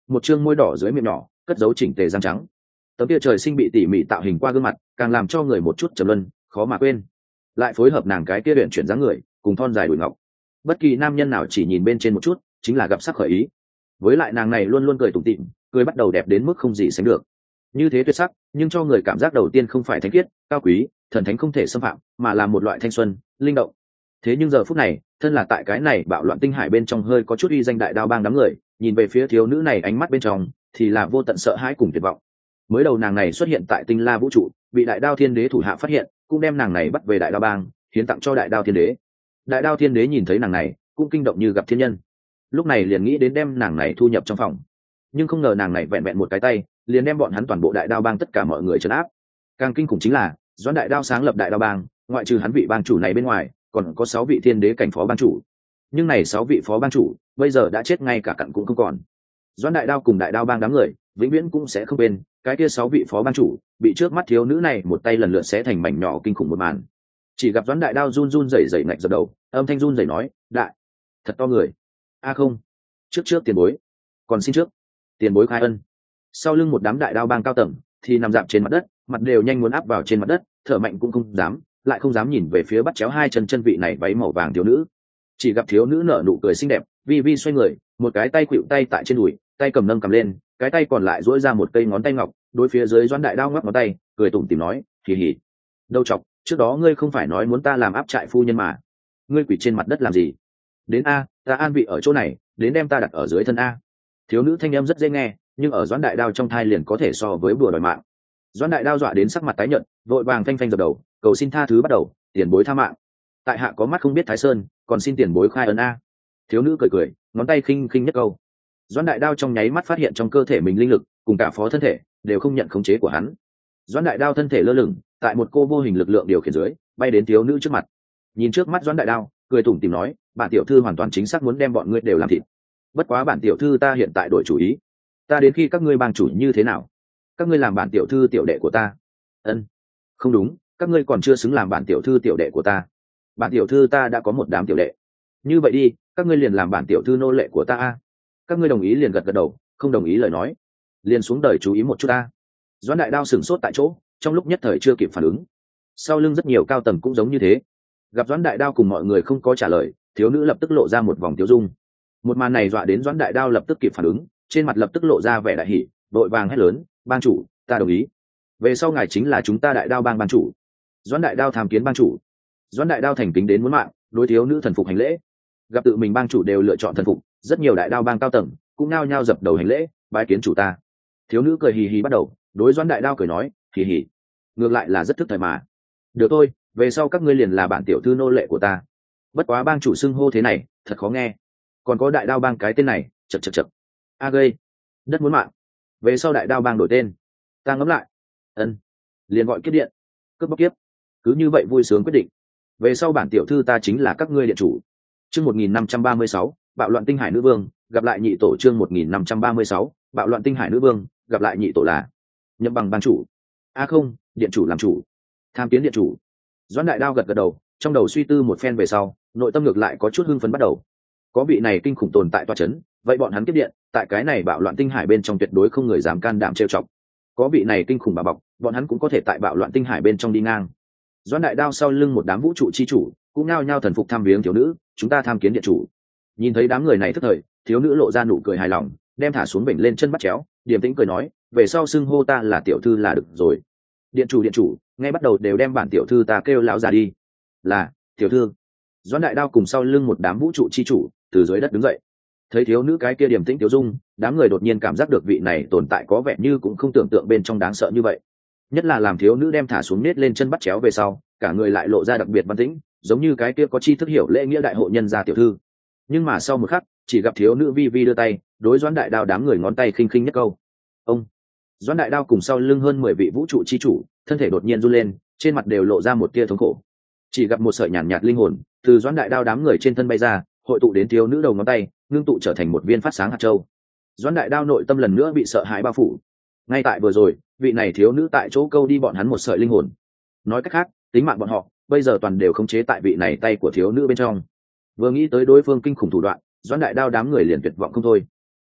một chương môi đỏ dưới miệng nhỏ cất dấu chỉnh tề răng trắng. Tấm kia trời sinh bị tỉ mỉ tạo hình qua gương mặt càng làm cho người một chút trầm luân khó mà quên, lại phối hợp nàng cái kia luyện chuyển dáng người cùng thon dài đùi ngọc, bất kỳ nam nhân nào chỉ nhìn bên trên một chút chính là gặp sắc khởi ý. Với lại nàng này luôn luôn cười tủm tỉm, cười bắt đầu đẹp đến mức không gì sánh được, như thế tuyệt sắc nhưng cho người cảm giác đầu tiên không phải thánh khiết cao quý thần thánh không thể xâm phạm, mà là một loại thanh xuân linh động. Thế nhưng giờ phút này thân là tại cái này bạo loạn tinh hải bên trong hơi có chút uy danh đại đao bang đám người nhìn về phía thiếu nữ này, ánh mắt bên trong thì là vô tận sợ hãi cùng tuyệt vọng. Mới đầu nàng này xuất hiện tại tinh la vũ trụ, bị đại đao thiên đế thủ hạ phát hiện, cũng đem nàng này bắt về đại đao bang hiến tặng cho đại đao thiên đế. Đại đao thiên đế nhìn thấy nàng này cũng kinh động như gặp thiên nhân, lúc này liền nghĩ đến đem nàng này thu nhập trong phòng, nhưng không ngờ nàng này vẹn vẹn một cái tay liền đem bọn hắn toàn bộ đại đao bang tất cả mọi người trấn áp. Càng kinh khủng chính là doãn đại đao sáng lập đại đao bang, ngoại trừ hắn vị bang chủ này bên ngoài còn có sáu vị thiên đế cảnh phó bang chủ, nhưng này sáu vị phó bang chủ bây giờ đã chết ngay cả cặn cũng không còn. Doãn đại đao cùng đại đao bang đám người vĩnh viễn cũng sẽ không quên cái kia sáu vị phó bang chủ bị trước mắt thiếu nữ này một tay lần lượt xé thành mảnh nhỏ kinh khủng một màn. Chỉ gặp doãn đại đao run run rẩy rẩy ngạch dập đầu, âm thanh run rẩy nói: đại thật to người. A không, trước trước tiền bối, còn xin trước tiền bối khai ân. Sau lưng một đám đại đao bang cao tầng thì nằm dạp trên mặt đất, mặt đều nhanh muốn áp vào trên mặt đất, thở mạnh cũng không dám, lại không dám nhìn về phía bắt chéo hai chân chân vị này váy màu vàng thiếu nữ. Chỉ gặp thiếu nữ nở nụ cười xinh đẹp, vi vi xoay người, một cái tay khuỵu tay tại trên đùi, tay cầm nâng cầm lên, cái tay còn lại duỗi ra một cây ngón tay ngọc, đối phía dưới doãn đại đao ngoắc ngón tay, cười tủm tỉm nói: hì hì, đâu chọc, trước đó ngươi không phải nói muốn ta làm áp trại phu nhân mà, ngươi quỳ trên mặt đất làm gì? Đến a, ta an vị ở chỗ này, đến đem ta đặt ở dưới thân a. Thiếu nữ thanh âm rất dễ nghe, nhưng ở doãn đại đao trong thai liền có thể so với bùa đòi mạng. Doãn đại đao dọa đến sắc mặt tái nhợt, vội vàng phanh phanh dập đầu, cầu xin tha thứ bắt đầu: tiền bối tha mạng, tại hạ có mắt không biết thái sơn, còn xin tiền bối khai ân a. Thiếu nữ cười cười, ngón tay khinh khinh nhất câu. Doãn đại đao trong nháy mắt phát hiện trong cơ thể mình linh lực cùng cả phó thân thể đều không nhận khống chế của hắn. Doãn đại đao thân thể lơ lửng tại một cô vô hình lực lượng điều khiển dưới, bay đến thiếu nữ trước mặt, nhìn trước mắt doãn đại đao, cười tủm tỉm nói: bản tiểu thư hoàn toàn chính xác muốn đem bọn ngươi đều làm thịt, bất quá bản tiểu thư ta hiện tại đổi chủ ý, ta đến khi các ngươi bang chủ như thế nào, các ngươi làm bản tiểu thư tiểu đệ của ta. Ân, không đúng, các ngươi còn chưa xứng làm bản tiểu thư tiểu đệ của ta, bản tiểu thư ta đã có một đám tiểu đệ. Như vậy đi, các ngươi liền làm bản tiểu thư nô lệ của ta a. Các ngươi đồng ý liền gật gật đầu, không đồng ý lời nói liền xuống đời chú ý một chút ta. Doãn đại đao sửng sốt tại chỗ, trong lúc nhất thời chưa kịp phản ứng. Sau lưng rất nhiều cao tầng cũng giống như thế, gặp doãn đại đao cùng mọi người không có trả lời, thiếu nữ lập tức lộ ra một vòng tiêu dung. Một màn này dọa đến doãn đại đao lập tức kịp phản ứng, trên mặt lập tức lộ ra vẻ đại hỉ, vội vàng hét lớn: bang chủ, ta đồng ý, về sau ngài chính là chúng ta đại đao bang bang chủ. Doãn đại đao tham kiến bang chủ. Doãn đại đao thành kính đến muốn mạng, đối thiếu nữ thần phục hành lễ. Gặp tự mình bang chủ đều lựa chọn thần phục, rất nhiều đại đao bang cao tầng cũng nao nhao dập đầu hành lễ, bái kiến chủ ta. Thiếu nữ cười hì hì bắt đầu, đối doãn đại đao cười nói: hì hì, ngược lại là rất thức thời mà. Được thôi, về sau các ngươi liền là bản tiểu thư nô lệ của ta. Bất quá bang chủ xưng hô thế này thật khó nghe, còn có đại đao bang cái tên này, chật chật chật, a gây đất muốn mạng. Về sau đại đao bang đổi tên, ta ngẫm lại, ân, liền gọi kiếp điện, cướp bóc kiếp, cứ như vậy vui sướng quyết định. Về sau bản tiểu thư ta chính là các ngươi điện chủ. Chương một nghìn năm trăm ba mươi sáu, bạo loạn tinh hải nữ vương, gặp lại nhị tổ. Chương một nghìn năm trăm ba mươi sáu, bạo loạn tinh hải nữ vương, gặp lại nhị tổ là nhậm bằng bang chủ. A không, điện chủ làm chủ. Tham kiến điện chủ. Doãn đại đao gật gật đầu, trong đầu suy tư một phen về sau, nội tâm ngược lại có chút hưng phấn bắt đầu. Có vị này kinh khủng tồn tại toa chấn, vậy bọn hắn tiếp điện, tại cái này bạo loạn tinh hải bên trong tuyệt đối không người dám can đảm trêu chọc. Có vị này kinh khủng bà bọc, bọn hắn cũng có thể tại bạo loạn tinh hải bên trong đi ngang. Doãn đại đao sau lưng một đám vũ trụ chi chủ cũng nao nhao thần phục tham viếng thiếu nữ, chúng ta tham kiến điện chủ. Nhìn thấy đám người này thức thời, thiếu nữ lộ ra nụ cười hài lòng, đem thả xuống bình lên chân bắt chéo, điềm tĩnh cười nói: về sau xưng hô ta là tiểu thư là được rồi. Điện chủ điện chủ, ngay bắt đầu đều đem bản tiểu thư ta kêu lão già đi. Là tiểu thư. Doãn đại đao cùng sau lưng một đám vũ trụ chi chủ từ dưới đất đứng dậy, thấy thiếu nữ cái kia điềm tĩnh tiểu dung, đám người đột nhiên cảm giác được vị này tồn tại có vẻ như cũng không tưởng tượng bên trong đáng sợ như vậy. Nhất là làm thiếu nữ đem thả xuống nết lên chân bắt chéo về sau, cả người lại lộ ra đặc biệt văn tĩnh, giống như cái kia có chi thức hiểu lễ nghĩa đại hội nhân gia tiểu thư. Nhưng mà sau một khắc, chỉ gặp thiếu nữ vi vi đưa tay đối doãn đại đao đám người ngón tay khinh khinh nhất câu: ông. Doãn đại đao cùng sau lưng hơn mười vị vũ trụ chi chủ thân thể đột nhiên run lên, trên mặt đều lộ ra một tia thống khổ. Chỉ gặp một sợi nhàn nhạt, nhạt linh hồn từ doãn đại đao đám người trên thân bay ra, hội tụ đến thiếu nữ đầu ngón tay, ngưng tụ trở thành một viên phát sáng hạt châu. Doãn đại đao nội tâm lần nữa bị sợ hãi bao phủ. Ngay tại vừa rồi, vị này thiếu nữ tại chỗ câu đi bọn hắn một sợi linh hồn. Nói cách khác, tính mạng bọn họ bây giờ toàn đều khống chế tại vị này tay của thiếu nữ bên trong. Vừa nghĩ tới đối phương kinh khủng thủ đoạn, doãn đại đao đám người liền tuyệt vọng không thôi.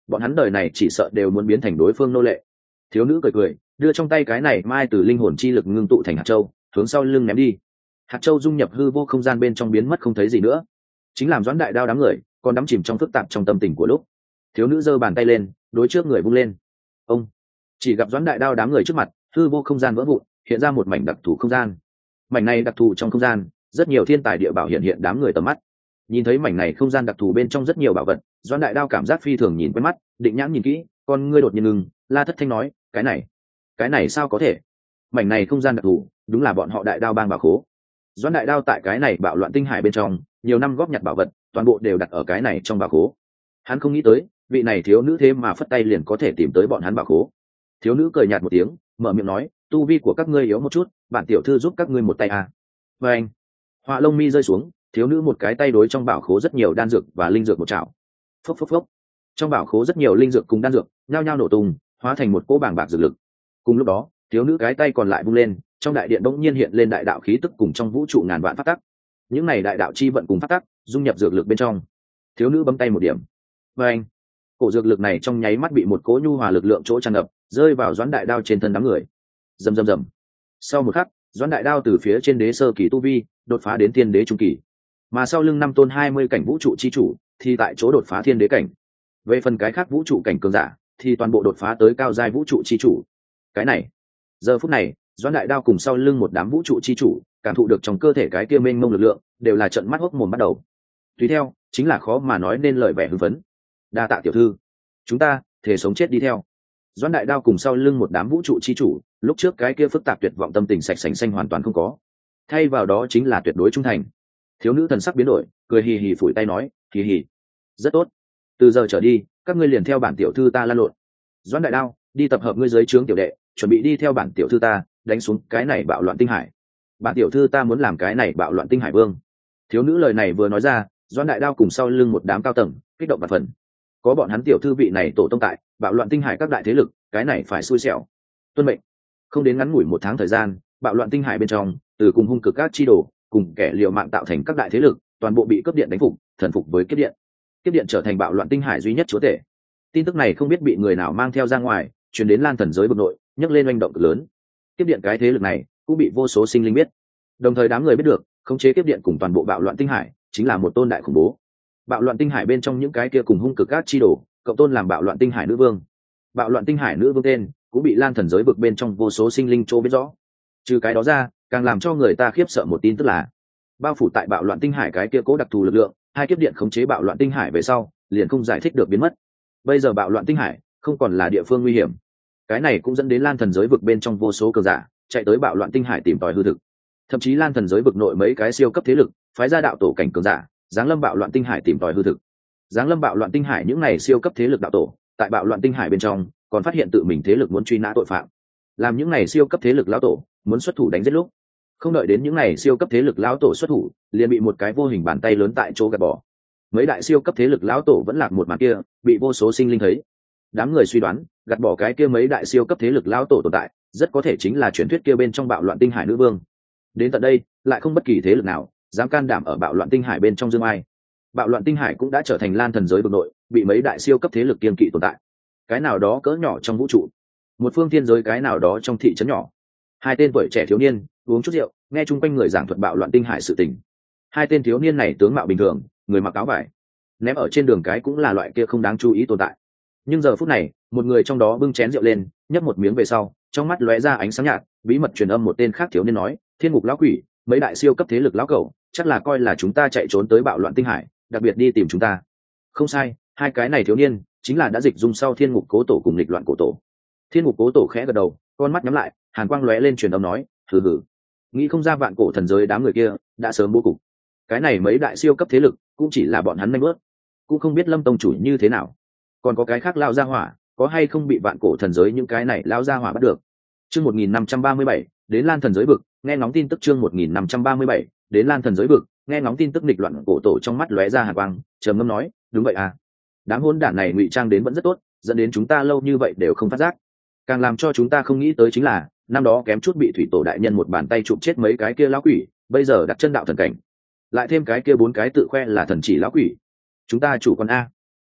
bọn hắn đời này chỉ sợ đều muốn biến thành đối phương nô lệ. Thiếu nữ cười cười, đưa trong tay cái này mai từ linh hồn chi lực ngưng tụ thành hạt châu, hướng sau lưng ném đi. Hạt châu dung nhập hư vô không gian bên trong biến mất không thấy gì nữa. Chính làm Doãn Đại Đao đám người còn đắm chìm trong phức tạp trong tâm tình của lúc. Thiếu nữ giơ bàn tay lên, đối trước người vung lên. Ông chỉ gặp Doãn Đại Đao đám người trước mặt, hư vô không gian vỡ vụn, hiện ra một mảnh đặc thù không gian. Mảnh này đặc thù trong không gian, rất nhiều thiên tài địa bảo hiện hiện đám người tầm mắt. Nhìn thấy mảnh này không gian đặc thù bên trong rất nhiều bảo vật, Doãn Đại Đao cảm giác phi thường nhìn quen mắt, định nhãn nhìn kỹ, con ngươi đột nhiên ngừng, La Thất Thanh nói, cái này, cái này sao có thể? Mảnh này không gian đặc thù, đúng là bọn họ Đại Đao bang bảo khố. Doãn Đại Đao tại cái này bạo loạn tinh hải bên trong, nhiều năm góp nhặt bảo vật, toàn bộ đều đặt ở cái này trong bảo khố. Hắn không nghĩ tới, vị này thiếu nữ thế mà phất tay liền có thể tìm tới bọn hắn bảo khố. Thiếu nữ cười nhạt một tiếng, mở miệng nói, tu vi của các ngươi yếu một chút, bản tiểu thư giúp các ngươi một tay à. Và anh, họa lông mi rơi xuống, thiếu nữ một cái tay đối trong bảo khố rất nhiều đan dược và linh dược một chảo. Phốc phốc phốc. Trong bảo khố rất nhiều linh dược cùng đan dược, nhao nhao nổ tung, hóa thành một cỗ bàng bạc dược lực. Cùng lúc đó, thiếu nữ cái tay còn lại vung lên, trong đại điện bỗng nhiên hiện lên đại đạo khí tức cùng trong vũ trụ ngàn vạn pháp tắc. Những này đại đạo chi vận cùng pháp tắc, dung nhập dược lực bên trong. Thiếu nữ bấm tay một điểm. Và anh, cổ dược lực này trong nháy mắt bị một cỗ nhu hòa lực lượng chỗ tràn ngập, rơi vào Doãn Đại Đao trên thân đám người. Rầm rầm rầm. Sau một khắc, Doãn Đại Đao từ phía trên đế sơ kỳ tu vi đột phá đến thiên đế trung kỳ, mà sau lưng năm tôn hai mươi cảnh vũ trụ chi chủ thì tại chỗ đột phá thiên đế cảnh. Về phần cái khác vũ trụ cảnh cường giả thì toàn bộ đột phá tới cao giai vũ trụ chi chủ. Cái này, giờ phút này, Doãn Đại Đao cùng sau lưng một đám vũ trụ chi chủ cảm thụ được trong cơ thể cái kia mênh mông lực lượng, đều là trợn mắt hốc mồm bắt đầu. Tùy theo, chính là khó mà nói nên lời vẻ hưng phấn. Đa tạ tiểu thư, chúng ta thể sống chết đi theo. Doãn Đại Đao cùng sau lưng một đám vũ trụ chi chủ, lúc trước cái kia phức tạp tuyệt vọng tâm tình sạch sành xanh hoàn toàn không có, thay vào đó chính là tuyệt đối trung thành. Thiếu nữ thần sắc biến đổi, cười hì hì phủi tay nói, hì hì, rất tốt, từ giờ trở đi các ngươi liền theo bản tiểu thư ta lan lộn. Doãn Đại Đao, đi tập hợp ngươi dưới trướng tiểu đệ, chuẩn bị đi theo bản tiểu thư ta đánh xuống cái này bạo loạn tinh hải. Bản tiểu thư ta muốn làm cái này bạo loạn tinh hải vương. Thiếu nữ lời này vừa nói ra, Doãn Đại Đao cùng sau lưng một đám cao tầng kích động và phần. Có bọn hắn tiểu thư vị này tổ tông tại, bạo loạn tinh hải các đại thế lực, cái này phải xui xẻo. Tuân mệnh. Không đến ngắn ngủi một tháng thời gian, bạo loạn tinh hải bên trong, từ cùng hung cực các chi đồ, cùng kẻ liều mạng tạo thành các đại thế lực, toàn bộ bị cướp điện đánh phục, thần phục với kiếp điện. Kiếp điện trở thành bạo loạn tinh hải duy nhất chúa tể. Tin tức này không biết bị người nào mang theo ra ngoài, truyền đến Lan Thần giới vực nội, nhấc lên oanh động cực lớn. Kiếp điện cái thế lực này cũng bị vô số sinh linh biết. Đồng thời đám người biết được, khống chế kiếp điện cùng toàn bộ bạo loạn tinh hải chính là một tôn đại khủng bố. Bạo loạn tinh hải bên trong những cái kia cùng hung cực các chi đồ, cậu tôn làm bạo loạn tinh hải nữ vương. Bạo loạn tinh hải nữ vương tên cũng bị Lan Thần giới vực bên trong vô số sinh linh chỗ biết rõ. Trừ cái đó ra, càng làm cho người ta khiếp sợ một tin tức là, bao phủ tại bạo loạn tinh hải cái kia cố đặc thù lực lượng, hai kiếp điện khống chế bạo loạn tinh hải về sau, liền không giải thích được biến mất. Bây giờ bạo loạn tinh hải không còn là địa phương nguy hiểm. Cái này cũng dẫn đến Lan Thần giới vực bên trong vô số cường giả chạy tới bạo loạn tinh hải tìm tòi hư thực. Thậm chí Lan Thần giới vực nội mấy cái siêu cấp thế lực phái ra đạo tổ cảnh cường giả giáng lâm bạo loạn tinh hải tìm tòi hư thực. Giáng lâm bạo loạn tinh hải những này siêu cấp thế lực đạo tổ, tại bạo loạn tinh hải bên trong còn phát hiện tự mình thế lực muốn truy nã tội phạm. Làm những này siêu cấp thế lực lão tổ muốn xuất thủ đánh giết lúc, không đợi đến những này siêu cấp thế lực lão tổ xuất thủ, liền bị một cái vô hình bàn tay lớn tại chỗ gạt bỏ. Mấy đại siêu cấp thế lực lão tổ vẫn lạc một màn kia, bị vô số sinh linh thấy. Đám người suy đoán, gạt bỏ cái kia mấy đại siêu cấp thế lực lão tổ tồn tại, rất có thể chính là truyền thuyết kia bên trong bạo loạn tinh hải nữ vương. Đến tận đây, lại không bất kỳ thế lực nào dám can đảm ở bạo loạn tinh hải bên trong dương ai. Bạo loạn tinh hải cũng đã trở thành Lan Thần giới vực nội bị mấy đại siêu cấp thế lực kiên kỵ tồn tại. Cái nào đó cỡ nhỏ trong vũ trụ, một phương thiên giới cái nào đó trong thị trấn nhỏ, hai tên tuổi trẻ thiếu niên uống chút rượu, nghe chung quanh người giảng thuật bạo loạn tinh hải sự tình. Hai tên thiếu niên này tướng mạo bình thường, người mặc áo vải, ném ở trên đường cái cũng là loại kia không đáng chú ý tồn tại. Nhưng giờ phút này, một người trong đó bưng chén rượu lên, nhấp một miếng về sau, trong mắt lóe ra ánh sáng nhạt, bí mật truyền âm một tên khác thiếu niên nói, thiên ngục lão quỷ, mấy đại siêu cấp thế lực lão cẩu, chắc là coi là chúng ta chạy trốn tới bạo loạn tinh hải, đặc biệt đi tìm chúng ta. Không sai, hai cái này thiếu niên chính là đã dịch dung sau thiên ngục cố tổ cùng lịch loạn cổ tổ. Thiên ngục cố tổ khẽ gật đầu, con mắt nhắm lại, hàn quang lóe lên truyền âm nói, hừ hừ, nghĩ không ra vạn cổ thần giới đám người kia đã sớm bố cục. Cái này mấy đại siêu cấp thế lực cũng chỉ là bọn hắn nanh bớt, cũng không biết Lâm tông chủ như thế nào, còn có cái khác lao ra hỏa, có hay không bị vạn cổ thần giới những cái này lao ra hỏa bắt được. Chương một nghìn năm trăm ba mươi bảy, đến Lan Thần giới vực, nghe ngóng tin tức chương một nghìn năm trăm ba mươi bảy, đến Lan Thần giới vực, nghe ngóng tin tức nghịch loạn cổ tổ trong mắt lóe ra hàn quang, trầm ngâm nói, đúng vậy à, đám hỗn đản này ngụy trang đến vẫn rất tốt, dẫn đến chúng ta lâu như vậy đều không phát giác. Càng làm cho chúng ta không nghĩ tới chính là, năm đó kém chút bị thủy tổ đại nhân một bàn tay chụp chết mấy cái kia lão quỷ, bây giờ đặt chân đạo thần cảnh, lại thêm cái kia bốn cái tự khoe là thần chỉ lão quỷ, chúng ta chủ con a.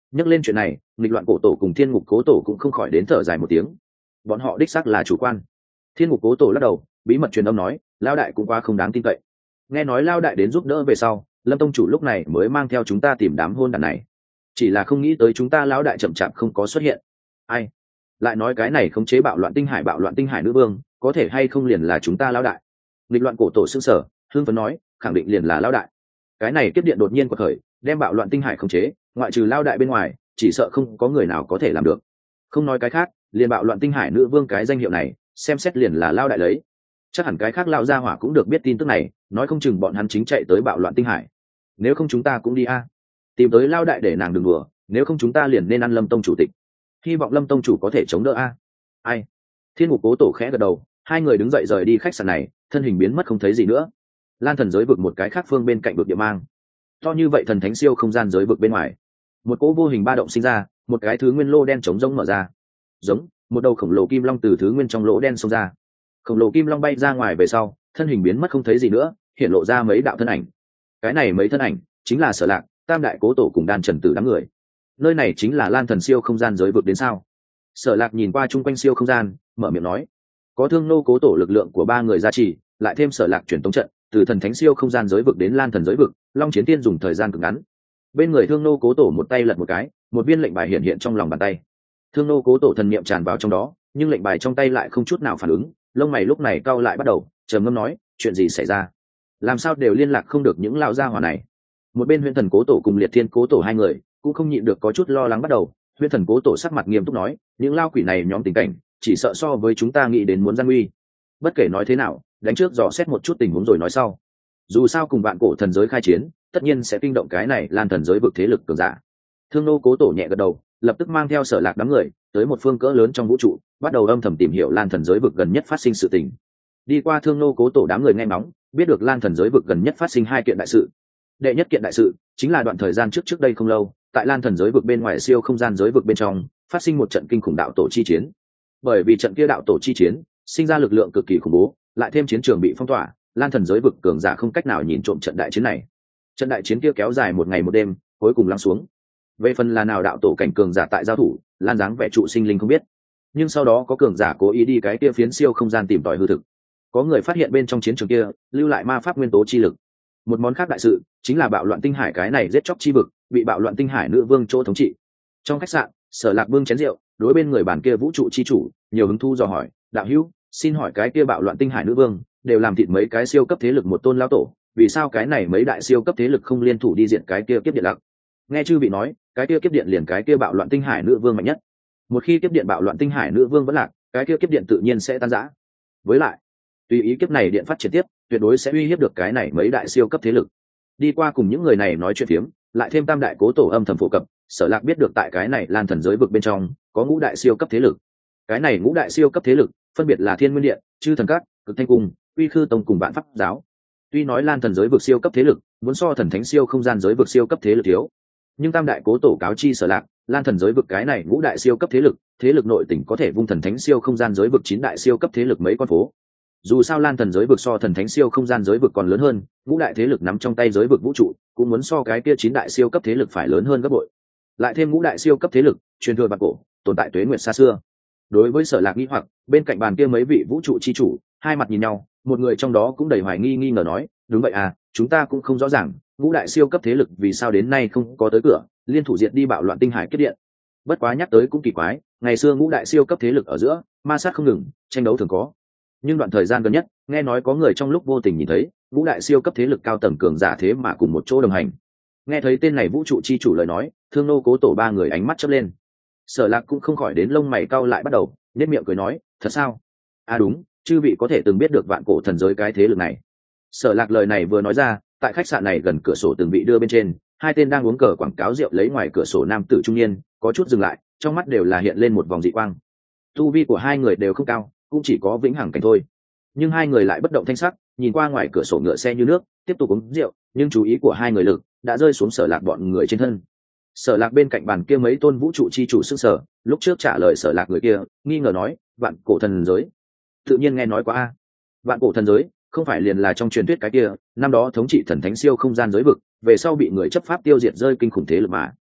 Nhắc lên chuyện này, nghịch loạn cổ tổ cùng thiên ngục cố tổ cũng không khỏi đến thở dài một tiếng. Bọn họ đích xác là chủ quan. Thiên ngục cố tổ lắc đầu, bí mật truyền âm nói, lao đại cũng quá không đáng tin cậy. Nghe nói lao đại đến giúp đỡ về sau, Lâm tông chủ lúc này mới mang theo chúng ta tìm đám hôn đàn này. Chỉ là không nghĩ tới chúng ta lão đại chậm chạp không có xuất hiện. Ai lại nói cái này khống chế bạo loạn tinh hải bạo loạn tinh hải nữ vương, có thể hay không liền là chúng ta lão đại? Nghịch loạn cổ tổ sững sờ, hưng phấn nói, khẳng định liền là lão đại. Cái này tiếp điện đột nhiên quật khởi, đem bạo loạn tinh hải khống chế, ngoại trừ lão đại bên ngoài, chỉ sợ không có người nào có thể làm được. Không nói cái khác, liền bạo loạn tinh hải nữ vương cái danh hiệu này, xem xét liền là lão đại lấy. Chắc hẳn cái khác lão gia hỏa cũng được biết tin tức này, nói không chừng bọn hắn chính chạy tới bạo loạn tinh hải. Nếu không chúng ta cũng đi a, tìm tới lão đại để nàng đừng đùa, nếu không chúng ta liền nên ăn Lâm tông chủ tịch. Hy vọng Lâm tông chủ có thể chống đỡ a. Ai? Thiên ngục cố tổ khẽ gật đầu, hai người đứng dậy rời đi khách sạn này, thân hình biến mất không thấy gì nữa. Lan thần giới vực một cái khác phương bên cạnh vực địa mang, to như vậy thần thánh siêu không gian giới vực bên ngoài, một cỗ vô hình ba động sinh ra, một cái thứ nguyên lô đen trống rỗng mở ra, giống một đầu khổng lồ kim long từ thứ nguyên trong lỗ đen xông ra. Khổng lồ kim long bay ra ngoài về sau, thân hình biến mất không thấy gì nữa, hiện lộ ra mấy đạo thân ảnh. Cái này mấy thân ảnh chính là Sở Lạc, Tam đại cố tổ cùng Đan Trần Tử đám người. Nơi này chính là Lan thần siêu không gian giới vực đến sao? Sở Lạc nhìn qua chung quanh siêu không gian, mở miệng nói, có Thương nô cố tổ lực lượng của ba người gia trì, lại thêm Sở Lạc chuyển tống trận, từ thần thánh siêu không gian giới vực đến Lan thần giới vực, Long Chiến Tiên dùng thời gian cực ngắn. Bên người Thương nô cố tổ một tay lật một cái, một viên lệnh bài hiện hiện trong lòng bàn tay. Thương nô cố tổ thần niệm tràn vào trong đó, nhưng lệnh bài trong tay lại không chút nào phản ứng, lông mày lúc này cau lại bắt đầu, trầm ngâm nói, chuyện gì xảy ra? Làm sao đều liên lạc không được những lão gia hỏa này? Một bên Huyễn Thần cố tổ cùng Liệt Thiên cố tổ hai người cũng không nhịn được có chút lo lắng bắt đầu. Huyễn Thần cố tổ sắc mặt nghiêm túc nói, những lao quỷ này nhóm tình cảnh, chỉ sợ so với chúng ta nghĩ đến muốn gian nguy. Bất kể nói thế nào, đánh trước dò xét một chút tình huống rồi nói sau. Dù sao cùng vạn cổ thần giới khai chiến, tất nhiên sẽ kinh động cái này Lan thần giới vực thế lực cường giả. Thương nô cố tổ nhẹ gật đầu, lập tức mang theo Sở Lạc đám người tới một phương cỡ lớn trong vũ trụ, bắt đầu âm thầm tìm hiểu Lan thần giới vực gần nhất phát sinh sự tình. Đi qua Thương nô cố tổ đám người nghe ngóng, biết được Lan thần giới vực gần nhất phát sinh hai kiện đại sự. Đệ nhất kiện đại sự chính là đoạn thời gian trước trước đây không lâu, tại Lan thần giới vực bên ngoài siêu không gian giới vực bên trong phát sinh một trận kinh khủng đạo tổ chi chiến. Bởi vì trận kia đạo tổ chi chiến sinh ra lực lượng cực kỳ khủng bố, lại thêm chiến trường bị phong tỏa, Lan thần giới vực cường giả không cách nào nhìn trộm trận đại chiến này. Trận đại chiến kia kéo dài một ngày một đêm, cuối cùng lắng xuống. Về phần là nào đạo tổ cảnh cường giả tại giao thủ, Lan dáng vẻ trụ sinh linh không biết. Nhưng sau đó có cường giả cố ý đi cái kia phiến siêu không gian tìm tòi hư thực. Có người phát hiện bên trong chiến trường kia lưu lại ma pháp nguyên tố chi lực. Một món khác đại sự chính là bạo loạn tinh hải cái này giết chóc chi vực bị bạo loạn tinh hải nữ vương chỗ thống trị. Trong khách sạn, Sở Lạc bưng chén rượu, đối bên người bàn kia vũ trụ chi chủ nhiều hứng thú dò hỏi, đạo hữu, xin hỏi cái kia bạo loạn tinh hải nữ vương đều làm thịt mấy cái siêu cấp thế lực một tôn lão tổ, vì sao cái này mấy đại siêu cấp thế lực không liên thủ đi diện cái kia kiếp điện lặc? Nghe chư vị nói, cái kia kiếp điện liền cái kia bạo loạn tinh hải nữ vương mạnh nhất. Một khi kiếp điện bạo loạn tinh hải nữ vương vẫn lạc, cái kia kiếp điện tự nhiên sẽ tan rã. Với lại, tùy ý kiếp này điện phát triển tiếp, tuyệt đối sẽ uy hiếp được cái này mấy đại siêu cấp thế lực. Đi qua cùng những người này nói chuyện phiếm, lại thêm tam đại cố tổ âm thầm phổ cập, Sở Lạc biết được tại cái này Lan thần giới vực bên trong có ngũ đại siêu cấp thế lực. Cái này ngũ đại siêu cấp thế lực phân biệt là Thiên Nguyên Điện, Chư Thần Các, Cực Thanh Cung, Uy Khư Tông cùng Vạn Pháp Giáo. Tuy nói Lan thần giới vực siêu cấp thế lực muốn so thần thánh siêu không gian giới vực siêu cấp thế lực thiếu, nhưng tam đại cố tổ cáo chi Sở Lạc, Lan thần giới vực cái này ngũ đại siêu cấp thế lực, thế lực nội tỉnh có thể vung thần thánh siêu không gian giới vực chín đại siêu cấp thế lực mấy con phố. Dù sao Lan thần giới vực so thần thánh siêu không gian giới vực còn lớn hơn, ngũ đại thế lực nắm trong tay giới vực vũ trụ cũng muốn so cái kia chín đại siêu cấp thế lực phải lớn hơn gấp bội. Lại thêm ngũ đại siêu cấp thế lực truyền thừa bạc cổ, tồn tại tuế nguyệt xa xưa. Đối với Sở Lạc nghi hoặc, bên cạnh bàn kia mấy vị vũ trụ chi chủ hai mặt nhìn nhau, một người trong đó cũng đầy hoài nghi nghi ngờ nói, đúng vậy à, chúng ta cũng không rõ ràng ngũ đại siêu cấp thế lực vì sao đến nay không có tới cửa liên thủ diệt đi bạo loạn tinh hải kiếp điện. Bất quá nhắc tới cũng kỳ quái, ngày xưa ngũ đại siêu cấp thế lực ở giữa ma sát không ngừng, tranh đấu thường có, nhưng đoạn thời gian gần nhất nghe nói có người trong lúc vô tình nhìn thấy ngũ đại siêu cấp thế lực cao tầng cường giả thế mà cùng một chỗ đồng hành. Nghe thấy tên này vũ trụ chi chủ lời nói, Thương nô cố tổ ba người ánh mắt chớp lên. Sở Lạc cũng không khỏi đến lông mày cau lại bắt đầu, nhếch miệng cười nói, thật sao? À đúng, chư vị có thể từng biết được vạn cổ thần giới cái thế lực này. Sở Lạc lời này vừa nói ra, tại khách sạn này gần cửa sổ từng vị đưa bên trên, hai tên đang uống cờ quảng cáo rượu lấy ngoài cửa sổ nam tử trung niên có chút dừng lại, trong mắt đều là hiện lên một vòng dị quang. Tu vi của hai người đều không cao, cũng chỉ có vĩnh hằng cảnh thôi, nhưng hai người lại bất động thanh sắc, nhìn qua ngoài cửa sổ ngựa xe như nước, tiếp tục uống rượu, nhưng chú ý của hai người lực đã rơi xuống Sở Lạc bọn người trên thân. Sở Lạc bên cạnh bàn kia mấy tôn vũ trụ chi chủ sững sờ, lúc trước trả lời Sở Lạc người kia nghi ngờ nói, vạn cổ thần giới, tự nhiên nghe nói qua a. Vạn cổ thần giới không phải liền là trong truyền thuyết cái kia năm đó thống trị thần thánh siêu không gian giới vực, về sau bị người chấp pháp tiêu diệt rơi kinh khủng thế lực mà.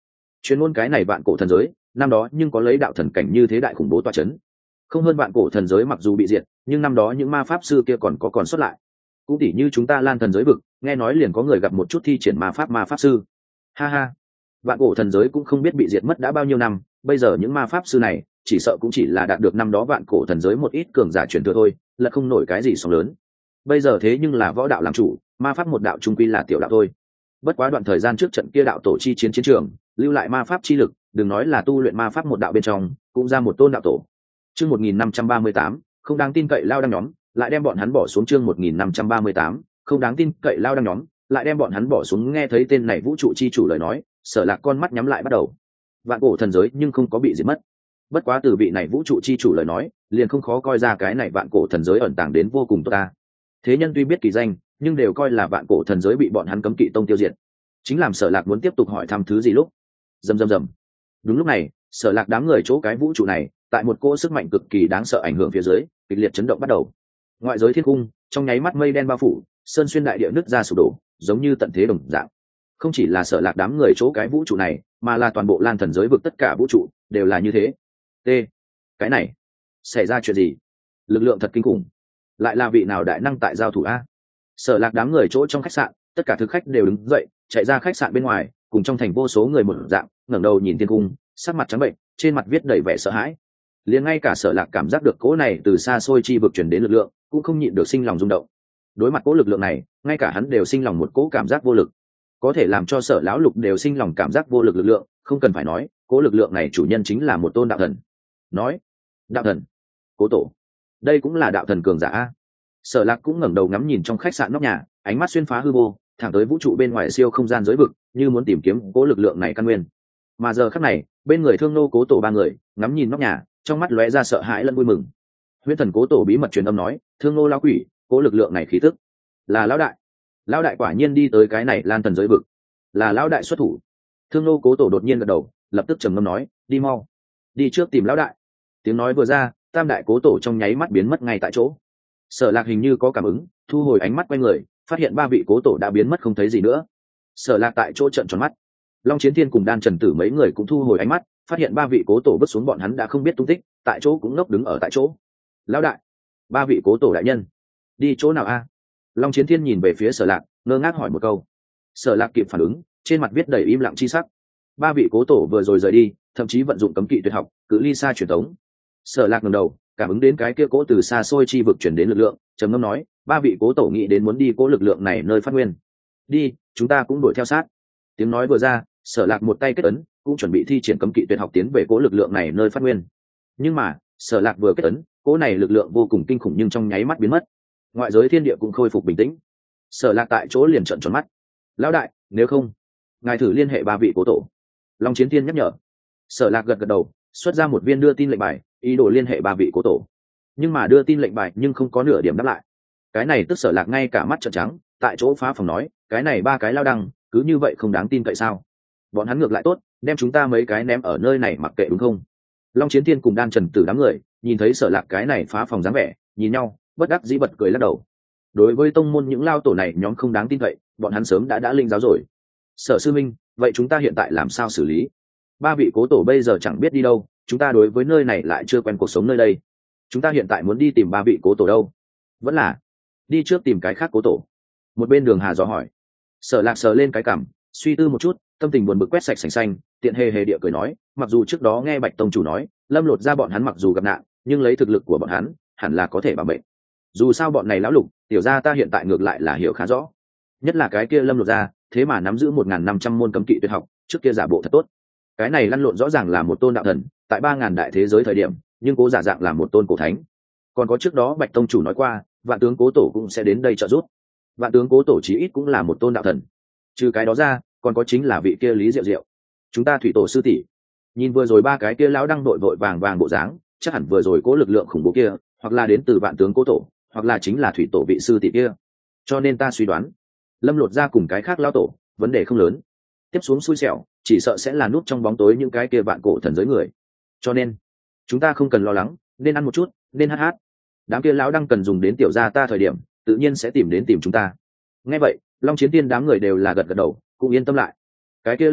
chuyên môn cái này vạn cổ thần giới năm đó nhưng có lấy đạo thần cảnh như thế đại khủng bố tọa chấn, không hơn vạn cổ thần giới mặc dù bị diệt nhưng năm đó những ma pháp sư kia còn có còn xuất lại. Cũng tỉ như chúng ta lan thần giới vực, nghe nói liền có người gặp một chút thi triển ma pháp ma pháp sư. Ha ha, vạn cổ thần giới cũng không biết bị diệt mất đã bao nhiêu năm, bây giờ những ma pháp sư này chỉ sợ cũng chỉ là đạt được năm đó vạn cổ thần giới một ít cường giả truyền thừa thôi, là không nổi cái gì sóng lớn. Bây giờ thế nhưng là võ đạo làm chủ, ma pháp một đạo trung quy là tiểu đạo thôi. Bất quá đoạn thời gian trước trận kia đạo tổ chi chiến chiến trường lưu lại ma pháp chi lực, đừng nói là tu luyện ma pháp một đạo bên trong, cũng ra một tôn đạo tổ. Chương một nghìn năm trăm ba mươi tám, không đáng tin cậy lao đăng nhóm, lại đem bọn hắn bỏ xuống. Chương một nghìn năm trăm ba mươi tám, không đáng tin cậy lao đăng nhóm, lại đem bọn hắn bỏ xuống. Nghe thấy tên này vũ trụ chi chủ lời nói, Sở Lạc con mắt nhắm lại bắt đầu. Vạn cổ thần giới nhưng không có bị diệt mất. Bất quá từ vị này vũ trụ chi chủ lời nói, liền không khó coi ra cái này vạn cổ thần giới ẩn tàng đến vô cùng tốt ta. Thế nhân tuy biết kỳ danh, nhưng đều coi là vạn cổ thần giới bị bọn hắn cấm kỵ tông tiêu diệt. Chính làm Sở Lạc muốn tiếp tục hỏi thăm thứ gì lúc, rầm rầm rầm. Đúng lúc này, Sở Lạc đám người chỗ cái vũ trụ này, tại một cỗ sức mạnh cực kỳ đáng sợ ảnh hưởng phía dưới, kịch liệt chấn động bắt đầu. Ngoại giới thiên cung trong nháy mắt mây đen bao phủ, sơn xuyên đại địa nứt ra sụp đổ, giống như tận thế đồng dạng. Không chỉ là Sở Lạc đám người chỗ cái vũ trụ này, mà là toàn bộ lan thần giới vực tất cả vũ trụ đều là như thế. T, cái này xảy ra chuyện gì? Lực lượng thật kinh khủng, lại là vị nào đại năng tại giao thủ a? Sở Lạc đám người chỗ trong khách sạn, tất cả thực khách đều đứng dậy, chạy ra khách sạn bên ngoài, cùng trong thành vô số người một dạng, ngẩng đầu nhìn thiên cung, sắc mặt trắng bệnh, trên mặt viết đầy vẻ sợ hãi. Liền ngay cả Sở Lạc cảm giác được cỗ này từ xa xôi chi vực truyền đến lực lượng, cũng không nhịn được sinh lòng rung động. Đối mặt cỗ lực lượng này, ngay cả hắn đều sinh lòng một cỗ cảm giác vô lực. Có thể làm cho Sở lão lục đều sinh lòng cảm giác vô lực lực lượng, không cần phải nói, cỗ lực lượng này chủ nhân chính là một tôn đạo thần. Nói, đạo thần, Cố Tổ, đây cũng là đạo thần cường giả a. Sở Lạc cũng ngẩng đầu ngắm nhìn trong khách sạn nóc nhà, ánh mắt xuyên phá hư vô, thẳng tới vũ trụ bên ngoài siêu không gian giới vực, như muốn tìm kiếm cỗ lực lượng này căn nguyên. Mà giờ khắc này, bên người Thương Nô Cố Tổ ba người ngắm nhìn nóc nhà, trong mắt lóe ra sợ hãi lẫn vui mừng. Huyễn Thần Cố Tổ bí mật truyền âm nói, Thương Nô lão quỷ, cỗ lực lượng này khí tức là lão đại. Lão đại quả nhiên đi tới cái này lan thần giới vực, là lão đại xuất thủ. Thương Nô Cố Tổ đột nhiên gật đầu, lập tức trầm ngâm nói, đi mau, đi trước tìm lão đại. Tiếng nói vừa ra, tam đại Cố Tổ trong nháy mắt biến mất ngay tại chỗ. Sở Lạc hình như có cảm ứng, thu hồi ánh mắt quay người, phát hiện ba vị Cố Tổ đã biến mất không thấy gì nữa. Sở Lạc tại chỗ trợn tròn mắt. Long Chiến Thiên cùng Đan Trần Tử mấy người cũng thu hồi ánh mắt, phát hiện ba vị Cố Tổ bước xuống bọn hắn đã không biết tung tích, tại chỗ cũng ngốc đứng ở tại chỗ. Lão đại, ba vị Cố Tổ đại nhân, đi chỗ nào a? Long Chiến Thiên nhìn về phía Sở Lạc, ngơ ngác hỏi một câu. Sở Lạc kịp phản ứng, trên mặt viết đầy im lặng chi sắc. Ba vị Cố Tổ vừa rồi rời đi, thậm chí vận dụng cấm kỵ tuyệt học, cự ly xa truyền tống. Sở Lạc ngẩng đầu, cảm ứng đến cái kia cỗ từ xa xôi chi vực chuyển đến lực lượng, trầm ngâm nói, ba vị Cố Tổ nghĩ đến muốn đi cỗ lực lượng này nơi phát nguyên. Đi, chúng ta cũng đuổi theo sát. Tiếng nói vừa ra, Sở Lạc một tay kết ấn, cũng chuẩn bị thi triển cấm kỵ tuyệt học tiến về cỗ lực lượng này nơi phát nguyên. Nhưng mà, Sở Lạc vừa kết ấn, cỗ này lực lượng vô cùng kinh khủng nhưng trong nháy mắt biến mất. Ngoại giới thiên địa cũng khôi phục bình tĩnh. Sở Lạc tại chỗ liền trợn tròn mắt. Lão đại, nếu không, ngài thử liên hệ ba vị Cố Tổ. Long Chiến Thiên nhắc nhở. Sở Lạc gật gật đầu, xuất ra một viên đưa tin lệnh bài, ý đồ liên hệ ba vị Cố Tổ. Nhưng mà đưa tin lệnh bài nhưng không có nửa điểm đáp lại. Cái này tức Sở Lạc ngay cả mắt trợn trắng, tại chỗ phá phòng nói, cái này ba cái lao đăng, cứ như vậy không đáng tin cậy sao? Bọn hắn ngược lại tốt, đem chúng ta mấy cái ném ở nơi này mặc kệ đúng không? Long Chiến Thiên cùng Đan Trần Tử đám người nhìn thấy Sở Lạc cái này phá phòng dáng vẻ, nhìn nhau, bất đắc dĩ bật cười lắc đầu. Đối với tông môn những lao tổ này nhóm không đáng tin cậy, bọn hắn sớm đã đã linh giáo rồi. Sở sư minh, vậy chúng ta hiện tại làm sao xử lý? Ba vị Cố Tổ bây giờ chẳng biết đi đâu, chúng ta đối với nơi này lại chưa quen cuộc sống nơi đây. Chúng ta hiện tại muốn đi tìm ba vị Cố Tổ đâu? Vẫn là đi trước tìm cái khác Cố Tổ. Một bên Đường Hà dò hỏi. Sở Lạc sờ lên cái cằm, suy tư một chút, tâm tình buồn bực quét sạch sành xanh, tiện hề hề địa cười nói, mặc dù trước đó nghe Bạch tông chủ nói, Lâm Lột ra bọn hắn mặc dù gặp nạn, nhưng lấy thực lực của bọn hắn, hẳn là có thể bảo mệnh. Dù sao bọn này lão lục, tiểu gia ta hiện tại ngược lại là hiểu khá rõ. Nhất là cái kia Lâm Lột ra, thế mà nắm giữ một nghìn năm trăm môn cấm kỵ tuyệt học, trước kia giả bộ thật tốt. Cái này lăn lộn rõ ràng là một tôn đạo thần, tại ba ngàn đại thế giới thời điểm, nhưng cố giả dạng là một tôn cổ thánh. Còn có trước đó Bạch tông chủ nói qua, Vạn tướng Cố Tổ cũng sẽ đến đây trợ giúp. Vạn tướng Cố Tổ chí ít cũng là một tôn đạo thần. Trừ cái đó ra, còn có chính là vị kia Lý Diệu Diệu. Chúng ta thủy tổ sư tỷ, nhìn vừa rồi ba cái kia lão đang đội vội vàng vàng bộ dáng, chắc hẳn vừa rồi cố lực lượng khủng bố kia, hoặc là đến từ Vạn tướng Cố Tổ, hoặc là chính là thủy tổ vị sư tỷ kia. Cho nên ta suy đoán, Lâm Lột ra cùng cái khác lão tổ, vấn đề không lớn. Tiếp xuống xui xẻo, chỉ sợ sẽ là núp trong bóng tối những cái kia vạn cổ thần giới người. Cho nên, chúng ta không cần lo lắng, nên ăn một chút, nên hát hát. Đám kia lão đang cần dùng đến tiểu gia ta thời điểm, tự nhiên sẽ tìm đến tìm chúng ta. Nghe vậy, Long Chiến Tiên đám người đều là gật gật đầu, cũng yên tâm lại. Cái kia lão đại,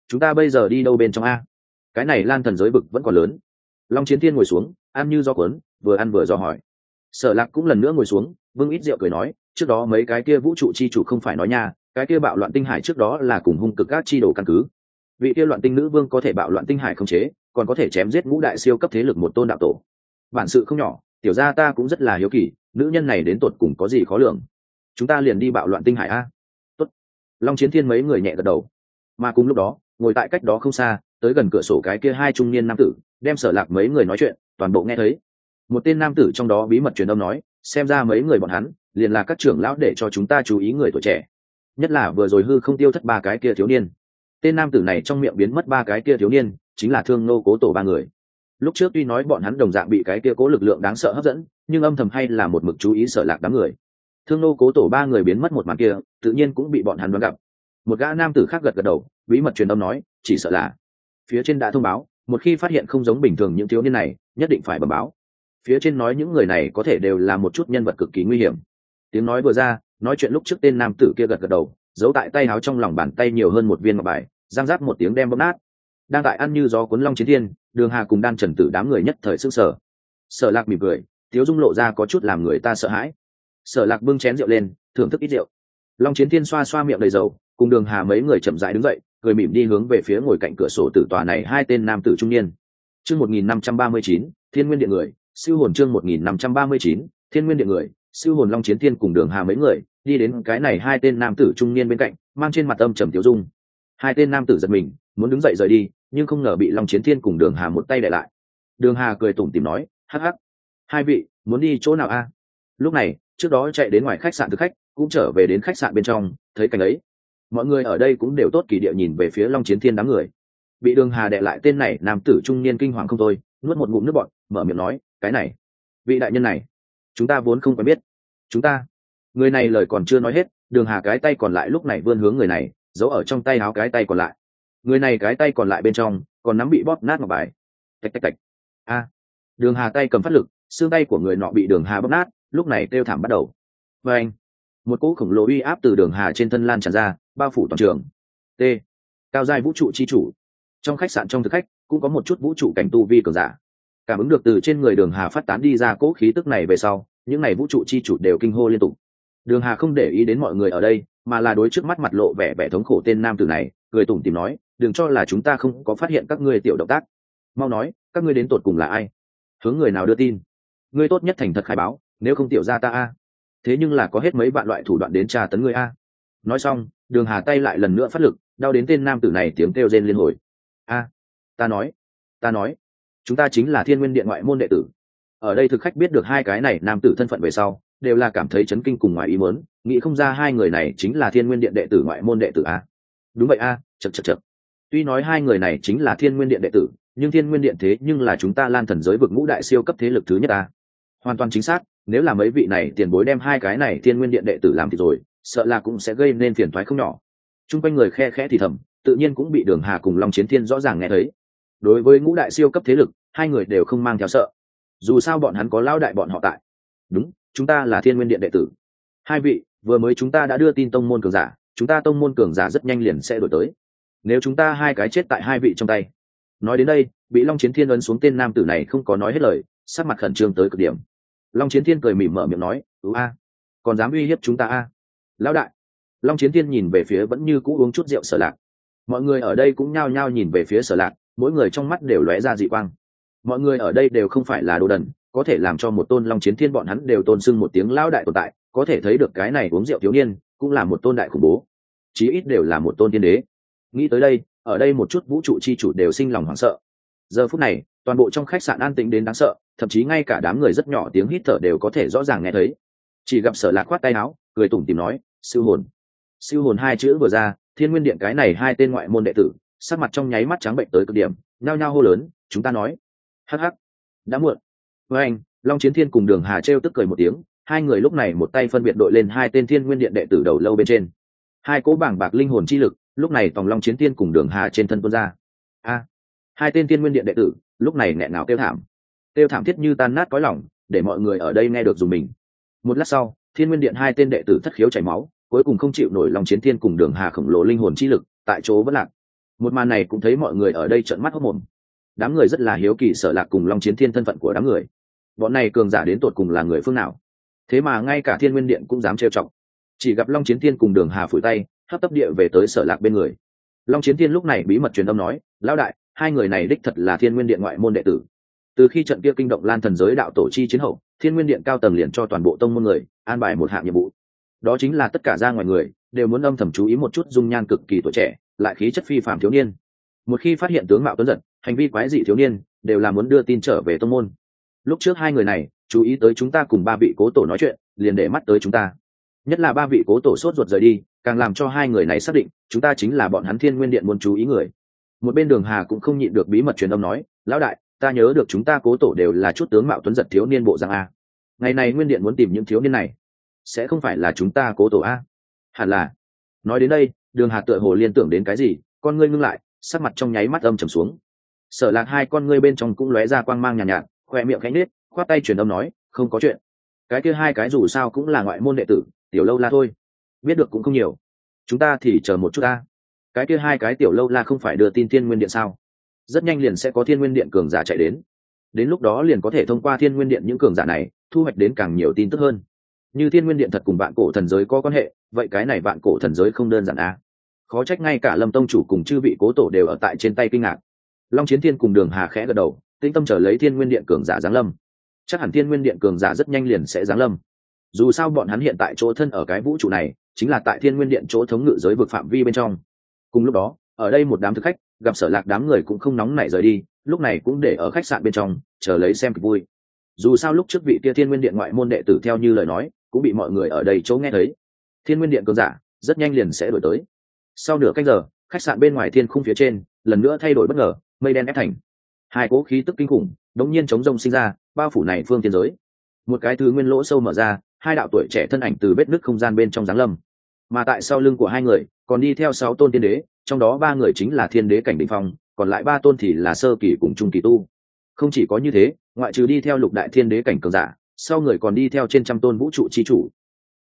chúng ta bây giờ đi đâu bên trong a? Cái này lan thần giới vực vẫn còn lớn. Long Chiến Thiên ngồi xuống ăn như do cuốn, vừa ăn vừa do hỏi. Sở Lạc cũng lần nữa ngồi xuống vương ít rượu cười nói, trước đó mấy cái kia vũ trụ chi chủ không phải nói nha, cái kia bạo loạn tinh hải trước đó là cùng hung cực các chi đồ căn cứ. Vị kia loạn tinh nữ vương có thể bạo loạn tinh hải không chế, còn có thể chém giết ngũ đại siêu cấp thế lực một tôn đạo tổ. Bản sự không nhỏ, tiểu gia ta cũng rất là hiếu kỳ, nữ nhân này đến tột cùng có gì khó lường. Chúng ta liền đi bạo loạn tinh hải a. Tốt. Long Chiến Thiên mấy người nhẹ gật đầu. Mà cùng lúc đó, ngồi tại cách đó không xa, tới gần cửa sổ cái kia hai trung niên nam tử, đem Sở Lạc mấy người nói chuyện, toàn bộ nghe thấy. Một tên nam tử trong đó bí mật truyền âm nói, xem ra mấy người bọn hắn liền là các trưởng lão để cho chúng ta chú ý người tuổi trẻ, nhất là vừa rồi hư không tiêu thất ba cái kia thiếu niên. Tên nam tử này trong miệng biến mất ba cái kia thiếu niên chính là Thương Nô Cố Tổ ba người. Lúc trước tuy nói bọn hắn đồng dạng bị cái kia cố lực lượng đáng sợ hấp dẫn, nhưng âm thầm hay là một mực chú ý Sở Lạc đám người. Thương Nô Cố Tổ ba người biến mất một màn kia, tự nhiên cũng bị bọn hắn đoán gặp. Một gã nam tử khác gật gật đầu, bí mật truyền âm nói, chỉ sợ là phía trên đã thông báo, một khi phát hiện không giống bình thường những thiếu niên này, nhất định phải bẩm báo. Phía trên nói những người này có thể đều là một chút nhân vật cực kỳ nguy hiểm. Tiếng nói vừa ra, nói chuyện lúc trước tên nam tử kia gật gật đầu, giấu tại tay áo trong lòng bàn tay nhiều hơn một viên ngọc bài, giang giáp một tiếng đem bóp nát. Đang tại ăn như gió cuốn Long Chiến Thiên, Đường Hà cùng Đan Trần Tử đám người nhất thời sững sờ. Sở Lạc mỉm cười, tiếu dung lộ ra có chút làm người ta sợ hãi. Sở Lạc bưng chén rượu lên, thưởng thức ít rượu. Long Chiến Thiên xoa xoa miệng đầy dầu, cùng Đường Hà mấy người chậm rãi đứng dậy, cười mỉm đi hướng về phía ngồi cạnh cửa sổ tử tòa này hai tên nam tử trung niên. Chương một nghìn năm trăm ba mươi chín, Thiên Nguyên Điện người, siêu hồn chương một nghìn năm trăm ba mươi chín, Thiên Nguyên Điện người, siêu hồn. Long Chiến Thiên cùng Đường Hà mấy người đi đến cái này hai tên nam tử trung niên bên cạnh, mang trên mặt âm trầm tiêu dung. Hai tên nam tử giật mình, muốn đứng dậy rời đi, nhưng không ngờ bị Long Chiến Thiên cùng Đường Hà một tay đè lại. Đường Hà cười tủm tỉm nói, hắc hắc, hai vị muốn đi chỗ nào a? Lúc này, trước đó chạy đến ngoài khách sạn thực khách cũng trở về đến khách sạn bên trong, thấy cảnh ấy, mọi người ở đây cũng đều tốt kỳ địa nhìn về phía Long Chiến Thiên đám người. Bị Đường Hà đè lại tên này nam tử trung niên kinh hoàng không thôi, nuốt một ngụm nước bọt, mở miệng nói, cái này, vị đại nhân này, chúng ta vốn không quen biết. Chúng ta, người này lời còn chưa nói hết, Đường Hà cái tay còn lại lúc này vươn hướng người này, giấu ở trong tay áo cái tay còn lại. Người này cái tay còn lại bên trong còn nắm bị bóp nát ngọc bài. Tạch tạch tạch. A. Đường Hà tay cầm phát lực, xương tay của người nọ bị Đường Hà bóp nát, lúc này kêu thảm bắt đầu. Và anh, một cỗ khổng lồ uy áp từ Đường Hà trên thân lan tràn ra, bao phủ toàn trường. T. Cao giai vũ trụ chi chủ. Trong khách sạn trong thực khách cũng có một chút vũ trụ cảnh tu vi cường giả. Cảm ứng được từ trên người Đường Hà phát tán đi ra cỗ khí tức này về sau, những này vũ trụ chi chủ đều kinh hô liên tục. Đường Hà không để ý đến mọi người ở đây, mà là đối trước mắt mặt lộ vẻ vẻ thống khổ tên nam tử này, cười tủm tỉm nói, đừng cho là chúng ta không có phát hiện các ngươi tiểu động tác. Mau nói, các ngươi đến tột cùng là ai? Hướng người nào đưa tin? Ngươi tốt nhất thành thật khai báo, nếu không tiểu ra ta a. Thế nhưng là có hết mấy vạn loại thủ đoạn đến tra tấn ngươi a. Nói xong, Đường Hà tay lại lần nữa phát lực, đau đến tên nam tử này tiếng kêu rên liên hồi. A, ta nói, ta nói, chúng ta chính là Thiên Nguyên Điện ngoại môn đệ tử. Ở đây thực khách biết được hai cái này nam tử thân phận về sau, đều là cảm thấy chấn kinh cùng ngoài ý muốn, nghĩ không ra hai người này chính là Thiên Nguyên Điện đệ tử ngoại môn đệ tử a. Đúng vậy a, chậc chậc chậc. Tuy nói hai người này chính là Thiên Nguyên Điện đệ tử, nhưng Thiên Nguyên Điện thế nhưng là chúng ta Lan thần giới vực ngũ đại siêu cấp thế lực thứ nhất a. Hoàn toàn chính xác, nếu là mấy vị này tiền bối đem hai cái này Thiên Nguyên Điện đệ tử làm thì rồi, sợ là cũng sẽ gây nên phiền toái không nhỏ. Trung quanh người khe khẽ thì thầm, tự nhiên cũng bị Đường Hà cùng Long Chiến Thiên rõ ràng nghe thấy. Đối với ngũ đại siêu cấp thế lực, hai người đều không mang theo sợ. Dù sao bọn hắn có lão đại bọn họ tại. Đúng, chúng ta là Thiên Nguyên Điện đệ tử. Hai vị, vừa mới chúng ta đã đưa tin tông môn cường giả, chúng ta tông môn cường giả rất nhanh liền sẽ đổi tới. Nếu chúng ta hai cái chết tại hai vị trong tay. Nói đến đây, bị Long Chiến Thiên ấn xuống tên nam tử này không có nói hết lời, sắc mặt khẩn trương tới cực điểm. Long Chiến Thiên cười mỉm mở miệng nói, "Ừ a, còn dám uy hiếp chúng ta a?" Lão đại. Long Chiến Thiên nhìn về phía vẫn như cũ uống chút rượu Sở Lạc. Mọi người ở đây cũng nhao nhao nhìn về phía Sở Lạc, mỗi người trong mắt đều lóe ra dị quang. Mọi người ở đây đều không phải là đồ đần, có thể làm cho một tôn Long Chiến Thiên bọn hắn đều tôn sưng một tiếng lão đại tồn tại, có thể thấy được cái này uống rượu thiếu niên cũng là một tôn đại khủng bố, chí ít đều là một tôn tiên đế. Nghĩ tới đây, ở đây một chút vũ trụ chi chủ đều sinh lòng hoảng sợ. Giờ phút này, toàn bộ trong khách sạn an tĩnh đến đáng sợ, thậm chí ngay cả đám người rất nhỏ tiếng hít thở đều có thể rõ ràng nghe thấy. Chỉ gặp Sở Lạc khoát tay áo, cười tủm tỉm nói, "Siêu hồn." Siêu hồn hai chữ vừa ra, Thiên Nguyên Điện cái này hai tên ngoại môn đệ tử, sắc mặt trong nháy mắt trắng bệnh tới cực điểm, nhao nhao hô lớn, "Chúng ta nói." Hắc hắc, đã muộn. Với anh, Long Chiến Thiên cùng Đường Hà trêu tức cười một tiếng, hai người lúc này một tay phân biệt đội lên hai tên Thiên Nguyên Điện đệ tử đầu lâu bên trên. Hai cỗ bảng bạc linh hồn chi lực, lúc này tòng Long Chiến Thiên cùng Đường Hà trên thân tuôn ra. A, hai tên Thiên Nguyên Điện đệ tử, lúc này nghẹn ngào kêu thảm. Kêu thảm thiết như tan nát cõi lòng, để mọi người ở đây nghe được dùng mình. Một lát sau, Thiên Nguyên Điện hai tên đệ tử thất khiếu chảy máu, cuối cùng không chịu nổi Long Chiến Thiên cùng Đường Hà khổng lồ linh hồn chi lực, tại chỗ vẫn lạc. Một màn này cũng thấy mọi người ở đây trợn mắt hốt mồm. Đám người rất là hiếu kỳ Sở Lạc cùng Long Chiến Thiên thân phận của đám người. Bọn này cường giả đến tột cùng là người phương nào? Thế mà ngay cả Thiên Nguyên Điện cũng dám trêu chọc. Chỉ gặp Long Chiến Thiên cùng Đường Hà phủi tay, hấp tấp địa về tới Sở Lạc bên người. Long Chiến Thiên lúc này bí mật truyền âm nói, lão đại, hai người này đích thật là Thiên Nguyên Điện ngoại môn đệ tử. Từ khi trận kia kinh động Lan Thần giới đạo tổ chi chiến hậu, Thiên Nguyên Điện cao tầng liền cho toàn bộ tông môn người an bài một hạng nhiệm vụ. Đó chính là tất cả ra ngoài người đều muốn âm thầm chú ý một chút dung nhan cực kỳ tuổi trẻ, lại khí chất phi phàm thiếu niên. Một khi phát hiện tướng mạo tuấn giật, hành vi quái dị thiếu niên, đều là muốn đưa tin trở về tông môn. Lúc trước hai người này chú ý tới chúng ta cùng ba vị cố tổ nói chuyện, liền để mắt tới chúng ta. Nhất là ba vị cố tổ sốt ruột rời đi, càng làm cho hai người này xác định chúng ta chính là bọn hắn Thiên Nguyên Điện muốn chú ý người. Một bên Đường Hà cũng không nhịn được bí mật truyền âm nói, lão đại, ta nhớ được chúng ta cố tổ đều là chút tướng mạo tuấn giật thiếu niên bộ dạng a. Ngày này Nguyên Điện muốn tìm những thiếu niên này, sẽ không phải là chúng ta cố tổ a? Hẳn là. Nói đến đây, Đường Hà tựa hồ liên tưởng đến cái gì, con ngươi ngưng lại, sắc mặt trong nháy mắt âm trầm xuống. Sở Lạc hai con ngươi bên trong cũng lóe ra quang mang nhàn nhạt, nhạt, khoe miệng khẽ nết, khoát tay truyền âm nói, không có chuyện. Cái kia hai cái dù sao cũng là ngoại môn đệ tử, tiểu lâu la thôi, biết được cũng không nhiều. Chúng ta thì chờ một chút ta. Cái kia hai cái tiểu lâu la không phải đưa tin Thiên Nguyên Điện sao? Rất nhanh liền sẽ có Thiên Nguyên Điện cường giả chạy đến. Đến lúc đó liền có thể thông qua Thiên Nguyên Điện những cường giả này, thu hoạch đến càng nhiều tin tức hơn. Như Thiên Nguyên Điện thật cùng Vạn Cổ Thần Giới có quan hệ, vậy cái này Vạn Cổ Thần Giới không đơn giản à? Khó trách ngay cả Lâm tông chủ cùng chư vị cố tổ đều ở tại trên tay kinh ngạc. Long Chiến Thiên cùng Đường Hà khẽ gật đầu, tĩnh tâm chờ lấy Thiên Nguyên Điện cường giả giáng lâm. Chắc hẳn Thiên Nguyên Điện cường giả rất nhanh liền sẽ giáng lâm. Dù sao bọn hắn hiện tại chỗ thân ở cái vũ trụ này, chính là tại Thiên Nguyên Điện chỗ thống ngự giới vực phạm vi bên trong. Cùng lúc đó, ở đây một đám thực khách gặp Sở Lạc đám người cũng không nóng nảy rời đi, lúc này cũng để ở khách sạn bên trong chờ lấy xem kịch vui. Dù sao lúc trước vị kia Thiên Nguyên Điện ngoại môn đệ tử theo như lời nói, cũng bị mọi người ở đây chỗ nghe thấy. Thiên Nguyên Điện cường giả rất nhanh liền sẽ đổi tới. Sau nửa canh giờ, khách sạn bên ngoài thiên khung phía trên lần nữa thay đổi bất ngờ, mây đen ép thành. Hai cỗ khí tức kinh khủng đống nhiên chống rông sinh ra, bao phủ này phương thiên giới. Một cái thứ nguyên lỗ sâu mở ra, hai đạo tuổi trẻ thân ảnh từ vết nứt không gian bên trong giáng lâm. Mà tại sau lưng của hai người còn đi theo sáu tôn tiên đế, trong đó ba người chính là thiên đế cảnh đỉnh phong, còn lại ba tôn thì là sơ kỳ cùng trung kỳ tu. Không chỉ có như thế, ngoại trừ đi theo lục đại thiên đế cảnh cường giả, sau người còn đi theo trên trăm tôn vũ trụ chi chủ,